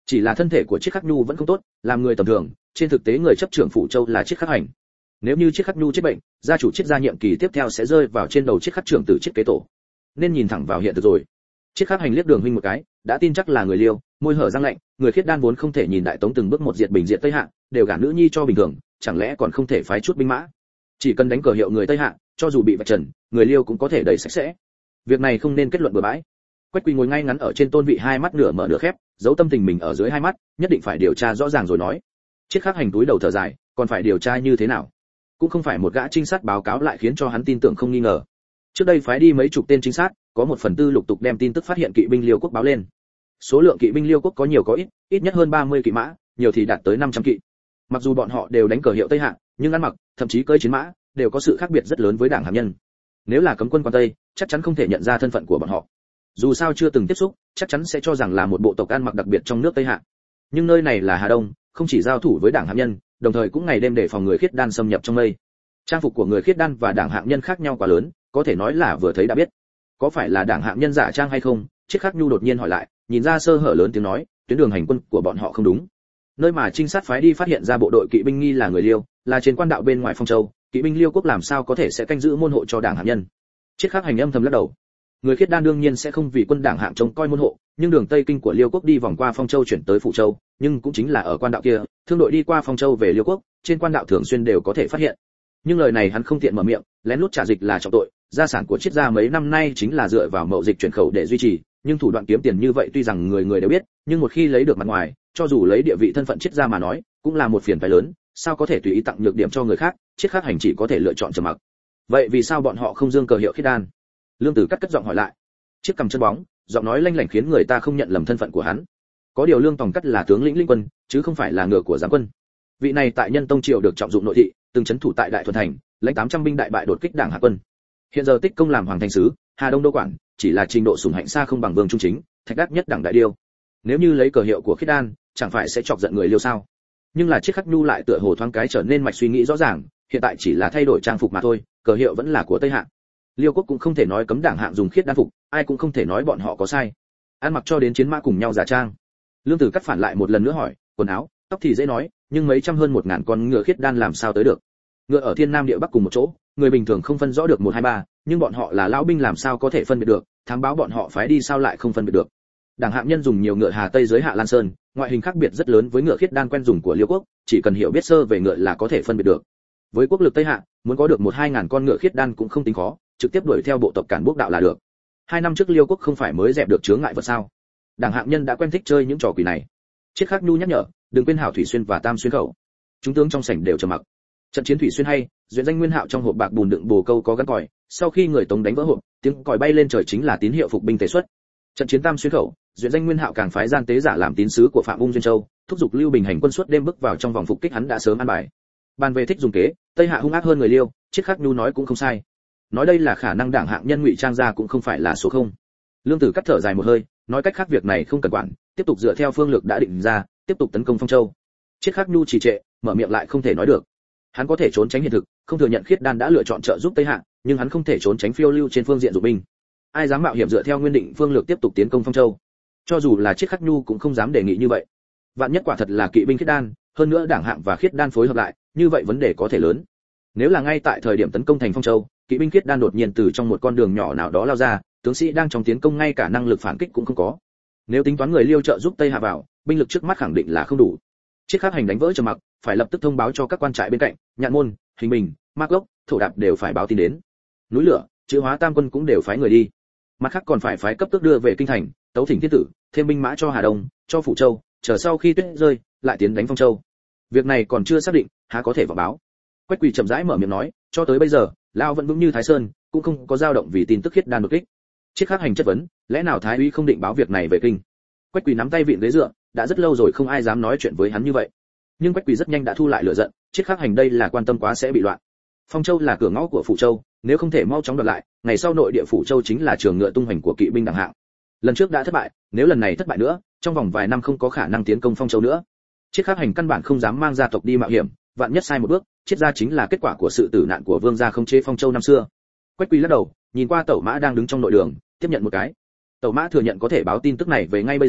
Chỉ là thân thể của Chiết Khắc Nhu vẫn không tốt, làm người tầm thường, trên thực tế người chấp trưởng phủ châu là Chiết Khắc Hành. Nếu như Chiết Khắc Nhu chết bệnh, gia chủ Chiết gia nhiệm kỳ tiếp theo sẽ rơi vào trên đầu Chiết Khắc trưởng tử Chiết kế tổ. Nên nhìn thẳng vào hiện thực rồi. Chiết Khắc Hành liếc Đường huynh một cái, đã tin chắc là người Liêu, môi hở răng lạnh, người khiết đan vốn không thể nhìn Đại Tống từng bước một diệt Bình diệt Tây Hạ, đều gả nữ nhi cho bình thường, chẳng lẽ còn không thể phái chút binh mã? Chỉ cần đánh cờ hiệu người Tây Hạ, cho dù bị vạch trần, người Liêu cũng có thể đẩy sạch sẽ. Việc này không nên kết luận bừa bãi. Quách Quỳ ngồi ngay ngắn ở trên tôn vị, hai mắt nửa mở nửa khép, giấu tâm tình mình ở dưới hai mắt, nhất định phải điều tra rõ ràng rồi nói. Chiết Khắc Hành túi đầu thở dài, còn phải điều tra như thế nào? Cũng không phải một gã trinh sát báo cáo lại khiến cho hắn tin tưởng không nghi ngờ. Trước đây phái đi mấy chục tên trinh sát, có 1/4 lục tục đem tin tức phát hiện kỵ binh Liêu quốc báo lên. Số lượng kỵ binh Liêu quốc có nhiều có ít, ít nhất hơn 30 kỵ mã, nhiều thì đạt tới 500 kỵ. Mặc dù bọn họ đều đánh cờ hiệu Tây Hạ, nhưng ăn mặc, thậm chí cưỡi chiến mã, đều có sự khác biệt rất lớn với đảng hàm nhân. Nếu là cấm quân quan Tây, chắc chắn không thể nhận ra thân phận của bọn họ. Dù sao chưa từng tiếp xúc, chắc chắn sẽ cho rằng là một bộ tộc ăn mặc đặc biệt trong nước Tây Hạ. Nhưng nơi này là Hà Đông, không chỉ giao thủ với đảng hạng nhân, đồng thời cũng ngày đêm đề phòng người khiết đan xâm nhập trong mây. Trang phục của người khiết đan và đảng hạng nhân khác nhau quá lớn, có thể nói là vừa thấy đã biết. Có phải là đảng hạng nhân giả trang hay không? Chiết Khắc Nhu đột nhiên hỏi lại, nhìn ra sơ hở lớn tiếng nói, tuyến đường hành quân của bọn họ không đúng. Nơi mà trinh sát phái đi phát hiện ra bộ đội kỵ binh nghi là người Liêu, là trên quan đạo bên ngoài Phong Châu, kỵ binh Liêu quốc làm sao có thể sẽ canh giữ môn hộ cho đảng hạng nhân? Chiết Khắc Hành âm thầm lắc đầu. Người khiết đan đương nhiên sẽ không vì quân đảng hạng trông coi môn hộ, nhưng đường tây kinh của Liêu quốc đi vòng qua Phong Châu chuyển tới Phủ Châu, nhưng cũng chính là ở quan đạo kia, thương đội đi qua Phong Châu về Liêu quốc, trên quan đạo thường xuyên đều có thể phát hiện. Nhưng lời này hắn không tiện mở miệng, lén lút trả dịch là trọng tội, gia sản của Chiết gia mấy năm nay chính là dựa vào mậu dịch chuyển khẩu để duy trì, nhưng thủ đoạn kiếm tiền như vậy tuy rằng người người đều biết, nhưng một khi lấy được mặt ngoài, cho dù lấy địa vị thân phận Chiết gia mà nói, cũng là một phiền phái lớn, sao có thể tùy ý tặng nhược điểm cho người khác, Chiết Khắc Hành chỉ có thể lựa chọn trầm mặc. Vậy vì sao bọn họ không dương cờ hiệu khiết đan? Lương Tử cất giọng hỏi lại. Chiếc cầm chân bóng, giọng nói lanh lảnh khiến người ta không nhận lầm thân phận của hắn. Có điều Lương Tòng Cắt là tướng lĩnh linh quân, chứ không phải là ngựa của giáng quân. Vị này tại Nhân Tông triều được trọng dụng nội thị, từng trấn thủ tại Đại Thuần thành, lãnh 800 binh đại bại đột kích đảng Hạ quân. Hiện giờ tích công làm hoàng thành sứ, Hà Đông đô quản, chỉ là trình độ sủng hạnh xa không bằng Vương Trung Chính, thạch đắc nhất đảng đại điêu. Nếu như lấy cờ hiệu của khiết đan, chẳng phải sẽ chọc giận người Liêu sao? Nhưng là Chiết Khắc Nhu lại tựa hồ thoáng cái trở nên mạch suy nghĩ rõ ràng, hiện tại chỉ là thay đổi trang phục mà thôi, cờ hiệu vẫn là của Tây Hạ. Liêu quốc cũng không thể nói cấm đảng hạng dùng khiết đan phục, ai cũng không thể nói bọn họ có sai. Ăn mặc cho đến chiến mã cùng nhau giả trang. Lương Tử cắt phản lại một lần nữa hỏi, quần áo, tóc thì dễ nói, nhưng mấy trăm hơn 1000 con ngựa khiết đan làm sao tới được? Ngựa ở Thiên Nam địa Bắc cùng một chỗ, người bình thường không phân rõ được 1 2 3, nhưng bọn họ là lão binh làm sao có thể phân biệt được, thám báo bọn họ phái đi sao lại không phân biệt được? Đảng hạng nhân dùng nhiều ngựa Hà Tây dưới Hạ Lan Sơn, ngoại hình khác biệt rất lớn với ngựa khiết đan quen dùng của Liêu quốc, chỉ cần hiểu biết sơ về ngựa là có thể phân biệt được. Với quốc lực Tây Hạ, muốn có được 1 2 ngàn con ngựa khiết đan cũng không tính khó, trực tiếp đuổi theo bộ tộc cản quốc đạo là được. 2 năm trước Liêu quốc không phải mới dẹp được chướng ngại vật sao? Đảng hạng nhân đã quen thích chơi những trò quỷ này. Chiết Khắc Nhu nhắc nhở, đừng quên Hảo Thủy Xuyên và Tam Xuyên khẩu. Chúng tướng trong sảnh đều trầm mặc. Trận chiến Thủy Xuyên hay, duyện danh Nguyên Hạo trong hộp bạc bùn đựng bồ câu có gắn còi, sau khi người Tống đánh vỡ hộp, tiếng còi bay lên trời chính là tín hiệu phục binh tề xuất. Trận chiến Tam Xuyên khẩu, duyện danh Nguyên Hạo càng phái gian tế giả làm tín sứ của Phạm Ung Duyên Châu, thúc giục Lưu Bình hành quân suốt đêm bước vào trong vòng phục kích hắn đã sớm an bài. Bàn về thích dùng kế, Tây Hạ hung ác hơn người Liêu, Chiết Khắc Nhu nói cũng không sai. Nói đây là khả năng đảng hạng nhân ngụy trang ra cũng không phải là số không. Lương Tử cắt thở dài một hơi, nói cách khác việc này không cần quản, tiếp tục dựa theo phương lược đã định ra, tiếp tục tấn công Phong Châu. Chiết Khắc Nhu trì trệ, mở miệng lại không thể nói được. Hắn có thể trốn tránh hiện thực, không thừa nhận khiết đan đã lựa chọn trợ giúp Tây Hạ, nhưng hắn không thể trốn tránh phiêu lưu trên phương diện dụng binh. Ai dám mạo hiểm dựa theo nguyên định phương lược tiếp tục tiến công Phong Châu? Cho dù là Chiết Khắc Nhu cũng không dám đề nghị như vậy. Vạn nhất quả thật là kỵ binh khiết đan, hơn nữa đảng hạng và khiết đan phối hợp lại, như vậy vấn đề có thể lớn. Nếu là ngay tại thời điểm tấn công thành Phong Châu, kỵ binh khiết đan đột nhiên từ trong một con đường nhỏ nào đó lao ra, tướng sĩ đang trong tiến công ngay cả năng lực phản kích cũng không có. Nếu tính toán người Liêu trợ giúp Tây Hạ vào, binh lực trước mắt khẳng định là không đủ. Chiết Khắc Hành đánh vỡ trầm mặc, phải lập tức thông báo cho các quan trại bên cạnh, Nhạn Môn, Hình Bình, Mạc Lốc, Thổ Đạp đều phải báo tin đến. Núi Lửa, Chữ Hóa Tam quân cũng đều phái người đi. Mặt khác còn phải phái cấp tước đưa về kinh thành, tấu thỉnh thiên tử, thêm binh mã cho Hà Đông, cho Phủ Châu, chờ sau khi tuyết rơi, lại tiến đánh Phong Châu. Việc này còn chưa xác định, há có thể vào báo. Quách Quỳ chậm rãi mở miệng nói, cho tới bây giờ, Lao vẫn vững như Thái Sơn, cũng không có dao động vì tin tức khiết đan đột kích. Chiết Khắc Hành chất vấn, lẽ nào Thái úy không định báo việc này về kinh? Quách Quỳ nắm tay vịn ghế dựa, đã rất lâu rồi không ai dám nói chuyện với hắn như vậy. Nhưng Quách Quỳ rất nhanh đã thu lại lửa giận, Chiết Khắc Hành đây là quan tâm quá sẽ bị loạn. Phong Châu là cửa ngõ của Phủ Châu, nếu không thể mau chóng đoạt lại, ngày sau nội địa Phủ Châu chính là trường ngựa tung hoành của kỵ binh đẳng hạng. Lần trước đã thất bại, nếu lần này thất bại nữa, trong vòng vài năm không có khả năng tiến công Phong Châu nữa. Chiết Khắc Hành căn bản không dám mang gia tộc đi mạo hiểm, vạn nhất sai một bước, Chiết gia chính là kết quả của sự tử nạn của Vương gia không chế Phong Châu năm xưa. Quách Quỳ lắc đầu, nhìn qua Tẩu Mã đang đứng trong nội đường, tiếp nhận một cái. Tẩu Mã thừa nhận có thể báo tin tức này về ngay bây giờ,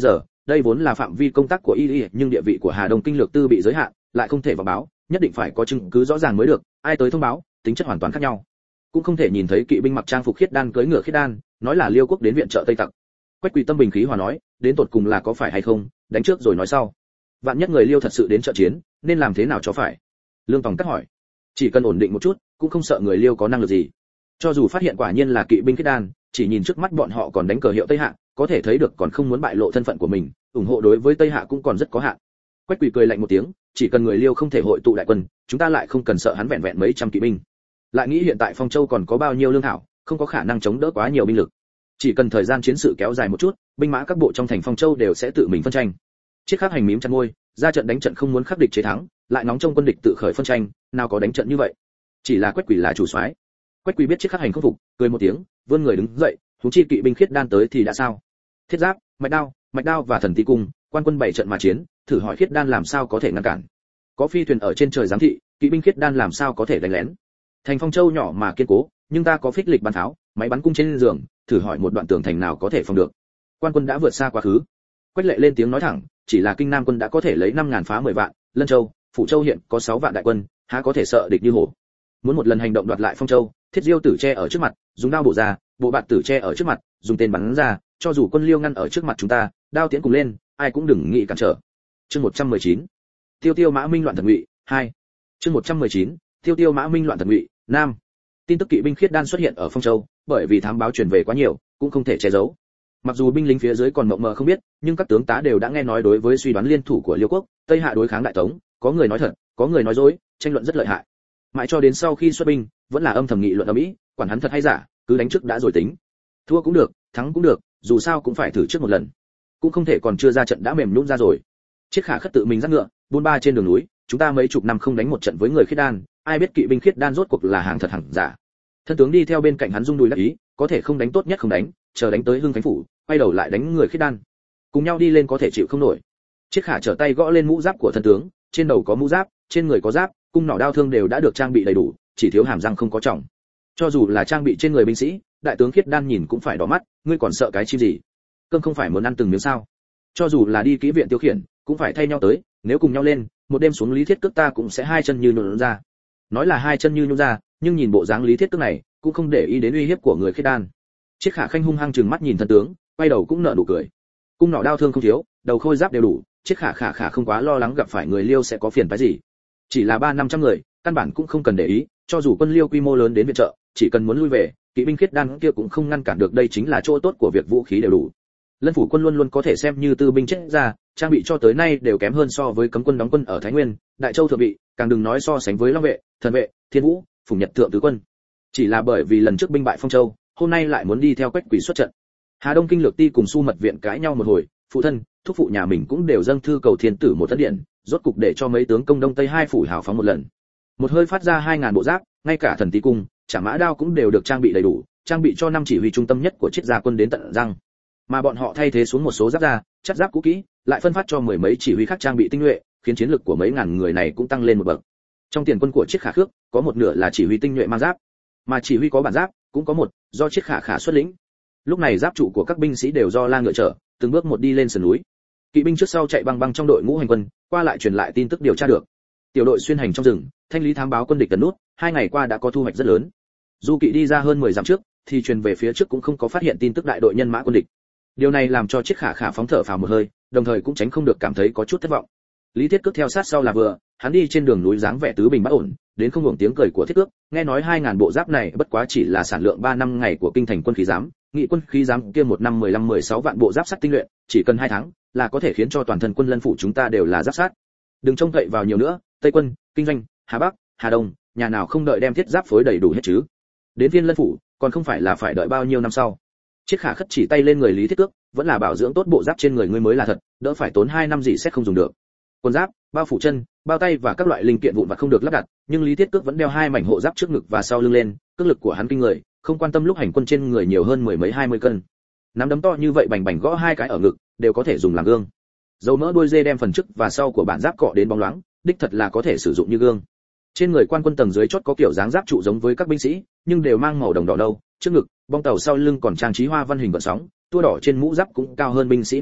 đây vốn là phạm vi công tác của y, nhưng địa vị của Hà Đông Kinh Lược Tư bị giới hạn, lại không thể vào báo, nhất định phải có chứng cứ rõ ràng mới được, ai tới thông báo, tính chất hoàn toàn khác nhau. Cũng không thể nhìn thấy kỵ binh mặc trang phục khiết đan cưỡi ngựa khiết đan, nói là Liêu quốc đến viện trợ Tây Tặc. Quách Quỳ tâm bình khí hòa nói, đến tột cùng là có phải hay không, đánh trước rồi nói sau. Vạn nhất người Liêu thật sự đến trợ chiến, nên làm thế nào cho phải? Lương Tòng cắt hỏi. Chỉ cần ổn định một chút, cũng không sợ người Liêu có năng lực gì. Cho dù phát hiện quả nhiên là kỵ binh khiết đan, chỉ nhìn trước mắt bọn họ còn đánh cờ hiệu Tây Hạ, có thể thấy được còn không muốn bại lộ thân phận của mình, ủng hộ đối với Tây Hạ cũng còn rất có hạn. Quách Quỳ cười lạnh một tiếng, chỉ cần người Liêu không thể hội tụ đại quân, chúng ta lại không cần sợ hắn vẹn vẹn mấy trăm kỵ binh. Lại nghĩ hiện tại Phong Châu còn có bao nhiêu lương thảo, không có khả năng chống đỡ quá nhiều binh lực. Chỉ cần thời gian chiến sự kéo dài một chút, binh mã các bộ trong thành Phong Châu đều sẽ tự mình phân tranh. Chiết Khắc Hành mím chặt môi, ra trận đánh trận không muốn khắc địch chế thắng, lại nóng trong quân địch tự khởi phân tranh, nào có đánh trận như vậy. Chỉ là Quách Quỳ là chủ soái. Quách Quỳ biết Chiết Khắc Hành không phục, cười một tiếng, vươn người đứng dậy, huống chi kỵ binh khiết đan tới thì đã sao? Thiết giáp, mạch đao và thần tí cung, quan quân bảy trận mà chiến, thử hỏi khiết đan làm sao có thể ngăn cản? Có phi thuyền ở trên trời giám thị, kỵ binh khiết đan làm sao có thể đánh lén? Thành Phong Châu nhỏ mà kiên cố, nhưng ta có phích lịch bắn tháo, máy bắn cung trên giường, thử hỏi một đoạn tường thành nào có thể phòng được? Quan quân đã vượt xa quá khứ. Quách Lệ lên tiếng nói thẳng, chỉ là Kinh Nam quân đã có thể lấy 5000 phá 10 vạn, Lân Châu, Phủ Châu hiện có 6 vạn đại quân, há có thể sợ địch như hổ. Muốn một lần hành động đoạt lại Phong Châu, Thiết Diêu tử che ở trước mặt, dùng đao bổ ra, bộ bạt tử che ở trước mặt, dùng tên bắn ra, cho dù quân Liêu ngăn ở trước mặt chúng ta, đao tiễn cùng lên, ai cũng đừng nghĩ cản trở. Chương 119. Tiêu Mã Minh loạn thần ngụy 2. Chương 119. Tiêu Mã Minh loạn thần ngụy Nam. Tin tức kỵ binh khiết đan xuất hiện ở Phong Châu, bởi vì thám báo truyền về quá nhiều, cũng không thể che giấu. Mặc dù binh lính phía dưới còn mộng mờ không biết, nhưng các tướng tá đều đã nghe nói đối với suy đoán liên thủ của Liêu quốc, Tây Hạ đối kháng Đại Tống, có người nói thật, có người nói dối, tranh luận rất lợi hại. Mãi cho đến sau khi xuất binh, vẫn là âm thầm nghị luận ở Mỹ, quản hắn thật hay giả, cứ đánh trước đã rồi tính. Thua cũng được, thắng cũng được, dù sao cũng phải thử trước một lần. Cũng không thể còn chưa ra trận đã mềm nhũn ra rồi. Chiết Khả Khất tự mình dắt ngựa, buôn ba trên đường núi, chúng ta mấy chục năm không đánh một trận với người khiết đan, ai biết kỵ binh khiết đan rốt cuộc là hàng thật hàng giả. Thân tướng đi theo bên cạnh hắn rung đùi đắc ý, có thể không đánh tốt nhất không đánh, chờ đánh tới Hưng Khánh phủ, quay đầu lại đánh người khiết đan. Cùng nhau đi lên có thể chịu không nổi. Chiết Khả trở tay gõ lên mũ giáp của thân tướng, trên đầu có mũ giáp, trên người có giáp, cung nỏ đao thương đều đã được trang bị đầy đủ, chỉ thiếu hàm răng không có trọng. Cho dù là trang bị trên người binh sĩ, đại tướng khiết đan nhìn cũng phải đỏ mắt, ngươi còn sợ cái chim gì? Cơm không phải muốn ăn từng miếng sao? Cho dù là đi kỹ viện tiêu khiển, cũng phải thay nhau tới, nếu cùng nhau lên, một đêm xuống Lý Thiết Cước ta cũng sẽ hai chân như nhũn ra. Nói là hai chân như nhũn ra, nhưng nhìn bộ dáng Lý Thiết Cước này, cũng không để ý đến uy hiếp của người khiết đan. Chiết Khả Khanh hung hăng trừng mắt nhìn thân tướng, quay đầu cũng nở nụ cười. Cung nỏ đao thương không thiếu, đầu khôi giáp đều đủ, Chiết Khả không quá lo lắng gặp phải người Liêu sẽ có phiền phức gì. Chỉ là 300-500 người, căn bản cũng không cần để ý, cho dù quân Liêu quy mô lớn đến viện trợ, chỉ cần muốn lui về, kỵ binh khiết đan kia cũng không ngăn cản được, đây chính là chỗ tốt của việc vũ khí đều đủ. Lân phủ quân luôn luôn có thể xem như tư binh chết ra, trang bị cho tới nay đều kém hơn so với cấm quân đóng quân ở Thái Nguyên, Đại Châu thượng vị, càng đừng nói so sánh với Long vệ, Thần vệ, Thiên vũ, Phùng Nhật thượng tứ quân. Chỉ là bởi vì lần trước binh bại Phong Châu, hôm nay lại muốn đi theo Quách Quỳ xuất trận. Hà Đông Kinh Lược Ti cùng Su Mật viện cãi nhau một hồi, phụ thân, thúc phụ nhà mình cũng đều dâng thư cầu thiên tử một tấn điện, rốt cục để cho mấy tướng công đông tây hai phủ hào phóng một lần. Một hơi phát ra 2000 bộ giáp, ngay cả thần tí cung, chả mã đao cũng đều được trang bị đầy đủ, trang bị cho năm chỉ huy trung tâm nhất của Chiết gia quân đến tận răng. Mà bọn họ thay thế xuống một số giáp ra, chất giáp cũ kỹ, lại phân phát cho mười mấy chỉ huy khác trang bị tinh nhuệ, khiến chiến lực của mấy ngàn người này cũng tăng lên một bậc. Trong tiền quân của Chiết Khả Khước, có một nửa là chỉ huy tinh nhuệ mang giáp, mà chỉ huy có bản giáp, cũng có một do Chiết Khả xuất lĩnh. Lúc này giáp trụ của các binh sĩ đều do la ngựa chở, từng bước một đi lên sườn núi. Kỵ binh trước sau chạy băng băng trong đội ngũ hành quân, qua lại truyền lại tin tức điều tra được. Tiểu đội xuyên hành trong rừng, thanh lý thám báo quân địch tấn nút, 2 ngày qua đã có thu hoạch rất lớn. Du kỵ đi ra hơn 10 dặm trước, thì truyền về phía trước cũng không có phát hiện tin tức đại đội nhân mã quân địch. Điều này làm cho Chiết Khả phóng thở phào một hơi, đồng thời cũng tránh không được cảm thấy có chút thất vọng. Lý Thiết Cước theo sát sau là vừa, hắn đi trên đường núi dáng vẻ tứ bình bất ổn, đến không ngừng tiếng cười của Thiết Cước, nghe nói 2000 bộ giáp này bất quá chỉ là sản lượng 3 năm ngày của kinh thành quân khí giám, nghị quân khí giám kia một năm 15-16 vạn bộ giáp sắt tinh luyện, chỉ cần 2 tháng là có thể khiến cho toàn thân quân Lân phủ chúng ta đều là giáp sắt. Đừng trông cậy vào nhiều nữa, Tây quân, Kinh Doanh, Hà Bắc, Hà Đông, nhà nào không đợi đem thiết giáp phối đầy đủ hết chứ? Đến viên Lân phủ, còn không phải là phải đợi bao nhiêu năm sau. Chiết Khả khất chỉ tay lên người Lý Thiết Cước, vẫn là bảo dưỡng tốt bộ giáp trên người ngươi mới là thật, đỡ phải tốn 2 năm gì xét không dùng được. Quần giáp, bao phủ chân, bao tay và các loại linh kiện vụn vặt không được lắp đặt, nhưng Lý Thiết Cước vẫn đeo 2 mảnh hộ giáp trước ngực và sau lưng lên, cước lực của hắn kinh người, không quan tâm lúc hành quân trên người nhiều hơn 10 mấy 20 cân. Nắm đấm to như vậy bành bành gõ 2 cái ở ngực, đều có thể dùng làm gương. Dầu mỡ đuôi dê đem phần trước và sau của bản giáp cọ đến bóng loáng, đích thật là có thể sử dụng như gương. Trên người quan quân tầng dưới chót có kiểu dáng giáp trụ giống với các binh sĩ, nhưng đều mang màu đồng đỏ đâu, trước ngực, bong tàu sau lưng còn trang trí hoa văn hình gợn sóng, tua đỏ trên mũ giáp cũng cao hơn binh sĩ 5 tấc,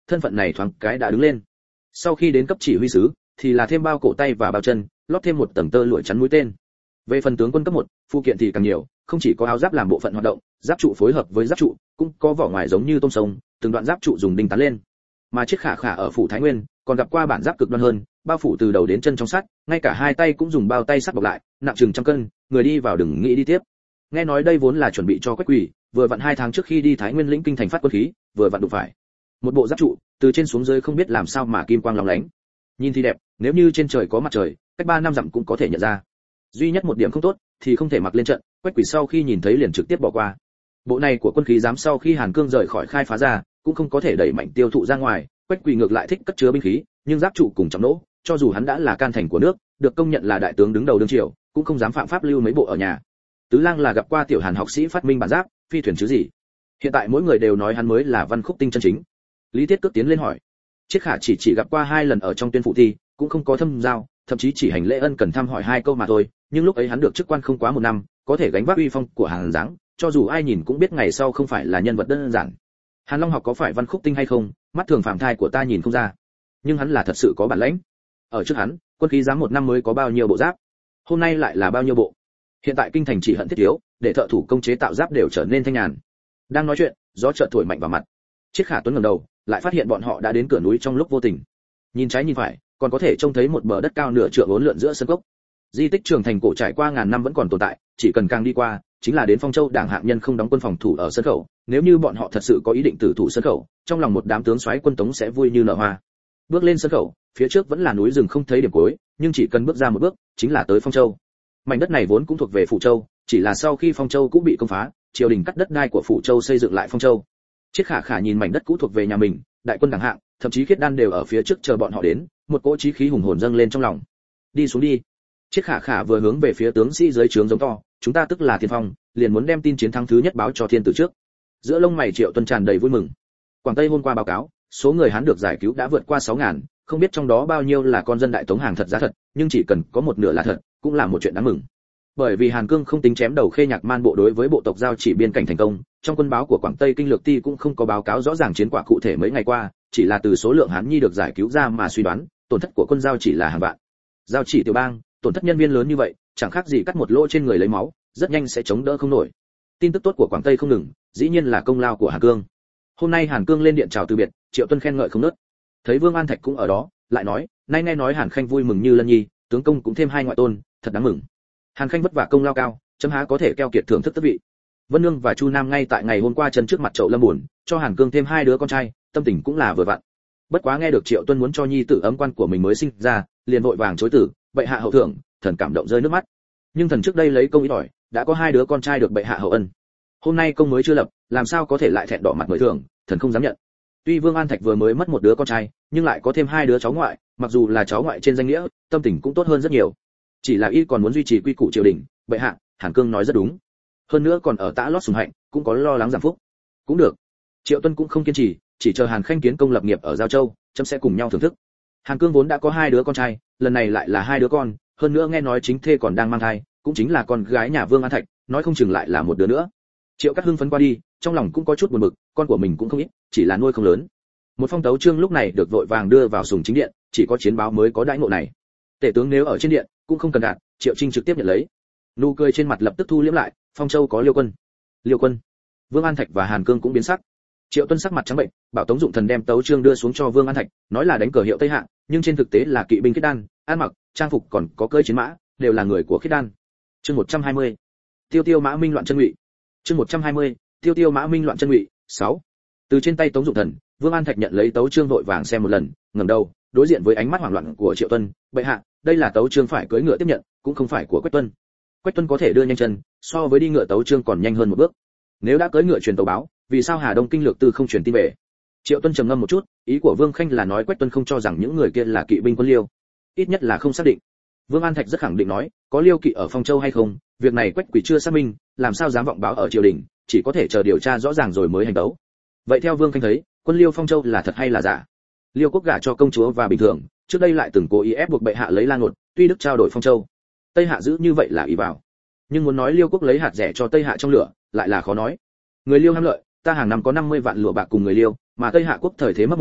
thân phận này thoáng cái đã đứng lên. Sau khi đến cấp chỉ huy sứ thì là thêm bao cổ tay và bao chân, lót thêm một tầng tơ lụa chắn mũi tên. Về phần tướng quân cấp 1, phụ kiện thì càng nhiều, không chỉ có áo giáp làm bộ phận hoạt động, giáp trụ phối hợp với giáp trụ, cũng có vỏ ngoài giống như tôm sông, từng đoạn giáp trụ dùng đinh tán lên. Mà chiếc khả khả ở phủ Thái Nguyên, còn gặp qua bản giáp cực đoan hơn, bao phủ từ đầu đến chân trong sắt, ngay cả hai tay cũng dùng bao tay sắt bọc lại, nặng chừng trăm cân, người đi vào đừng nghĩ đi tiếp. Nghe nói đây vốn là chuẩn bị cho Quách Quỷ, vừa vặn 2 tháng trước khi đi Thái Nguyên lĩnh kinh thành phát quân khí, vừa vặn đụng phải. Một bộ giáp trụ, từ trên xuống dưới không biết làm sao mà kim quang lóng lánh. Nhìn thì đẹp, nếu như trên trời có mặt trời, cách 3 năm dặm cũng có thể nhận ra. Duy nhất một điểm không tốt thì không thể mặc lên trận, Quách Quỷ sau khi nhìn thấy liền trực tiếp bỏ qua. Bộ này của quân khí giám sau khi Hàn Cương rời khỏi khai phá ra, cũng không có thể đẩy mạnh tiêu thụ ra ngoài, Quách Quỷ ngược lại thích cất chứa binh khí, nhưng giáp trụ cùng trọng nỗ, cho dù hắn đã là can thành của nước, được công nhận là đại tướng đứng đầu đương triều, cũng không dám phạm pháp lưu mấy bộ ở nhà. Tứ Lang là gặp qua tiểu Hàn học sĩ phát minh bản giáp, phi thuyền chứ gì. Hiện tại mỗi người đều nói hắn mới là Văn Khúc Tinh chân chính. Lý Thiết Cước tiến lên hỏi. Chiết Khả chỉ gặp qua 2 lần ở trong tuyên phụ thi, cũng không có thâm giao, thậm chí chỉ hành lễ ân cần thăm hỏi 2 câu mà thôi, nhưng lúc ấy hắn được chức quan không quá 1 năm, có thể gánh vác uy phong của Hàn Giáng, cho dù ai nhìn cũng biết ngày sau không phải là nhân vật đơn giản. Hàn Long học có phải Văn Khúc Tinh hay không, mắt thường phàm thai của ta nhìn không ra, nhưng hắn là thật sự có bản lĩnh. Ở trước hắn, quân khí giám 1 năm mới có bao nhiêu bộ giáp, hôm nay lại là bao nhiêu bộ. Hiện tại kinh thành chỉ hận thiết yếu, để thợ thủ công chế tạo giáp đều trở nên thanh nhàn. Đang nói chuyện, gió chợt thổi mạnh vào mặt. Chiết Khả Tuấn ngẩng đầu, lại phát hiện bọn họ đã đến cửa núi trong lúc vô tình. Nhìn trái nhìn phải, còn có thể trông thấy một bờ đất cao nửa trượng uốn lượn giữa sân cốc. Di tích Trường Thành cổ trải qua ngàn năm vẫn còn tồn tại, chỉ cần càng đi qua, chính là đến Phong Châu Đảng hạng nhân không đóng quân phòng thủ ở sân khẩu, nếu như bọn họ thật sự có ý định tử thủ sân khẩu, trong lòng một đám tướng soái quân Tống sẽ vui như nở hoa. Bước lên sân khẩu, phía trước vẫn là núi rừng không thấy điểm cuối, nhưng chỉ cần bước ra một bước, chính là tới Phong Châu. Mảnh đất này vốn cũng thuộc về Phủ Châu, chỉ là sau khi Phong Châu cũng bị công phá, triều đình cắt đất đai của Phủ Châu xây dựng lại Phong Châu. Chiết Khả Khả nhìn mảnh đất cũ thuộc về nhà mình, đại quân đẳng hạng, thậm chí Khiết Đan đều ở phía trước chờ bọn họ đến, một cỗ chí khí hùng hồn dâng lên trong lòng. Đi xuống đi. Chiết Khả Khả vừa hướng về phía tướng sĩ dưới trướng giống to, chúng ta tức là Thiên Phong, liền muốn đem tin chiến thắng thứ nhất báo cho thiên tử trước. Giữa lông mày Triệu Tuân tràn đầy vui mừng. Quảng Tây hôm qua báo cáo, số người Hán được giải cứu đã vượt qua 6.000, không biết trong đó bao nhiêu là con dân đại tống hàng thật giá thật, nhưng chỉ cần có một nửa là thật, cũng là một chuyện đáng mừng. Bởi vì Hàn Cương không tính chém đầu Khê Nhạc Man bộ đối với bộ tộc giao chỉ biên cảnh thành công, trong quân báo của Quảng Tây Kinh Lược Ti cũng không có báo cáo rõ ràng chiến quả cụ thể mấy ngày qua, chỉ là từ số lượng Hán nhi được giải cứu ra mà suy đoán, tổn thất của quân giao chỉ là hàng vạn. Giao chỉ tiểu bang, tổn thất nhân viên lớn như vậy, chẳng khác gì cắt một lỗ trên người lấy máu, rất nhanh sẽ chống đỡ không nổi. Tin tức tốt của Quảng Tây không ngừng, dĩ nhiên là công lao của Hàn Cương. Hôm nay Hàn Cương lên điện chào từ biệt, Triệu Tuân khen ngợi không ngớt. Thấy Vương An Thạch cũng ở đó, lại nói, nay nghe nói Hàn Khanh vui mừng như lân nhi, tướng công cũng thêm 2 ngoại tôn, thật đáng mừng. Hàn Khanh vất vả công lao cao, chấm há có thể keo kiệt thưởng thức tước vị. Vân Nương và Chu Nam ngay tại ngày hôm qua chân trước mặt Chậu Lâm buồn, cho Hàn Cương thêm 2 đứa con trai, tâm tình cũng là vừa vặn. Bất quá nghe được Triệu Tuân muốn cho nhi tử ấm quan của mình mới sinh ra, liền vội vàng chối từ, bệ hạ hậu thưởng, thần cảm động rơi nước mắt. Nhưng thần trước đây lấy công ít ỏi, đã có 2 đứa con trai được bệ hạ hậu ân. Hôm nay công mới chưa lập, làm sao có thể lại thẹn đỏ mặt mới thưởng, thần không dám nhận. Tuy Vương An Thạch vừa mới mất 1 đứa con trai, nhưng lại có thêm 2 đứa cháu ngoại, mặc dù là cháu ngoại trên danh nghĩa, tâm tình cũng tốt hơn rất nhiều. Chỉ là y còn muốn duy trì quy củ triều đình, bệ hạ, Hàn Cương nói rất đúng. Hơn nữa còn ở tã lót sùng hạnh, cũng có lo lắng giảm phúc. Cũng được. Triệu Tuân cũng không kiên trì, chỉ chờ Hàn Khanh kiến công lập nghiệp ở Giao Châu, chấm sẽ cùng nhau thưởng thức. Hàn Cương vốn đã có 2 đứa con trai, lần này lại là 2 đứa con, hơn nữa nghe nói chính thê còn đang mang thai, cũng chính là con gái nhà Vương An Thạch, nói không chừng lại là một đứa nữa. Triệu Cát hưng phấn qua đi, trong lòng cũng có chút buồn bực, con của mình cũng không ít, chỉ là nuôi không lớn. Một phong tấu chương lúc này được vội vàng đưa vào sùng chính điện, chỉ có chiến báo mới có đãi ngộ này. Tể tướng nếu ở trên điện, cũng không cần đạt, Triệu Trinh trực tiếp nhận lấy. Nụ cười trên mặt lập tức thu liễm lại, Phong Châu có Liêu quân. Liêu quân. Vương An Thạch và Hàn Cương cũng biến sắc. Triệu Tuân sắc mặt trắng bệnh, bảo Tống Dụng Thần đem tấu chương đưa xuống cho Vương An Thạch, nói là đánh cờ hiệu Tây Hạ, nhưng trên thực tế là kỵ binh Khiết Đan, ăn mặc, trang phục còn có cưỡi chiến mã, đều là người của Khiết Đan. Chương 120. Tiêu Tiêu Mã Minh loạn chân ngụy. Chương 120. Tiêu Tiêu Mã Minh loạn chân ngụy. 6. Từ trên tay Tống Dụng Thần, Vương An Thạch nhận lấy tấu chương vội vàng xem một lần, ngẩng đầu, đối diện với ánh mắt hoảng loạn của Triệu Tuân, bệ hạ, đây là tấu chương phải cưỡi ngựa tiếp nhận, cũng không phải của Quách Tuân. Quách Tuân có thể đưa nhanh chân, so với đi ngựa tấu chương còn nhanh hơn một bước. Nếu đã cưỡi ngựa truyền tấu báo, vì sao Hà Đông Kinh Lược Tư không truyền tin về? Triệu Tuân trầm ngâm một chút, ý của Vương Khanh là nói Quách Tuân không cho rằng những người kia là kỵ binh quân Liêu, ít nhất là không xác định. Vương An Thạch rất khẳng định nói, có Liêu kỵ ở Phong Châu hay không, việc này Quách Quỷ chưa xác minh, làm sao dám vọng báo ở triều đình, chỉ có thể chờ điều tra rõ ràng rồi mới hành đấu. Vậy theo Vương Khanh thấy, quân Liêu Phong Châu là thật hay là giả? Liêu quốc gả cho công chúa và bình thường, trước đây lại từng cố ý ép buộc bệ hạ lấy Lan Ngột, tuy Đức trao đổi Phong Châu, Tây Hạ giữ như vậy là ý vào. Nhưng muốn nói Liêu quốc lấy hạt rẻ cho Tây Hạ trong lửa, lại là khó nói. Người Liêu ham lợi, ta hàng năm có 50 vạn lụa bạc cùng người Liêu, mà Tây Hạ quốc thời thế mấp mô,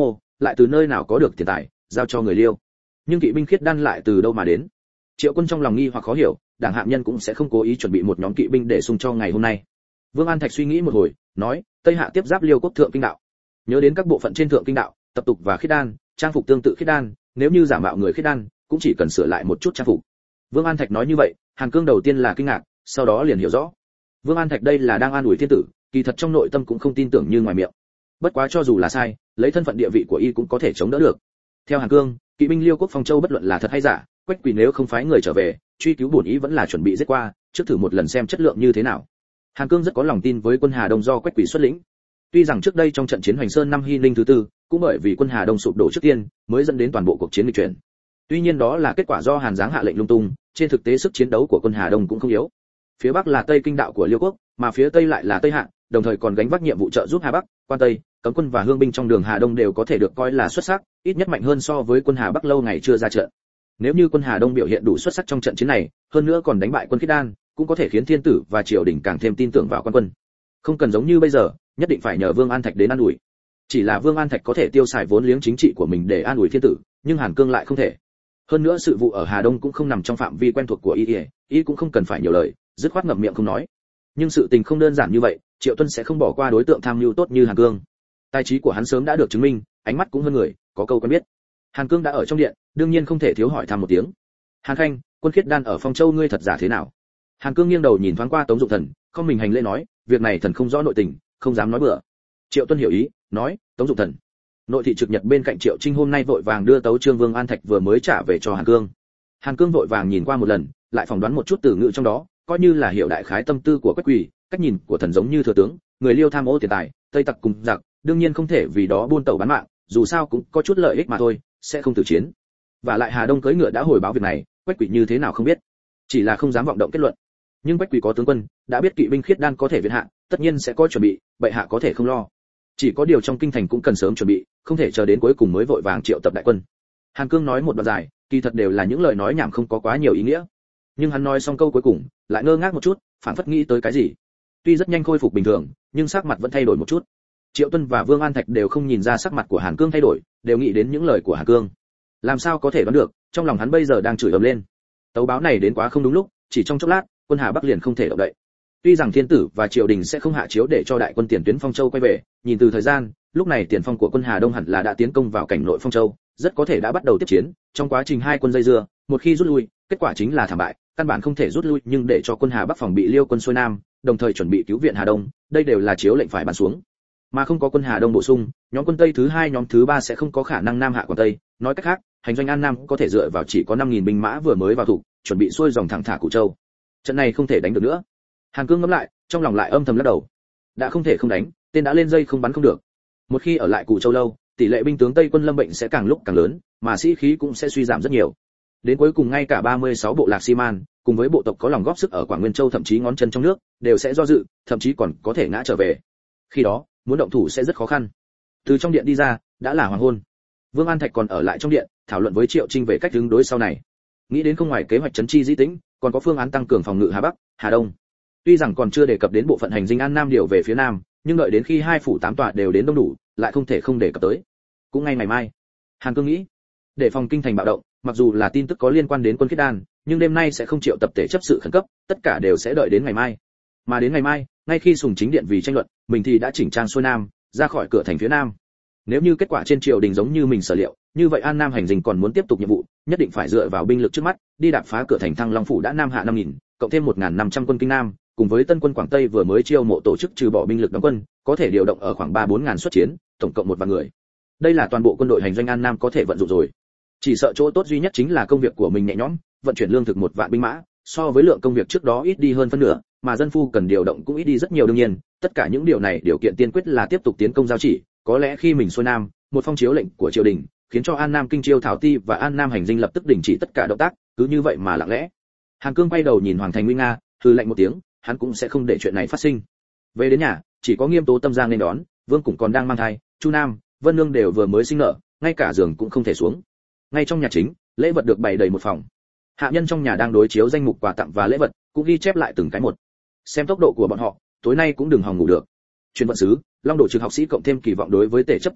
lại từ nơi nào có được tiền tài giao cho người Liêu. Nhưng kỵ binh khiết đan lại từ đâu mà đến? Triệu Quân trong lòng nghi hoặc khó hiểu, đảng hạng nhân cũng sẽ không cố ý chuẩn bị một nhóm kỵ binh để xung cho ngày hôm nay. Vương An Thạch suy nghĩ một hồi, nói, Tây Hạ tiếp giáp Liêu quốc thượng kinh đạo. Nhớ đến các bộ phận trên thượng kinh đạo, tập tục và khiết đan, trang phục tương tự khiết đan, nếu như giả mạo người khiết đan, cũng chỉ cần sửa lại một chút trang phục. Vương An Thạch nói như vậy, Hàn Cương đầu tiên là kinh ngạc, sau đó liền hiểu rõ. Vương An Thạch đây là đang an ủi thiên tử, kỳ thật trong nội tâm cũng không tin tưởng như ngoài miệng. Bất quá cho dù là sai, lấy thân phận địa vị của y cũng có thể chống đỡ được. Theo Hàn Cương, kỵ binh Liêu quốc Phong Châu bất luận là thật hay giả, Quách Quỳ nếu không phái người trở về, truy cứu bổn ý vẫn là chuẩn bị giết qua, trước thử một lần xem chất lượng như thế nào. Hàn Cương rất có lòng tin với quân Hà Đông do Quách Quỳ xuất lĩnh. Tuy rằng trước đây trong trận chiến Hoành Sơn năm Hy Ninh thứ tư, cũng bởi vì quân Hà Đông sụp đổ trước tiên, mới dẫn đến toàn bộ cuộc chiến nghịch chuyển. Tuy nhiên đó là kết quả do Hàn Giáng hạ lệnh lung tung, trên thực tế sức chiến đấu của quân Hà Đông cũng không yếu. Phía bắc là Tây Kinh đạo của Liêu quốc, mà phía tây lại là Tây Hạ, đồng thời còn gánh vác nhiệm vụ trợ giúp Hà Bắc, Quan Tây, cấm quân và hương binh trong đường Hà Đông đều có thể được coi là xuất sắc, ít nhất mạnh hơn so với quân Hà Bắc lâu ngày chưa ra trận. Nếu như quân Hà Đông biểu hiện đủ xuất sắc trong trận chiến này, hơn nữa còn đánh bại quân Khiết Đan, cũng có thể khiến thiên tử và triều đình càng thêm tin tưởng vào quan quân. Không cần giống như bây giờ, nhất định phải nhờ Vương An Thạch đến an ủi. Chỉ là Vương An Thạch có thể tiêu xài vốn liếng chính trị của mình để an ủi thiên tử, nhưng Hàn Cương lại không thể. Hơn nữa sự vụ ở Hà Đông cũng không nằm trong phạm vi quen thuộc của y cũng không cần phải nhiều lời, dứt khoát ngậm miệng không nói. Nhưng sự tình không đơn giản như vậy, Triệu Tuân sẽ không bỏ qua đối tượng tham mưu tốt như Hàn Cương. Tài trí của hắn sớm đã được chứng minh, ánh mắt cũng hơn người, có câu quen biết. Hàn Cương đã ở trong điện, đương nhiên không thể thiếu hỏi thăm một tiếng. Hàn Khanh, quân Khiết Đan ở Phong Châu ngươi thật giả thế nào? Hàn Cương nghiêng đầu nhìn thoáng qua Tống Dụng Thần, không mình hành lễ nói, việc này thần không rõ nội tình, không dám nói bừa. Triệu Tuân hiểu ý, nói, Tống Dụng Thần. Nội thị trực nhật bên cạnh Triệu Trinh hôm nay vội vàng đưa tấu chương Vương An Thạch vừa mới trả về cho Hàn Cương. Hàn Cương vội vàng nhìn qua một lần, lại phỏng đoán một chút từ ngữ trong đó, coi như là hiểu đại khái tâm tư của Quách Quỳ, cách nhìn của thần giống như thừa tướng, người Liêu tham ô tiền tài, Tây tặc cùng giặc, đương nhiên không thể vì đó buôn tẩu bán mạng, dù sao cũng có chút lợi ích mà thôi, sẽ không tử chiến. Và lại Hà Đông cưỡi ngựa đã hồi báo việc này, Quách Quỳ như thế nào không biết, chỉ là không dám vọng động kết luận. Nhưng Quách Quỳ có tướng quân, đã biết kỵ binh Khiết Đan có thể viện hạ, tất nhiên sẽ có chuẩn bị, bệ hạ có thể không lo. Chỉ có điều trong kinh thành cũng cần sớm chuẩn bị, không thể chờ đến cuối cùng mới vội vàng triệu tập đại quân. Hàn Cương nói một đoạn dài, kỳ thật đều là những lời nói nhảm không có quá nhiều ý nghĩa. Nhưng hắn nói xong câu cuối cùng, lại ngơ ngác một chút, phảng phất nghĩ tới cái gì. Tuy rất nhanh khôi phục bình thường, nhưng sắc mặt vẫn thay đổi một chút. Triệu Tuân và Vương An Thạch đều không nhìn ra sắc mặt của Hàn Cương thay đổi, đều nghĩ đến những lời của Hàn Cương. Làm sao có thể đoán được, trong lòng hắn bây giờ đang chửi ầm lên. Tấu báo này đến quá không đúng lúc, chỉ trong chốc lát, quân Hà Bắc liền không thể động đậy. Tuy rằng thiên tử và triều đình sẽ không hạ chiếu để cho đại quân tiền tuyến Phong Châu quay về, nhìn từ thời gian, lúc này tiền phong của quân Hà Đông hẳn là đã tiến công vào cảnh nội Phong Châu, rất có thể đã bắt đầu tiếp chiến. Trong quá trình hai quân dây dưa, một khi rút lui, kết quả chính là thảm bại, căn bản không thể rút lui, nhưng để cho quân Hà Bắc phòng bị Liêu quân xuôi nam, đồng thời chuẩn bị cứu viện Hà Đông, đây đều là chiếu lệnh phải ban xuống. Mà không có quân Hà Đông bổ sung, nhóm quân Tây thứ hai nhóm thứ ba sẽ không có khả năng nam hạ Quảng Tây, nói cách khác, hành doanh An Nam có thể dựa vào chỉ có 5000 binh mã vừa mới vào thủ, chuẩn bị xuôi dòng thẳng thả Củ Châu. Trận này không thể đánh được nữa. Hàn Cương ngẫm lại, trong lòng lại âm thầm lắc đầu. Đã không thể không đánh, tên đã lên dây không bắn không được. Một khi ở lại Củ Châu lâu, tỷ lệ binh tướng Tây quân lâm bệnh sẽ càng lúc càng lớn, mà sĩ khí cũng sẽ suy giảm rất nhiều. Đến cuối cùng ngay cả 36 bộ lạc Si-man, cùng với bộ tộc có lòng góp sức ở Quảng Nguyên Châu thậm chí ngón chân trong nước, đều sẽ do dự, thậm chí còn có thể ngã trở về. Khi đó, muốn động thủ sẽ rất khó khăn. Từ trong điện đi ra, đã là hoàng hôn. Vương An Thạch còn ở lại trong điện, thảo luận với Triệu Trinh về cách ứng đối sau này. Nghĩ đến không ngoài kế hoạch trấn chi dĩ tĩnh, còn có phương án tăng cường phòng ngự Hà Bắc, Hà Đông. Tuy rằng còn chưa đề cập đến bộ phận hành dinh An Nam điều về phía nam, nhưng đợi đến khi hai phủ tám tòa đều đến đông đủ, lại không thể không đề cập tới. Cũng ngay ngày mai, Hàn Cương nghĩ, để phòng kinh thành bạo động, mặc dù là tin tức có liên quan đến quân Khiết Đan, nhưng đêm nay sẽ không triệu tập thể chấp sự khẩn cấp, tất cả đều sẽ đợi đến ngày mai. Mà đến ngày mai, ngay khi Sùng Chính điện vì tranh luận, mình thì đã chỉnh trang xuôi nam, ra khỏi cửa thành phía nam. Nếu như kết quả trên triều đình giống như mình sở liệu, như vậy An Nam hành dinh còn muốn tiếp tục nhiệm vụ, nhất định phải dựa vào binh lực trước mắt, đi đạp phá cửa thành Thăng Long phủ đã nam hạ 5000, cộng thêm 1500 quân kinh nam, cùng với tân quân Quảng Tây vừa mới chiêu mộ tổ chức trừ bỏ binh lực đóng quân, có thể điều động ở khoảng 3-4 ngàn xuất chiến, tổng cộng 1 vạn người. Đây là toàn bộ quân đội hành doanh An Nam có thể vận dụng rồi. Chỉ sợ chỗ tốt duy nhất chính là công việc của mình nhẹ nhõm, vận chuyển lương thực 1 vạn binh mã, so với lượng công việc trước đó ít đi hơn phân nửa, mà dân phu cần điều động cũng ít đi rất nhiều. Đương nhiên, tất cả những điều này điều kiện tiên quyết là tiếp tục tiến công giao chỉ, có lẽ khi mình xuôi nam, một phong chiếu lệnh của triều đình, khiến cho An Nam kinh chiêu Thảo Ti và An Nam hành dinh lập tức đình chỉ tất cả động tác, cứ như vậy mà lặng lẽ. Hàn Cương quay đầu nhìn Hoàng Thành Nguy Nga, hừ lạnh một tiếng, hắn cũng sẽ không để chuyện này phát sinh. Về đến nhà, chỉ có Nghiêm Tố Tâm Giang nên đón, Vương cũng còn đang mang thai, Chu Nam, Vân Nương đều vừa mới sinh nở, ngay cả giường cũng không thể xuống. Ngay trong nhà chính, lễ vật được bày đầy một phòng. Hạ nhân trong nhà đang đối chiếu danh mục quà tặng và lễ vật, cũng ghi chép lại từng cái một. Xem tốc độ của bọn họ, tối nay cũng đừng hòng ngủ được. Truyền vận sứ, Long Đổ Trực học sĩ cộng thêm kỳ vọng đối với tể chấp tương lai,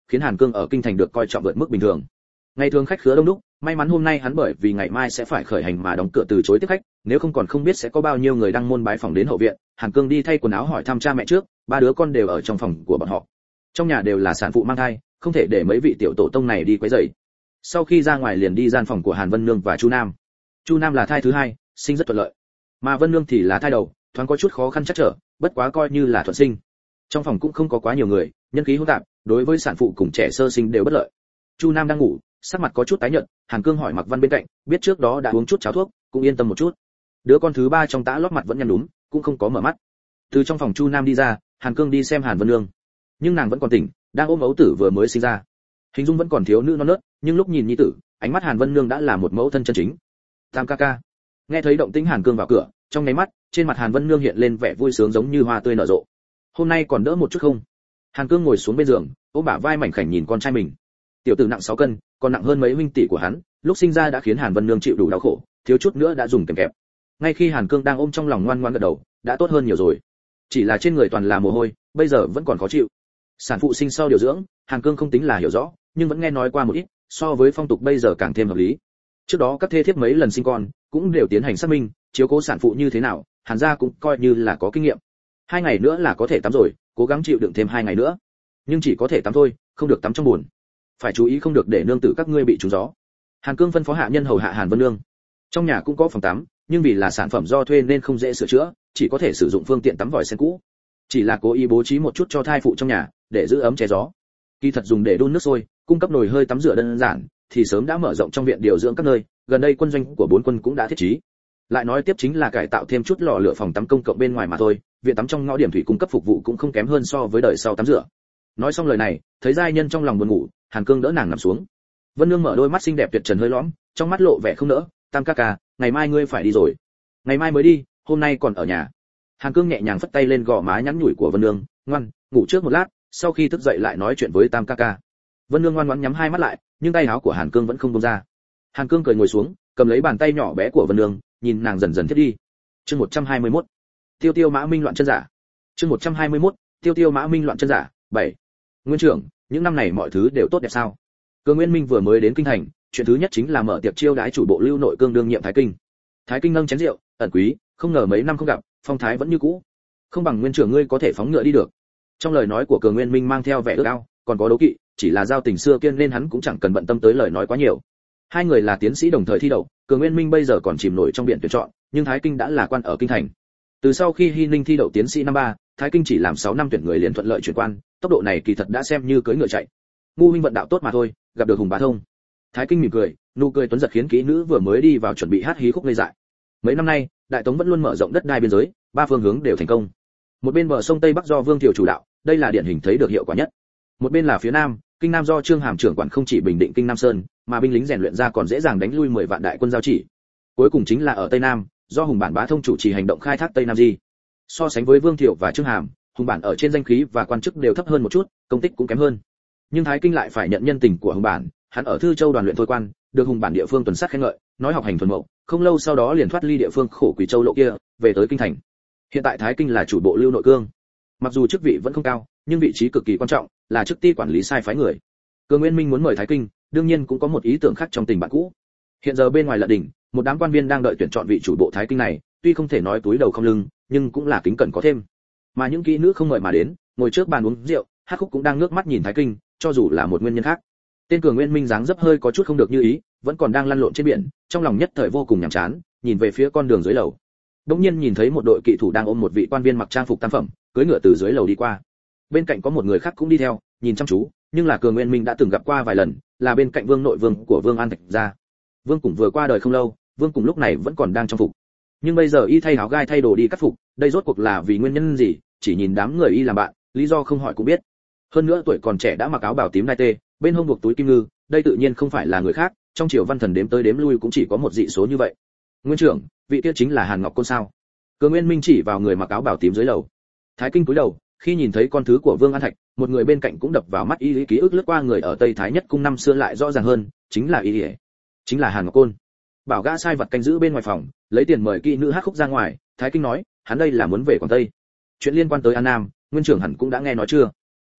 khiến Hàn Cương ở kinh thành được coi trọng vượt mức bình thường. Ngày thường khách khứa đông đúc, may mắn hôm nay hắn bởi vì ngày mai sẽ phải khởi hành mà đóng cửa từ chối tiếp khách, nếu không còn không biết sẽ có bao nhiêu người đăng môn bái phỏng đến hậu viện. Hàn Cương đi thay quần áo hỏi thăm cha mẹ trước, ba đứa con đều ở trong phòng của bọn họ. Trong nhà đều là sản phụ mang thai, không thể để mấy vị tiểu tổ tông này đi quấy rầy. Sau khi ra ngoài liền đi gian phòng của Hàn Vân Nương và Chu Nam. Chu Nam là thai thứ hai, sinh rất thuận lợi, mà Vân Nương thì là thai đầu, thoáng có chút khó khăn chắc trở, bất quá coi như là thuận sinh. Trong phòng cũng không có quá nhiều người, nhân khí hỗn tạp, đối với sản phụ cùng trẻ sơ sinh đều bất lợi. Chu Nam đang ngủ, sắc mặt có chút tái nhợt, Hàn Cương hỏi Mạc Văn bên cạnh, biết trước đó đã uống chút cháo thuốc, cũng yên tâm một chút. Đứa con thứ ba trong tã lót mặt vẫn nhăn nhúm, cũng không có mở mắt. Từ trong phòng Chu Nam đi ra, Hàn Cương đi xem Hàn Vân Nương, nhưng nàng vẫn còn tỉnh, đang ôm ấu tử vừa mới sinh ra. Hình dung vẫn còn thiếu nữ non nớt, nhưng lúc nhìn nhi tử, ánh mắt Hàn Vân Nương đã là một mẫu thân chân chính. Tam ca ca. Nghe thấy động tĩnh Hàn Cương vào cửa, trong nháy mắt, trên mặt Hàn Vân Nương hiện lên vẻ vui sướng giống như hoa tươi nở rộ. Hôm nay còn đỡ một chút không? Hàn Cương ngồi xuống bên giường, ôm bả vai mảnh khảnh nhìn con trai mình. Tiểu tử nặng 6 cân, còn nặng hơn mấy huynh tỷ của hắn, lúc sinh ra đã khiến Hàn Vân Nương chịu đủ đau khổ, thiếu chút nữa đã dùng kềm kẹp. Ngay khi Hàn Cương đang ôm trong lòng ngoan ngoãn gật đầu, đã tốt hơn nhiều rồi. Chỉ là trên người toàn là mồ hôi, bây giờ vẫn còn khó chịu. Sản phụ sinh sau điều dưỡng, Hàn Cương không tính là hiểu rõ, nhưng vẫn nghe nói qua một ít, so với phong tục bây giờ càng thêm hợp lý. Trước đó các thê thiếp mấy lần sinh con, cũng đều tiến hành xác minh, chiếu cố sản phụ như thế nào, Hàn gia cũng coi như là có kinh nghiệm. 2 ngày nữa là có thể tắm rồi, cố gắng chịu đựng thêm 2 ngày nữa. Nhưng chỉ có thể tắm thôi, không được tắm trong bồn. Phải chú ý không được để nương tử các ngươi bị trúng gió. Hàn Cương phân phó hạ nhân hầu hạ Hàn Vân Nương. Trong nhà cũng có phòng tắm, nhưng vì là sản phẩm do thuê nên không dễ sửa chữa, chỉ có thể sử dụng phương tiện tắm vòi sen cũ. Chỉ là cố ý bố trí một chút cho thai phụ trong nhà, để giữ ấm che gió. Kỳ thật dùng để đun nước sôi, cung cấp nồi hơi tắm rửa đơn giản, thì sớm đã mở rộng trong viện điều dưỡng các nơi, gần đây quân doanh của 4 quân cũng đã thiết trí. Lại nói tiếp chính là cải tạo thêm chút lò lửa phòng tắm công cộng bên ngoài mà thôi, viện tắm trong ngõ điểm thủy cung cấp phục vụ cũng không kém hơn so với đời sau tắm rửa. Nói xong lời này, thấy giai nhân trong lòng buồn ngủ, Hàn Cương đỡ nàng nằm xuống. Vân Nương mở đôi mắt xinh đẹp tuyệt trần hơi lõm, trong mắt lộ vẻ không nỡ, "Tam ca ca, ngày mai ngươi phải đi rồi." "Ngày mai mới đi, hôm nay còn ở nhà." Hàn Cương nhẹ nhàng phất tay lên gò má nhắn nhủi của Vân Nương, "Ngoan, ngủ trước một lát, sau khi thức dậy lại nói chuyện với Tam ca ca." Vân Nương ngoan ngoãn nhắm hai mắt lại, nhưng tay áo của Hàn Cương vẫn không buông ra. Hàn Cương cười ngồi xuống, cầm lấy bàn tay nhỏ bé của Vân Nương, nhìn nàng dần dần thiết đi. Chương 121. Tiêu Tiêu Mã Minh loạn chân giả. Chương 121. Tiêu Tiêu Mã Minh loạn chân giả. 7. Nguyên trưởng, những năm này mọi thứ đều tốt đẹp sao? Cường Nguyên Minh vừa mới đến kinh thành, chuyện thứ nhất chính là mở tiệc chiêu đãi chủ bộ Lưu Nội Cương đương nhiệm Thái Kinh. Thái Kinh nâng chén rượu, ẩn quý, không ngờ mấy năm không gặp, phong thái vẫn như cũ. Không bằng Nguyên trưởng ngươi có thể phóng ngựa đi được. Trong lời nói của Cường Nguyên Minh mang theo vẻ ước ao, còn có đố kỵ, chỉ là giao tình xưa kiên nên hắn cũng chẳng cần bận tâm tới lời nói quá nhiều. Hai người là tiến sĩ đồng thời thi đậu, Cường Nguyên Minh bây giờ còn chìm nổi trong biển tuyển chọn, nhưng Thái Kinh đã là quan ở kinh thành. Từ sau khi Hy Ninh thi đậu tiến sĩ năm 3, Thái Kinh chỉ làm 6 năm tuyển người liền thuận lợi chuyển quan, tốc độ này kỳ thật đã xem như cưỡi ngựa chạy. Ngu huynh vận đạo tốt mà thôi, gặp được Hùng Bá Thông. Thái Kinh mỉm cười, nụ cười tuấn giật khiến kỹ nữ vừa mới đi vào chuẩn bị hát hí khúc ngây dại. Mấy năm nay, Đại Tống vẫn luôn mở rộng đất đai biên giới, 3 phương hướng đều thành công. Một bên bờ sông Tây Bắc do Vương Thiều chủ đạo, đây là điển hình thấy được hiệu quả nhất. Một bên là phía Nam, Kinh Nam do Trương Hàm trưởng quản không chỉ bình định Kinh Nam Sơn, mà binh lính rèn luyện ra còn dễ dàng đánh lui 10 vạn đại quân giao chỉ. Cuối cùng chính là ở Tây Nam, do Hùng Bản Bá Thông chủ trì hành động khai thác Tây Nam Di. So sánh với Vương Thiệu và Trương Hàm, Hùng Bản ở trên danh khí và quan chức đều thấp hơn một chút, công tích cũng kém hơn. Nhưng Thái Kinh lại phải nhận nhân tình của Hùng Bản, hắn ở Thư Châu đoàn luyện thôi quan, được Hùng Bản địa phương tuần sát khen ngợi, nói học hành thuần mẫu, không lâu sau đó liền thoát ly địa phương khổ Quỷ Châu lộ kia, về tới kinh thành. Hiện tại Thái Kinh là chủ bộ Lưu Nội Cương. Mặc dù chức vị vẫn không cao, nhưng vị trí cực kỳ quan trọng, là chức ty quản lý sai phái người. Cường Nguyên Minh muốn mời Thái Kinh, đương nhiên cũng có một ý tưởng khác trong tình bạn cũ. Hiện giờ bên ngoài Lận đỉnh, một đám quan viên đang đợi tuyển chọn vị chủ bộ Thái Kinh này, tuy không thể nói túi đầu không lưng, nhưng cũng là kính cẩn có thêm. Mà những kỹ nữ không mời mà đến, ngồi trước bàn uống rượu, hát khúc cũng đang ngước mắt nhìn Thái Kinh, cho dù là một nguyên nhân khác. Tên Cường Nguyên Minh dáng dấp hơi có chút không được như ý, vẫn còn đang lăn lộn trên biển, trong lòng nhất thời vô cùng nhàm chán, nhìn về phía con đường dưới lầu. Đột nhiên nhìn thấy một đội kỵ thủ đang ôm một vị quan viên mặc trang phục tam phẩm, cưỡi ngựa từ dưới lầu đi qua. Bên cạnh có một người khác cũng đi theo, nhìn chăm chú, nhưng là Cường Nguyên Minh đã từng gặp qua vài lần, là bên cạnh Vương Nội Vương của Vương An Thạch gia. Vương Cùng vừa qua đời không lâu, Vương Cùng lúc này vẫn còn đang trong phục. Nhưng bây giờ y thay áo gai thay đồ đi cắt phục, đây rốt cuộc là vì nguyên nhân gì, chỉ nhìn đám người y làm bạn, lý do không hỏi cũng biết. Hơn nữa tuổi còn trẻ đã mặc áo bào tím đai tê, bên hông buộc túi kim ngư, đây tự nhiên không phải là người khác, trong triều văn thần đếm tới đếm lui cũng chỉ có một dị số như vậy. Nguyên trưởng, vị kia chính là Hàn Ngọc Côn sao? Cường Nguyên Minh chỉ vào người mặc áo bào tím dưới lầu. Thái Kinh cúi đầu, khi nhìn thấy con thứ của Vương An Thạch, một người bên cạnh cũng đập vào mắt y, ký ức lướt qua người ở Tây Thái Nhất cung năm xưa lại rõ ràng hơn, chính là y, chính là Hàn Ngọc Côn. Bảo gã sai vật canh giữ bên ngoài phòng, lấy tiền mời kỹ nữ hát khúc ra ngoài. Thái Kinh nói, hắn đây là muốn về Quảng Tây. Chuyện liên quan tới An Nam, Nguyên trưởng hẳn cũng đã nghe nói chưa?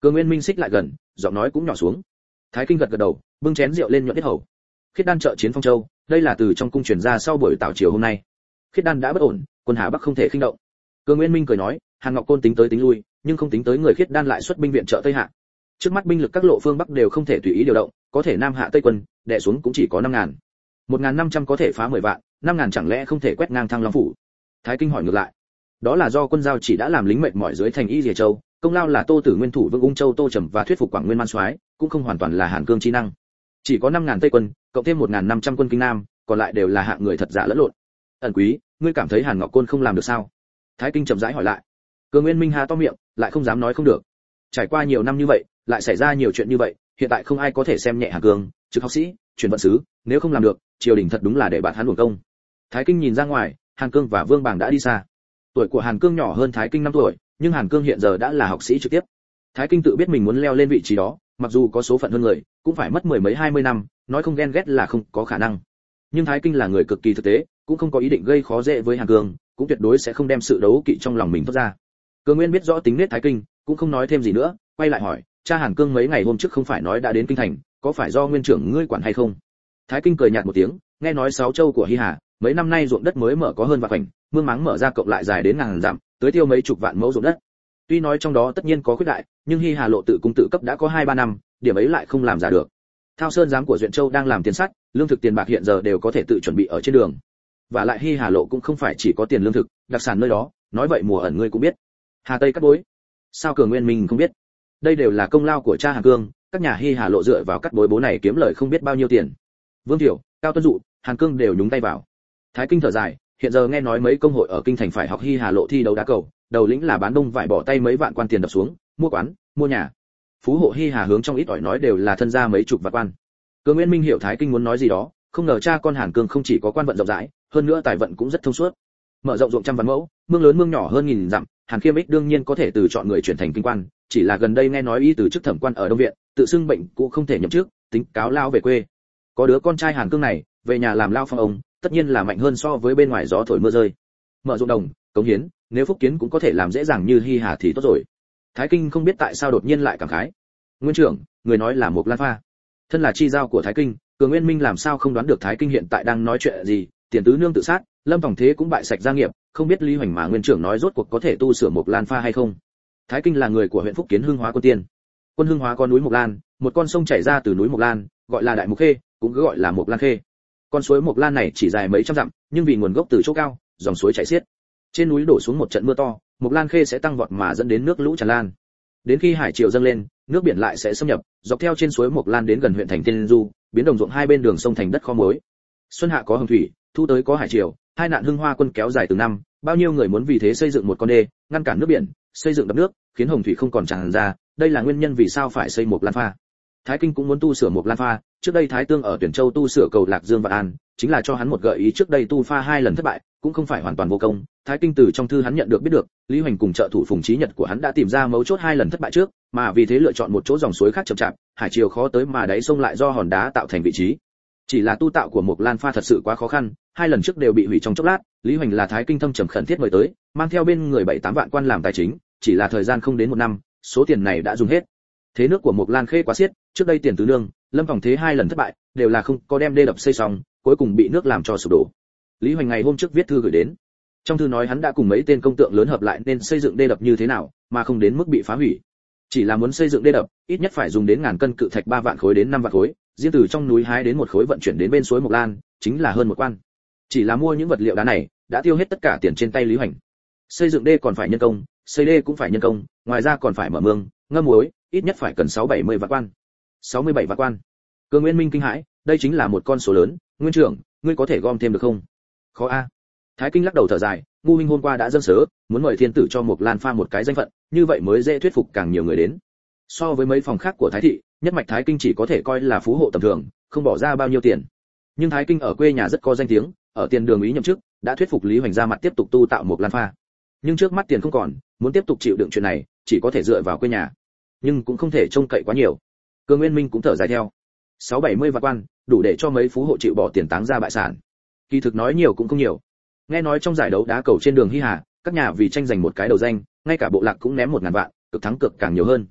Cường Nguyên Minh xích lại gần, giọng nói cũng nhỏ xuống. Thái Kinh gật gật đầu, bưng chén rượu lên nhuận tiết hầu. Khiết Đan trợ chiến Phong Châu, đây là từ trong cung truyền ra sau buổi tảo chiều hôm nay. Khiết Đan đã bất ổn, quân Hà Bắc không thể khinh động. Cường Nguyên Minh cười nói, Hàn Ngọc Côn tính tới tính lui, nhưng không tính tới người Khiết Đan lại xuất binh viện trợ Tây Hạ. Trước mắt binh lực các lộ phương Bắc đều không thể tùy ý điều động, có thể Nam Hạ Tây quân, đè xuống cũng chỉ có 5000. 1500 có thể phá 10 vạn, 5000 chẳng lẽ không thể quét ngang Thăng Long phủ? Thái Kinh hỏi ngược lại. Đó là do quân giao chỉ đã làm lính mệt mỏi dưới thành Y Liệt Châu, công lao là Tô Tử Nguyên thủ vương Ung Châu Tô Trầm và thuyết phục Quảng Nguyên Man Soái, cũng không hoàn toàn là Hàn Cương chi năng. Chỉ có 5000 Tây quân, cộng thêm 1500 quân Kinh Nam, còn lại đều là hạng người thật giả lẫn lộn. Ẩn Quý, ngươi cảm thấy Hàn Ngọc Côn không làm được sao? Thái Kinh chậm rãi hỏi lại. Cường Nguyên Minh há to miệng, lại không dám nói không được. Trải qua nhiều năm như vậy, lại xảy ra nhiều chuyện như vậy, hiện tại không ai có thể xem nhẹ Hàn Cương, trực học sĩ, truyền vận sứ, nếu không làm được, triều đình thật đúng là để bạn hắn uổng công. Thái Kinh nhìn ra ngoài, Hàn Cương và Vương Bàng đã đi xa. Tuổi của Hàn Cương nhỏ hơn Thái Kinh 5 tuổi, nhưng Hàn Cương hiện giờ đã là học sĩ trực tiếp. Thái Kinh tự biết mình muốn leo lên vị trí đó, mặc dù có số phận hơn người, cũng phải mất 10 mấy 20 năm, nói không ghen ghét là không có khả năng. Nhưng Thái Kinh là người cực kỳ thực tế, cũng không có ý định gây khó dễ với Hàn Cương, cũng tuyệt đối sẽ không đem sự đấu kỵ trong lòng mình thoát ra. Cường Nguyên biết rõ tính nết Thái Kinh, cũng không nói thêm gì nữa, quay lại hỏi, cha Hàn Cương mấy ngày hôm trước không phải nói đã đến kinh thành, có phải do nguyên trưởng ngươi quản hay không? Thái Kinh cười nhạt một tiếng, nghe nói 6 châu của Hi Hà, mấy năm nay ruộng đất mới mở có hơn vạn khoảnh, mương máng mở ra cộng lại dài đến ngàn dặm, tưới tiêu mấy chục vạn mẫu ruộng đất. Tuy nói trong đó tất nhiên có khuyết đại, nhưng Hi Hà lộ tự cung tự cấp đã có 2-3 năm, điểm ấy lại không làm giả được. Thao Sơn giám của Duyện Châu đang làm tiền sắt, lương thực tiền bạc hiện giờ đều có thể tự chuẩn bị ở trên đường. Và lại Hi Hà lộ cũng không phải chỉ có tiền lương thực, đặc sản nơi đó, nói vậy mùa ẩn ngươi cũng biết. Hà Tây cắt bối, sao Cường Nguyên Minh không biết? Đây đều là công lao của cha Hàn Cương, các nhà Hi Hà lộ dựa vào cắt bối bố này kiếm lời không biết bao nhiêu tiền. Vương Thiệu, Cao Tuân Dụ, Hàn Cương đều nhúng tay vào. Thái Kinh thở dài, hiện giờ nghe nói mấy công hội ở kinh thành phải học Hi Hà lộ thi đấu đá cầu, đầu lĩnh là bán đông vải bỏ tay mấy vạn quan tiền đập xuống, mua quán, mua nhà. Phú hộ Hi Hà hướng trong ít ỏi nói đều là thân gia mấy chục vạn quan. Cường Nguyên Minh hiểu Thái Kinh muốn nói gì đó, không ngờ cha con Hàn Cương không chỉ có quan vận rộng rãi, hơn nữa tài vận cũng rất thông suốt. Mở rộng ruộng trăm vạn mẫu, mương lớn mương nhỏ hơn 1000 dặm, Hàn Khiêm Ích đương nhiên có thể từ chọn người chuyển thành kinh quan, chỉ là gần đây nghe nói y từ chức thẩm quan ở Đông viện, tự xưng bệnh cũng không thể nhậm chức, tính cáo lao về quê. Có đứa con trai Hàn Cương này, về nhà làm lao phong ông, tất nhiên là mạnh hơn so với bên ngoài gió thổi mưa rơi. Mở ruộng đồng, cống hiến, nếu Phúc Kiến cũng có thể làm dễ dàng như Hi Hà thì tốt rồi. Thái Kinh không biết tại sao đột nhiên lại cảm khái. Nguyên trưởng, người nói là một Lan Pha. Thân là chi giao của Thái Kinh, Cường Nguyên Minh làm sao không đoán được Thái Kinh hiện tại đang nói chuyện gì, tiền tứ nương tự sát, Lâm Tòng Thế cũng bại sạch gia nghiệp, không biết Lý Hoành mà nguyên trưởng nói rốt cuộc có thể tu sửa một Lan Pha hay không. Thái Kinh là người của huyện Phúc Kiến Hưng Hóa Quân Tiên. Quân Hưng Hóa có núi Mộc Lan, một con sông chảy ra từ núi Mộc Lan, gọi là Đại Mộc Khê, cũng cứ gọi là Mộc Lan Khê. Con suối Mộc Lan này chỉ dài mấy trăm dặm, nhưng vì nguồn gốc từ chỗ cao, dòng suối chảy xiết. Trên núi đổ xuống một trận mưa to, Mộc Lan Khê sẽ tăng vọt mà dẫn đến nước lũ tràn lan. Đến khi hải triều dâng lên, nước biển lại sẽ xâm nhập, dọc theo trên suối Mộc Lan đến gần huyện thành Tiên Du, biến đồng ruộng hai bên đường sông thành đất kho muối. Xuân hạ có hồng thủy, thu tới có hải triều, hai nạn Hưng Hoa quân kéo dài từng năm, bao nhiêu người muốn vì thế xây dựng một con đê, ngăn cản nước biển, xây dựng đập nước, khiến hồng thủy không còn tràn ra, đây là nguyên nhân vì sao phải xây Mộc Lan Pha. Thái Kinh cũng muốn tu sửa Mộc Lan Pha, trước đây Thái Tương ở Tuyển Châu tu sửa cầu Lạc Dương Vạn An, chính là cho hắn một gợi ý trước đây tu pha 2 lần thất bại, cũng không phải hoàn toàn vô công. Thái Kinh từ trong thư hắn nhận được biết được, Lý Hoành cùng trợ thủ Phùng Chí Nhật của hắn đã tìm ra mấu chốt 2 lần thất bại trước, mà vì thế lựa chọn một chỗ dòng suối khác chậm chạp, hải triều khó tới mà đáy sông lại do hòn đá tạo thành vị trí. Chỉ là tu tạo của Mộc Lan Pha thật sự quá khó khăn, 2 lần trước đều bị hủy trong chốc lát. Lý Hoành là Thái Kinh thâm trầm khẩn thiết mời tới, mang theo bên người 7-8 vạn quan làm tài chính, chỉ là thời gian không đến 1 năm, số tiền này đã dùng hết. Thế nước của Mộc Lan Khê quá xiết, trước đây tiền tứ nương, Lâm Tòng Thế 2 lần thất bại, đều là không có đem đê đập xây xong, cuối cùng bị nước làm cho sụp đổ. Lý Hoành ngày hôm trước viết thư gửi đến. Trong thư nói hắn đã cùng mấy tên công tượng lớn hợp lại nên xây dựng đê đập như thế nào, mà không đến mức bị phá hủy. Chỉ là muốn xây dựng đê đập, ít nhất phải dùng đến ngàn cân cự thạch 3 vạn khối đến 5 vạn khối, riêng từ trong núi hái đến một khối vận chuyển đến bên suối Mộc Lan, chính là hơn một quan. Chỉ là mua những vật liệu đá này, đã tiêu hết tất cả tiền trên tay Lý Hoành. Xây dựng đê còn phải nhân công, xây đê cũng phải nhân công, ngoài ra còn phải mở mương, ngâm muối, ít nhất phải cần 6-70 vạn quan. 67 vạn quan. Cường Nguyên Minh kinh hãi, đây chính là một con số lớn, nguyên trưởng, ngươi có thể gom thêm được không? Khó a. Thái Kinh lắc đầu thở dài, ngu huynh hôm qua đã dâng sớ, muốn mời thiên tử cho Mộc Lan Pha một cái danh phận, như vậy mới dễ thuyết phục càng nhiều người đến. So với mấy phòng khác của Thái thị, nhất mạch Thái Kinh chỉ có thể coi là phú hộ tầm thường, không bỏ ra bao nhiêu tiền. Nhưng Thái Kinh ở quê nhà rất có danh tiếng, ở tiền đường ý nhậm chức, đã thuyết phục Lý Hoành ra mặt tiếp tục tu tạo Mộc Lan Pha. Nhưng trước mắt tiền không còn, muốn tiếp tục chịu đựng chuyện này, chỉ có thể dựa vào quê nhà. Nhưng cũng không thể trông cậy quá nhiều. Cường Nguyên Minh cũng thở dài theo. 6-70 vạn quan, đủ để cho mấy phú hộ chịu bỏ tiền táng ra bại sản. Kỳ thực nói nhiều cũng không nhiều. Nghe nói trong giải đấu đá cầu trên đường Hi Hà, các nhà vì tranh giành một cái đầu danh, ngay cả bộ lạc cũng ném 1000 vạn, cực thắng cực càng nhiều hơn.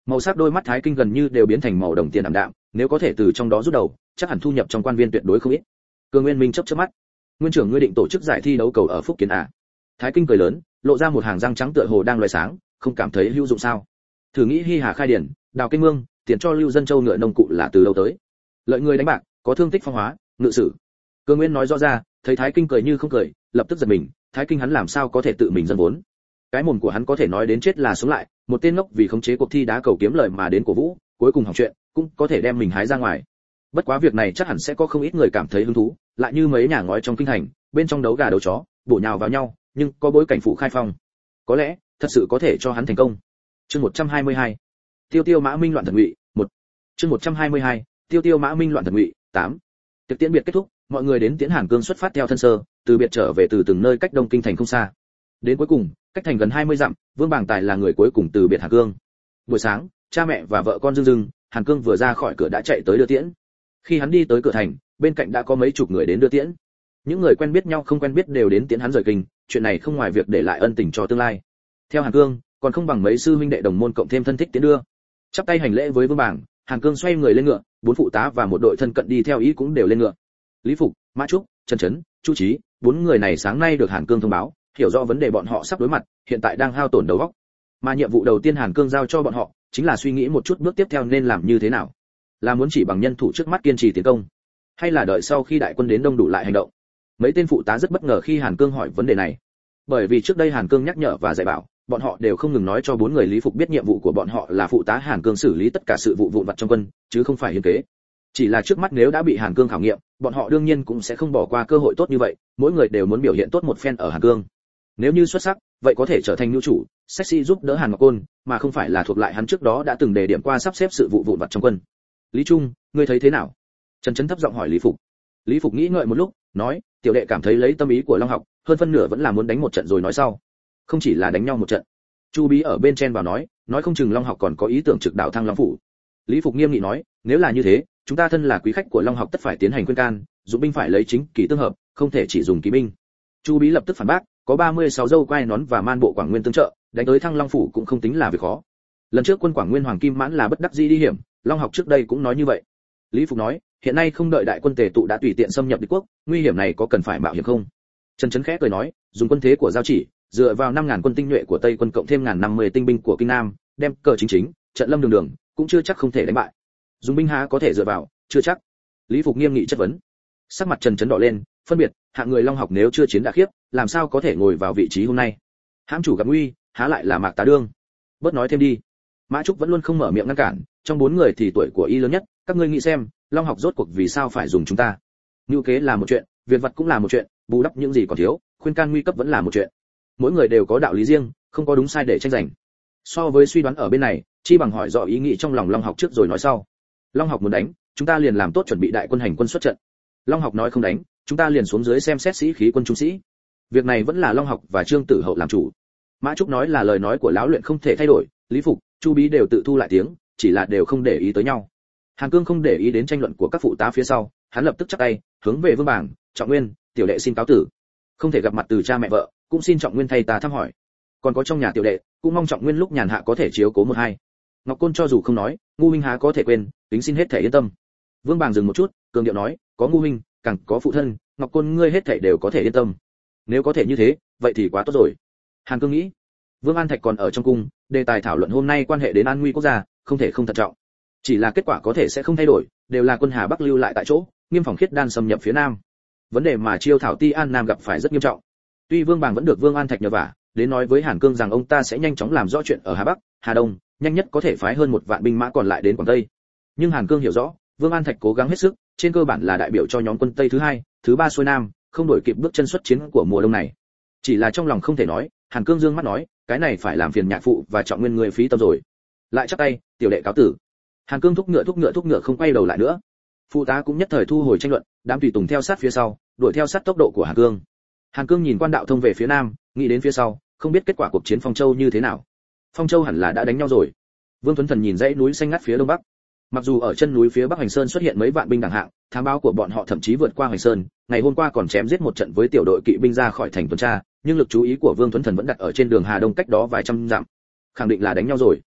Màu sắc đôi mắt Thái Kinh gần như đều biến thành màu đồng tiền ảm đạm, nếu có thể từ trong đó rút đầu, chắc hẳn thu nhập trong quan viên tuyệt đối không ít. Cường Nguyên Minh chớp chớp mắt. Nguyên trưởng ngươi định tổ chức giải thi đấu cầu ở Phúc Kiến à? Thái Kinh cười lớn, lộ ra một hàng răng trắng tựa hồ đang loé sáng, không cảm thấy hữu dụng sao? Thử nghĩ Hi Hà khai điển, đào kênh mương, tiền cho Lưu Dân Châu ngựa nông cụ là từ đâu tới? Lợi người đánh bạc, có thương tích phong hóa, ngự sử. Cường Nguyên nói rõ ra, thấy Thái Kinh cười như không cười, lập tức giật mình, Thái Kinh hắn làm sao có thể tự mình dâng vốn? Cái mồm của hắn có thể nói đến chết là sống lại, một tên ngốc vì khống chế cuộc thi đá cầu kiếm lời mà đến cổ vũ, cuối cùng hỏng chuyện, cũng có thể đem mình hái ra ngoài. Bất quá việc này chắc hẳn sẽ có không ít người cảm thấy hứng thú, lại như mấy nhà ngói trong kinh thành, bên trong đấu gà đấu chó, bổ nhào vào nhau, nhưng có bối cảnh phụ khai phong. Có lẽ, thật sự có thể cho hắn thành công. Chương 122. Tiêu Tiêu Mã Minh loạn thần ngụy, 1. Chương 122. Tiêu Tiêu Mã Minh loạn thần ngụy, 8. Tiệc tiễn biệt kết thúc, mọi người đến Tiễn Hàn Cương xuất phát theo thân sơ, từ biệt trở về từ từng nơi cách Đông kinh thành không xa. Đến cuối cùng, cách thành gần 20 dặm, Vương Bàng Tài là người cuối cùng từ biệt Hàn Cương. Buổi sáng, cha mẹ và vợ con dưng, Hàn Cương vừa ra khỏi cửa đã chạy tới đưa tiễn. Khi hắn đi tới cửa thành, bên cạnh đã có mấy chục người đến đưa tiễn. Những người quen biết nhau không quen biết đều đến tiễn hắn rời kinh, chuyện này không ngoài việc để lại ân tình cho tương lai. Theo Hàn Cương, còn không bằng mấy sư huynh đệ đồng môn cộng thêm thân thích tiến đưa. Chắp tay hành lễ với Vương Bàng, Hàn Cương xoay người lên ngựa, 4 phụ tá và một đội thân cận đi theo ý cũng đều lên ngựa. Lý Phục, Mã Trúc, Trần Chấn, Chu Chí, 4 người này sáng nay được Hàn Cương thông báo, hiểu rõ vấn đề bọn họ sắp đối mặt, hiện tại đang hao tổn đầu óc. Mà nhiệm vụ đầu tiên Hàn Cương giao cho bọn họ, chính là suy nghĩ một chút bước tiếp theo nên làm như thế nào. Là muốn chỉ bằng nhân thủ trước mắt kiên trì tiến công, hay là đợi sau khi đại quân đến đông đủ lại hành động? Mấy tên phụ tá rất bất ngờ khi Hàn Cương hỏi vấn đề này. Bởi vì trước đây Hàn Cương nhắc nhở và dạy bảo, bọn họ đều không ngừng nói cho 4 người Lý Phục biết nhiệm vụ của bọn họ là phụ tá Hàn Cương xử lý tất cả sự vụ vụn vặt trong quân, chứ không phải hiến kế. Chỉ là trước mắt nếu đã bị Hàn Cương khảo nghiệm, bọn họ đương nhiên cũng sẽ không bỏ qua cơ hội tốt như vậy, mỗi người đều muốn biểu hiện tốt một phen ở Hàn Cương. Nếu như xuất sắc, vậy có thể trở thành nữ chủ, sexy giúp đỡ Hàn Ngọc Côn, mà không phải là thuộc lại hắn trước đó đã từng đề điểm qua sắp xếp sự vụ vụn vặt trong quân. Lý Trung, ngươi thấy thế nào? Trần Chấn thấp giọng hỏi Lý Phục. Lý Phục nghĩ ngợi một lúc, nói, tiểu đệ cảm thấy lấy tâm ý của Long Học, hơn phân nửa vẫn là muốn đánh một trận rồi nói sau. Không chỉ là đánh nhau một trận. Chu Bí ở bên trên vào nói không chừng Long Học còn có ý tưởng trực đảo Thăng Long phủ. Lý Phục nghiêm nghị nói, nếu là như thế, chúng ta thân là quý khách của Long Học tất phải tiến hành khuyên can, dụng binh phải lấy chính kỳ tương hợp, không thể chỉ dùng kỵ binh. Chu Bí lập tức phản bác, có 36 dâu quai nón và man bộ Quảng Nguyên tương trợ, đánh tới Thăng Long phủ cũng không tính là việc khó. Lần trước quân Quảng Nguyên Hoàng Kim Mãn là bất đắc dĩ đi hiểm, Long Học trước đây cũng nói như vậy. Lý Phục nói, hiện nay không đợi đại quân tề tụ đã tùy tiện xâm nhập địch quốc, nguy hiểm này có cần phải mạo hiểm không? Trần Chấn khẽ cười nói, dùng quân thế của Giao Chỉ, dựa vào 5000 quân tinh nhuệ của Tây quân cộng thêm 1050 tinh binh của Kinh Nam, đem cờ chính, trận lâm đường, cũng chưa chắc không thể đánh bại. Dùng binh há có thể dựa vào, chưa chắc. Lý Phục nghiêm nghị chất vấn. Sắc mặt Trần Chấn đỏ lên, phân biệt, hạng người Long Học nếu chưa chiến đã khiếp, làm sao có thể ngồi vào vị trí hôm nay? Hãm chủ gặp nguy, há lại là Mạc Tá Đương. Bớt nói thêm đi. Mã Trúc vẫn luôn không mở miệng ngăn cản, trong 4 người thì tuổi của y lớn nhất, các ngươi nghĩ xem, Long Học rốt cuộc vì sao phải dùng chúng ta? Nhu kế là một chuyện, việc vật cũng là một chuyện, bù đắp những gì còn thiếu, khuyên can nguy cấp vẫn là một chuyện. Mỗi người đều có đạo lý riêng, không có đúng sai để tranh giành. So với suy đoán ở bên này, chi bằng hỏi rõ ý nghĩ trong lòng Long Học trước rồi nói sau. Long Học muốn đánh, chúng ta liền làm tốt chuẩn bị đại quân hành quân xuất trận. Long Học nói không đánh, chúng ta liền xuống dưới xem xét sĩ khí quân trung sĩ. Việc này vẫn là Long Học và Trương Tử Hậu làm chủ. Mã Trúc nói là lời nói của lão luyện không thể thay đổi, Lý Phục, Chu Bí đều tự thu lại tiếng, chỉ là đều không để ý tới nhau. Hàn Cương không để ý đến tranh luận của các phụ tá phía sau, hắn lập tức chắp tay, hướng về Vương Bàng, Trọng Nguyên, tiểu đệ xin cáo tử. Không thể gặp mặt từ cha mẹ vợ, cũng xin Trọng Nguyên thay ta thăm hỏi. Còn có trong nhà tiểu đệ, cũng mong Trọng Nguyên lúc nhàn hạ có thể chiếu cố một hai. Ngọc Côn cho dù không nói, Ngu huynh há có thể quên, tính xin hết thể yên tâm. Vương Bàng dừng một chút, cường điệu nói, có Ngu huynh, càng có phụ thân, Ngọc Côn ngươi hết thể đều có thể yên tâm. Nếu có thể như thế, vậy thì quá tốt rồi. Hàn Cương nghĩ, Vương An Thạch còn ở trong cung, đề tài thảo luận hôm nay quan hệ đến an nguy quốc gia, không thể không thận trọng. Chỉ là kết quả có thể sẽ không thay đổi, đều là quân Hà Bắc lưu lại tại chỗ, Nghiêm Phòng Khiết đan xâm nhập phía Nam. Vấn đề mà Chiêu Thảo Ti An Nam gặp phải rất nghiêm trọng. Tuy Vương Bàng vẫn được Vương An Thạch nhờ vả, đến nói với Hàn Cương rằng ông ta sẽ nhanh chóng làm rõ chuyện ở Hà Bắc, Hà Đông, nhanh nhất có thể phái hơn 1 vạn binh mã còn lại đến Quảng Tây. Nhưng Hàn Cương hiểu rõ, Vương An Thạch cố gắng hết sức, trên cơ bản là đại biểu cho nhóm quân Tây thứ 2, thứ 3 xuôi Nam, không đổi kịp bước chân xuất chiến của mùa đông này. Chỉ là trong lòng không thể nói, Hàn Cương dương mắt nói, cái này phải làm phiền Nhạc phụ và Trọng Nguyên người phí tâm rồi. Lại chắp tay, tiểu đệ cáo tử. Hàn Cương thúc ngựa không quay đầu lại nữa. Phụ tá cũng nhất thời thu hồi tranh luận, đám tùy tùng theo sát phía sau, đuổi theo sát tốc độ của Hàn Cương. Hàn Cương nhìn quan đạo thông về phía nam, nghĩ đến phía sau, không biết kết quả cuộc chiến Phong Châu như thế nào. Phong Châu hẳn là đã đánh nhau rồi. Vương Tuấn Thần nhìn dãy núi xanh ngắt phía đông bắc. Mặc dù ở chân núi phía bắc Hoành Sơn xuất hiện mấy vạn binh đẳng hạng, thám báo của bọn họ thậm chí vượt qua Hoành Sơn, ngày hôm qua còn chém giết một trận với tiểu đội kỵ binh ra khỏi thành tuần tra, nhưng lực chú ý của Vương Tuấn Thần vẫn đặt ở trên đường Hà Đông cách đó vài trăm dặm. Khẳng định là đánh nhau rồi.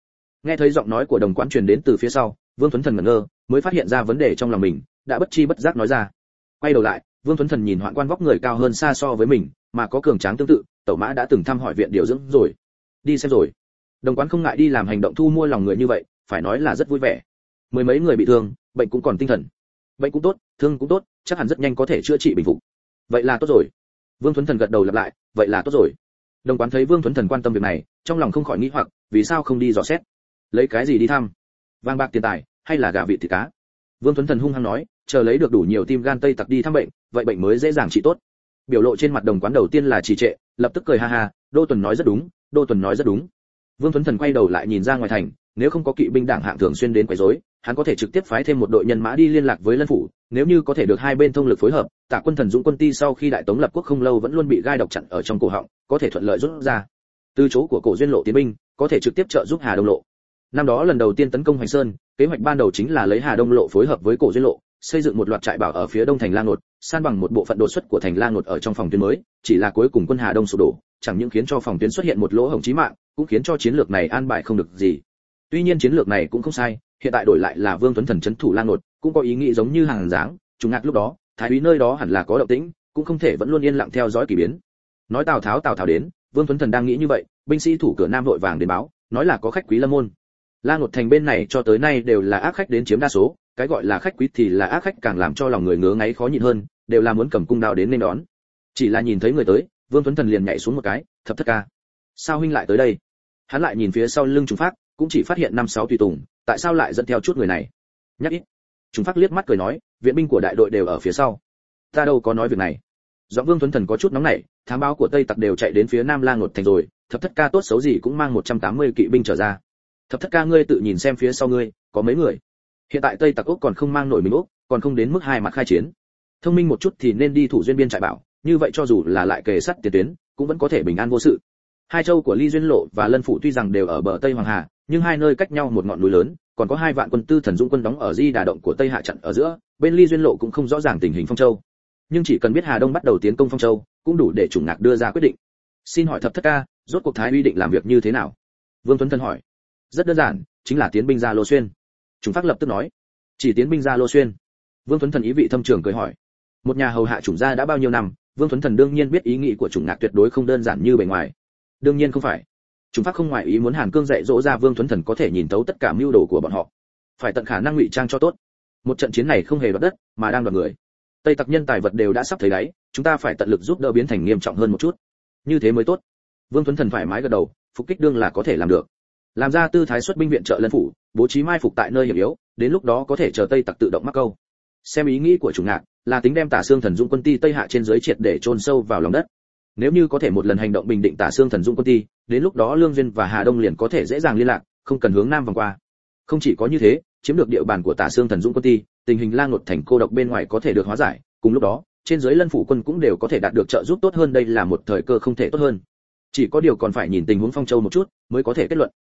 Nghe thấy giọng nói của đồng quán truyền đến từ phía sau, Vương Tuấn Thần ngẩn ngơ, mới phát hiện ra vấn đề trong lòng mình, đã bất chi bất giác nói ra. Quay đầu lại, Vương Tuấn Thần nhìn hoạn quan vóc người cao hơn xa so với mình, mà có cường tráng tương tự, tẩu mã đã từng thăm hỏi viện điều dưỡng rồi. Đi xem rồi. Đồng quán không ngại đi làm hành động thu mua lòng người như vậy, phải nói là rất vui vẻ. Mười mấy người bị thương, bệnh cũng còn tinh thần. Bệnh cũng tốt, thương cũng tốt, chắc hẳn rất nhanh có thể chữa trị bình phục. Vậy là tốt rồi. Vương Tuấn Thần gật đầu lặp lại, vậy là tốt rồi. Đồng quán thấy Vương Tuấn Thần quan tâm việc này, trong lòng không khỏi nghĩ hoặc, vì sao không đi dò xét? Lấy cái gì đi thăm? Vàng bạc tiền tài, hay là gà vịt thịt cá? Vương Tuấn Thần hung hăng nói, chờ lấy được đủ nhiều tim gan tây tặc đi thăm bệnh, vậy bệnh mới dễ dàng trị tốt. Biểu lộ trên mặt đồng quán đầu tiên là trì trệ, lập tức cười ha ha, Đô Tuần nói rất đúng, Đô Tuần nói rất đúng. Vương Tuấn Thần quay đầu lại nhìn ra ngoài thành, nếu không có kỵ binh đảng hạng thường xuyên đến quấy rối, hắn có thể trực tiếp phái thêm một đội nhân mã đi liên lạc với Lân phủ, nếu như có thể được hai bên thông lực phối hợp, Tạ quân Thần Dũng quân ti sau khi đại tống lập quốc không lâu vẫn luôn bị gai độc chặn ở trong cổ họng, có thể thuận lợi rút ra. Từ chỗ của cổ duyên lộ tiến binh, có thể trực tiếp trợ giúp Hà Đông lộ. Năm đó lần đầu tiên tấn công Hoành Sơn, kế hoạch ban đầu chính là lấy Hà Đông lộ phối hợp với cổ duyên lộ, xây dựng một loạt trại bảo ở phía đông thành Lang Nột, san bằng một bộ phận đột xuất của thành Lang Nột ở trong phòng tuyến mới, chỉ là cuối cùng quân Hà Đông sụp đổ, chẳng những khiến cho phòng tuyến xuất hiện một lỗ hổng chí mạng, cũng khiến cho chiến lược này an bài không được gì. Tuy nhiên chiến lược này cũng không sai, hiện tại đổi lại là Vương Tuấn Thần trấn thủ Lang Nột, cũng có ý nghĩ giống như hàng dáng, trùng ngạc lúc đó, thái úy nơi đó hẳn là có động tĩnh, cũng không thể vẫn luôn yên lặng theo dõi kỳ biến. Nói Tào Tháo đến, Vương Tuấn Thần đang nghĩ như vậy, binh sĩ thủ cửa Nam vội vàng đến báo, nói là có khách quý lâm môn. Lang Nột thành bên này cho tới nay đều là ác khách đến chiếm đa số, cái gọi là khách quý thì là ác khách càng làm cho lòng người ngứa ngáy khó nhịn hơn, đều là muốn cầm cung đao đến nên đón. Chỉ là nhìn thấy người tới, Vương Tuấn Thần liền nhảy xuống một cái, Thập Thất ca, sao huynh lại tới đây? Hắn lại nhìn phía sau lưng Trùng Phác, cũng chỉ phát hiện năm sáu tùy tùng, tại sao lại dẫn theo chút người này? Nhắc ít. Trùng Phác liếc mắt cười nói, viện binh của đại đội đều ở phía sau. Ta đâu có nói việc này. Giọng Vương Tuấn Thần có chút nóng nảy, thám báo của Tây Tặc đều chạy đến phía Nam Lang Nột thành rồi, Thập Thất ca tốt xấu gì cũng mang 180 kỵ binh trở ra. Thập Thất ca ngươi tự nhìn xem phía sau ngươi, có mấy người? Hiện tại Tây Tặc Úc còn không mang nổi mình Úc, còn không đến mức hai mặt khai chiến. Thông minh một chút thì nên đi thủ duyên biên trại bảo, như vậy cho dù là lại kề sát tiền tuyến, cũng vẫn có thể bình an vô sự. Hai châu của Ly Duyên Lộ và Lân phủ tuy rằng đều ở bờ Tây Hoàng Hà, nhưng hai nơi cách nhau một ngọn núi lớn, còn có 2 vạn quân tư thần dũng quân đóng ở Di Đà động của Tây Hạ chặn ở giữa, bên Ly Duyên Lộ cũng không rõ ràng tình hình Phong Châu. Nhưng chỉ cần biết Hà Đông bắt đầu tiến công Phong Châu, cũng đủ để Chủng Ngạc đưa ra quyết định. Xin hỏi Thập Thất ca, rốt cuộc Thái uy định làm việc như thế nào? Vương Tuấn Thần hỏi. Rất đơn giản, chính là tiến binh ra Lô Xuyên. Trùng Phác lập tức nói. Chỉ tiến binh ra Lô Xuyên. Vương Tuấn Thần ý vị thâm trường cười hỏi. Một nhà hầu hạ Chủng gia đã bao nhiêu năm, Vương Tuấn Thần đương nhiên biết ý nghĩ của Chủng Ngạc tuyệt đối không đơn giản như bề ngoài. Đương nhiên không phải. Trùng Phác không ngoại ý muốn Hàn Cương dạy dỗ ra Vương Tuấn Thần có thể nhìn thấu tất cả mưu đồ của bọn họ, phải tận khả năng ngụy trang cho tốt. Một trận chiến này không hề đoạt đất, mà đang đoạt người. Tây Tặc nhân tài vật đều đã sắp thấy đáy, chúng ta phải tận lực giúp đỡ biến thành nghiêm trọng hơn một chút, như thế mới tốt. Vương Tuấn Thần thoải mái gật đầu, phục kích đương là có thể làm được. Làm ra tư thái xuất binh viện trợ Lân phủ, bố trí mai phục tại nơi hiểm yếu, đến lúc đó có thể chờ Tây Tặc tự động mắc câu. Xem ý nghĩ của Chủng Ngạc là tính đem Tả Xương Thần Dũng quân ti Tây Hạ trên dưới triệt để chôn sâu vào lòng đất. Nếu như có thể một lần hành động bình định Tả Xương Thần Dũng quân ti, đến lúc đó Lương Duyên và Hà Đông liền có thể dễ dàng liên lạc, không cần hướng nam vòng qua. Không chỉ có như thế, chiếm được địa bàn của Tả Xương Thần Dũng quân ti, tình hình Lang Nột thành cô độc bên ngoài có thể được hóa giải, cùng lúc đó, trên dưới Lân phủ quân cũng đều có thể đạt được trợ giúp tốt hơn, đây là một thời cơ không thể tốt hơn. Chỉ có điều còn phải nhìn tình huống Phong Châu một chút, mới có thể kết luận.